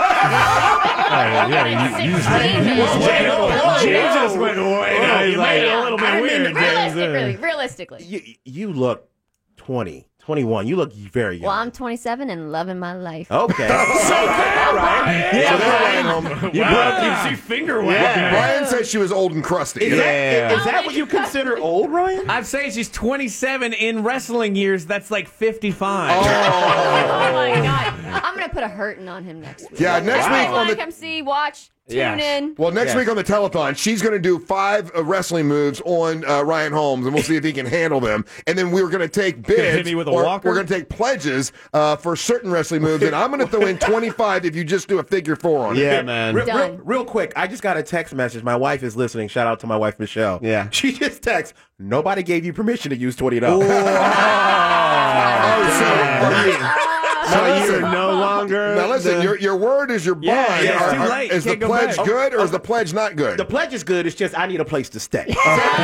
[SPEAKER 7] yeah, you- you-
[SPEAKER 21] James
[SPEAKER 16] just went away. Now he's
[SPEAKER 7] you
[SPEAKER 16] like,
[SPEAKER 7] made it a little bit
[SPEAKER 21] I mean,
[SPEAKER 7] weird, James.
[SPEAKER 19] Realistically, realistically.
[SPEAKER 21] You you look twenty, twenty-one. You look very young.
[SPEAKER 19] Well, I'm twenty-seven and loving my life.
[SPEAKER 21] Okay.
[SPEAKER 4] So there, Ryan Holmes.
[SPEAKER 7] You wow. You see finger wagging.
[SPEAKER 4] Brian said she was old and crusty.
[SPEAKER 21] Is,
[SPEAKER 5] Yeah.
[SPEAKER 21] that, is that what you consider old, Ryan?
[SPEAKER 16] I'm saying she's twenty-seven in wrestling years. That's like fifty-five.
[SPEAKER 19] Oh my god! I'm gonna put a hurting on him next week.
[SPEAKER 4] Yeah, next
[SPEAKER 19] Wow.
[SPEAKER 4] week on
[SPEAKER 19] Like,
[SPEAKER 4] the
[SPEAKER 19] come see, watch, tune
[SPEAKER 5] Yes.
[SPEAKER 19] in.
[SPEAKER 4] well, next
[SPEAKER 21] Yes.
[SPEAKER 4] week on the telethon, she's going to do five uh, wrestling moves on uh, Ryan Holmes, and we'll see if he can handle them. And then we're going to take bids.
[SPEAKER 7] hit me with a
[SPEAKER 4] or
[SPEAKER 7] walker?
[SPEAKER 4] We're going to take pledges uh, for certain wrestling moves, and I'm going to throw in twenty-five if you just do a figure four on it.
[SPEAKER 5] Yeah, man.
[SPEAKER 21] Real, real,
[SPEAKER 19] Done.
[SPEAKER 21] real quick, I just got a text message. My wife is listening. Shout out to my wife, Michelle.
[SPEAKER 5] Yeah.
[SPEAKER 21] She just texted, nobody gave you permission to use twenty dollars.
[SPEAKER 4] Oh, so,
[SPEAKER 5] So
[SPEAKER 4] Now
[SPEAKER 5] you're
[SPEAKER 4] listen.
[SPEAKER 5] no longer.
[SPEAKER 4] now listen,
[SPEAKER 5] the-
[SPEAKER 4] your your word is your bond.
[SPEAKER 16] Yeah, yeah, it's
[SPEAKER 4] Are-
[SPEAKER 16] too
[SPEAKER 4] are-
[SPEAKER 16] late.
[SPEAKER 4] Is the
[SPEAKER 16] Can't go
[SPEAKER 4] pledge
[SPEAKER 16] back.
[SPEAKER 4] good or is the pledge not good?
[SPEAKER 21] The pledge is good. It's just I need a place to stay.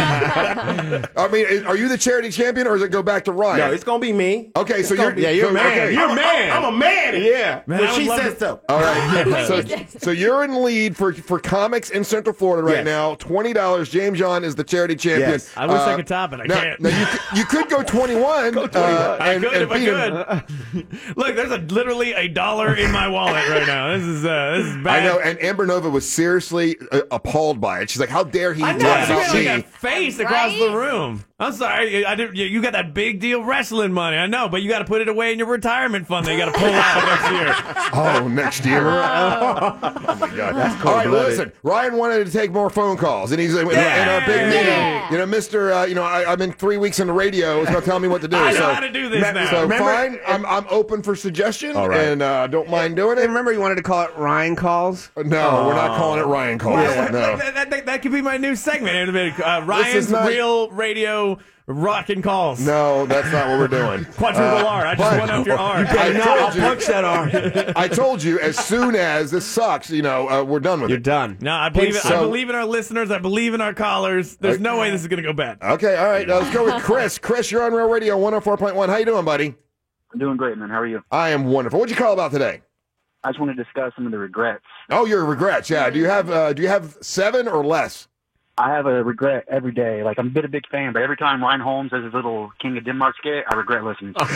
[SPEAKER 4] I mean, is- are you the charity champion or does it go back to Ryan?
[SPEAKER 21] No, it's going to be me.
[SPEAKER 4] Okay, so
[SPEAKER 21] It's
[SPEAKER 4] you're
[SPEAKER 21] gonna be-
[SPEAKER 4] yeah,
[SPEAKER 21] you're
[SPEAKER 4] so,
[SPEAKER 21] a man.
[SPEAKER 4] okay.
[SPEAKER 21] You're a man. I'm a man. Yeah.
[SPEAKER 16] Man,
[SPEAKER 21] When
[SPEAKER 16] I
[SPEAKER 21] she
[SPEAKER 16] would love
[SPEAKER 21] says
[SPEAKER 16] to-
[SPEAKER 21] so.
[SPEAKER 4] All right. so, so you're in lead for for comics in Central Florida right
[SPEAKER 21] Yes.
[SPEAKER 4] now. Twenty dollars. James John is the charity champion.
[SPEAKER 21] Yes.
[SPEAKER 7] I wish I
[SPEAKER 4] Uh,
[SPEAKER 7] could top it. I
[SPEAKER 4] now,
[SPEAKER 7] can't.
[SPEAKER 4] now you could, you could go twenty-one.
[SPEAKER 21] Go twenty-one.
[SPEAKER 4] uh,
[SPEAKER 16] I
[SPEAKER 4] and,
[SPEAKER 16] could
[SPEAKER 4] and
[SPEAKER 16] if I
[SPEAKER 4] beat him.
[SPEAKER 16] could. Look, there's a literally a dollar in my wallet right now. This is uh, this is bad.
[SPEAKER 4] I know, and Amber Nova was seriously uh, appalled by it. She's like, "How dare he
[SPEAKER 16] I
[SPEAKER 4] talk
[SPEAKER 16] know. She
[SPEAKER 4] about
[SPEAKER 16] got like
[SPEAKER 4] me?"
[SPEAKER 16] a face across
[SPEAKER 19] Right?
[SPEAKER 16] the room. I'm sorry. I didn't. You you got that big deal wrestling money. I know, but you got to put it away in your retirement fund that you got to pull out next year.
[SPEAKER 4] Oh, next year. Oh my God, that's cool. All right, well, listen. Ryan wanted to take more phone calls, and he's in, in our big meeting.
[SPEAKER 19] Yeah.
[SPEAKER 4] You know, Mister Uh, you know, I, I've been three weeks in the radio. He's going to tell me what to do.
[SPEAKER 16] I know
[SPEAKER 4] so,
[SPEAKER 16] how to do this now.
[SPEAKER 4] So
[SPEAKER 21] Remember-
[SPEAKER 4] fine. I'm I'm open for suggestion,
[SPEAKER 5] All right.
[SPEAKER 4] and uh, don't mind doing it.
[SPEAKER 5] And remember, you wanted to call it Ryan Calls?
[SPEAKER 4] No, we're not calling it Ryan calls.
[SPEAKER 16] That,
[SPEAKER 4] No.
[SPEAKER 16] that, that, that could be my new segment. Uh, Ryan's
[SPEAKER 4] is not-
[SPEAKER 16] Real Radio Rockin' Calls.
[SPEAKER 4] No, that's not what we're doing.
[SPEAKER 16] Quadruple
[SPEAKER 4] Uh,
[SPEAKER 16] R. I just
[SPEAKER 4] but-
[SPEAKER 16] went up your R.
[SPEAKER 4] I
[SPEAKER 5] No,
[SPEAKER 4] told
[SPEAKER 5] I'll
[SPEAKER 4] you-
[SPEAKER 5] punch that arm.
[SPEAKER 4] I told you as soon as this sucks, you know, uh, we're done with
[SPEAKER 5] You're
[SPEAKER 4] it.
[SPEAKER 5] done.
[SPEAKER 16] No, I believe it. I
[SPEAKER 4] So-
[SPEAKER 16] believe in our listeners. I believe in our callers. There's no way this is going to go bad.
[SPEAKER 4] Okay, all right. Uh, let's go with Chris. Chris, you're on Real Radio one oh four point one. How you doing, buddy?
[SPEAKER 8] I'm doing great, man. How are you?
[SPEAKER 4] I am wonderful. What'd you call about today?
[SPEAKER 8] I just want to discuss some of the regrets.
[SPEAKER 4] Oh, your regrets. Yeah. Do you have uh, Do you have seven or less?
[SPEAKER 8] I have a regret every day. Like, I'm a bit a big fan, but every time Ryan Holmes does his little King of Denmark skit, I regret listening.
[SPEAKER 5] God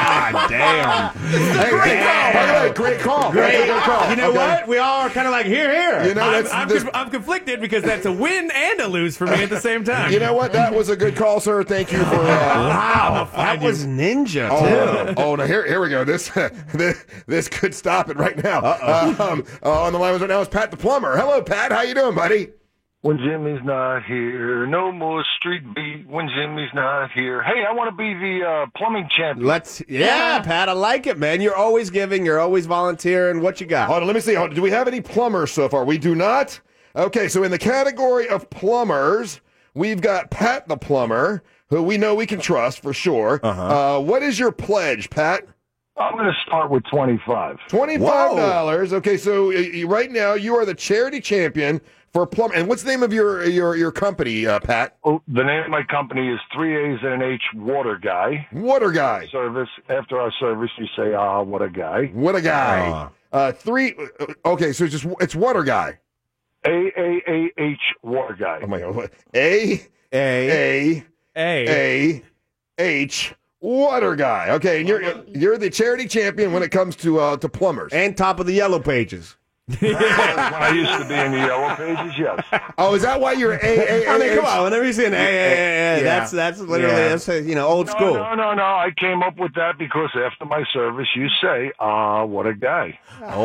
[SPEAKER 5] damn.
[SPEAKER 4] Hey, great call. By the way, great call.
[SPEAKER 5] Great.
[SPEAKER 4] Great call.
[SPEAKER 5] You know
[SPEAKER 4] Okay.
[SPEAKER 5] what? We all are kind of like, here, here.
[SPEAKER 4] You know,
[SPEAKER 16] I'm,
[SPEAKER 4] that's
[SPEAKER 16] I'm,
[SPEAKER 4] this,
[SPEAKER 16] conf- I'm conflicted because that's a win and a lose for me at the same time.
[SPEAKER 4] you know what? That was a good call, sir. Thank you for. Uh,
[SPEAKER 5] Wow. That was Ninja, too.
[SPEAKER 4] Oh, oh, no, here, here we go. This, this, this could stop it right now. Uh-oh. Um, uh, on the line right now is Pat the plumber. Hello, Pat. How you doing, buddy?
[SPEAKER 22] When Jimmy's not here, no more street beat. When Jimmy's not here. Hey, I want to be the uh, plumbing champion.
[SPEAKER 5] Let's, yeah, Pat, I like it, man. You're always giving. You're always volunteering. What you got?
[SPEAKER 4] Hold on, let me see. Hold on. Do we have any plumbers so far? We do not. Okay, so in the category of plumbers, we've got Pat the plumber, who we know we can trust for sure. Uh-huh. Uh, what is your pledge, Pat?
[SPEAKER 22] I'm going to start with twenty-five.
[SPEAKER 4] twenty-five dollars. Okay, so uh, you- right now you are the charity champion for plumber. And what's the name of your your your company, uh, Pat?
[SPEAKER 22] Oh, the name of my company is three A's and an H, Water Guy.
[SPEAKER 4] Water Guy.
[SPEAKER 22] Service. After our service, you say, ah, what a guy.
[SPEAKER 4] What a guy. Uh, three. uh, Okay, so it's just it's Water Guy.
[SPEAKER 22] A A A H Water Guy.
[SPEAKER 4] Oh my God! What? A A A A H Water Guy. Okay, and you're you're the charity champion when it comes to uh, to plumbers
[SPEAKER 5] and top of the yellow pages.
[SPEAKER 22] I used to be in the yellow pages, yes.
[SPEAKER 4] Oh, is that why you're A A A?
[SPEAKER 5] I mean, come on. Whenever you see an A A A,
[SPEAKER 22] Yeah.
[SPEAKER 5] that's that's literally
[SPEAKER 22] Yeah.
[SPEAKER 5] that's uh, you know old
[SPEAKER 22] no,
[SPEAKER 5] school.
[SPEAKER 22] No, no, no. I came up with that because after my service, you say, "Ah, what a guy."
[SPEAKER 5] Oh,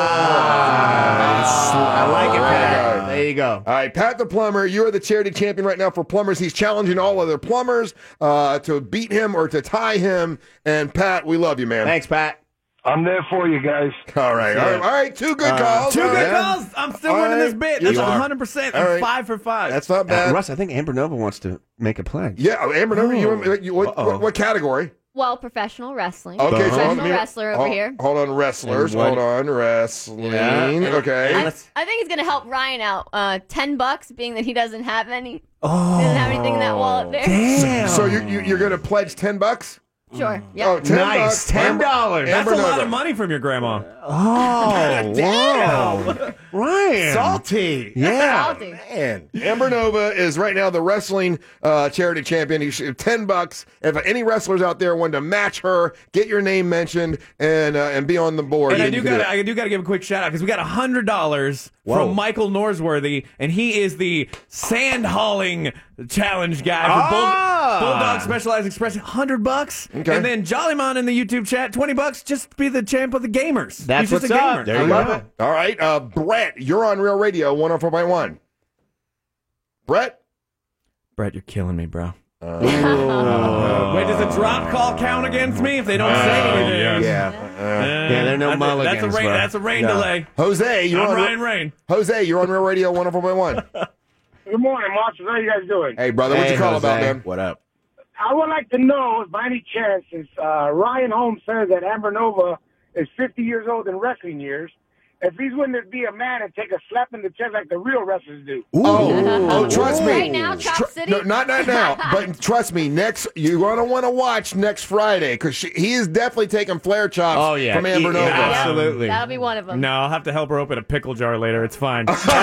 [SPEAKER 5] I like it, Pat. There you go.
[SPEAKER 4] All right, Pat the Plumber, you are the charity champion right now for plumbers. He's challenging all other plumbers uh, to beat him or to tie him. And Pat, we love you, man.
[SPEAKER 5] Thanks, Pat.
[SPEAKER 22] I'm there for you guys.
[SPEAKER 4] All right, all right, all right. Two good calls.
[SPEAKER 7] Two
[SPEAKER 4] all
[SPEAKER 7] good
[SPEAKER 4] right.
[SPEAKER 7] calls. I'm still
[SPEAKER 4] All
[SPEAKER 7] winning
[SPEAKER 4] right.
[SPEAKER 7] this bit.
[SPEAKER 4] You
[SPEAKER 7] That's
[SPEAKER 4] are.
[SPEAKER 7] one hundred percent.
[SPEAKER 4] All
[SPEAKER 7] I'm
[SPEAKER 4] right.
[SPEAKER 7] five for five.
[SPEAKER 4] That's not bad.
[SPEAKER 5] Uh, Russ, I think Amber Nova wants to make a pledge.
[SPEAKER 4] Yeah, Amber Nova, you, you, what,
[SPEAKER 5] Uh-oh.
[SPEAKER 4] what, what category?
[SPEAKER 19] Well, professional wrestling.
[SPEAKER 4] Okay, so
[SPEAKER 19] professional
[SPEAKER 4] let me-
[SPEAKER 19] wrestler over
[SPEAKER 4] hold,
[SPEAKER 19] here.
[SPEAKER 4] Hold on, wrestlers.
[SPEAKER 5] And what-
[SPEAKER 4] Hold on, wrestling.
[SPEAKER 5] Yeah.
[SPEAKER 4] Okay.
[SPEAKER 19] I, I think it's gonna help Ryan out. Uh, Ten bucks, being that he doesn't have any.
[SPEAKER 5] Oh,
[SPEAKER 19] He doesn't have anything in that wallet there.
[SPEAKER 5] Damn.
[SPEAKER 4] So you, you, you're going to pledge ten bucks?
[SPEAKER 19] Sure. Yeah.
[SPEAKER 4] Oh, ten
[SPEAKER 5] Nice,
[SPEAKER 4] bucks.
[SPEAKER 5] ten dollars.
[SPEAKER 7] That's
[SPEAKER 4] Amber
[SPEAKER 7] a lot
[SPEAKER 4] Nova.
[SPEAKER 7] of money from your grandma.
[SPEAKER 5] Oh, wow. Ryan.
[SPEAKER 21] Salty.
[SPEAKER 5] Yeah.
[SPEAKER 19] Salty.
[SPEAKER 21] Man.
[SPEAKER 4] Amber Nova is right now the wrestling uh, charity champion. He should ten bucks. If any wrestlers out there want to match her, get your name mentioned and uh, and be on the board.
[SPEAKER 7] And I
[SPEAKER 4] you
[SPEAKER 7] do
[SPEAKER 4] can
[SPEAKER 7] got
[SPEAKER 4] it.
[SPEAKER 7] I do got to give a quick shout out because we got a hundred dollars from Michael Norsworthy, and he is the sand hauling challenge guy for
[SPEAKER 5] Ah.
[SPEAKER 7] Bull, Bulldog Specialized Express. Hundred bucks,
[SPEAKER 4] Okay.
[SPEAKER 7] and then Jollymon in the YouTube chat, twenty bucks, just to be the champ of the gamers.
[SPEAKER 5] That's
[SPEAKER 7] He's just
[SPEAKER 5] what's
[SPEAKER 7] a gamer.
[SPEAKER 5] up. There
[SPEAKER 4] I
[SPEAKER 5] you
[SPEAKER 4] love
[SPEAKER 5] go.
[SPEAKER 4] it. All right, uh, Brett, you're on Real Radio one oh four point one. Brett?
[SPEAKER 7] Brett, you're killing me, bro.
[SPEAKER 4] Uh,
[SPEAKER 7] Uh, wait, does a drop call count against me if they don't say anything?
[SPEAKER 5] Yeah.
[SPEAKER 7] Uh,
[SPEAKER 5] Yeah, there are no
[SPEAKER 7] that's a,
[SPEAKER 5] mulligans,
[SPEAKER 7] That's a rain.
[SPEAKER 5] bro.
[SPEAKER 7] That's a rain
[SPEAKER 5] No.
[SPEAKER 7] delay.
[SPEAKER 4] Jose, you're
[SPEAKER 7] I'm
[SPEAKER 4] on
[SPEAKER 7] Ryan Rain.
[SPEAKER 4] Jose, you're on Real Radio one oh four point one.
[SPEAKER 13] Good morning, Monsters. How you guys doing?
[SPEAKER 4] Hey, brother, what
[SPEAKER 5] Hey,
[SPEAKER 4] you call
[SPEAKER 5] Jose.
[SPEAKER 4] about, man?
[SPEAKER 21] What up?
[SPEAKER 13] I would like to know if by any chance, since uh, Ryan Holmes says that Amber Nova is fifty years old in wrestling years, if he's willing to be a man and take a slap in the chest like the real wrestlers do.
[SPEAKER 4] Oh, oh, trust me.
[SPEAKER 19] Right now, Chop
[SPEAKER 4] Tr-
[SPEAKER 19] City?
[SPEAKER 4] No, not not now, but trust me. Next, you're gonna want to watch next Friday because he is definitely taking flare chops.
[SPEAKER 5] Oh, yeah.
[SPEAKER 4] from Amber
[SPEAKER 5] Yeah,
[SPEAKER 4] Nova.
[SPEAKER 5] absolutely.
[SPEAKER 19] That'll be one of them.
[SPEAKER 7] No, I'll have to help her open a pickle jar later. It's fine.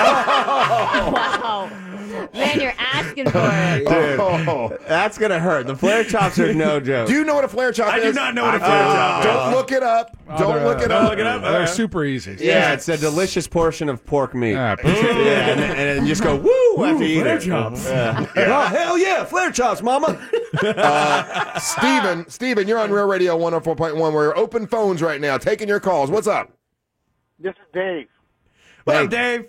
[SPEAKER 19] Wow. Man, you're asking for it.
[SPEAKER 5] Dude,
[SPEAKER 4] Oh.
[SPEAKER 5] that's going to hurt. The flare chops are no joke.
[SPEAKER 4] Do you know what a flare chop
[SPEAKER 7] I
[SPEAKER 4] is?
[SPEAKER 7] do not know what a flare chop is.
[SPEAKER 4] Don't look it up.
[SPEAKER 6] Oh,
[SPEAKER 4] Don't
[SPEAKER 6] they're,
[SPEAKER 4] look it
[SPEAKER 6] uh,
[SPEAKER 4] up.
[SPEAKER 7] look it up.
[SPEAKER 6] They're
[SPEAKER 7] Uh,
[SPEAKER 6] super easy.
[SPEAKER 5] Yeah, it's a delicious portion of pork meat.
[SPEAKER 6] Yeah,
[SPEAKER 5] Yeah, and, then- and then just go, woo, after you eat
[SPEAKER 7] flare
[SPEAKER 5] it.
[SPEAKER 7] chops.
[SPEAKER 5] Yeah. Oh, hell yeah, flare chops, mama.
[SPEAKER 4] Uh, Steven, Steven, you're on Real Radio one oh four point one. We're open phones right now, taking your calls. What's up?
[SPEAKER 13] This is Dave.
[SPEAKER 7] What
[SPEAKER 5] Hey.
[SPEAKER 7] up, Dave?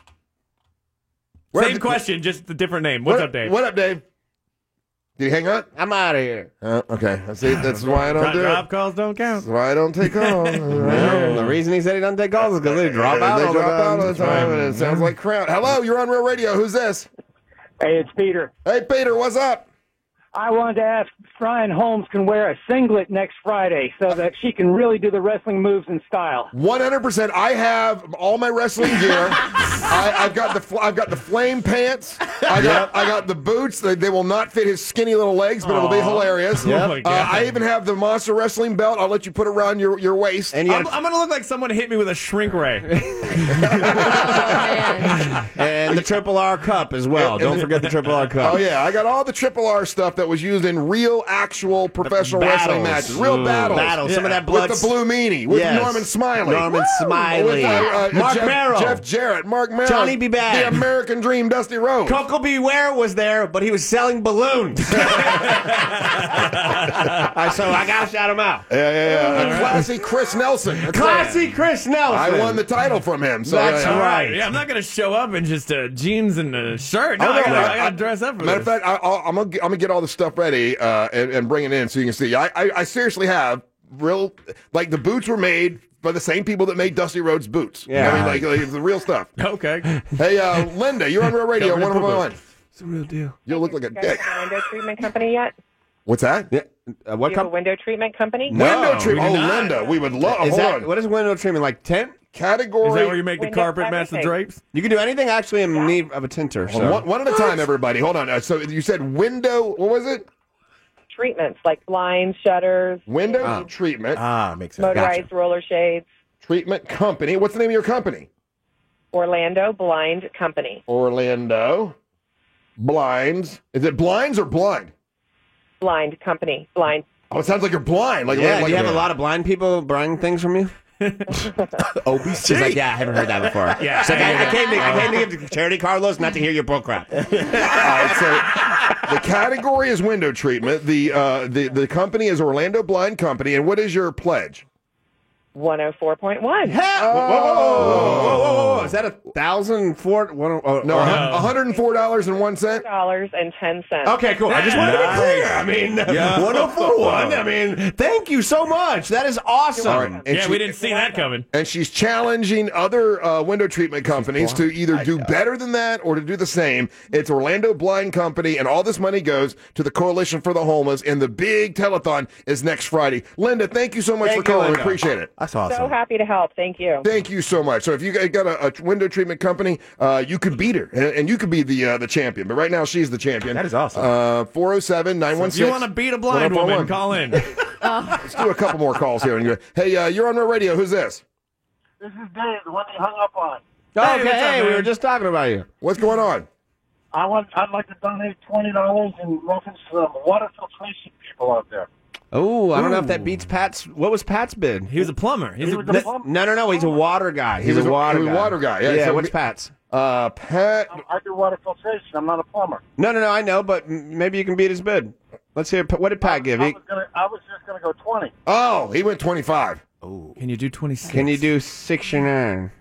[SPEAKER 4] What
[SPEAKER 7] Same
[SPEAKER 4] up,
[SPEAKER 7] question, just a different name. What's
[SPEAKER 4] what,
[SPEAKER 7] up, Dave?
[SPEAKER 4] What up, Dave? Did he hang up?
[SPEAKER 5] I'm out of here.
[SPEAKER 4] Uh, okay, see, that's why I don't
[SPEAKER 7] Drop,
[SPEAKER 4] do it.
[SPEAKER 7] drop calls don't count.
[SPEAKER 4] That's why I don't take calls.
[SPEAKER 5] Well, the reason he said he doesn't take calls is because they drop out
[SPEAKER 4] They
[SPEAKER 5] all
[SPEAKER 4] drop
[SPEAKER 5] the time.
[SPEAKER 4] out all the time, and it sounds like crowd. Hello, you're on Real Radio. Who's this?
[SPEAKER 13] Hey, it's Peter.
[SPEAKER 4] Hey, Peter, what's up?
[SPEAKER 13] I wanted to ask if Ryan Holmes can wear a singlet next Friday so that she can really do the wrestling moves in style.
[SPEAKER 4] one hundred percent. I have all my wrestling gear. I, I've got the fl- I've got the flame pants. I got I got the boots. They, they will not fit his skinny little legs, but it'll be hilarious.
[SPEAKER 7] Oh my
[SPEAKER 4] Uh,
[SPEAKER 7] God.
[SPEAKER 4] I even have the monster wrestling belt. I'll let you put it around your, your waist.
[SPEAKER 5] And, you
[SPEAKER 7] I'm,
[SPEAKER 5] got-
[SPEAKER 7] I'm gonna look like someone hit me with a shrink ray.
[SPEAKER 5] and the Triple R cup as well.
[SPEAKER 4] And-
[SPEAKER 5] Don't
[SPEAKER 4] and-
[SPEAKER 5] forget the Triple R cup.
[SPEAKER 4] Oh yeah, I got all the Triple R stuff that was used in real, actual professional wrestling
[SPEAKER 5] Battles.
[SPEAKER 4] matches, real
[SPEAKER 5] Mm.
[SPEAKER 4] battles.
[SPEAKER 5] Battles. Some of that blood-
[SPEAKER 4] with the Blue Meanie, with
[SPEAKER 5] Yes.
[SPEAKER 4] Norman Smiley,
[SPEAKER 5] Norman Smiley.
[SPEAKER 4] with, uh, uh,
[SPEAKER 5] Mark
[SPEAKER 4] Jeff,
[SPEAKER 5] Merrill.
[SPEAKER 4] Jeff Jarrett, Mark Merrill,
[SPEAKER 5] Johnny B. Bad.
[SPEAKER 4] the American Dream, Dusty Rhodes.
[SPEAKER 5] Coco Beware was there, but he was selling balloons. I, so I gotta shout him out.
[SPEAKER 4] Yeah, yeah, yeah. A classy Chris Nelson. That's
[SPEAKER 5] Classy
[SPEAKER 4] it.
[SPEAKER 5] Chris Nelson.
[SPEAKER 4] I won the title from him. So
[SPEAKER 5] That's
[SPEAKER 4] yeah, yeah.
[SPEAKER 5] right.
[SPEAKER 7] Yeah, I'm not gonna show up in just uh, jeans and a shirt. No,
[SPEAKER 4] Oh, no,
[SPEAKER 7] I, gotta,
[SPEAKER 4] I-
[SPEAKER 7] I gotta dress up for
[SPEAKER 4] Matter of
[SPEAKER 7] this.
[SPEAKER 4] fact, I, I'll, I'm gonna get, I'm gonna get all the stuff ready uh, and, and bring it in so you can see. I, I, I seriously have real like the boots were made by the same people that made Dusty Rhodes boots.
[SPEAKER 5] Yeah.
[SPEAKER 4] I mean, like, like it's the real stuff.
[SPEAKER 7] Okay.
[SPEAKER 4] Hey, uh, Linda, you're on Real Radio.
[SPEAKER 7] Covered in
[SPEAKER 4] one oh one.
[SPEAKER 7] poo-poo.
[SPEAKER 5] It's a real deal.
[SPEAKER 4] You look like a
[SPEAKER 9] You guys
[SPEAKER 4] dick.
[SPEAKER 9] have a window treatment company yet?
[SPEAKER 4] What's that?
[SPEAKER 5] Yeah. Uh, what
[SPEAKER 9] Do you have a
[SPEAKER 5] cup?
[SPEAKER 9] window treatment company?
[SPEAKER 5] No.
[SPEAKER 4] Window
[SPEAKER 7] we
[SPEAKER 4] treatment.
[SPEAKER 7] do
[SPEAKER 4] Oh,
[SPEAKER 7] not.
[SPEAKER 4] Linda, we would love.
[SPEAKER 5] Is
[SPEAKER 4] Hold
[SPEAKER 5] that,
[SPEAKER 4] on.
[SPEAKER 5] what is window treatment? Like tint?
[SPEAKER 4] Category.
[SPEAKER 7] Is that where you make the
[SPEAKER 9] Window
[SPEAKER 7] carpet match the
[SPEAKER 9] everything.
[SPEAKER 7] drapes?
[SPEAKER 5] You can do anything actually in need of a tinter.
[SPEAKER 4] Hold on,
[SPEAKER 5] So.
[SPEAKER 4] one, one at a time, everybody. Hold on. Uh, so you said window. What was it?
[SPEAKER 9] Treatments like blinds, shutters,
[SPEAKER 4] Window
[SPEAKER 5] Oh.
[SPEAKER 4] treatment.
[SPEAKER 21] Ah, makes sense.
[SPEAKER 9] motorized roller shades.
[SPEAKER 4] Treatment company. What's the name of your company?
[SPEAKER 9] Orlando Blind Company.
[SPEAKER 4] Orlando Blinds. Is it blinds or blind?
[SPEAKER 9] Blind Company. Blind.
[SPEAKER 4] Oh, it sounds like you're blind. Like,
[SPEAKER 5] yeah,
[SPEAKER 4] like,
[SPEAKER 5] do you
[SPEAKER 4] like
[SPEAKER 5] have a lot of blind people buying things from you?
[SPEAKER 21] O B C.
[SPEAKER 5] She's like, yeah, I haven't heard that before.
[SPEAKER 21] Yeah,
[SPEAKER 5] She's like,
[SPEAKER 21] I
[SPEAKER 5] I, I,
[SPEAKER 21] hear
[SPEAKER 5] came to,
[SPEAKER 21] that.
[SPEAKER 5] I came to give charity, Carlos, not to hear your bull crap.
[SPEAKER 4] All right, so the category is window treatment. The uh, the the company is Orlando Blind Company, and what is your pledge?
[SPEAKER 9] one oh four point one.
[SPEAKER 5] Whoa, whoa, whoa, whoa, whoa, whoa, whoa. Is that a thousand four? One, oh,
[SPEAKER 4] No,
[SPEAKER 5] oh,
[SPEAKER 4] one hundred and four dollars and one cent.
[SPEAKER 9] Dollars and ten cents.
[SPEAKER 5] Okay, cool. I just wanted to be
[SPEAKER 21] Nice.
[SPEAKER 5] clear. I mean,
[SPEAKER 21] Yeah.
[SPEAKER 5] one oh four one. I mean, thank you so much. That is awesome.
[SPEAKER 4] All right, and
[SPEAKER 16] Yeah,
[SPEAKER 4] she-
[SPEAKER 16] we didn't see that coming.
[SPEAKER 4] And she's challenging other uh, window treatment companies to either do better than that or to do the same. It's Orlando Blind Company, and all this money goes to the Coalition for the Homeless, and the big telethon is next Friday. Linda, thank you so much
[SPEAKER 5] Thank
[SPEAKER 4] for
[SPEAKER 5] you,
[SPEAKER 4] calling. We
[SPEAKER 5] Linda.
[SPEAKER 4] appreciate it.
[SPEAKER 21] That's
[SPEAKER 9] So
[SPEAKER 21] awesome.
[SPEAKER 9] happy to help. Thank you.
[SPEAKER 4] Thank you so much. So if you guys got a, a window treatment company, uh, you could beat her, and, and you could be the uh, the champion. But right now, she's the champion.
[SPEAKER 21] That is awesome.
[SPEAKER 4] Uh, four oh seven, nine one
[SPEAKER 16] If
[SPEAKER 4] six.
[SPEAKER 16] you want to beat a blind woman, call in.
[SPEAKER 4] Let's do a couple more calls here. And go, hey, uh, you're on the radio. Who's this?
[SPEAKER 17] This is Dave, the one they hung up on.
[SPEAKER 5] Okay,
[SPEAKER 16] what's up,
[SPEAKER 5] hey, we
[SPEAKER 16] man?
[SPEAKER 5] were just talking about you.
[SPEAKER 4] What's going on?
[SPEAKER 17] I want. I'd like to donate twenty dollars in reference to some water filtration people out there.
[SPEAKER 5] Oh, I don't know if that beats Pat's. What was Pat's bid?
[SPEAKER 16] He was a plumber. He's
[SPEAKER 17] He
[SPEAKER 16] a,
[SPEAKER 17] was a
[SPEAKER 5] No,
[SPEAKER 17] plumber.
[SPEAKER 5] no, no, no. He's a water guy. He's,
[SPEAKER 4] He was
[SPEAKER 5] a
[SPEAKER 4] a-
[SPEAKER 5] water
[SPEAKER 4] he was
[SPEAKER 5] guy.
[SPEAKER 4] a water guy, yeah,
[SPEAKER 5] Yeah.
[SPEAKER 4] so
[SPEAKER 5] what's
[SPEAKER 4] we-
[SPEAKER 5] Pat's?
[SPEAKER 4] Uh, Pat.
[SPEAKER 17] I do water filtration. I'm not a plumber.
[SPEAKER 5] No, no, no. I know, but m- maybe you can beat his bid. Let's hear. What did Pat give?
[SPEAKER 17] I
[SPEAKER 5] He,
[SPEAKER 17] was, gonna, I was just going to go twenty.
[SPEAKER 4] Oh, he went twenty-five.
[SPEAKER 16] Can you do twenty-six?
[SPEAKER 5] can you do sixty-nine?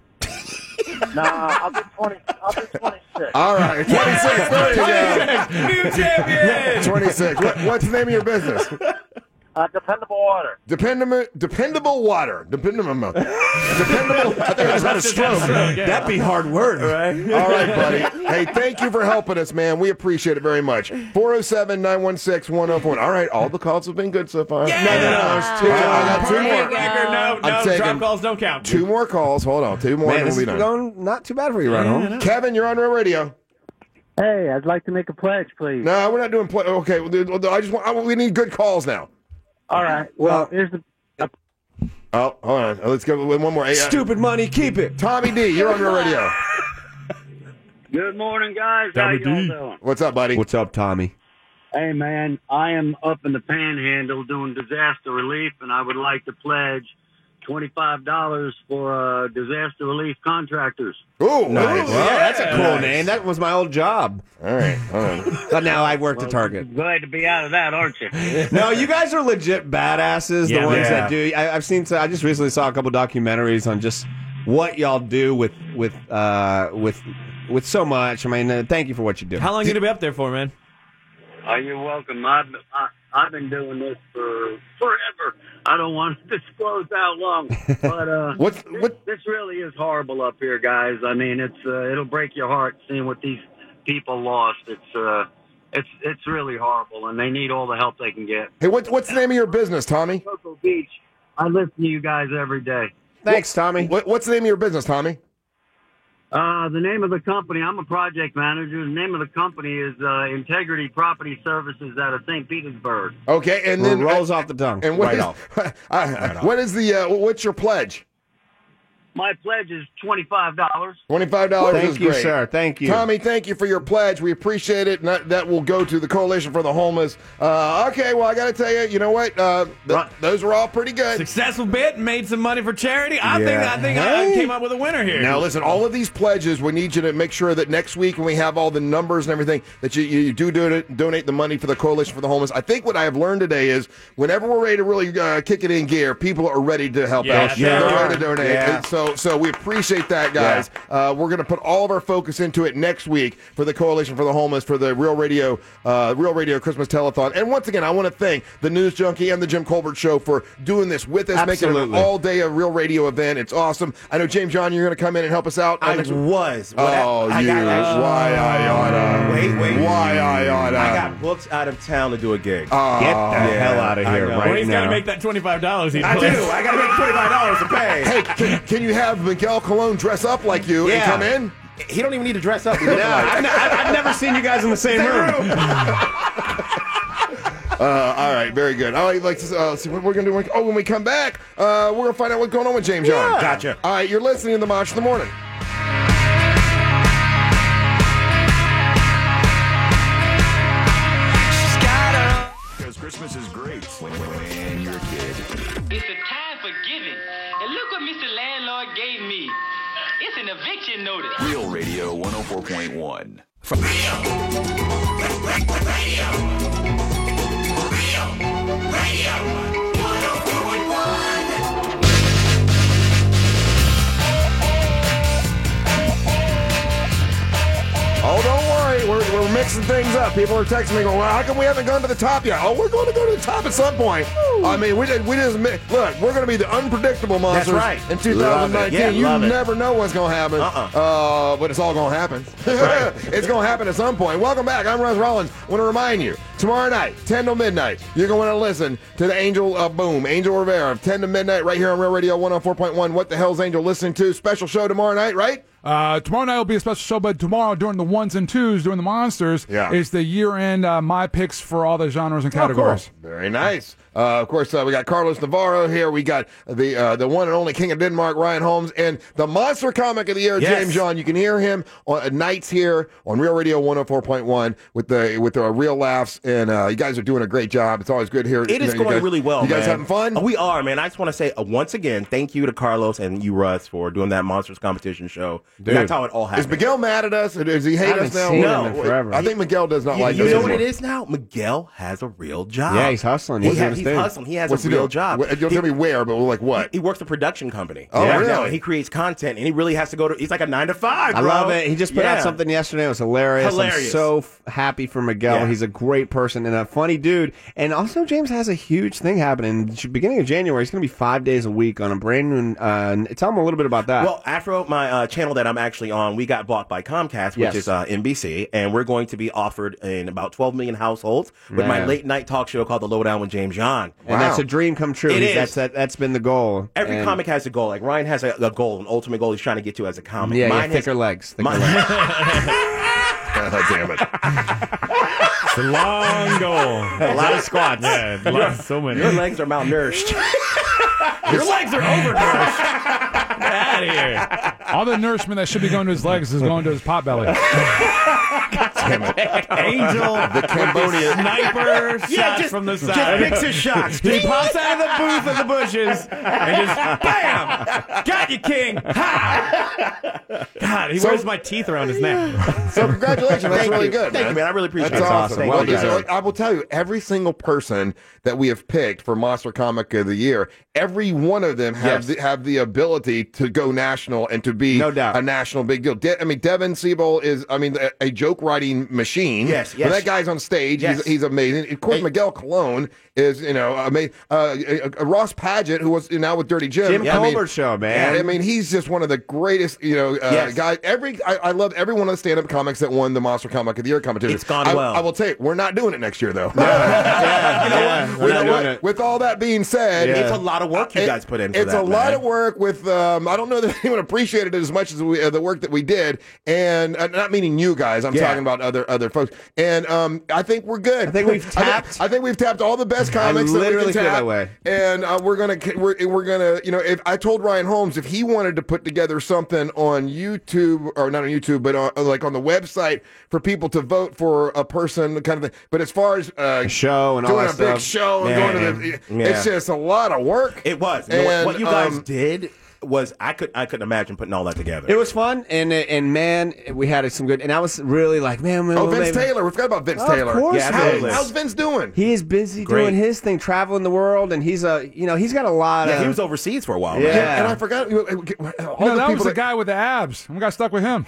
[SPEAKER 17] Nah, I'll do twenty. I'll do twenty-six.
[SPEAKER 4] All right, twenty-six. There you go.
[SPEAKER 16] New champion!
[SPEAKER 4] twenty-six. What, what's the name of your business?
[SPEAKER 17] Uh, dependable water.
[SPEAKER 4] Dependable, dependable water. Dependable. Dependable. I think I just had a stroke.
[SPEAKER 5] That'd be hard word, right?
[SPEAKER 4] All right, buddy. Hey, thank you for helping us, man. We appreciate it very much. four oh seven, nine one six, one oh four one. All right, all the calls have been good so far.
[SPEAKER 16] Yeah.
[SPEAKER 4] No, no, no. There's two. I got two
[SPEAKER 16] Perfect
[SPEAKER 4] more.
[SPEAKER 16] record. No,
[SPEAKER 4] I'm
[SPEAKER 16] no,
[SPEAKER 4] taking
[SPEAKER 16] drop calls don't count.
[SPEAKER 4] Two more calls. Hold on. Two more,
[SPEAKER 5] Man,
[SPEAKER 4] and
[SPEAKER 5] this
[SPEAKER 4] we'll
[SPEAKER 5] is
[SPEAKER 4] be done.
[SPEAKER 5] going not too bad for you, right home.
[SPEAKER 4] Kevin, you're on Real Radio.
[SPEAKER 17] Hey, I'd like to make a pledge, please.
[SPEAKER 4] No, we're not doing play. Okay, well, I just want. I, we need good calls now.
[SPEAKER 17] All right. Well, here's the.
[SPEAKER 4] Oh, hold on. Let's go with one more. Hey, uh,
[SPEAKER 5] Stupid money, keep it.
[SPEAKER 4] Tommy D, you're on Real Radio.
[SPEAKER 17] Good morning, guys. How y'all doing?
[SPEAKER 4] What's up, buddy?
[SPEAKER 5] What's up, Tommy?
[SPEAKER 17] Hey, man, I am up in the Panhandle doing disaster relief, and I would like to pledge twenty-five dollars for uh, disaster relief contractors.
[SPEAKER 4] Ooh,
[SPEAKER 5] Nice.
[SPEAKER 4] Ooh,
[SPEAKER 5] Yeah, that's a cool
[SPEAKER 16] Nice.
[SPEAKER 5] name. That was my old job.
[SPEAKER 4] All right. All right.
[SPEAKER 5] But now I work at Target.
[SPEAKER 17] Glad to be out of that, aren't you?
[SPEAKER 5] No, you guys are legit badasses.
[SPEAKER 16] Yeah,
[SPEAKER 5] the ones
[SPEAKER 16] yeah.
[SPEAKER 5] that do. I, I've seen. I just recently saw a couple documentaries on just what y'all do with with uh, with with so much. I mean, uh, thank you for what you do.
[SPEAKER 16] How long you gonna be up there for, man?
[SPEAKER 17] Oh, you're welcome. I've, I, I've been doing this for forever. I don't want to disclose how long, but uh,
[SPEAKER 4] What's
[SPEAKER 17] this,
[SPEAKER 4] what?
[SPEAKER 17] this really is horrible up here, guys. I mean, it's uh, it'll break your heart seeing what these people lost. It's uh, it's it's really horrible, and they need all the help they can get.
[SPEAKER 4] Hey, what, what's the name of your business, Tommy?
[SPEAKER 17] Cocoa Beach. I listen to you guys every day.
[SPEAKER 5] Thanks, Tommy.
[SPEAKER 4] What, what's the name of your business, Tommy?
[SPEAKER 17] Uh, the name of the company, I'm a project manager. The name of the company is uh, Integrity Property Services out of Saint Petersburg.
[SPEAKER 4] Okay, and
[SPEAKER 5] Well,
[SPEAKER 4] then
[SPEAKER 5] it rolls off the tongue.
[SPEAKER 4] And what
[SPEAKER 5] right
[SPEAKER 4] is,
[SPEAKER 5] off.
[SPEAKER 4] uh, what is the uh, what's your pledge?
[SPEAKER 17] My pledge is twenty-five dollars.
[SPEAKER 4] Twenty-five dollars
[SPEAKER 5] Thank
[SPEAKER 4] is
[SPEAKER 5] you,
[SPEAKER 4] great.
[SPEAKER 5] sir. Thank you.
[SPEAKER 4] Tommy, thank you for your pledge. We appreciate it. And that, that will go to the Coalition for the Homeless. Uh, okay, well, I got to tell you, you know what? Uh, th- those are all pretty good.
[SPEAKER 16] Successful bit, made some money for charity. I think
[SPEAKER 4] Yeah.
[SPEAKER 16] I think I
[SPEAKER 4] Hey.
[SPEAKER 16] came up with a winner here.
[SPEAKER 4] Now, listen, all of these pledges, we need you to make sure that next week when we have all the numbers and everything, that you, you do donate, donate the money for the Coalition for the Homeless. I think what I have learned today is whenever we're ready to really uh, kick it in gear, people are ready to help
[SPEAKER 16] Yeah,
[SPEAKER 4] out.
[SPEAKER 16] sure
[SPEAKER 4] They're
[SPEAKER 16] are.
[SPEAKER 4] ready to donate.
[SPEAKER 5] Yeah.
[SPEAKER 4] And so, so we appreciate that, guys. Uh, we're going to put all of our focus into it next week for the Coalition for the Homeless, for the Real Radio, uh, Real Radio Christmas Telethon. And once again, I want to thank the News Junkie and the Jim Colbert Show for doing this with us, making it an
[SPEAKER 5] Absolutely.
[SPEAKER 4] all-day a Real Radio event. It's awesome. I know, James John, you're going to come in and help us out.
[SPEAKER 21] I
[SPEAKER 4] next week.
[SPEAKER 21] was. What
[SPEAKER 4] Oh,
[SPEAKER 21] I, I
[SPEAKER 4] you.
[SPEAKER 21] got,
[SPEAKER 4] Why I oughta.
[SPEAKER 21] Wait, wait.
[SPEAKER 4] Why I oughta.
[SPEAKER 21] I got booked out of town to do a gig.
[SPEAKER 4] Oh,
[SPEAKER 5] Get the
[SPEAKER 21] yeah,
[SPEAKER 5] hell out of
[SPEAKER 21] I
[SPEAKER 5] here
[SPEAKER 21] know.
[SPEAKER 5] right
[SPEAKER 16] well, he's got
[SPEAKER 5] now.
[SPEAKER 16] to make that twenty-five dollars. He
[SPEAKER 21] I do.
[SPEAKER 16] pledged.
[SPEAKER 21] I got to make twenty-five dollars to pay.
[SPEAKER 4] Hey, can, can you have Miguel Colon dress up like you and
[SPEAKER 21] Yeah.
[SPEAKER 4] come in?
[SPEAKER 21] He don't even need to dress up.
[SPEAKER 5] No, I've, ne- I've I've never seen you guys in the same room.
[SPEAKER 4] Uh, all right, very good. All right, like uh, see what we're gonna do. Oh, when we come back, uh, we're gonna find out what's going on with James John.
[SPEAKER 21] Gotcha.
[SPEAKER 4] All right, you're listening to the Mosh in the Morning.
[SPEAKER 12] landlord gave me. It's an eviction notice.
[SPEAKER 1] Real Radio one oh four point one.
[SPEAKER 3] From Real Radio. Real Radio one oh four point one.
[SPEAKER 4] Oh, don't worry. We're, we're mixing things up. People are texting me going, well, how come we haven't gone to the top yet? Oh, we're going to go to the top at some point. Ooh. I mean, we, did, we just, look, we're going to be the unpredictable monsters
[SPEAKER 21] That's right.
[SPEAKER 4] in two thousand nineteen.
[SPEAKER 21] Yeah,
[SPEAKER 4] you never know what's going to happen,
[SPEAKER 21] uh-uh.
[SPEAKER 4] uh, but it's all going to happen. Right. It's going to happen at some point. Welcome back. I'm Russ Rollins. I want to remind you, tomorrow night, ten to midnight, you're going to listen to the Angel uh, Boom, Angel Rivera, ten to midnight right here on Real Radio one oh four point one. What the hell's Angel listening to? Special show tomorrow night, right?
[SPEAKER 6] Uh, tomorrow night will be a special show, but tomorrow during the ones and twos, during the Monsters,
[SPEAKER 4] yeah.
[SPEAKER 6] is the year-end uh, my picks for all the genres and categories.
[SPEAKER 4] Oh, cool. Very nice. Uh, of course, uh, we got Carlos Navarro here. We got the uh, the one and only King of Denmark, Ryan Holmes, and the Monster Comic of the Year,
[SPEAKER 21] Yes.
[SPEAKER 4] James John. You can hear him on uh, nights here on Real Radio one oh four point one with the with the real laughs, and uh, you guys are doing a great job. It's always good here.
[SPEAKER 21] It is
[SPEAKER 4] you know,
[SPEAKER 21] going
[SPEAKER 4] you guys,
[SPEAKER 21] really well,
[SPEAKER 4] You guys
[SPEAKER 21] man.
[SPEAKER 4] having fun?
[SPEAKER 21] Oh, we are, man. I just want to say uh, once again, thank you to Carlos and you, Russ, for doing that Monsters competition show.
[SPEAKER 4] Dude.
[SPEAKER 21] That's how it all happened.
[SPEAKER 4] Is Miguel mad at us? Does he hate
[SPEAKER 21] I
[SPEAKER 4] us
[SPEAKER 21] haven't
[SPEAKER 4] now?
[SPEAKER 21] seen
[SPEAKER 4] No.
[SPEAKER 21] him in forever.
[SPEAKER 4] I think Miguel does not
[SPEAKER 21] You,
[SPEAKER 4] like
[SPEAKER 21] you
[SPEAKER 4] us
[SPEAKER 21] know
[SPEAKER 4] anymore.
[SPEAKER 21] what it is now? Miguel has a real job.
[SPEAKER 5] Yeah, he's hustling.
[SPEAKER 21] He
[SPEAKER 5] He's
[SPEAKER 21] ha-
[SPEAKER 5] doing his
[SPEAKER 21] he's
[SPEAKER 5] thing.
[SPEAKER 21] hustling. He has
[SPEAKER 4] What's
[SPEAKER 21] a
[SPEAKER 4] he
[SPEAKER 21] real
[SPEAKER 4] doing?
[SPEAKER 21] job.
[SPEAKER 4] What- Don't tell me where, but like what?
[SPEAKER 21] He, he works a production company.
[SPEAKER 4] Oh,
[SPEAKER 21] yeah,
[SPEAKER 4] really?
[SPEAKER 21] no, he creates content, and he really has to go to. He's like a nine to five.
[SPEAKER 5] I
[SPEAKER 21] bro.
[SPEAKER 5] love it. He just put
[SPEAKER 21] Yeah.
[SPEAKER 5] out something yesterday. It was hilarious.
[SPEAKER 21] Hilarious.
[SPEAKER 5] I'm so f- happy for Miguel.
[SPEAKER 21] Yeah.
[SPEAKER 5] He's a great person and a funny dude. And also, James has a huge thing happening. Beginning of January, he's going to be five days a week on a brand new. Uh, tell him a little bit about that.
[SPEAKER 21] Well, Afro, my uh, channel that I'm actually on, we got bought by Comcast, which
[SPEAKER 5] Yes.
[SPEAKER 21] is uh, N B C, and we're going to be offered in about twelve million households with my
[SPEAKER 5] Man.
[SPEAKER 21] late night talk show called The Lowdown with James John.
[SPEAKER 5] and that's a dream come true.
[SPEAKER 21] It
[SPEAKER 5] He's-
[SPEAKER 21] is.
[SPEAKER 5] That's that, that's been the goal.
[SPEAKER 21] Every
[SPEAKER 5] And-
[SPEAKER 21] comic has a goal. Like Ryan has a, a goal, an ultimate goal he's trying to get to as a comic.
[SPEAKER 5] Yeah, yeah,
[SPEAKER 21] Mine has-
[SPEAKER 5] thicker legs. Thicker
[SPEAKER 21] Mine-
[SPEAKER 5] legs.
[SPEAKER 4] Oh, damn it.
[SPEAKER 7] It's a long goal.
[SPEAKER 21] A lot of squats.
[SPEAKER 7] Yeah, a lot, so many.
[SPEAKER 21] Your legs are malnourished.
[SPEAKER 7] Your legs are overnourished. Get out of here.
[SPEAKER 6] All the nourishment that should be going to his legs is going to his pot belly.
[SPEAKER 4] Damn it.
[SPEAKER 7] Angel,
[SPEAKER 4] The Cambodia.
[SPEAKER 7] sniper, shot
[SPEAKER 21] Yeah, just-
[SPEAKER 7] from the
[SPEAKER 21] just
[SPEAKER 7] side.
[SPEAKER 21] picks his shots.
[SPEAKER 7] He pops out of the booth of the bushes and just bam, got you, King. Ha! God, he
[SPEAKER 4] So-
[SPEAKER 7] wears my teeth around his neck.
[SPEAKER 4] So congratulations. That's
[SPEAKER 21] Thank
[SPEAKER 4] really
[SPEAKER 21] you.
[SPEAKER 4] good,
[SPEAKER 21] Thank
[SPEAKER 4] man.
[SPEAKER 21] you, man. I really appreciate
[SPEAKER 4] That's
[SPEAKER 21] it.
[SPEAKER 4] awesome.
[SPEAKER 21] Thank
[SPEAKER 4] Well,
[SPEAKER 21] you,
[SPEAKER 4] so
[SPEAKER 21] guys.
[SPEAKER 4] I will tell you, every single person that we have picked for Monster Comic of the Year, every one of them have
[SPEAKER 5] Yes.
[SPEAKER 4] the, have the ability to go national and to be
[SPEAKER 5] No doubt.
[SPEAKER 4] a national big deal. De- I mean, Devin Siebel is, I mean, a, a joke writing machine.
[SPEAKER 21] Yes,
[SPEAKER 4] When
[SPEAKER 21] yes.
[SPEAKER 4] that guy's on stage,
[SPEAKER 21] Yes.
[SPEAKER 4] he's, he's amazing. Of course, Miguel Colon is, you know, amazing. Uh, uh, uh, Ross Paget, who was now with Dirty Jim.
[SPEAKER 5] Jim
[SPEAKER 4] I mean,
[SPEAKER 5] Colbert show, man.
[SPEAKER 4] I mean, he's just one of the greatest, you know, uh,
[SPEAKER 21] Yes.
[SPEAKER 4] guys. Every I, I love every one of the stand-up comics that won the Monster Comic of the Year competition.
[SPEAKER 21] It's gone
[SPEAKER 4] I,
[SPEAKER 21] well.
[SPEAKER 4] I will tell you, we're not doing it next year, though.
[SPEAKER 5] yeah,
[SPEAKER 4] You know
[SPEAKER 5] yeah,
[SPEAKER 4] what?
[SPEAKER 5] we're
[SPEAKER 4] You
[SPEAKER 5] not
[SPEAKER 4] know
[SPEAKER 5] doing
[SPEAKER 4] what?
[SPEAKER 5] it.
[SPEAKER 4] With all that being said,
[SPEAKER 5] Yeah.
[SPEAKER 21] It's a lot of work you
[SPEAKER 4] it-
[SPEAKER 21] guys put in for
[SPEAKER 4] It's
[SPEAKER 21] that,
[SPEAKER 4] a lot
[SPEAKER 21] man.
[SPEAKER 4] of work with. Um, I don't know that anyone appreciated it as much as we, uh, the work that we did, and uh, not meaning you guys. I'm
[SPEAKER 21] Yeah.
[SPEAKER 4] talking about other other folks. And um, I think we're good.
[SPEAKER 5] I think we've
[SPEAKER 4] I think,
[SPEAKER 5] tapped-
[SPEAKER 4] I think we've tapped all the best comics. that we
[SPEAKER 5] literally
[SPEAKER 4] can
[SPEAKER 5] feel
[SPEAKER 4] tap,
[SPEAKER 5] that way.
[SPEAKER 4] And uh, we're gonna we're, we're gonna you know if I told Ryan Holmes if he wanted to put together something on YouTube or not on YouTube but on, like on the website for people to vote for a person kind of thing. But as far as uh,
[SPEAKER 5] A show and all
[SPEAKER 4] doing
[SPEAKER 5] that
[SPEAKER 4] a big
[SPEAKER 5] stuff.
[SPEAKER 4] show and
[SPEAKER 21] Yeah.
[SPEAKER 4] going to the,
[SPEAKER 21] Yeah.
[SPEAKER 4] it's just a lot of work.
[SPEAKER 21] It was. You know what,
[SPEAKER 4] And,
[SPEAKER 21] what you guys
[SPEAKER 4] um,
[SPEAKER 21] did was I could I couldn't imagine putting all that together.
[SPEAKER 5] It was fun, and and man, we had some good. And I was really like, man,
[SPEAKER 4] Oh,
[SPEAKER 5] well,
[SPEAKER 4] Vince
[SPEAKER 5] maybe-
[SPEAKER 4] Taylor. We forgot about Vince
[SPEAKER 5] Of
[SPEAKER 4] Taylor.
[SPEAKER 5] course,
[SPEAKER 21] Yeah,
[SPEAKER 4] How-
[SPEAKER 21] absolutely.
[SPEAKER 4] how's Vince doing?
[SPEAKER 5] He is busy
[SPEAKER 21] Great.
[SPEAKER 5] doing his thing, traveling the world, and he's a, you know, he's got a lot
[SPEAKER 21] yeah,
[SPEAKER 5] of.
[SPEAKER 21] he was overseas for a while.
[SPEAKER 5] Yeah.
[SPEAKER 21] man.
[SPEAKER 4] And I forgot you know, all
[SPEAKER 6] No,
[SPEAKER 4] the
[SPEAKER 6] that
[SPEAKER 4] people
[SPEAKER 6] was the guy with the abs. We got stuck with him.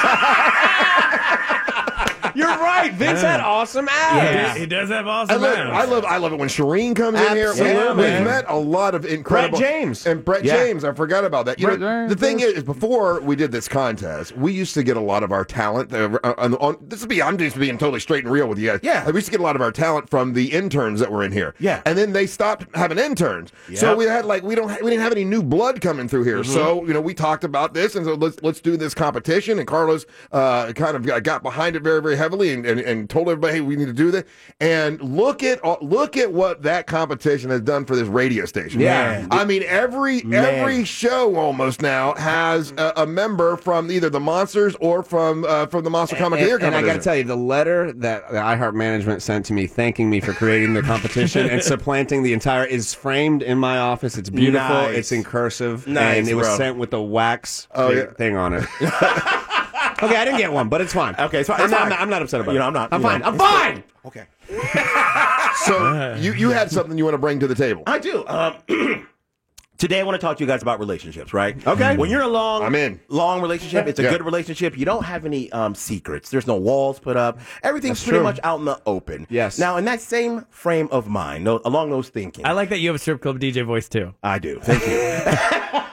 [SPEAKER 5] You're right. Vince had awesome abs.
[SPEAKER 7] Yeah, he does have
[SPEAKER 4] I
[SPEAKER 7] awesome
[SPEAKER 4] love,
[SPEAKER 7] abs.
[SPEAKER 4] I love I love it when Shireen comes in here.
[SPEAKER 5] Absolutely,
[SPEAKER 4] We- We've
[SPEAKER 5] man.
[SPEAKER 4] met a lot of incredible
[SPEAKER 5] Brett James.
[SPEAKER 4] and Brett
[SPEAKER 5] Yeah.
[SPEAKER 4] James. I forgot about that. You
[SPEAKER 6] Brett
[SPEAKER 4] know,
[SPEAKER 6] James,
[SPEAKER 4] the thing
[SPEAKER 6] yes.
[SPEAKER 4] is, before we did this contest, we used to get a lot of our talent. Uh, on, on, this would be I'm just being totally straight and real with you guys.
[SPEAKER 21] Yeah.
[SPEAKER 4] we used to get a lot of our talent from the interns that were in here.
[SPEAKER 21] Yeah.
[SPEAKER 4] and then they stopped having interns. So
[SPEAKER 21] Yep.
[SPEAKER 4] we had like we don't ha- we didn't have any new blood coming through here. So you know we talked about this and so let's let's do this competition. And Carlos uh, kind of got, got behind it very very heavily and, and, and told everybody, hey, we need to do this. And look at uh, look at what that competition has done for this radio station.
[SPEAKER 5] Yeah.
[SPEAKER 4] I mean, every
[SPEAKER 5] Man.
[SPEAKER 4] every show almost now has a, a member from either the Monsters or from uh, from the Monster Comic of the Year
[SPEAKER 5] And, and I
[SPEAKER 4] competition.
[SPEAKER 5] got to tell you, the letter that the iHeart management sent to me thanking me for creating the competition and supplanting the entire is framed in my office. It's beautiful.
[SPEAKER 21] Nice.
[SPEAKER 5] It's in cursive.
[SPEAKER 21] Nice,
[SPEAKER 5] and it was
[SPEAKER 21] bro.
[SPEAKER 5] sent with a wax
[SPEAKER 21] Oh,
[SPEAKER 5] thing,
[SPEAKER 21] yeah.
[SPEAKER 5] thing on it. Okay, I didn't get one, but it's fine.
[SPEAKER 21] Okay, it's fine.
[SPEAKER 5] I'm,
[SPEAKER 21] It's
[SPEAKER 5] not,
[SPEAKER 21] fine.
[SPEAKER 5] I'm, not, I'm not upset about
[SPEAKER 21] You
[SPEAKER 5] it.
[SPEAKER 21] know, I'm not.
[SPEAKER 5] I'm
[SPEAKER 21] you
[SPEAKER 5] fine.
[SPEAKER 21] know.
[SPEAKER 5] I'm fine.
[SPEAKER 21] Okay.
[SPEAKER 4] So you, you had something you want to bring to the table.
[SPEAKER 21] I do. Um, today I want to talk to you guys about relationships, right?
[SPEAKER 5] Okay.
[SPEAKER 21] When you're in a long,
[SPEAKER 4] I'm in.
[SPEAKER 21] long relationship, it's a
[SPEAKER 4] Yeah.
[SPEAKER 21] good relationship. You don't have any um, secrets. There's no walls put up. Everything's
[SPEAKER 5] That's
[SPEAKER 21] pretty
[SPEAKER 5] true.
[SPEAKER 21] much out in the open.
[SPEAKER 5] Yes.
[SPEAKER 21] Now, in that same frame of mind, no, along those thinking,
[SPEAKER 16] I like that you have a strip club D J voice too.
[SPEAKER 21] I do. Thank you.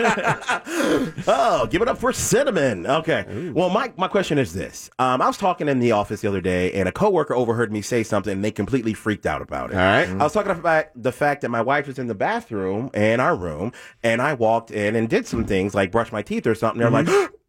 [SPEAKER 21] Oh, give it up for Cinnamon. Okay. Well, my, my question is this. Um, I was talking in the office the other day, and a coworker overheard me say something, and they completely freaked out about it.
[SPEAKER 5] All right.
[SPEAKER 21] I was talking about the fact that my wife was in the bathroom in our room, and I walked in and did some things like brush my teeth or something. They're
[SPEAKER 5] Mm-hmm.
[SPEAKER 21] like,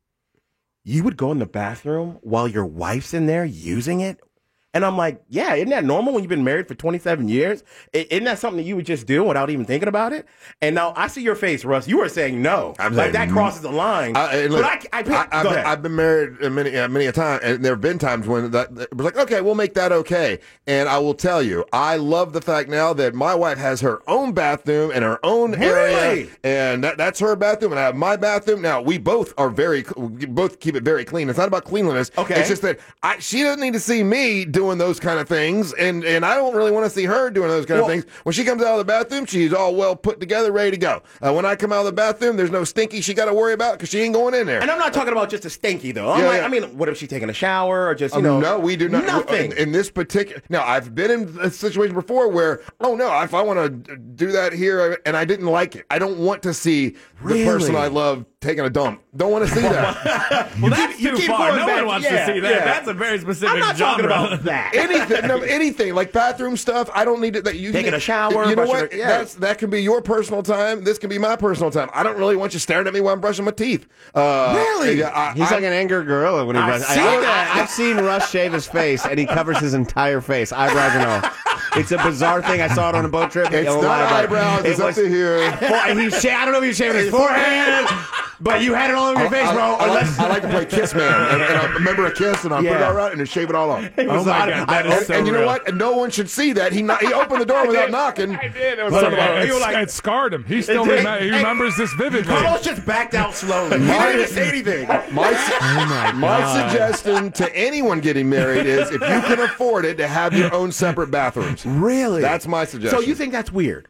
[SPEAKER 21] you would go in the bathroom while your wife's in there using it? And I'm like, yeah, isn't that normal when you've been married for twenty-seven years? I- Isn't that something that you would just do without even thinking about it? And now I see your face, Russ. You were saying no.
[SPEAKER 4] I'm
[SPEAKER 21] like
[SPEAKER 4] saying
[SPEAKER 21] that
[SPEAKER 4] no.
[SPEAKER 21] crosses the line.
[SPEAKER 4] I, and look,
[SPEAKER 21] but I, I,
[SPEAKER 4] I, I've,
[SPEAKER 21] go
[SPEAKER 4] been,
[SPEAKER 21] ahead.
[SPEAKER 4] I've been married uh, many, uh, many a time, and there have been times when that, that it was like, okay, we'll make that okay. And I will tell you, I love the fact now that my wife has her own bathroom and her own area,
[SPEAKER 21] Really?
[SPEAKER 4] and that, that's her bathroom, and I have my bathroom. Now we both are very, we both keep it very clean. It's not about cleanliness.
[SPEAKER 21] Okay.
[SPEAKER 4] It's just that I, she doesn't need to see me doing those kind of things, and and I don't really want to see her doing those kind
[SPEAKER 21] Well-
[SPEAKER 4] of things. When she comes out of the bathroom, she's all well put together, ready to go. Uh, when I come out of the bathroom, there's no stinky she got to worry about because she ain't going in there.
[SPEAKER 21] And I'm not talking about just a stinky though. I'm
[SPEAKER 4] Yeah,
[SPEAKER 21] like,
[SPEAKER 4] yeah.
[SPEAKER 21] I mean, what if she's taking a shower or just you
[SPEAKER 4] Um,
[SPEAKER 21] know?
[SPEAKER 4] no, we do not.
[SPEAKER 21] Nothing.
[SPEAKER 4] In, in this particular, now I've been in a situation before where, oh no, if I want to do that here and I didn't like it, I don't want to see
[SPEAKER 21] Really?
[SPEAKER 4] the person I love taking a dump. Don't want to see that.
[SPEAKER 16] Well, that's
[SPEAKER 21] you
[SPEAKER 16] too
[SPEAKER 21] keep
[SPEAKER 16] far.
[SPEAKER 21] going
[SPEAKER 16] No
[SPEAKER 21] back-
[SPEAKER 16] one wants
[SPEAKER 21] yeah,
[SPEAKER 16] to see that.
[SPEAKER 21] yeah.
[SPEAKER 16] That's a very specific
[SPEAKER 21] I'm not
[SPEAKER 16] genre.
[SPEAKER 21] talking about that.
[SPEAKER 4] anything, no, anything like bathroom stuff. I don't need it. That you
[SPEAKER 21] Taking
[SPEAKER 4] need-
[SPEAKER 21] a shower,
[SPEAKER 4] You know
[SPEAKER 21] brushing
[SPEAKER 4] what?
[SPEAKER 21] your- yeah.
[SPEAKER 4] That's that can be your personal time. This can be my personal time. I don't really want you staring at me while I'm brushing my teeth. Uh,
[SPEAKER 21] Really?
[SPEAKER 4] Yeah, I,
[SPEAKER 5] He's
[SPEAKER 4] I,
[SPEAKER 5] like an angry gorilla when he
[SPEAKER 21] I've
[SPEAKER 5] brushes.
[SPEAKER 21] seen
[SPEAKER 5] I,
[SPEAKER 21] that.
[SPEAKER 5] I, have seen Russ shave his face, and he covers his entire face, eyebrows and all. It's a bizarre thing. I saw it on a boat trip.
[SPEAKER 4] It's
[SPEAKER 5] Oh,
[SPEAKER 4] not
[SPEAKER 5] my God.
[SPEAKER 4] eyebrows. It's
[SPEAKER 5] It
[SPEAKER 4] up
[SPEAKER 5] was-
[SPEAKER 4] to here.
[SPEAKER 5] For- he sha- I don't know if he was shaving his forehead, but you had it all over your face,
[SPEAKER 4] I,
[SPEAKER 5] bro.
[SPEAKER 4] I, I, like, I like to play Kiss Man, and, and I remember a kiss, and I put it
[SPEAKER 5] Yeah.
[SPEAKER 4] all right, and then shave it all off.
[SPEAKER 16] Oh my God, that is
[SPEAKER 4] and,
[SPEAKER 16] so
[SPEAKER 4] and you know
[SPEAKER 16] real.
[SPEAKER 4] what? And no one should see that. He not, he opened the door without knocking.
[SPEAKER 21] I did. It was
[SPEAKER 6] But
[SPEAKER 21] something about
[SPEAKER 6] it,
[SPEAKER 21] you were like,
[SPEAKER 6] it scarred him. He still
[SPEAKER 21] did.
[SPEAKER 6] remem- he
[SPEAKER 21] Hey,
[SPEAKER 6] remembers this vividly.
[SPEAKER 21] Carlos just backed out slowly. He
[SPEAKER 4] My-
[SPEAKER 21] didn't even say anything.
[SPEAKER 4] My, su-
[SPEAKER 16] my
[SPEAKER 4] my
[SPEAKER 16] God.
[SPEAKER 4] suggestion to anyone getting married is if you can afford it, to have your own separate bathrooms.
[SPEAKER 21] Really?
[SPEAKER 4] That's my suggestion.
[SPEAKER 21] So you think that's weird?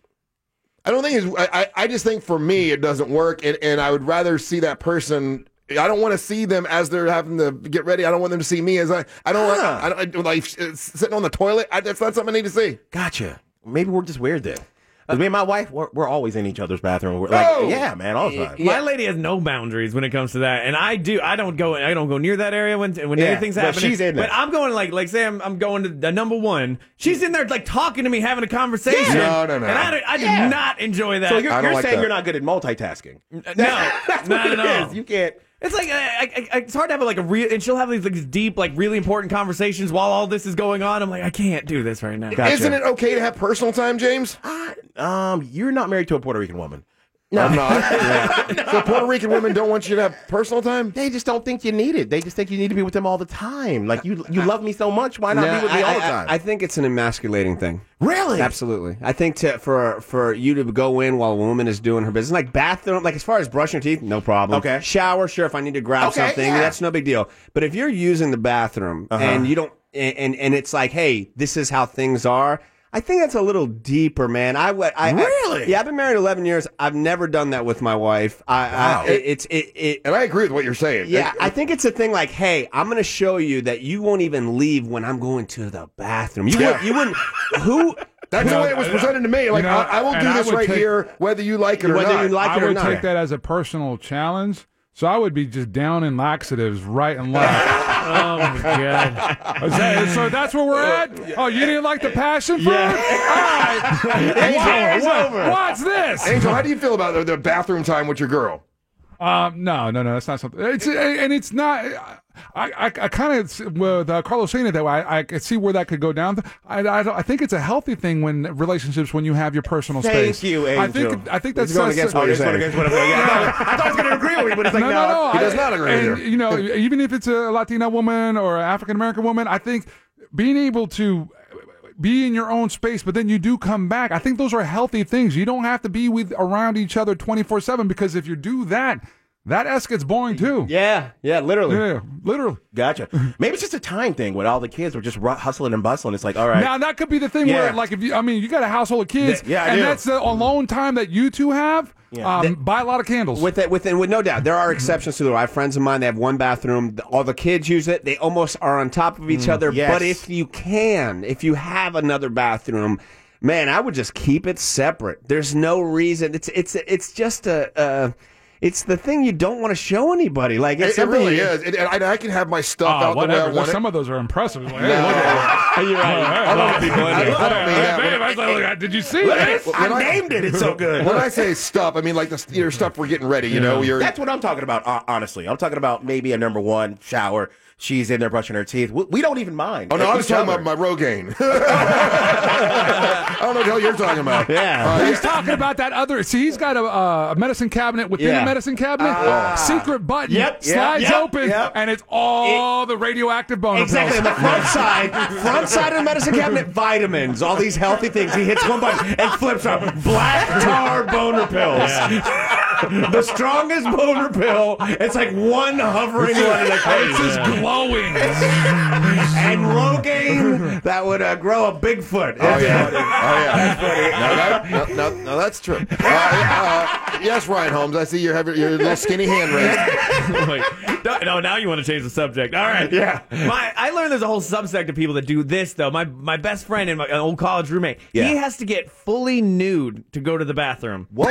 [SPEAKER 4] I don't think it's. I, I I just think for me it doesn't work, and, and I would rather see that person. I don't want to see them as they're having to get ready. I don't want them to see me as I. I don't.
[SPEAKER 21] Huh.
[SPEAKER 4] Like, I don't I, like uh, sitting on the toilet. I, that's not something I need to see.
[SPEAKER 21] Gotcha. Maybe we're just weird then. Because me and my wife, we're, we're always in each other's bathroom. We're like,
[SPEAKER 4] Oh!
[SPEAKER 21] yeah, man, all the time.
[SPEAKER 16] My lady has no boundaries when it comes to that, and I do. I don't go. I don't go near that area when when
[SPEAKER 21] Yeah,
[SPEAKER 16] anything's
[SPEAKER 21] but
[SPEAKER 16] happening.
[SPEAKER 21] she's in there.
[SPEAKER 16] But I'm going like like say I'm, I'm going to the number one. She's in there like talking to me, having a conversation.
[SPEAKER 4] No, no, no.
[SPEAKER 16] And I, do- I do
[SPEAKER 21] Yeah.
[SPEAKER 16] not enjoy that.
[SPEAKER 21] So you're,
[SPEAKER 4] I don't
[SPEAKER 21] you're
[SPEAKER 4] like
[SPEAKER 21] saying
[SPEAKER 4] that.
[SPEAKER 21] you're not good at multitasking?
[SPEAKER 16] no,
[SPEAKER 21] That's
[SPEAKER 16] not
[SPEAKER 21] what
[SPEAKER 16] at
[SPEAKER 21] it
[SPEAKER 16] all.
[SPEAKER 21] is. You can't.
[SPEAKER 16] It's like I, I, I, it's hard to have like a real, and she'll have these like these deep, like really important conversations while all this is going on. I'm like, I can't do this right now.
[SPEAKER 21] Gotcha.
[SPEAKER 4] Isn't it okay to have personal time, James?
[SPEAKER 21] Um, you're not married to a Puerto Rican woman.
[SPEAKER 4] I'm not. So Puerto Rican women don't want you to have personal time?
[SPEAKER 21] They just don't think you need it. They just think you need to be with them all the time. Like you, you love me so much. Why not
[SPEAKER 5] No,
[SPEAKER 21] be with me
[SPEAKER 5] I,
[SPEAKER 21] all the
[SPEAKER 5] I-
[SPEAKER 21] time?
[SPEAKER 5] I think it's an emasculating thing.
[SPEAKER 21] Really?
[SPEAKER 5] Absolutely. I think to, for for you to go in while a woman is doing her business, like bathroom, like as far as brushing your teeth, no problem.
[SPEAKER 21] Okay.
[SPEAKER 5] Shower, sure. If I need to grab
[SPEAKER 21] Okay,
[SPEAKER 5] something,
[SPEAKER 21] yeah.
[SPEAKER 5] that's no big deal. But if you're using the bathroom
[SPEAKER 21] Uh-huh.
[SPEAKER 5] and you don't, and and it's like, hey, this is how things are. I think that's a little deeper, man. I would. I,
[SPEAKER 21] Really?
[SPEAKER 5] I, yeah, I've been married eleven years. I've never done that with my wife. I,
[SPEAKER 21] Wow.
[SPEAKER 5] I it, it's it, it.
[SPEAKER 4] And I agree with what you're saying.
[SPEAKER 5] Yeah,
[SPEAKER 4] It-
[SPEAKER 5] I think it's a thing like, hey, I'm going to show you that you won't even leave when I'm going to the bathroom. You
[SPEAKER 4] Yeah.
[SPEAKER 5] wouldn't. You wouldn't. Who?
[SPEAKER 4] That's
[SPEAKER 6] You
[SPEAKER 4] the
[SPEAKER 6] know,
[SPEAKER 4] way it was presented to me. Like,
[SPEAKER 6] you know,
[SPEAKER 4] I, I will
[SPEAKER 6] and
[SPEAKER 4] do
[SPEAKER 6] I
[SPEAKER 4] this
[SPEAKER 6] would
[SPEAKER 4] right
[SPEAKER 6] take-
[SPEAKER 4] here, whether you like it or
[SPEAKER 5] Whether
[SPEAKER 4] not.
[SPEAKER 5] you like
[SPEAKER 6] I
[SPEAKER 5] it or
[SPEAKER 6] would
[SPEAKER 5] not.
[SPEAKER 6] take that as a personal challenge. So I would be just down in laxatives right and left.
[SPEAKER 16] Oh my god!
[SPEAKER 6] Is that- so that's where we're at? Oh, you didn't like the passion fruit? All right.
[SPEAKER 4] Angel,
[SPEAKER 6] What-
[SPEAKER 4] it's
[SPEAKER 6] what-
[SPEAKER 4] over.
[SPEAKER 6] What's this?
[SPEAKER 4] Angel, how do you feel about the, the bathroom time with your girl?
[SPEAKER 6] Um, no, no, no, that's not something. It's and it's not. I, I, I kind of with uh, Carlos saying it that way. I, I can see where that could go down. I, I, don't- I think it's a healthy thing when relationships when you have your personal
[SPEAKER 21] Thank
[SPEAKER 6] space.
[SPEAKER 21] you,
[SPEAKER 6] I
[SPEAKER 21] Angel.
[SPEAKER 6] think I think that's
[SPEAKER 21] He's going
[SPEAKER 6] that's-
[SPEAKER 21] against what you're saying. Against what I'm saying. Yeah, I thought I was going to agree with you, but it's like,
[SPEAKER 6] no,
[SPEAKER 21] no,
[SPEAKER 6] no, no,
[SPEAKER 21] he does
[SPEAKER 6] I-
[SPEAKER 21] not agree with
[SPEAKER 6] and,
[SPEAKER 21] you.
[SPEAKER 6] You know, even if it's a Latina woman or an African American woman, I think being able to be in your own space, but then you do come back. I think those are healthy things. You don't have to be with around each other twenty-four seven because if you do that, that S gets boring too.
[SPEAKER 21] Yeah, yeah, literally.
[SPEAKER 6] Yeah, literally.
[SPEAKER 21] Gotcha. Maybe it's just a time thing when all the kids were just ru- hustling and bustling. It's like, all right.
[SPEAKER 6] Now that could be the thing
[SPEAKER 21] Yeah.
[SPEAKER 6] where, like, if you, I mean, you got a household of kids,
[SPEAKER 5] Th- yeah, I
[SPEAKER 6] and
[SPEAKER 5] do.
[SPEAKER 6] that's the alone time that you two have.
[SPEAKER 5] Yeah.
[SPEAKER 6] Um, buy a lot of candles.
[SPEAKER 5] With it, with it, with no doubt, there are exceptions to the rule. I have friends of mine. They have one bathroom. All the kids use it. They almost are on top of each
[SPEAKER 21] Mm,
[SPEAKER 5] other.
[SPEAKER 21] yes.
[SPEAKER 5] But if you can, if you have another bathroom, man, I would just keep it separate. There's no reason. It's it's it's just a. Uh, it's the thing you don't want to show anybody. Like it's
[SPEAKER 4] It, it
[SPEAKER 5] something
[SPEAKER 4] really
[SPEAKER 5] you-
[SPEAKER 4] is. It, and I can have my stuff
[SPEAKER 6] Ah,
[SPEAKER 4] out the way I
[SPEAKER 6] whatever.
[SPEAKER 4] want
[SPEAKER 6] There's
[SPEAKER 4] it.
[SPEAKER 6] some of those are impressive. Like, hey,
[SPEAKER 4] No.
[SPEAKER 6] look at that.
[SPEAKER 5] You're right.
[SPEAKER 6] Hey,
[SPEAKER 5] I
[SPEAKER 6] look
[SPEAKER 5] don't-
[SPEAKER 6] at people in
[SPEAKER 4] I
[SPEAKER 6] there.
[SPEAKER 4] don't- I don't mean
[SPEAKER 6] Hey,
[SPEAKER 4] that.
[SPEAKER 6] babe,
[SPEAKER 4] When-
[SPEAKER 6] I was like, did you see
[SPEAKER 4] When
[SPEAKER 6] this?
[SPEAKER 4] I- when I-
[SPEAKER 21] named it. It's so good.
[SPEAKER 4] When I say stuff, I mean like the your stuff we're getting ready. You know, you're
[SPEAKER 21] That's what I'm talking about, hon- honestly. I'm talking about maybe a number one shower. She's in there brushing her teeth. We, we don't even mind.
[SPEAKER 4] Oh no,
[SPEAKER 21] Like,
[SPEAKER 4] I was
[SPEAKER 21] each
[SPEAKER 4] talking
[SPEAKER 21] other.
[SPEAKER 4] about my Rogaine. I don't know what the hell you're talking about. Uh,
[SPEAKER 6] He's talking about that other. See, he's got a, uh, a medicine cabinet within
[SPEAKER 5] Yeah.
[SPEAKER 6] a medicine cabinet.
[SPEAKER 5] Ah.
[SPEAKER 6] Secret button
[SPEAKER 5] Yep, yep,
[SPEAKER 6] slides
[SPEAKER 5] yep,
[SPEAKER 6] open,
[SPEAKER 5] yep.
[SPEAKER 6] and it's all the radioactive boner
[SPEAKER 5] Exactly. On
[SPEAKER 6] pills.
[SPEAKER 5] the front side, front side of the medicine cabinet, vitamins, all these healthy things. He hits one button and flips up black tar boner pills. The strongest boner pill. It's like one hovering one in a case.
[SPEAKER 6] It's just glowing.
[SPEAKER 5] And Rogaine, that would uh, grow a Bigfoot.
[SPEAKER 4] Oh yeah, oh yeah. No, that, no, no, no, that's true. Uh, uh, yes, Ryan Holmes. I see you have your, your little skinny hand raised.
[SPEAKER 16] Wait, no, no, now you want to change the subject. All right.
[SPEAKER 5] Yeah.
[SPEAKER 16] My, I learned there's a whole subsect of people that do this, though. My my best friend and my an old college roommate,
[SPEAKER 5] Yeah.
[SPEAKER 16] he has to get fully nude to go to the bathroom.
[SPEAKER 5] Whoa.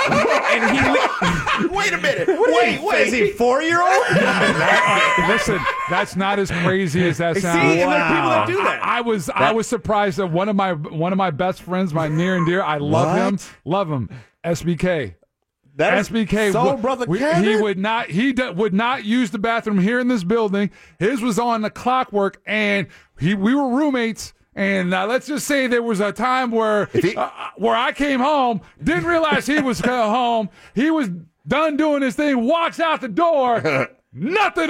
[SPEAKER 16] And he li-
[SPEAKER 21] Wait a minute.
[SPEAKER 5] Wait, what is he, four-year-old?
[SPEAKER 6] Listen, that's not as crazy as that
[SPEAKER 16] See,
[SPEAKER 6] sounds.
[SPEAKER 16] and there are people that do that.
[SPEAKER 6] I, I was I was surprised that one of my one of my best friends, my near and dear, I love him, love him, S B K.
[SPEAKER 21] That is
[SPEAKER 6] S B K,
[SPEAKER 21] Soul
[SPEAKER 6] would-
[SPEAKER 21] Brother
[SPEAKER 6] we-
[SPEAKER 21] Kevin?
[SPEAKER 6] he would not. He d- would not use the bathroom here in this building. His was on the clockwork, and he we were roommates. And uh, let's just say there was a time where
[SPEAKER 4] he-
[SPEAKER 6] uh, where I came home, didn't realize he was uh, home. He was done doing his thing, walks out the door, nothing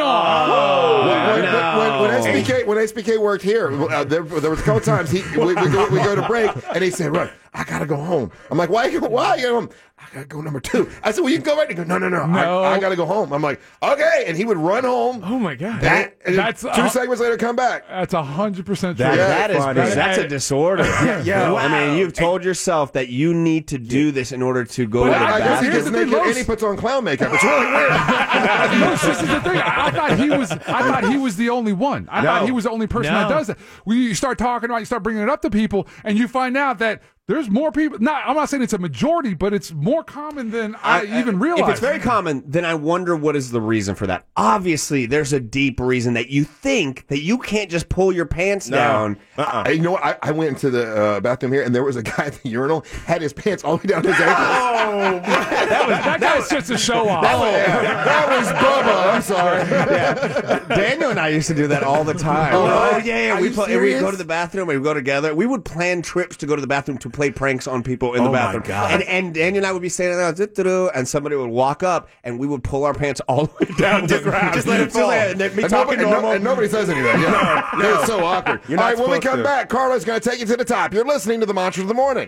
[SPEAKER 6] on.
[SPEAKER 4] When, when, when, when S B K when S B K worked here, uh, there, there was a couple times he we, we, go, we go to break and he said, "Right, I gotta go home." I'm like, "Why? Why you home?" I gotta go number two. I said, "Well, you can go right." He goes, "No, no, no,
[SPEAKER 6] No.
[SPEAKER 4] I, I gotta go home." I'm like, "Okay," and he would run home.
[SPEAKER 16] Oh my god.
[SPEAKER 4] That, and
[SPEAKER 6] That's,
[SPEAKER 4] two
[SPEAKER 6] uh,
[SPEAKER 4] segments later, come back.
[SPEAKER 6] That's a hundred percent true.
[SPEAKER 5] That,
[SPEAKER 4] Yeah,
[SPEAKER 5] that is
[SPEAKER 4] funny.
[SPEAKER 5] that's a disorder.
[SPEAKER 21] yeah.
[SPEAKER 5] I mean, you've told yourself that you need to do this in order to go
[SPEAKER 6] But
[SPEAKER 5] to the
[SPEAKER 6] I guess
[SPEAKER 4] He
[SPEAKER 5] bathroom.
[SPEAKER 6] here's
[SPEAKER 4] gets
[SPEAKER 6] the thing,
[SPEAKER 4] naked and
[SPEAKER 6] Los-
[SPEAKER 4] he puts on clown makeup. It's really weird.
[SPEAKER 6] No, this is the thing. I, I thought he was. I thought he was the only one. I
[SPEAKER 21] No.
[SPEAKER 6] thought he was the only person that
[SPEAKER 16] No.
[SPEAKER 6] does it. We you start talking about, you start bringing it up to people, and you find out that there's more people. Not, I'm not saying it's a majority, but it's more common than I, even realized.
[SPEAKER 5] If it's very common, then I wonder what is the reason for that. Obviously, there's a deep reason that you think that you can't just pull your pants down.
[SPEAKER 21] Uh-uh.
[SPEAKER 4] I- you know what? I, I went into the uh, bathroom here, and there was a guy at the urinal had his pants all the way down his ankles.
[SPEAKER 21] Oh,
[SPEAKER 6] that was that guy's just a show off.
[SPEAKER 4] That was, that was Bubba. I'm sorry.
[SPEAKER 5] Yeah. Daniel and I used to do that all the time.
[SPEAKER 4] Oh,
[SPEAKER 5] Oh,
[SPEAKER 4] really?
[SPEAKER 5] yeah, yeah.
[SPEAKER 4] Are
[SPEAKER 5] We
[SPEAKER 4] you
[SPEAKER 5] play, we'd
[SPEAKER 4] serious?
[SPEAKER 5] go to the bathroom and we'd go together. We would plan trips to go to the bathroom to play pranks on people in the
[SPEAKER 21] Oh, my
[SPEAKER 5] bathroom.
[SPEAKER 21] God.
[SPEAKER 5] And, and Daniel and I would be standing there, "Doo-doo-doo," and somebody would walk up and we would pull our pants all the way down to the ground.
[SPEAKER 21] Just let it fall.
[SPEAKER 5] and then me
[SPEAKER 4] And
[SPEAKER 5] talking
[SPEAKER 4] nobody, and,
[SPEAKER 5] normal.
[SPEAKER 4] no, and nobody says anything. Yeah.
[SPEAKER 21] No, no.
[SPEAKER 4] It's so awkward.
[SPEAKER 21] You're
[SPEAKER 4] All
[SPEAKER 21] not
[SPEAKER 4] right, when we
[SPEAKER 21] supposed
[SPEAKER 4] come
[SPEAKER 21] to.
[SPEAKER 4] back, Carla's going to take you to the top. You're listening to the Monsters of the Morning.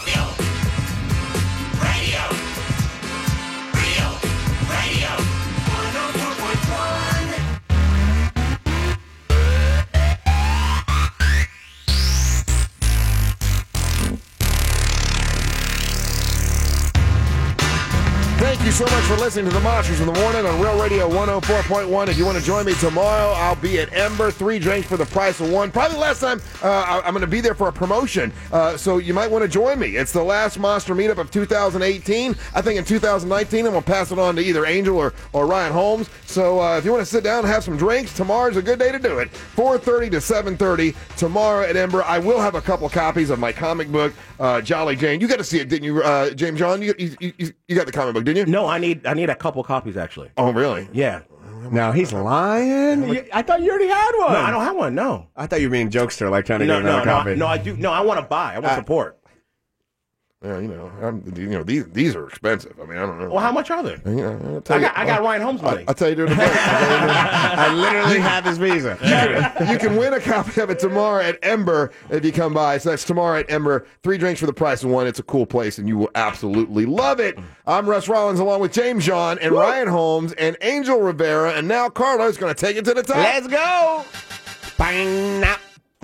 [SPEAKER 4] Thank you so much for listening to the Monsters in the Morning on Real Radio one oh four point one. If you want to join me tomorrow, I'll be at Ember, three drinks for the price of one. Probably the last time uh, I- I'm going to be there for a promotion, uh, so you might want to join me. It's the last Monster Meetup of two thousand eighteen. I think in two thousand nineteen, I'm going to pass it on to either Angel or, or Ryan Holmes. So uh, if you want to sit down and have some drinks, tomorrow's a good day to do it. four thirty to seven thirty tomorrow at Ember. I will have a couple copies of my comic book, uh, Jolly Jane. You got to see it, didn't you, uh, James John? You, you, you, you got the comic book, didn't you?
[SPEAKER 21] No, No, I need I need a couple copies actually.
[SPEAKER 4] Oh, really?
[SPEAKER 21] Yeah.
[SPEAKER 5] No, he's lying.
[SPEAKER 21] I thought you already had one. No, I don't have one. No.
[SPEAKER 5] I thought you were being jokester, like trying to
[SPEAKER 21] No,
[SPEAKER 5] get another
[SPEAKER 21] no, no,
[SPEAKER 5] copy.
[SPEAKER 21] no. I do. No, I want to buy. I want
[SPEAKER 5] Uh,
[SPEAKER 21] support.
[SPEAKER 4] Yeah, you know, I'm, you know these these are expensive. I mean, I don't know.
[SPEAKER 21] Well, how much are they?
[SPEAKER 4] You know, I'll tell
[SPEAKER 21] I
[SPEAKER 4] you-
[SPEAKER 21] got I got
[SPEAKER 4] I'll-
[SPEAKER 21] Ryan Holmes money.
[SPEAKER 4] I'll tell you during the break.
[SPEAKER 5] I literally have his visa.
[SPEAKER 4] You can, you can win a copy of it tomorrow at Ember if you come by. So that's tomorrow at Ember. Three drinks for the price of one. It's a cool place, and you will absolutely love it. I'm Russ Rollins along with James John and Ryan Holmes and Angel Rivera. And now Carlos going to take it to the top.
[SPEAKER 5] Let's go. Bang, nap,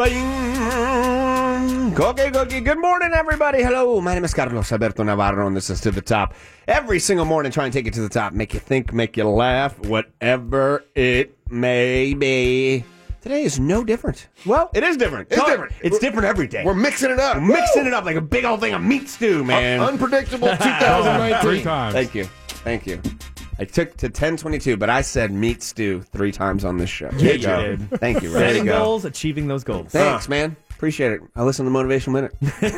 [SPEAKER 5] bang. Cookie, cookie. Good morning, everybody. Hello, my name is Carlos Alberto Navarro, and this is To the Top. Every single morning, try and take it to the top. Make you think, make you laugh, whatever it may be. Today is no different. Well, it is different.
[SPEAKER 4] It's different.
[SPEAKER 5] It's different every day.
[SPEAKER 4] We're mixing it up.
[SPEAKER 5] We're mixing it up like a big old thing of meat stew, man.
[SPEAKER 4] Un- unpredictable two thousand nineteen.
[SPEAKER 6] Three times.
[SPEAKER 5] Thank you. Thank you. I took to ten twenty-two, but I said meat stew three times on this show.
[SPEAKER 16] Yeah,
[SPEAKER 5] There
[SPEAKER 16] you
[SPEAKER 5] go.
[SPEAKER 16] did.
[SPEAKER 5] Thank you. There you
[SPEAKER 16] Setting
[SPEAKER 5] go.
[SPEAKER 16] goals, achieving those goals.
[SPEAKER 5] Thanks, man. Appreciate it. I listen to Motivational Minute.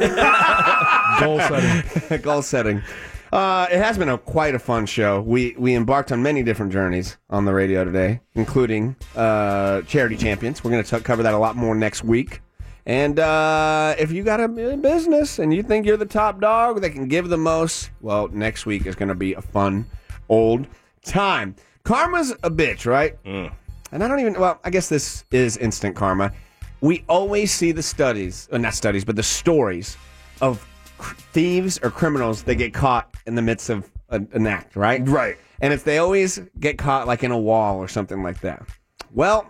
[SPEAKER 6] Goal setting.
[SPEAKER 5] Goal setting. Uh, it has been a quite a fun show. We we embarked on many different journeys on the radio today, including uh, charity champions. We're going to cover that a lot more next week. And uh, if you got a business and you think you're the top dog that can give the most, well, next week is going to be a fun old time. Karma's a bitch, right?
[SPEAKER 21] Mm.
[SPEAKER 5] And I don't even, well, I guess this is instant karma. We always see the studies, uh, not studies, but the stories of cr- thieves or criminals that get caught in the midst of a, an act, right?
[SPEAKER 4] Right.
[SPEAKER 5] And if they always get caught like in a wall or something like that. Well,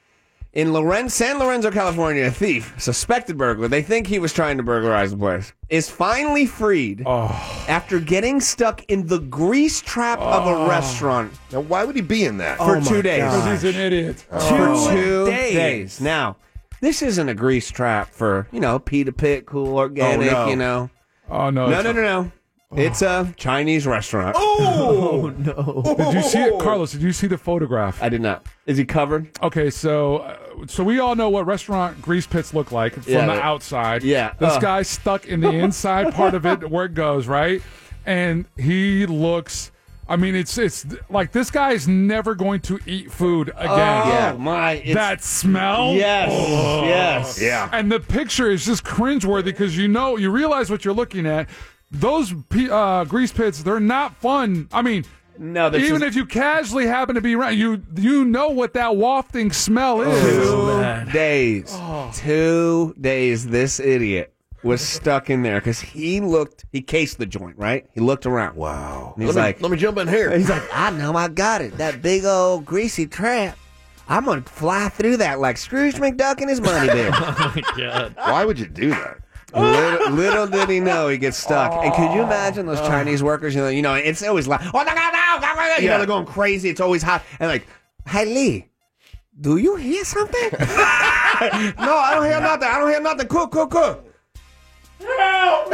[SPEAKER 5] in Loren- San Lorenzo, California, a thief, suspected burglar, they think he was trying to burglarize the place, is finally freed after getting stuck in the grease trap of a restaurant.
[SPEAKER 4] Now, why would he be in that?
[SPEAKER 5] For
[SPEAKER 4] Oh,
[SPEAKER 5] two
[SPEAKER 4] my
[SPEAKER 5] days.
[SPEAKER 4] gosh.
[SPEAKER 6] Because he's an idiot.
[SPEAKER 5] For two
[SPEAKER 16] days.
[SPEAKER 5] days. Now, this isn't a grease trap for, you know, Pita Pit, cool, organic,
[SPEAKER 4] Oh, no.
[SPEAKER 5] you know.
[SPEAKER 6] Oh, no.
[SPEAKER 5] No,
[SPEAKER 6] it's-
[SPEAKER 5] no, no, no. It's a Chinese restaurant.
[SPEAKER 16] Oh, no.
[SPEAKER 6] Did you see it, Carlos? Did you see the photograph?
[SPEAKER 5] I did not. Is he covered?
[SPEAKER 6] Okay, so uh, so we all know what restaurant grease pits look like from
[SPEAKER 5] Yeah,
[SPEAKER 6] the
[SPEAKER 5] they-
[SPEAKER 6] outside.
[SPEAKER 5] yeah.
[SPEAKER 6] This
[SPEAKER 5] Ugh.
[SPEAKER 6] guy's stuck in the inside part of it where it goes, right? And he looks, I mean, it's it's like this guy is never going to eat food again.
[SPEAKER 5] Oh, my. It's,
[SPEAKER 6] That smell?
[SPEAKER 5] Yes,
[SPEAKER 6] Oh.
[SPEAKER 5] yes.
[SPEAKER 4] Yeah.
[SPEAKER 6] And the picture is just cringeworthy because you know, you realize what you're looking at. Those pe- uh, grease pits, they're not fun. I mean,
[SPEAKER 5] No, that's
[SPEAKER 6] even
[SPEAKER 5] just-
[SPEAKER 6] if you casually happen to be around, you you know what that wafting smell is.
[SPEAKER 5] Two days. Two days. This idiot was stuck in there because he looked. He cased the joint, right? He looked around.
[SPEAKER 4] Wow.
[SPEAKER 5] And he's
[SPEAKER 4] let,
[SPEAKER 5] like,
[SPEAKER 4] me, let me jump in here.
[SPEAKER 5] he's like, I know, I got it. That big old greasy trap. I'm gonna fly through that like Scrooge McDuck and his money bear.
[SPEAKER 16] Oh, my God.
[SPEAKER 4] Why would you do that?
[SPEAKER 5] little, little did he know he gets stuck. And could you imagine those Chinese workers? You know, you know, it's always like, oh, you know, they're going crazy. It's always hot. And like, hey Lee, do you hear something? No, I don't hear nothing. I don't hear nothing. Cook, cook, cook.
[SPEAKER 3] Help me!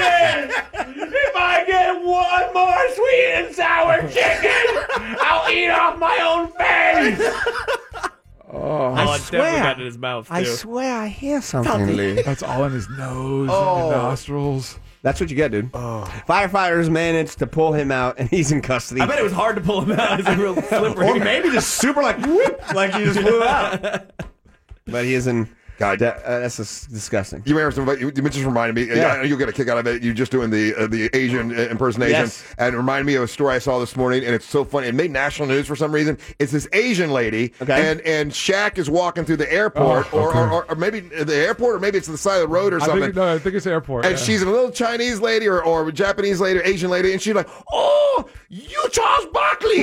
[SPEAKER 3] If I get one more sweet and sour chicken, I'll eat off my own face!
[SPEAKER 16] Oh,
[SPEAKER 5] I
[SPEAKER 16] it
[SPEAKER 5] swear.
[SPEAKER 16] definitely got in his mouth, too.
[SPEAKER 5] I swear I hear something, Lee.
[SPEAKER 6] That's all in his nose
[SPEAKER 5] Oh.
[SPEAKER 6] and nostrils.
[SPEAKER 5] That's what you get, dude. Firefighters managed to pull him out, and he's in custody.
[SPEAKER 16] I bet it was hard to pull him out. It's real slippery.
[SPEAKER 5] Or maybe just super like, whoop, like he just flew out. But he is in. God, that, uh, that's just disgusting.
[SPEAKER 4] You remember something? You, you just reminded me.
[SPEAKER 5] Yeah.
[SPEAKER 4] I know you'll get a kick out of it. You just doing the uh, the Asian uh, impersonation,
[SPEAKER 5] Yes.
[SPEAKER 4] and it reminded me of a story I saw this morning, and it's so funny. It made national news for some reason. It's this Asian lady,
[SPEAKER 5] Okay.
[SPEAKER 4] and and Shaq is walking through the airport,
[SPEAKER 6] Oh,
[SPEAKER 4] or,
[SPEAKER 6] okay.
[SPEAKER 4] or, or or maybe the airport, or maybe it's the side of the road or
[SPEAKER 6] I
[SPEAKER 4] something.
[SPEAKER 6] think, no, I think it's airport.
[SPEAKER 4] And
[SPEAKER 6] yeah.
[SPEAKER 4] she's a little Chinese lady or, or Japanese lady or Asian lady, and she's like, "Oh, you Charles Barkley!"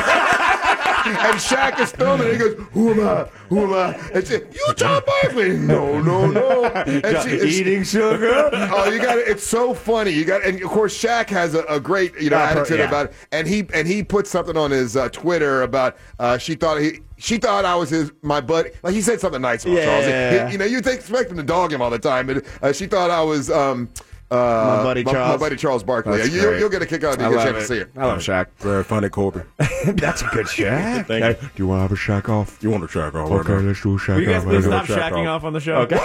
[SPEAKER 4] And Shaq is filming, and he goes, "Who am I? Who am I?" And she, "You Charles Barkley?" No, no, no. And she, and she-
[SPEAKER 5] Eating sugar.
[SPEAKER 4] Oh, you got it. It's so funny. You got, and of course, Shaq has a, a great, you know,
[SPEAKER 5] Yeah,
[SPEAKER 4] attitude
[SPEAKER 5] yeah.
[SPEAKER 4] about it. And he and he put something on his uh, Twitter about uh, she thought he. She thought I was his my buddy. Like he said something nice about
[SPEAKER 5] Yeah.
[SPEAKER 4] Charles. He- you know, you think expect him to dog him all the time, but uh, she thought I was um, uh,
[SPEAKER 5] My buddy
[SPEAKER 4] my,
[SPEAKER 5] Charles.
[SPEAKER 4] buddy Charles Barkley.
[SPEAKER 5] That's
[SPEAKER 4] You,
[SPEAKER 5] great.
[SPEAKER 4] you'll get a kick out of it.
[SPEAKER 5] I
[SPEAKER 4] You get a
[SPEAKER 5] love
[SPEAKER 4] chance
[SPEAKER 5] it.
[SPEAKER 4] to see it.
[SPEAKER 5] I love Shaq.
[SPEAKER 21] Very funny, Corbin.
[SPEAKER 5] That's a good Shaq.
[SPEAKER 21] Thank you.
[SPEAKER 14] Do you want to have a shack off?
[SPEAKER 21] You want to shack off?
[SPEAKER 14] Okay,
[SPEAKER 21] right now?
[SPEAKER 14] let's do a shack
[SPEAKER 16] Will you guys
[SPEAKER 14] off.
[SPEAKER 16] please
[SPEAKER 14] Let's
[SPEAKER 16] stop
[SPEAKER 14] do a shack
[SPEAKER 16] shacking off on the show?
[SPEAKER 5] Okay.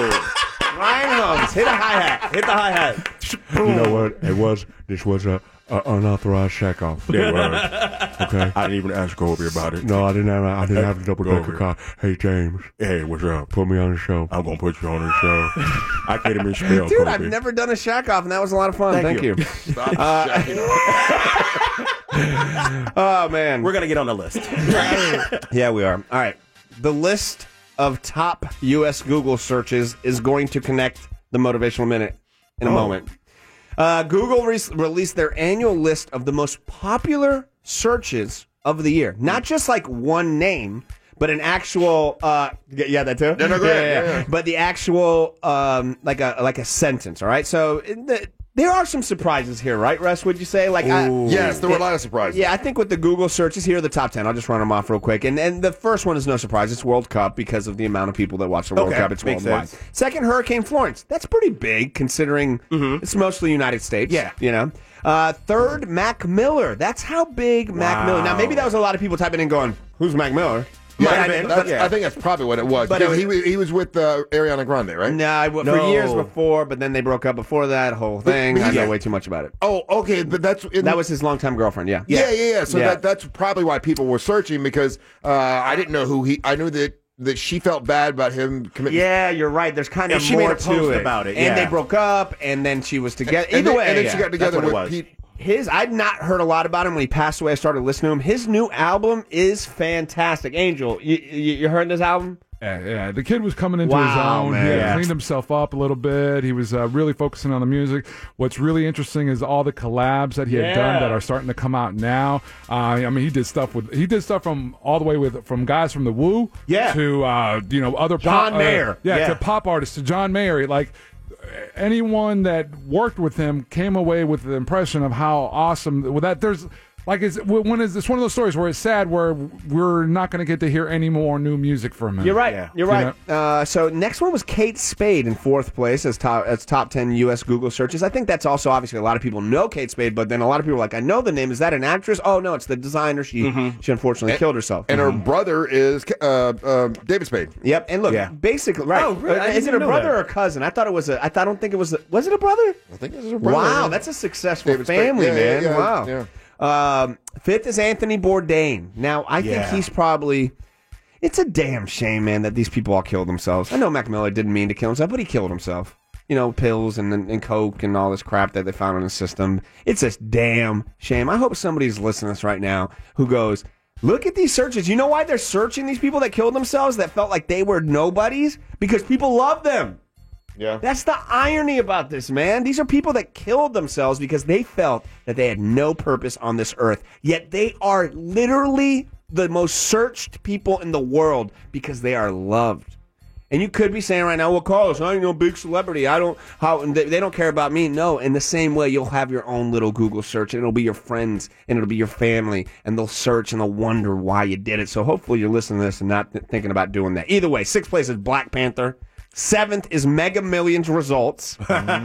[SPEAKER 5] Whoa! Ryan Holmes, hit a hi hat. Hit the hi hat.
[SPEAKER 14] You know what? It was. This was a
[SPEAKER 5] Uh, unauthorized checkoff.
[SPEAKER 21] It was.
[SPEAKER 5] Okay.
[SPEAKER 21] I didn't even ask Kobe about it.
[SPEAKER 5] No, I didn't have. I didn't have a double decker
[SPEAKER 21] Kobe.
[SPEAKER 5] car. Hey James.
[SPEAKER 21] Hey, what's up?
[SPEAKER 5] Put me on the show.
[SPEAKER 21] I'm gonna put you on the show. I can't even spell
[SPEAKER 5] Dude,
[SPEAKER 21] Kobe.
[SPEAKER 5] I've never done a shack off, and that was a lot of fun.
[SPEAKER 21] Thank
[SPEAKER 5] Thank,
[SPEAKER 21] you.
[SPEAKER 5] you.
[SPEAKER 21] Stop
[SPEAKER 5] Uh,
[SPEAKER 21] shacking
[SPEAKER 5] oh man,
[SPEAKER 21] We're gonna get on the list.
[SPEAKER 5] yeah, we are. All right, the list of top U S Google searches is going to connect the motivational minute in a
[SPEAKER 21] Oh.
[SPEAKER 5] moment. Uh, Google re- released their annual list of the most popular searches of the year. Not just like one name, but an actual. Uh, yeah, that too.
[SPEAKER 4] No, no, go ahead. Yeah, yeah.
[SPEAKER 5] But the actual, um, like a like a sentence. All right. So in the, there are some surprises here, right, Russ? Would you say? Like, I,
[SPEAKER 4] Yes, there were a lot of surprises.
[SPEAKER 5] Yeah, I think with the Google searches, here are the top ten. I'll just run them off real quick. And and the first one is no surprise. It's World Cup because of the amount of people that watch the World
[SPEAKER 21] Okay,
[SPEAKER 5] Cup. It's
[SPEAKER 21] makes
[SPEAKER 5] worldwide.
[SPEAKER 21] sense.
[SPEAKER 5] Second, Hurricane Florence. That's pretty big considering it's mostly United States.
[SPEAKER 21] Yeah.
[SPEAKER 5] You know. Uh, third, Mac Miller. That's how big Mac Miller. Now, maybe that was a lot of people typing in going, who's Mac Miller?
[SPEAKER 4] Yeah,
[SPEAKER 5] But
[SPEAKER 4] I,
[SPEAKER 5] I-
[SPEAKER 4] think
[SPEAKER 5] but-
[SPEAKER 4] that's,
[SPEAKER 5] yeah.
[SPEAKER 4] I think that's probably what it was.
[SPEAKER 5] But
[SPEAKER 4] Because
[SPEAKER 5] it
[SPEAKER 4] he, was- he was with uh, Ariana Grande, right?
[SPEAKER 5] Nah, for
[SPEAKER 21] No.
[SPEAKER 5] years before, but then they broke up before that whole thing.
[SPEAKER 4] but
[SPEAKER 5] I know
[SPEAKER 4] yeah.
[SPEAKER 5] way too much about it.
[SPEAKER 4] Oh, okay, but that's in,
[SPEAKER 5] That was his longtime girlfriend, yeah.
[SPEAKER 4] yeah, yeah, yeah. So
[SPEAKER 5] Yeah.
[SPEAKER 4] That, that's probably why people were searching because uh, I didn't know who he. I knew that that she felt bad about him committing.
[SPEAKER 5] Yeah, you're right. There's kind of
[SPEAKER 21] And she
[SPEAKER 5] more
[SPEAKER 21] made a
[SPEAKER 5] to
[SPEAKER 21] post
[SPEAKER 5] it.
[SPEAKER 21] about it,
[SPEAKER 5] And
[SPEAKER 21] yeah.
[SPEAKER 5] they broke up, and then she was together.
[SPEAKER 4] And
[SPEAKER 5] Either
[SPEAKER 4] then,
[SPEAKER 5] way,
[SPEAKER 4] and then
[SPEAKER 5] yeah.
[SPEAKER 4] she got together
[SPEAKER 21] what it
[SPEAKER 4] with
[SPEAKER 21] was.
[SPEAKER 4] Pete.
[SPEAKER 5] His, I'd not heard a lot about him when he passed away. I started listening to him. His new album is fantastic. Angel, you, you, you heard this album?
[SPEAKER 6] Yeah, yeah. The kid was coming into his
[SPEAKER 5] Wow,
[SPEAKER 6] own.
[SPEAKER 5] man.
[SPEAKER 6] He had
[SPEAKER 5] Yeah.
[SPEAKER 6] cleaned himself up a little bit. He was uh, really focusing on the music. What's really interesting is all the collabs that he had
[SPEAKER 16] Yeah.
[SPEAKER 6] done that are starting to come out now. Uh, I mean, he did stuff with he did stuff from all the way with from guys from the Woo,
[SPEAKER 5] Yeah.
[SPEAKER 6] to uh, you know other
[SPEAKER 5] John
[SPEAKER 6] pop,
[SPEAKER 5] Mayer.
[SPEAKER 6] uh, yeah,
[SPEAKER 5] Yeah.
[SPEAKER 6] to pop artists to John Mayer, like. Anyone that worked with him came away with the impression of how awesome well, that there's like it's when is it's one of those stories where it's sad where we're not going to get to hear any more new music from him.
[SPEAKER 5] You're right.
[SPEAKER 21] Yeah.
[SPEAKER 5] You're right. Uh, so next one was Kate Spade in fourth place as top as top ten U S Google searches. I think that's also obviously a lot of people know Kate Spade, but then a lot of people are like, I know the name. Is that an actress? Oh no, it's the designer. She she unfortunately
[SPEAKER 4] And-
[SPEAKER 5] killed herself.
[SPEAKER 4] And her brother is uh, uh, David Spade.
[SPEAKER 5] Yep. And look,
[SPEAKER 21] Yeah.
[SPEAKER 5] basically, right?
[SPEAKER 16] Oh, really? I
[SPEAKER 5] Uh,
[SPEAKER 16] didn't
[SPEAKER 5] Is it a
[SPEAKER 16] even know
[SPEAKER 5] brother
[SPEAKER 16] that.
[SPEAKER 5] or a cousin? I thought it was a. I, th- I don't think it was. A, was it a brother?
[SPEAKER 4] I think this is her brother.
[SPEAKER 5] Wow,
[SPEAKER 4] yeah.
[SPEAKER 5] that's a successful
[SPEAKER 4] David Spade.
[SPEAKER 5] family,
[SPEAKER 4] Yeah, yeah,
[SPEAKER 5] man.
[SPEAKER 4] yeah,
[SPEAKER 5] wow.
[SPEAKER 4] yeah.
[SPEAKER 5] Um, fifth is Anthony Bourdain. Now, I think
[SPEAKER 21] Yeah.
[SPEAKER 5] he's probably. It's a damn shame, man, that these people all killed themselves. I know Mac Miller didn't mean to kill himself, but he killed himself. You know, pills and, and coke and all this crap that they found in his system. It's a damn shame. I hope somebody's listening to this right now who goes, look at these searches. You know why they're searching these people that killed themselves that felt like they were nobodies? Because people love them.
[SPEAKER 4] Yeah.
[SPEAKER 5] That's the irony about this, man. These are people that killed themselves because they felt that they had no purpose on this earth. Yet they are literally the most searched people in the world because they are loved. And you could be saying right now, well, Carlos, I ain't no big celebrity. I don't, how, they, they don't care about me. No, in the same way, you'll have your own little Google search, and it'll be your friends, and it'll be your family, and they'll search, and they'll wonder why you did it. So hopefully you're listening to this and not th- thinking about doing that. Either way, sixth place is Black Panther. Seventh is Mega Millions results.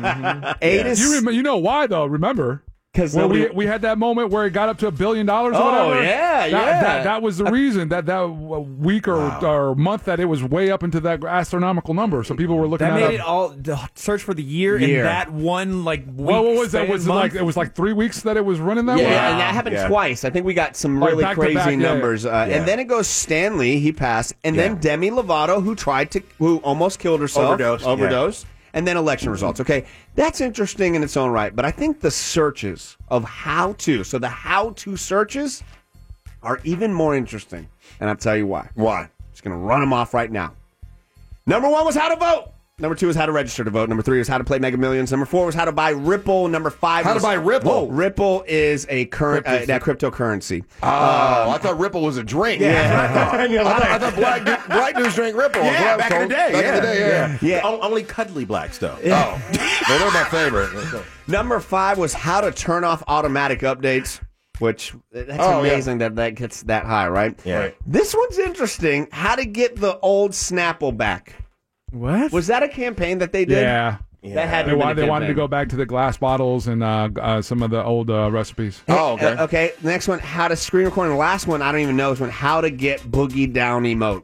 [SPEAKER 5] Eight is
[SPEAKER 6] You rem- you know why though? Remember?
[SPEAKER 5] because
[SPEAKER 6] Well, we we had that moment where it got up to a billion dollars. Or
[SPEAKER 5] Oh,
[SPEAKER 6] whatever.
[SPEAKER 5] yeah,
[SPEAKER 6] that,
[SPEAKER 5] yeah.
[SPEAKER 6] That, that was the reason that that week or, or month that it was way up into that astronomical number. So people were looking
[SPEAKER 16] That
[SPEAKER 6] at
[SPEAKER 16] made
[SPEAKER 6] it.
[SPEAKER 16] it all the search for the year,
[SPEAKER 5] Year.
[SPEAKER 16] in that one like week.
[SPEAKER 6] Well, what was that?
[SPEAKER 16] span
[SPEAKER 6] Was it
[SPEAKER 16] month?
[SPEAKER 6] like it was like three weeks that it was running that
[SPEAKER 5] yeah,
[SPEAKER 6] way?
[SPEAKER 5] and that happened
[SPEAKER 21] Yeah.
[SPEAKER 5] twice. I think we got some
[SPEAKER 6] Like
[SPEAKER 5] really
[SPEAKER 6] back to
[SPEAKER 5] crazy
[SPEAKER 6] back, yeah.
[SPEAKER 5] numbers. Uh,
[SPEAKER 21] Yeah.
[SPEAKER 5] And then it goes Stanley, he passed, and then
[SPEAKER 21] Yeah.
[SPEAKER 5] Demi Lovato, who tried to, who almost killed herself,
[SPEAKER 21] Overdosed, yeah.
[SPEAKER 5] overdosed, and then election results. Okay, that's interesting in its own right, but I think the searches of how to, so the how to searches are even more interesting, and I'll tell you why.
[SPEAKER 4] Why?
[SPEAKER 5] Just gonna run them off right now. Number one was how to vote. Number two is how to register to vote. Number three is how to play Mega Millions. Number four was how to buy Ripple. Number five
[SPEAKER 4] How to
[SPEAKER 5] was,
[SPEAKER 4] buy Ripple?
[SPEAKER 5] Whoa, Ripple is a current uh, that cryptocurrency.
[SPEAKER 4] Oh, I thought Ripple was a drink.
[SPEAKER 5] Yeah.
[SPEAKER 4] I thought, I thought black, du- black dudes drink Ripple. That's what I
[SPEAKER 21] Yeah,
[SPEAKER 4] was
[SPEAKER 21] back in
[SPEAKER 4] told.
[SPEAKER 21] the day.
[SPEAKER 4] Back
[SPEAKER 21] yeah.
[SPEAKER 4] in the day, yeah.
[SPEAKER 5] Yeah.
[SPEAKER 21] O- Only cuddly blacks though.
[SPEAKER 4] Oh, well, they're my favorite.
[SPEAKER 5] Number five was how to turn off automatic updates, which that's
[SPEAKER 4] Oh, yeah.
[SPEAKER 5] amazing that that gets that high, right?
[SPEAKER 21] Yeah. Right.
[SPEAKER 5] This one's interesting. How to get the old Snapple back.
[SPEAKER 16] What?
[SPEAKER 5] Was that a campaign that they did?
[SPEAKER 6] Yeah.
[SPEAKER 5] That had to
[SPEAKER 6] They,
[SPEAKER 5] have
[SPEAKER 6] wa-
[SPEAKER 5] been a
[SPEAKER 6] they wanted to
[SPEAKER 5] campaign.
[SPEAKER 6] go back to the glass bottles and uh, uh, some of the old uh, recipes.
[SPEAKER 4] Oh, okay.
[SPEAKER 5] Uh, okay. The next one, how to screen record. And the last one, I don't even know, is one how to get boogie down emote.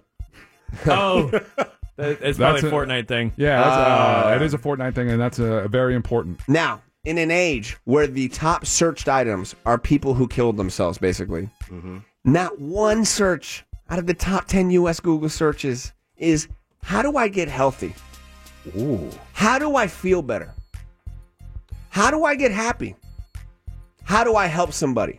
[SPEAKER 16] Oh, that- it's probably
[SPEAKER 6] That's
[SPEAKER 16] a
[SPEAKER 6] a-
[SPEAKER 16] Fortnite thing.
[SPEAKER 6] Yeah, that's, uh,
[SPEAKER 5] Uh,
[SPEAKER 6] it is a Fortnite thing, and that's uh, very important.
[SPEAKER 5] Now, in an age where the top searched items are people who killed themselves, basically.
[SPEAKER 21] Mm-hmm.
[SPEAKER 5] Not one search out of the top ten U S Google searches is, how do I get healthy?
[SPEAKER 21] Ooh.
[SPEAKER 5] How do I feel better? How do I get happy? How do I help somebody?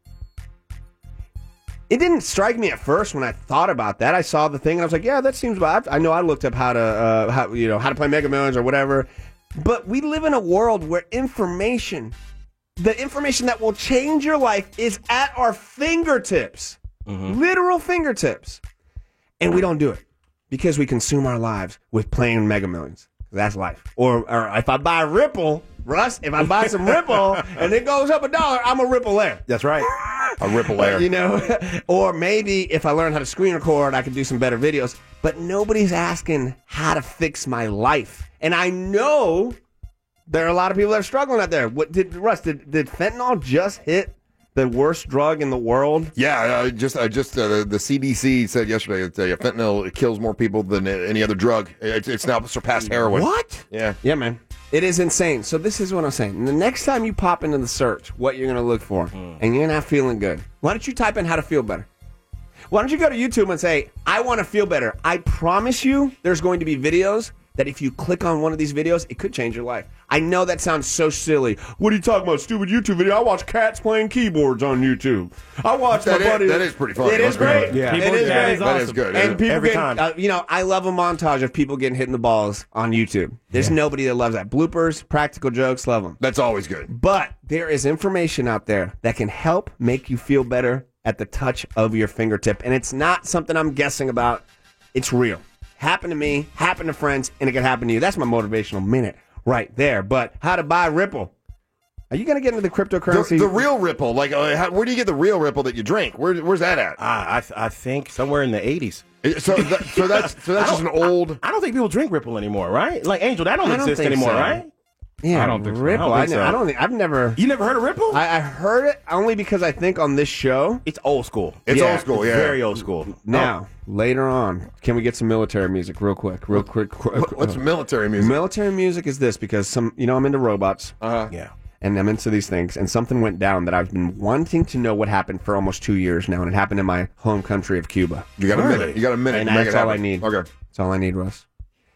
[SPEAKER 5] It didn't strike me at first when I thought about that. I saw the thing and I was like, yeah, that seems about. I know I looked up how to, uh, how, you know, how to play Mega Millions or whatever. But we live in a world where information, the information that will change your life, is at our fingertips,
[SPEAKER 21] Mm-hmm.
[SPEAKER 5] literal fingertips, and we don't do it because we consume our lives with playing Mega Millions. That's life. Or, or if I buy Ripple, Russ, if I buy some Ripple and it goes up a dollar, I'm a Ripple-aire.
[SPEAKER 21] That's right.
[SPEAKER 4] A Ripple-aire.
[SPEAKER 5] You know, or maybe if I learn how to screen record, I can do some better videos. But nobody's asking how to fix my life. And I know there are a lot of people that are struggling out there. What did Russ? Did, did fentanyl just hit the worst drug in the world?
[SPEAKER 4] Yeah, uh, just uh, just uh, the, the C D C said yesterday that uh, fentanyl kills more people than any other drug. It's, it's now surpassed heroin.
[SPEAKER 5] What?
[SPEAKER 4] Yeah.
[SPEAKER 5] Yeah, man. It is insane. So this is what I'm saying. The next time you pop into the search, what you're going to look for,
[SPEAKER 21] Mm.
[SPEAKER 5] and you're not feeling good, why don't you type in how to feel better? Why don't you go to YouTube and say, I want to feel better? I promise you there's going to be videos that if you click on one of these videos, it could change your life. I know that sounds so silly. What are you talking about? Stupid YouTube video? I watch cats playing keyboards on YouTube. I watch
[SPEAKER 4] That
[SPEAKER 5] my
[SPEAKER 4] is-
[SPEAKER 5] buddy.
[SPEAKER 4] that is pretty funny.
[SPEAKER 5] It is
[SPEAKER 4] Let's be
[SPEAKER 5] great.
[SPEAKER 4] honest. Yeah.
[SPEAKER 5] It
[SPEAKER 4] Keyboard
[SPEAKER 5] is
[SPEAKER 4] cat
[SPEAKER 5] great.
[SPEAKER 4] is That is awesome. good.
[SPEAKER 5] And people
[SPEAKER 21] Every
[SPEAKER 5] getting,
[SPEAKER 21] time.
[SPEAKER 5] uh, you know, I love a montage of people getting hit in the balls on YouTube. There's nobody that loves that. Bloopers, practical jokes, love them.
[SPEAKER 4] That's always good.
[SPEAKER 5] But there is information out there that can help make you feel better at the touch of your fingertip. And it's not something I'm guessing about. It's real. Happened to me, happened to friends, and it can happen to you. That's my motivational minute right there. But how to buy Ripple. Are you going to get into the cryptocurrency?
[SPEAKER 4] The, the real Ripple, like, uh, how, where do you get the real Ripple that you drink? Where, where's that at?
[SPEAKER 21] Uh, I th- I think somewhere in the eighties.
[SPEAKER 4] So, that, so that's so that's
[SPEAKER 21] I
[SPEAKER 4] just an
[SPEAKER 21] don't-
[SPEAKER 4] old.
[SPEAKER 21] I, I don't think people drink Ripple anymore, right? Like Angel, that don't,
[SPEAKER 5] I don't
[SPEAKER 21] exist
[SPEAKER 5] think
[SPEAKER 21] anymore,
[SPEAKER 5] so.
[SPEAKER 21] right?
[SPEAKER 5] Yeah,
[SPEAKER 21] I don't think so.
[SPEAKER 5] Ripple.
[SPEAKER 21] I
[SPEAKER 5] I
[SPEAKER 21] don't
[SPEAKER 5] don't,
[SPEAKER 21] think so.
[SPEAKER 5] I don't think I've never.
[SPEAKER 21] You never heard of Ripple?
[SPEAKER 5] I, I heard it only because I think on this show
[SPEAKER 21] it's old school.
[SPEAKER 4] It's old school,
[SPEAKER 21] it's
[SPEAKER 4] yeah.
[SPEAKER 21] very old school.
[SPEAKER 5] Now, later on, can we get some military music real quick? Real quick. quick
[SPEAKER 4] What's military music?
[SPEAKER 5] Military music is this because some, you know, I'm into robots.
[SPEAKER 4] Uh-huh.
[SPEAKER 21] Yeah.
[SPEAKER 5] And I'm into these things. And something went down that I've been wanting to know what happened for almost two years now. And it happened in my home country of Cuba.
[SPEAKER 4] You got a minute. You got a minute
[SPEAKER 5] And
[SPEAKER 4] to make
[SPEAKER 5] that's
[SPEAKER 4] it
[SPEAKER 5] all I
[SPEAKER 4] happen.
[SPEAKER 5] need.
[SPEAKER 4] Okay.
[SPEAKER 5] That's all I need, Russ.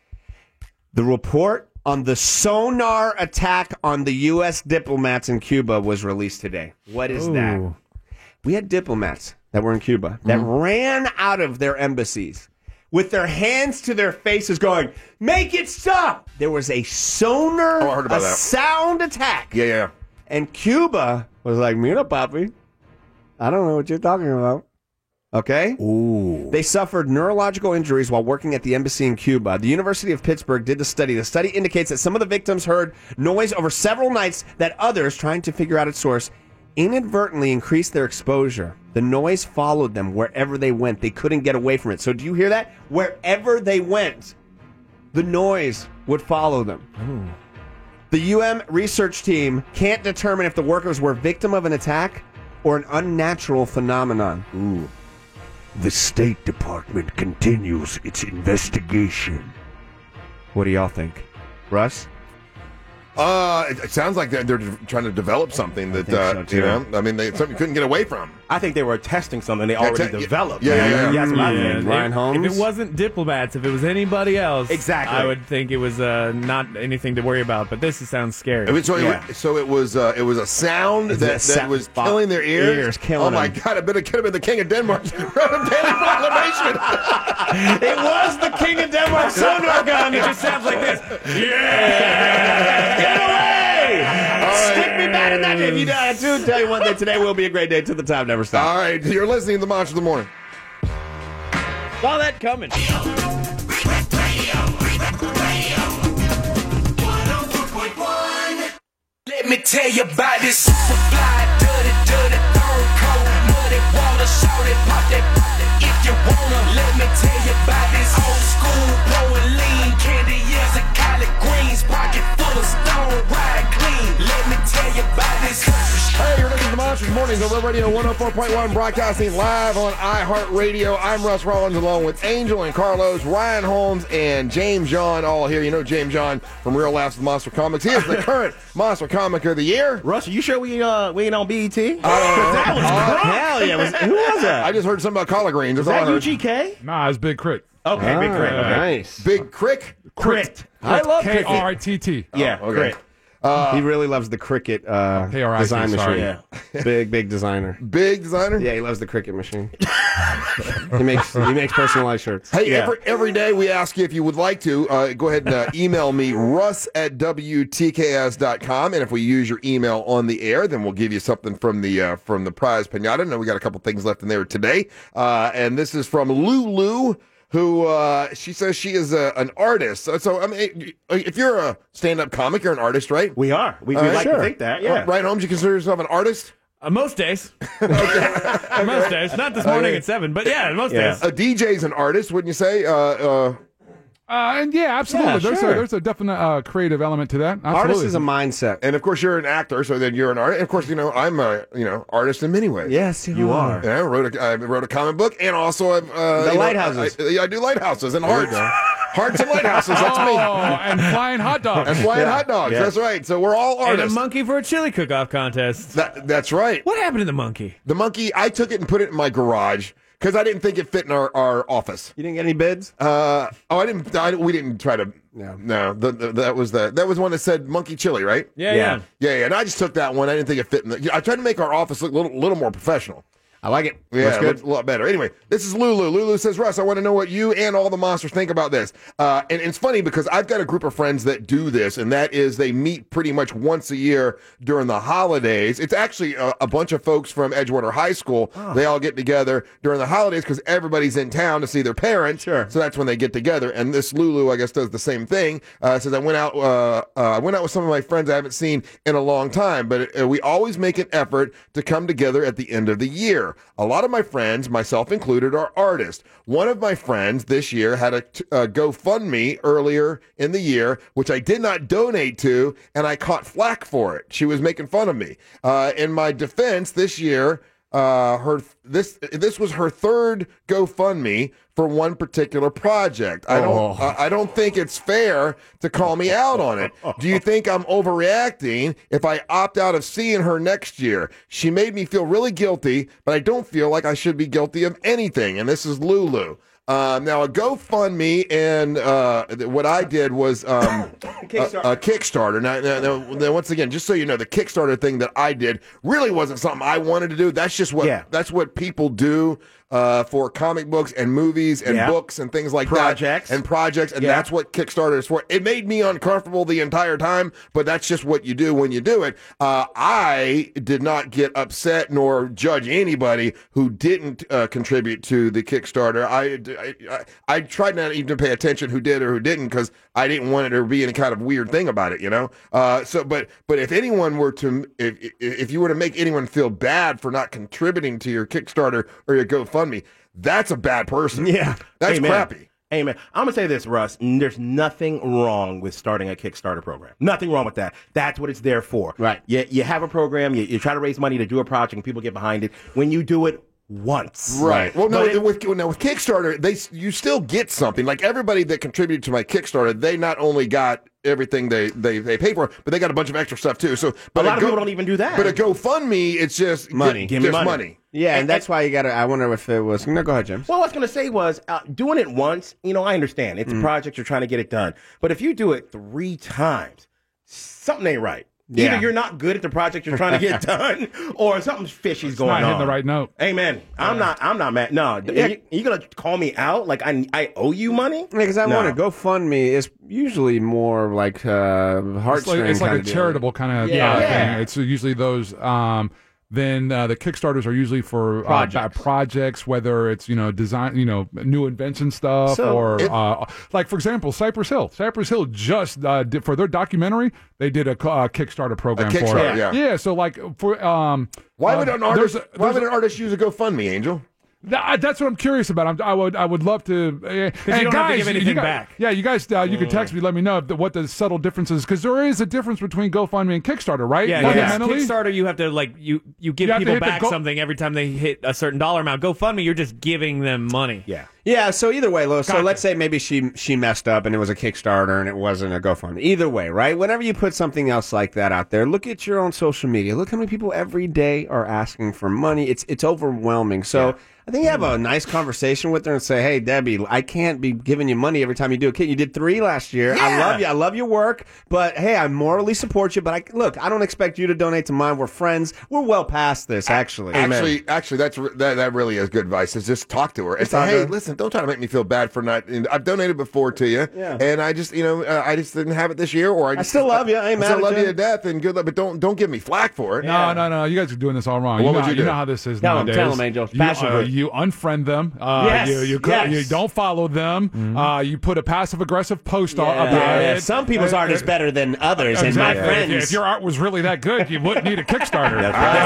[SPEAKER 5] The report on the sonar attack on the U S diplomats in Cuba was released today. What is that?
[SPEAKER 6] Ooh.
[SPEAKER 5] We had diplomats that were in Cuba that ran out of their embassies with their hands to their faces going, make it stop. There was a sonar,
[SPEAKER 4] Oh, I heard about
[SPEAKER 5] a
[SPEAKER 4] that.
[SPEAKER 5] sound attack.
[SPEAKER 4] Yeah, yeah.
[SPEAKER 5] And Cuba was like, mira, papi. I don't know what you're talking about. Okay?
[SPEAKER 21] Ooh.
[SPEAKER 5] They suffered neurological injuries while working at the embassy in Cuba. The University of Pittsburgh did the study. The study indicates that some of the victims heard noise over several nights that others, trying to figure out its source, inadvertently increased their exposure. The noise followed them wherever they went. They couldn't get away from it. So do you hear that? Wherever they went, the noise would follow them. The U M research team can't determine if the workers were victim of an attack or an unnatural phenomenon.
[SPEAKER 21] Ooh.
[SPEAKER 2] The State Department continues its investigation.
[SPEAKER 5] What do y'all think? Russ?
[SPEAKER 4] Uh, it, it sounds like they're, they're trying to develop something that
[SPEAKER 5] think
[SPEAKER 4] uh,
[SPEAKER 5] so, too.
[SPEAKER 4] you know. I mean, they something you couldn't get away from.
[SPEAKER 21] I think they were testing something they already
[SPEAKER 4] te- yeah,
[SPEAKER 21] developed.
[SPEAKER 4] yeah, yeah, yeah.
[SPEAKER 21] That's what I
[SPEAKER 16] Yeah,
[SPEAKER 21] think.
[SPEAKER 5] Ryan
[SPEAKER 16] if,
[SPEAKER 5] Holmes?
[SPEAKER 16] if it wasn't diplomats, if it was anybody else,
[SPEAKER 21] Exactly.
[SPEAKER 16] I would think it was uh, not anything to worry about. But this sounds scary.
[SPEAKER 4] I mean, so,
[SPEAKER 21] Yeah.
[SPEAKER 4] it, so it was uh, it was a sound
[SPEAKER 5] It's
[SPEAKER 4] that,
[SPEAKER 5] a
[SPEAKER 4] that
[SPEAKER 5] sound-
[SPEAKER 4] was
[SPEAKER 5] fo-
[SPEAKER 4] killing their ears.
[SPEAKER 5] ears, killing
[SPEAKER 4] oh my
[SPEAKER 5] them.
[SPEAKER 4] God! I bet it could have been the King of Denmark. Daily proclamation.
[SPEAKER 5] It was the King of Denmark sonar gun.
[SPEAKER 16] It just sounds like this.
[SPEAKER 5] Get away! Stick me back in that. If you die, too, tell you one thing. Today will be a great day till the time never stops.
[SPEAKER 4] All right, you're listening to the Monster of the Morning.
[SPEAKER 16] Saw that coming.
[SPEAKER 14] Let me tell you about this super fly, dirty, dirty, thorn cold, muddy water, salty, pop that, pop that if you wanna. Let me tell you about this old school, blowing lean, candy years and collard greens, pocket full of stone, ride clean. Let me tell you about this country.
[SPEAKER 4] Hey, you're listening to the Monster of the Morning Mornings on Real Radio one oh four point one, broadcasting live on iHeartRadio. I'm Russ Rollins along with Angel and Carlos, Ryan Holmes, and James John all here. You know James John from Real Laughs with Monster Comics. He is the current Monster Comic of the Year.
[SPEAKER 21] Russ, are you sure we uh we ain't on B E T?
[SPEAKER 4] Uh, that
[SPEAKER 21] was uh, hell yeah. Was, who was that?
[SPEAKER 4] I just heard something about collard greens.
[SPEAKER 21] Was
[SPEAKER 4] That's all
[SPEAKER 21] that
[SPEAKER 4] I
[SPEAKER 21] U
[SPEAKER 4] heard.
[SPEAKER 21] G K?
[SPEAKER 6] Nah, it's Big Crit.
[SPEAKER 21] Okay,
[SPEAKER 6] Ah,
[SPEAKER 21] Big Crit. Okay.
[SPEAKER 5] Nice.
[SPEAKER 4] Big Crick?
[SPEAKER 21] Crit.
[SPEAKER 5] I love
[SPEAKER 6] K R I T T.
[SPEAKER 21] Yeah,
[SPEAKER 4] okay.
[SPEAKER 21] Crit.
[SPEAKER 4] Uh,
[SPEAKER 5] he really loves the Cricket uh,
[SPEAKER 6] K R I T,
[SPEAKER 5] design
[SPEAKER 6] sorry.
[SPEAKER 5] machine. Yeah. Big, big designer.
[SPEAKER 4] Big designer?
[SPEAKER 5] Yeah, he loves the Cricket machine. he makes he makes personalized shirts.
[SPEAKER 4] Hey,
[SPEAKER 21] Yeah.
[SPEAKER 4] every, every day we ask you if you would like to, uh, go ahead and uh, email me, russ at W T K S dot com. And if we use your email on the air, then we'll give you something from the uh, from the prize pinata. I know we got a couple things left in there today. Uh, and this is from Lulu, who uh, she says she is a, an artist. So, so, I mean, if you're a stand-up comic, you're an artist, right?
[SPEAKER 21] We are. We,
[SPEAKER 4] All
[SPEAKER 21] we
[SPEAKER 4] right,
[SPEAKER 21] like
[SPEAKER 4] sure.
[SPEAKER 21] to think that, yeah.
[SPEAKER 4] Uh, Ryan Holmes, you consider yourself an artist?
[SPEAKER 16] Uh, most days. Most days. Not this morning at seven, but yeah, most
[SPEAKER 21] Yeah.
[SPEAKER 16] days.
[SPEAKER 4] A D J's an artist, wouldn't you say? Uh, uh,
[SPEAKER 6] Uh, and yeah, absolutely.
[SPEAKER 5] Yeah,
[SPEAKER 6] there's
[SPEAKER 5] sure.
[SPEAKER 6] a there's a definite uh, creative element to that. Absolutely.
[SPEAKER 5] Artist is a mindset.
[SPEAKER 4] and of course, you're an actor, so then you're an artist. And of course, you know, I'm a you know artist in many ways.
[SPEAKER 5] Yes, you,
[SPEAKER 21] You
[SPEAKER 5] are.
[SPEAKER 21] are.
[SPEAKER 4] Yeah, I wrote a, I wrote a comic book, and also I've uh,
[SPEAKER 5] The
[SPEAKER 4] you know,
[SPEAKER 5] lighthouses.
[SPEAKER 4] I, I, I do lighthouses and hearts, hearts and lighthouses. That's
[SPEAKER 6] oh,
[SPEAKER 4] me.
[SPEAKER 6] and flying hot dogs.
[SPEAKER 4] And flying
[SPEAKER 21] Yeah.
[SPEAKER 4] hot dogs.
[SPEAKER 21] Yeah.
[SPEAKER 4] That's right. So we're all
[SPEAKER 16] And a
[SPEAKER 4] artists.
[SPEAKER 16] monkey for a chili cook-off contest.
[SPEAKER 4] That, that's right.
[SPEAKER 16] What happened to the monkey?
[SPEAKER 4] The monkey. I took it and put it in my garage because I didn't think it fit in our, our office.
[SPEAKER 5] You didn't get any bids?
[SPEAKER 4] Uh, oh, I didn't. I, we didn't try to.
[SPEAKER 5] No.
[SPEAKER 4] No, the, the, that was the that was one that said monkey chili, right?
[SPEAKER 16] Yeah,
[SPEAKER 21] Yeah.
[SPEAKER 16] yeah.
[SPEAKER 4] Yeah, yeah. And I just took that one. I didn't think it fit in the. I tried to make our office look a little, little more professional.
[SPEAKER 5] I like it.
[SPEAKER 4] Yeah,
[SPEAKER 5] Looks
[SPEAKER 4] it
[SPEAKER 5] good.
[SPEAKER 4] looks a lot better. Anyway, this is Lulu. Lulu says, Russ, I want to know what you and all the monsters think about this. Uh, and it's funny because I've got a group of friends that do this, and that is they meet pretty much once a year during the holidays. It's actually a, a bunch of folks from Edgewater High School.
[SPEAKER 5] Oh.
[SPEAKER 4] They all get together during the holidays because everybody's in town to see their parents.
[SPEAKER 5] Sure.
[SPEAKER 4] So that's when they get together. And this Lulu, I guess, does the same thing. Uh, says, I went out uh, uh, I went out with some of my friends I haven't seen in a long time, but uh, we always make an effort to come together at the end of the year. A lot of my friends, myself included, are artists. One of my friends this year had a, a GoFundMe earlier in the year, which I did not donate to, and I caught flack for it. She was making fun of me. Uh, in my defense, this year, uh, her this this was her third GoFundMe for one particular project. I don't
[SPEAKER 21] Oh.
[SPEAKER 4] uh, I don't think it's fair to call me out on it. Do you think I'm overreacting if I opt out of seeing her next year? She made me feel really guilty, but I don't feel like I should be guilty of anything. And this is Lulu. Um, now, a GoFundMe and uh, what I did was um,
[SPEAKER 21] Kickstarter.
[SPEAKER 4] A, a Kickstarter. Now, now, now, now, once again, just so you know, the Kickstarter thing that I did really wasn't something I wanted to do. That's just what
[SPEAKER 21] Yeah.
[SPEAKER 4] that's what people do uh, for comic books and movies and
[SPEAKER 21] Yeah.
[SPEAKER 4] books and things like
[SPEAKER 21] Projects.
[SPEAKER 4] that. And projects, and
[SPEAKER 21] Yeah.
[SPEAKER 4] that's what Kickstarter is for. It made me uncomfortable the entire time, but that's just what you do when you do it. Uh, I did not get upset nor judge anybody who didn't uh, contribute to the Kickstarter. I, I, I, I tried not even to pay attention who did or who didn't because I didn't want it to be any kind of weird thing about it, you know. Uh, so, but but if anyone were to, if if you were to make anyone feel bad for not contributing to your Kickstarter or your GoFundMe, that's a bad person.
[SPEAKER 21] Yeah.
[SPEAKER 4] That's
[SPEAKER 21] Amen.
[SPEAKER 4] crappy.
[SPEAKER 21] Amen. I'm going to say this, Russ. There's nothing wrong with starting a Kickstarter program. Nothing wrong with that. That's what it's there for.
[SPEAKER 5] Right.
[SPEAKER 21] You, you have a program, you, you try to raise money to do a project, and people get behind it. When you do it once.
[SPEAKER 4] Right. Well, no,
[SPEAKER 21] But it-
[SPEAKER 4] with now with Kickstarter, they you still get something. Like everybody that contributed to my Kickstarter, they not only got everything they they they pay for, but they got a bunch of extra stuff too. So, but
[SPEAKER 21] a lot of
[SPEAKER 4] Go-
[SPEAKER 21] people don't even do that.
[SPEAKER 4] But a GoFundMe, it's just
[SPEAKER 5] Money.
[SPEAKER 4] Give,
[SPEAKER 21] Give me
[SPEAKER 4] just
[SPEAKER 21] money.
[SPEAKER 4] money.
[SPEAKER 5] Yeah, and that's why you got to. I wonder if it was. No, go ahead, James.
[SPEAKER 21] Well, what I was going to say was uh, doing it once, you know, I understand. It's
[SPEAKER 5] Mm.
[SPEAKER 21] a project, you're trying to get it done. But if you do it three times, something ain't right.
[SPEAKER 5] Yeah.
[SPEAKER 21] Either you're not good at the project you're trying to get done, or something fishy's going
[SPEAKER 6] not
[SPEAKER 21] on.
[SPEAKER 6] hitting the right note.
[SPEAKER 21] Amen. I'm not. I'm not mad. No,
[SPEAKER 5] Yeah.
[SPEAKER 21] you, you gonna call me out like I I owe you money?
[SPEAKER 5] Because I
[SPEAKER 21] No.
[SPEAKER 5] want to GoFundMe is usually more like uh,
[SPEAKER 6] It's like,
[SPEAKER 5] heartstring.
[SPEAKER 6] it's like
[SPEAKER 5] kind
[SPEAKER 6] a
[SPEAKER 5] of deal.
[SPEAKER 6] charitable kind of
[SPEAKER 5] Yeah.
[SPEAKER 6] uh,
[SPEAKER 21] Yeah.
[SPEAKER 6] thing. It's usually those. Um, then uh, the Kickstarters are usually for uh,
[SPEAKER 5] Projects.
[SPEAKER 6] ba- projects, whether it's you know design, you know new invention stuff,
[SPEAKER 5] So,
[SPEAKER 6] or
[SPEAKER 4] it-
[SPEAKER 6] uh, like for example, Cypress Hill. Cypress Hill just uh, did, for their documentary, they did a co- uh, Kickstarter program for
[SPEAKER 4] Kickstarter,
[SPEAKER 6] it.
[SPEAKER 4] yeah.
[SPEAKER 6] yeah. So like for um,
[SPEAKER 4] Why
[SPEAKER 6] uh,
[SPEAKER 4] would an artist?
[SPEAKER 6] there's a-
[SPEAKER 4] why
[SPEAKER 6] there's
[SPEAKER 4] would
[SPEAKER 6] a-
[SPEAKER 4] an artist use a GoFundMe, Angel?
[SPEAKER 6] That, that's what I'm curious about. I'm, I would I would love to. Uh,
[SPEAKER 16] you
[SPEAKER 6] and
[SPEAKER 16] don't have
[SPEAKER 6] guys,
[SPEAKER 16] to give anything
[SPEAKER 6] you guys,
[SPEAKER 16] back.
[SPEAKER 6] Yeah, you guys, uh, you can text me. Let me know if the, what the subtle difference is, because there is a difference between GoFundMe and Kickstarter, right?
[SPEAKER 16] Yeah, yeah. Kickstarter, you have to like you you give
[SPEAKER 6] You have to
[SPEAKER 16] people
[SPEAKER 6] hit the
[SPEAKER 16] back
[SPEAKER 6] go-
[SPEAKER 16] something every time they hit a certain dollar amount. GoFundMe, you're just giving them money.
[SPEAKER 21] Yeah.
[SPEAKER 5] Yeah, so either way, Lo, so
[SPEAKER 6] Gotcha.
[SPEAKER 5] let's say maybe she she messed up and it was a Kickstarter and it wasn't a GoFundMe. Either way, right? Whenever you put something else like that out there, look at your own social media. Look how many people every day are asking for money. It's it's overwhelming. So I think you have a nice conversation with her and say, hey, Debbie, I can't be giving you money every time you do a kit. You did three last year. I
[SPEAKER 21] Yeah.
[SPEAKER 5] love you. I love your work. But, hey, I morally support you. But, I look, I don't expect you to donate to mine. We're friends. We're well past this, actually.
[SPEAKER 4] Actually, actually, that's re- that, that really is good advice. Is just talk to her and
[SPEAKER 5] Just
[SPEAKER 4] say,
[SPEAKER 5] talk to
[SPEAKER 4] "Hey,
[SPEAKER 5] her.
[SPEAKER 4] listen, don't try to make me feel bad for not. And I've donated before to you,
[SPEAKER 5] Yeah.
[SPEAKER 4] and I just, you know, uh, I just didn't have it this year, or I,
[SPEAKER 5] I
[SPEAKER 4] just,
[SPEAKER 5] still love you. I ain't mad
[SPEAKER 4] still
[SPEAKER 5] at
[SPEAKER 4] love
[SPEAKER 5] you.
[SPEAKER 4] you to death, and good luck. But don't don't give me flack for it.
[SPEAKER 6] No, no, no. You guys are doing this all wrong.
[SPEAKER 4] What
[SPEAKER 6] you know,
[SPEAKER 4] would you do?
[SPEAKER 6] know how this is
[SPEAKER 5] Tell 'em,
[SPEAKER 6] nowadays.
[SPEAKER 5] tell 'em, Angel.
[SPEAKER 6] You,
[SPEAKER 5] Passion
[SPEAKER 6] uh,
[SPEAKER 5] fruit.
[SPEAKER 6] you unfriend them. Uh,
[SPEAKER 5] Yes,
[SPEAKER 6] you, you, co-
[SPEAKER 5] yes.
[SPEAKER 6] you don't follow them. Uh, you put a passive aggressive post
[SPEAKER 5] Yeah.
[SPEAKER 6] about
[SPEAKER 5] Yeah,
[SPEAKER 6] it.
[SPEAKER 5] Some people's
[SPEAKER 6] Uh,
[SPEAKER 5] art is
[SPEAKER 6] uh,
[SPEAKER 5] better than others, and my
[SPEAKER 6] Exactly.
[SPEAKER 5] friends.
[SPEAKER 6] If, if your art was really that good, you wouldn't need a Kickstarter.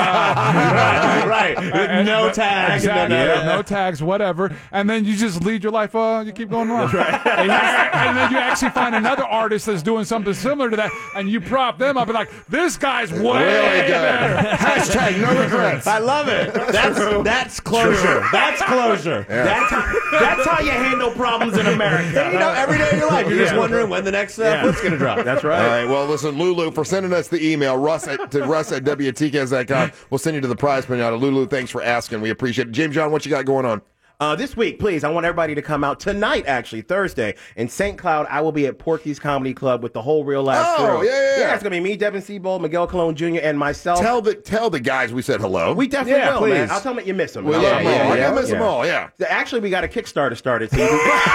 [SPEAKER 5] right, right.
[SPEAKER 6] And-
[SPEAKER 5] No tags.
[SPEAKER 6] Exactly.
[SPEAKER 5] No, no, no.
[SPEAKER 6] No tags, whatever. And then you just lead your life. Uh, you keep going along. and, you- and then you actually find another artist that's doing something similar to that, and you prop them up and like, this guy's way
[SPEAKER 4] Really good.
[SPEAKER 6] better.
[SPEAKER 4] Hashtag no regrets.
[SPEAKER 5] I love it. That's that's closure. That's closure.
[SPEAKER 21] That's how, that's how you handle problems in America.
[SPEAKER 5] You know, every day of your life, you're just
[SPEAKER 21] Yeah.
[SPEAKER 5] wondering when the next uh,
[SPEAKER 21] Yeah.
[SPEAKER 5] foot's going to drop.
[SPEAKER 21] That's
[SPEAKER 4] All
[SPEAKER 21] right.
[SPEAKER 4] right. Well, listen, Lulu, for sending us the email, Russ at, to Russ at W T K S dot com. We'll send you to the prize pinata. Lulu, thanks for asking. We appreciate it. James John, what you got going on?
[SPEAKER 21] Uh, this week, please, I want everybody to come out tonight, actually, Thursday, in Saint Cloud. I will be at Porky's Comedy Club with the whole Real Life
[SPEAKER 4] Oh,
[SPEAKER 21] crew.
[SPEAKER 4] yeah, yeah, yeah.
[SPEAKER 21] Yeah, it's going to be me, Devin Seabold, Miguel Colon Junior, and myself.
[SPEAKER 4] Tell the tell the guys we said hello.
[SPEAKER 21] we definitely
[SPEAKER 5] Yeah,
[SPEAKER 21] will, man.
[SPEAKER 5] please.
[SPEAKER 21] I'll tell them that you miss them.
[SPEAKER 4] We love them all. I miss them all, yeah.
[SPEAKER 21] Actually, we got a Kickstarter started. So you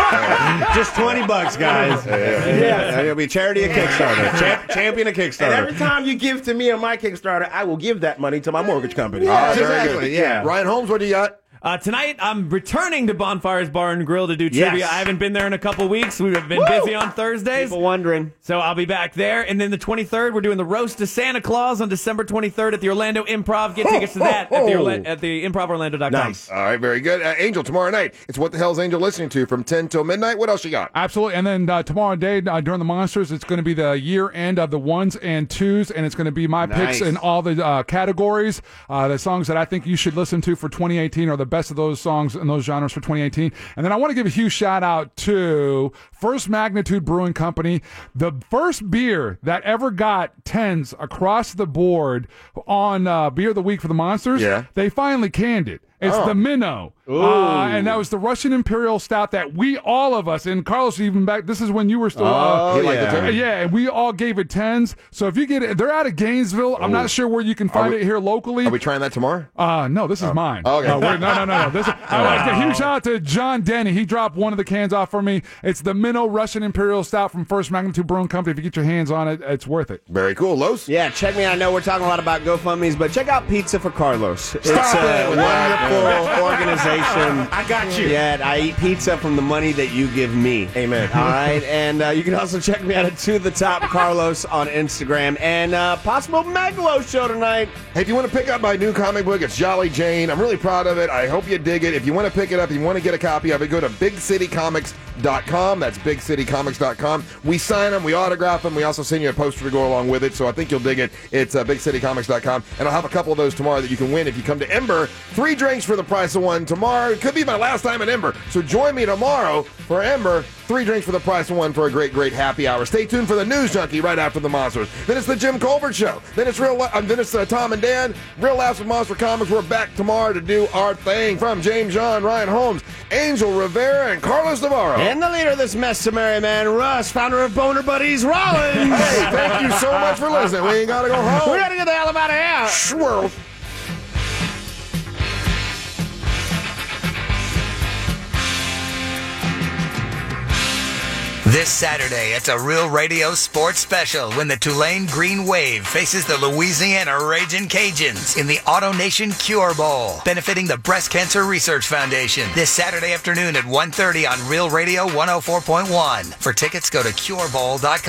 [SPEAKER 21] can
[SPEAKER 5] Just twenty bucks, guys. Yeah, it'll be charity of Kickstarter. Champ, champion of
[SPEAKER 21] and
[SPEAKER 5] Kickstarter.
[SPEAKER 21] every time you give to me on my Kickstarter, I will give that money to my mortgage company.
[SPEAKER 4] Ah, very
[SPEAKER 5] exactly,
[SPEAKER 4] good.
[SPEAKER 5] yeah.
[SPEAKER 4] Ryan Holmes, what do you got?
[SPEAKER 16] Uh, tonight, I'm returning to Bonfires Bar and Grill to do
[SPEAKER 5] Yes.
[SPEAKER 16] trivia. I haven't been there in a couple weeks. We've been busy on Thursdays.
[SPEAKER 5] People wondering.
[SPEAKER 16] So I'll be back there. And then the twenty-third, we're doing the Roast to Santa Claus on December twenty-third at the Orlando Improv. Get tickets to that at the, Orla- at the improv orlando dot com.
[SPEAKER 21] Nice.
[SPEAKER 4] All right, very good. Uh, Angel, tomorrow night, it's What the Hell's Angel listening to from ten till midnight. What else you got?
[SPEAKER 6] Absolutely. And then uh, tomorrow day uh, during the Monsters, it's going to be the year end of the ones and twos, and it's going to be my
[SPEAKER 5] Nice.
[SPEAKER 6] picks in all the uh, categories. Uh, the songs that I think you should listen to for twenty eighteen are the best of those songs in those genres for twenty eighteen. And then I want to give a huge shout out to First Magnitude Brewing Company, the first beer that ever got tens across the board on uh, Beer of the Week for the Monsters.
[SPEAKER 4] Yeah.
[SPEAKER 6] They finally canned it. It's
[SPEAKER 4] Oh.
[SPEAKER 6] the Minnow. Uh, and that was the Russian Imperial Stout that we, all of us, and Carlos even back, this is when you were still. uh,
[SPEAKER 5] Oh, yeah.
[SPEAKER 6] uh, yeah, and we all gave it tens. So if you get it, they're out of Gainesville. I'm not sure where you can find
[SPEAKER 4] we-
[SPEAKER 6] it here locally.
[SPEAKER 4] Are we trying that tomorrow?
[SPEAKER 6] Uh, no, this is mine.
[SPEAKER 4] Okay.
[SPEAKER 6] Uh, we're- no, no, no, no. This is, I like a huge shout out to John Denny. He dropped one of the cans off for me. It's the Minnow Russian Imperial Stout from First Magnitude Brewing Company. If you get your hands on it, it's worth it.
[SPEAKER 4] Very cool. Los?
[SPEAKER 5] Yeah, check me out. I know we're talking a lot about GoFundMes, but check out Pizza for Carlos. It's
[SPEAKER 4] Stop
[SPEAKER 5] a
[SPEAKER 4] it with that.
[SPEAKER 5] wonderful organization.
[SPEAKER 21] I got you.
[SPEAKER 5] Yeah, I eat pizza from the money that you give me.
[SPEAKER 21] Amen.
[SPEAKER 5] All right, and uh, you can also check me out at To The Top Carlos on Instagram and uh, possible Megalo show tonight.
[SPEAKER 4] Hey, if you want to pick up my new comic book, it's Jolly Jane. I'm really proud of it. I hope you dig it. If you want to pick it up, if you want to get a copy of it, go to big city comics dot com. That's big city comics dot com. We sign them, we autograph them, we also send you a poster to go along with it, so I think you'll dig it. It's uh, big city comics dot com, and I'll have a couple of those tomorrow that you can win if you come to Ember. Three drinks for the price of one tomorrow. It could be my last time at Ember, so join me tomorrow for Ember. Three drinks for the price of one for a great, great happy hour. Stay tuned for the News Junkie right after the Monsters. Then it's the Jim Colbert Show. Then it's real. Uh, then it's uh, Tom and Dan. Real Laughs with Monster Comics. We're back tomorrow to do our thing. From James John, Ryan Holmes, Angel Rivera, and Carlos Navarro.
[SPEAKER 5] And the leader of this mess to merry man, Russ, founder of Boner Buddies, Rollins.
[SPEAKER 4] Hey, thank you so much for listening. We ain't got to go home.
[SPEAKER 5] We gotta get the hell out of here.
[SPEAKER 4] Swirl.
[SPEAKER 10] This Saturday, it's a Real Radio Sports Special when the Tulane Green Wave faces the Louisiana Ragin' Cajuns in the Auto Nation Cure Bowl, benefiting the Breast Cancer Research Foundation. This Saturday afternoon at one thirty on Real Radio one oh four point one. For tickets, go to cure bowl dot com.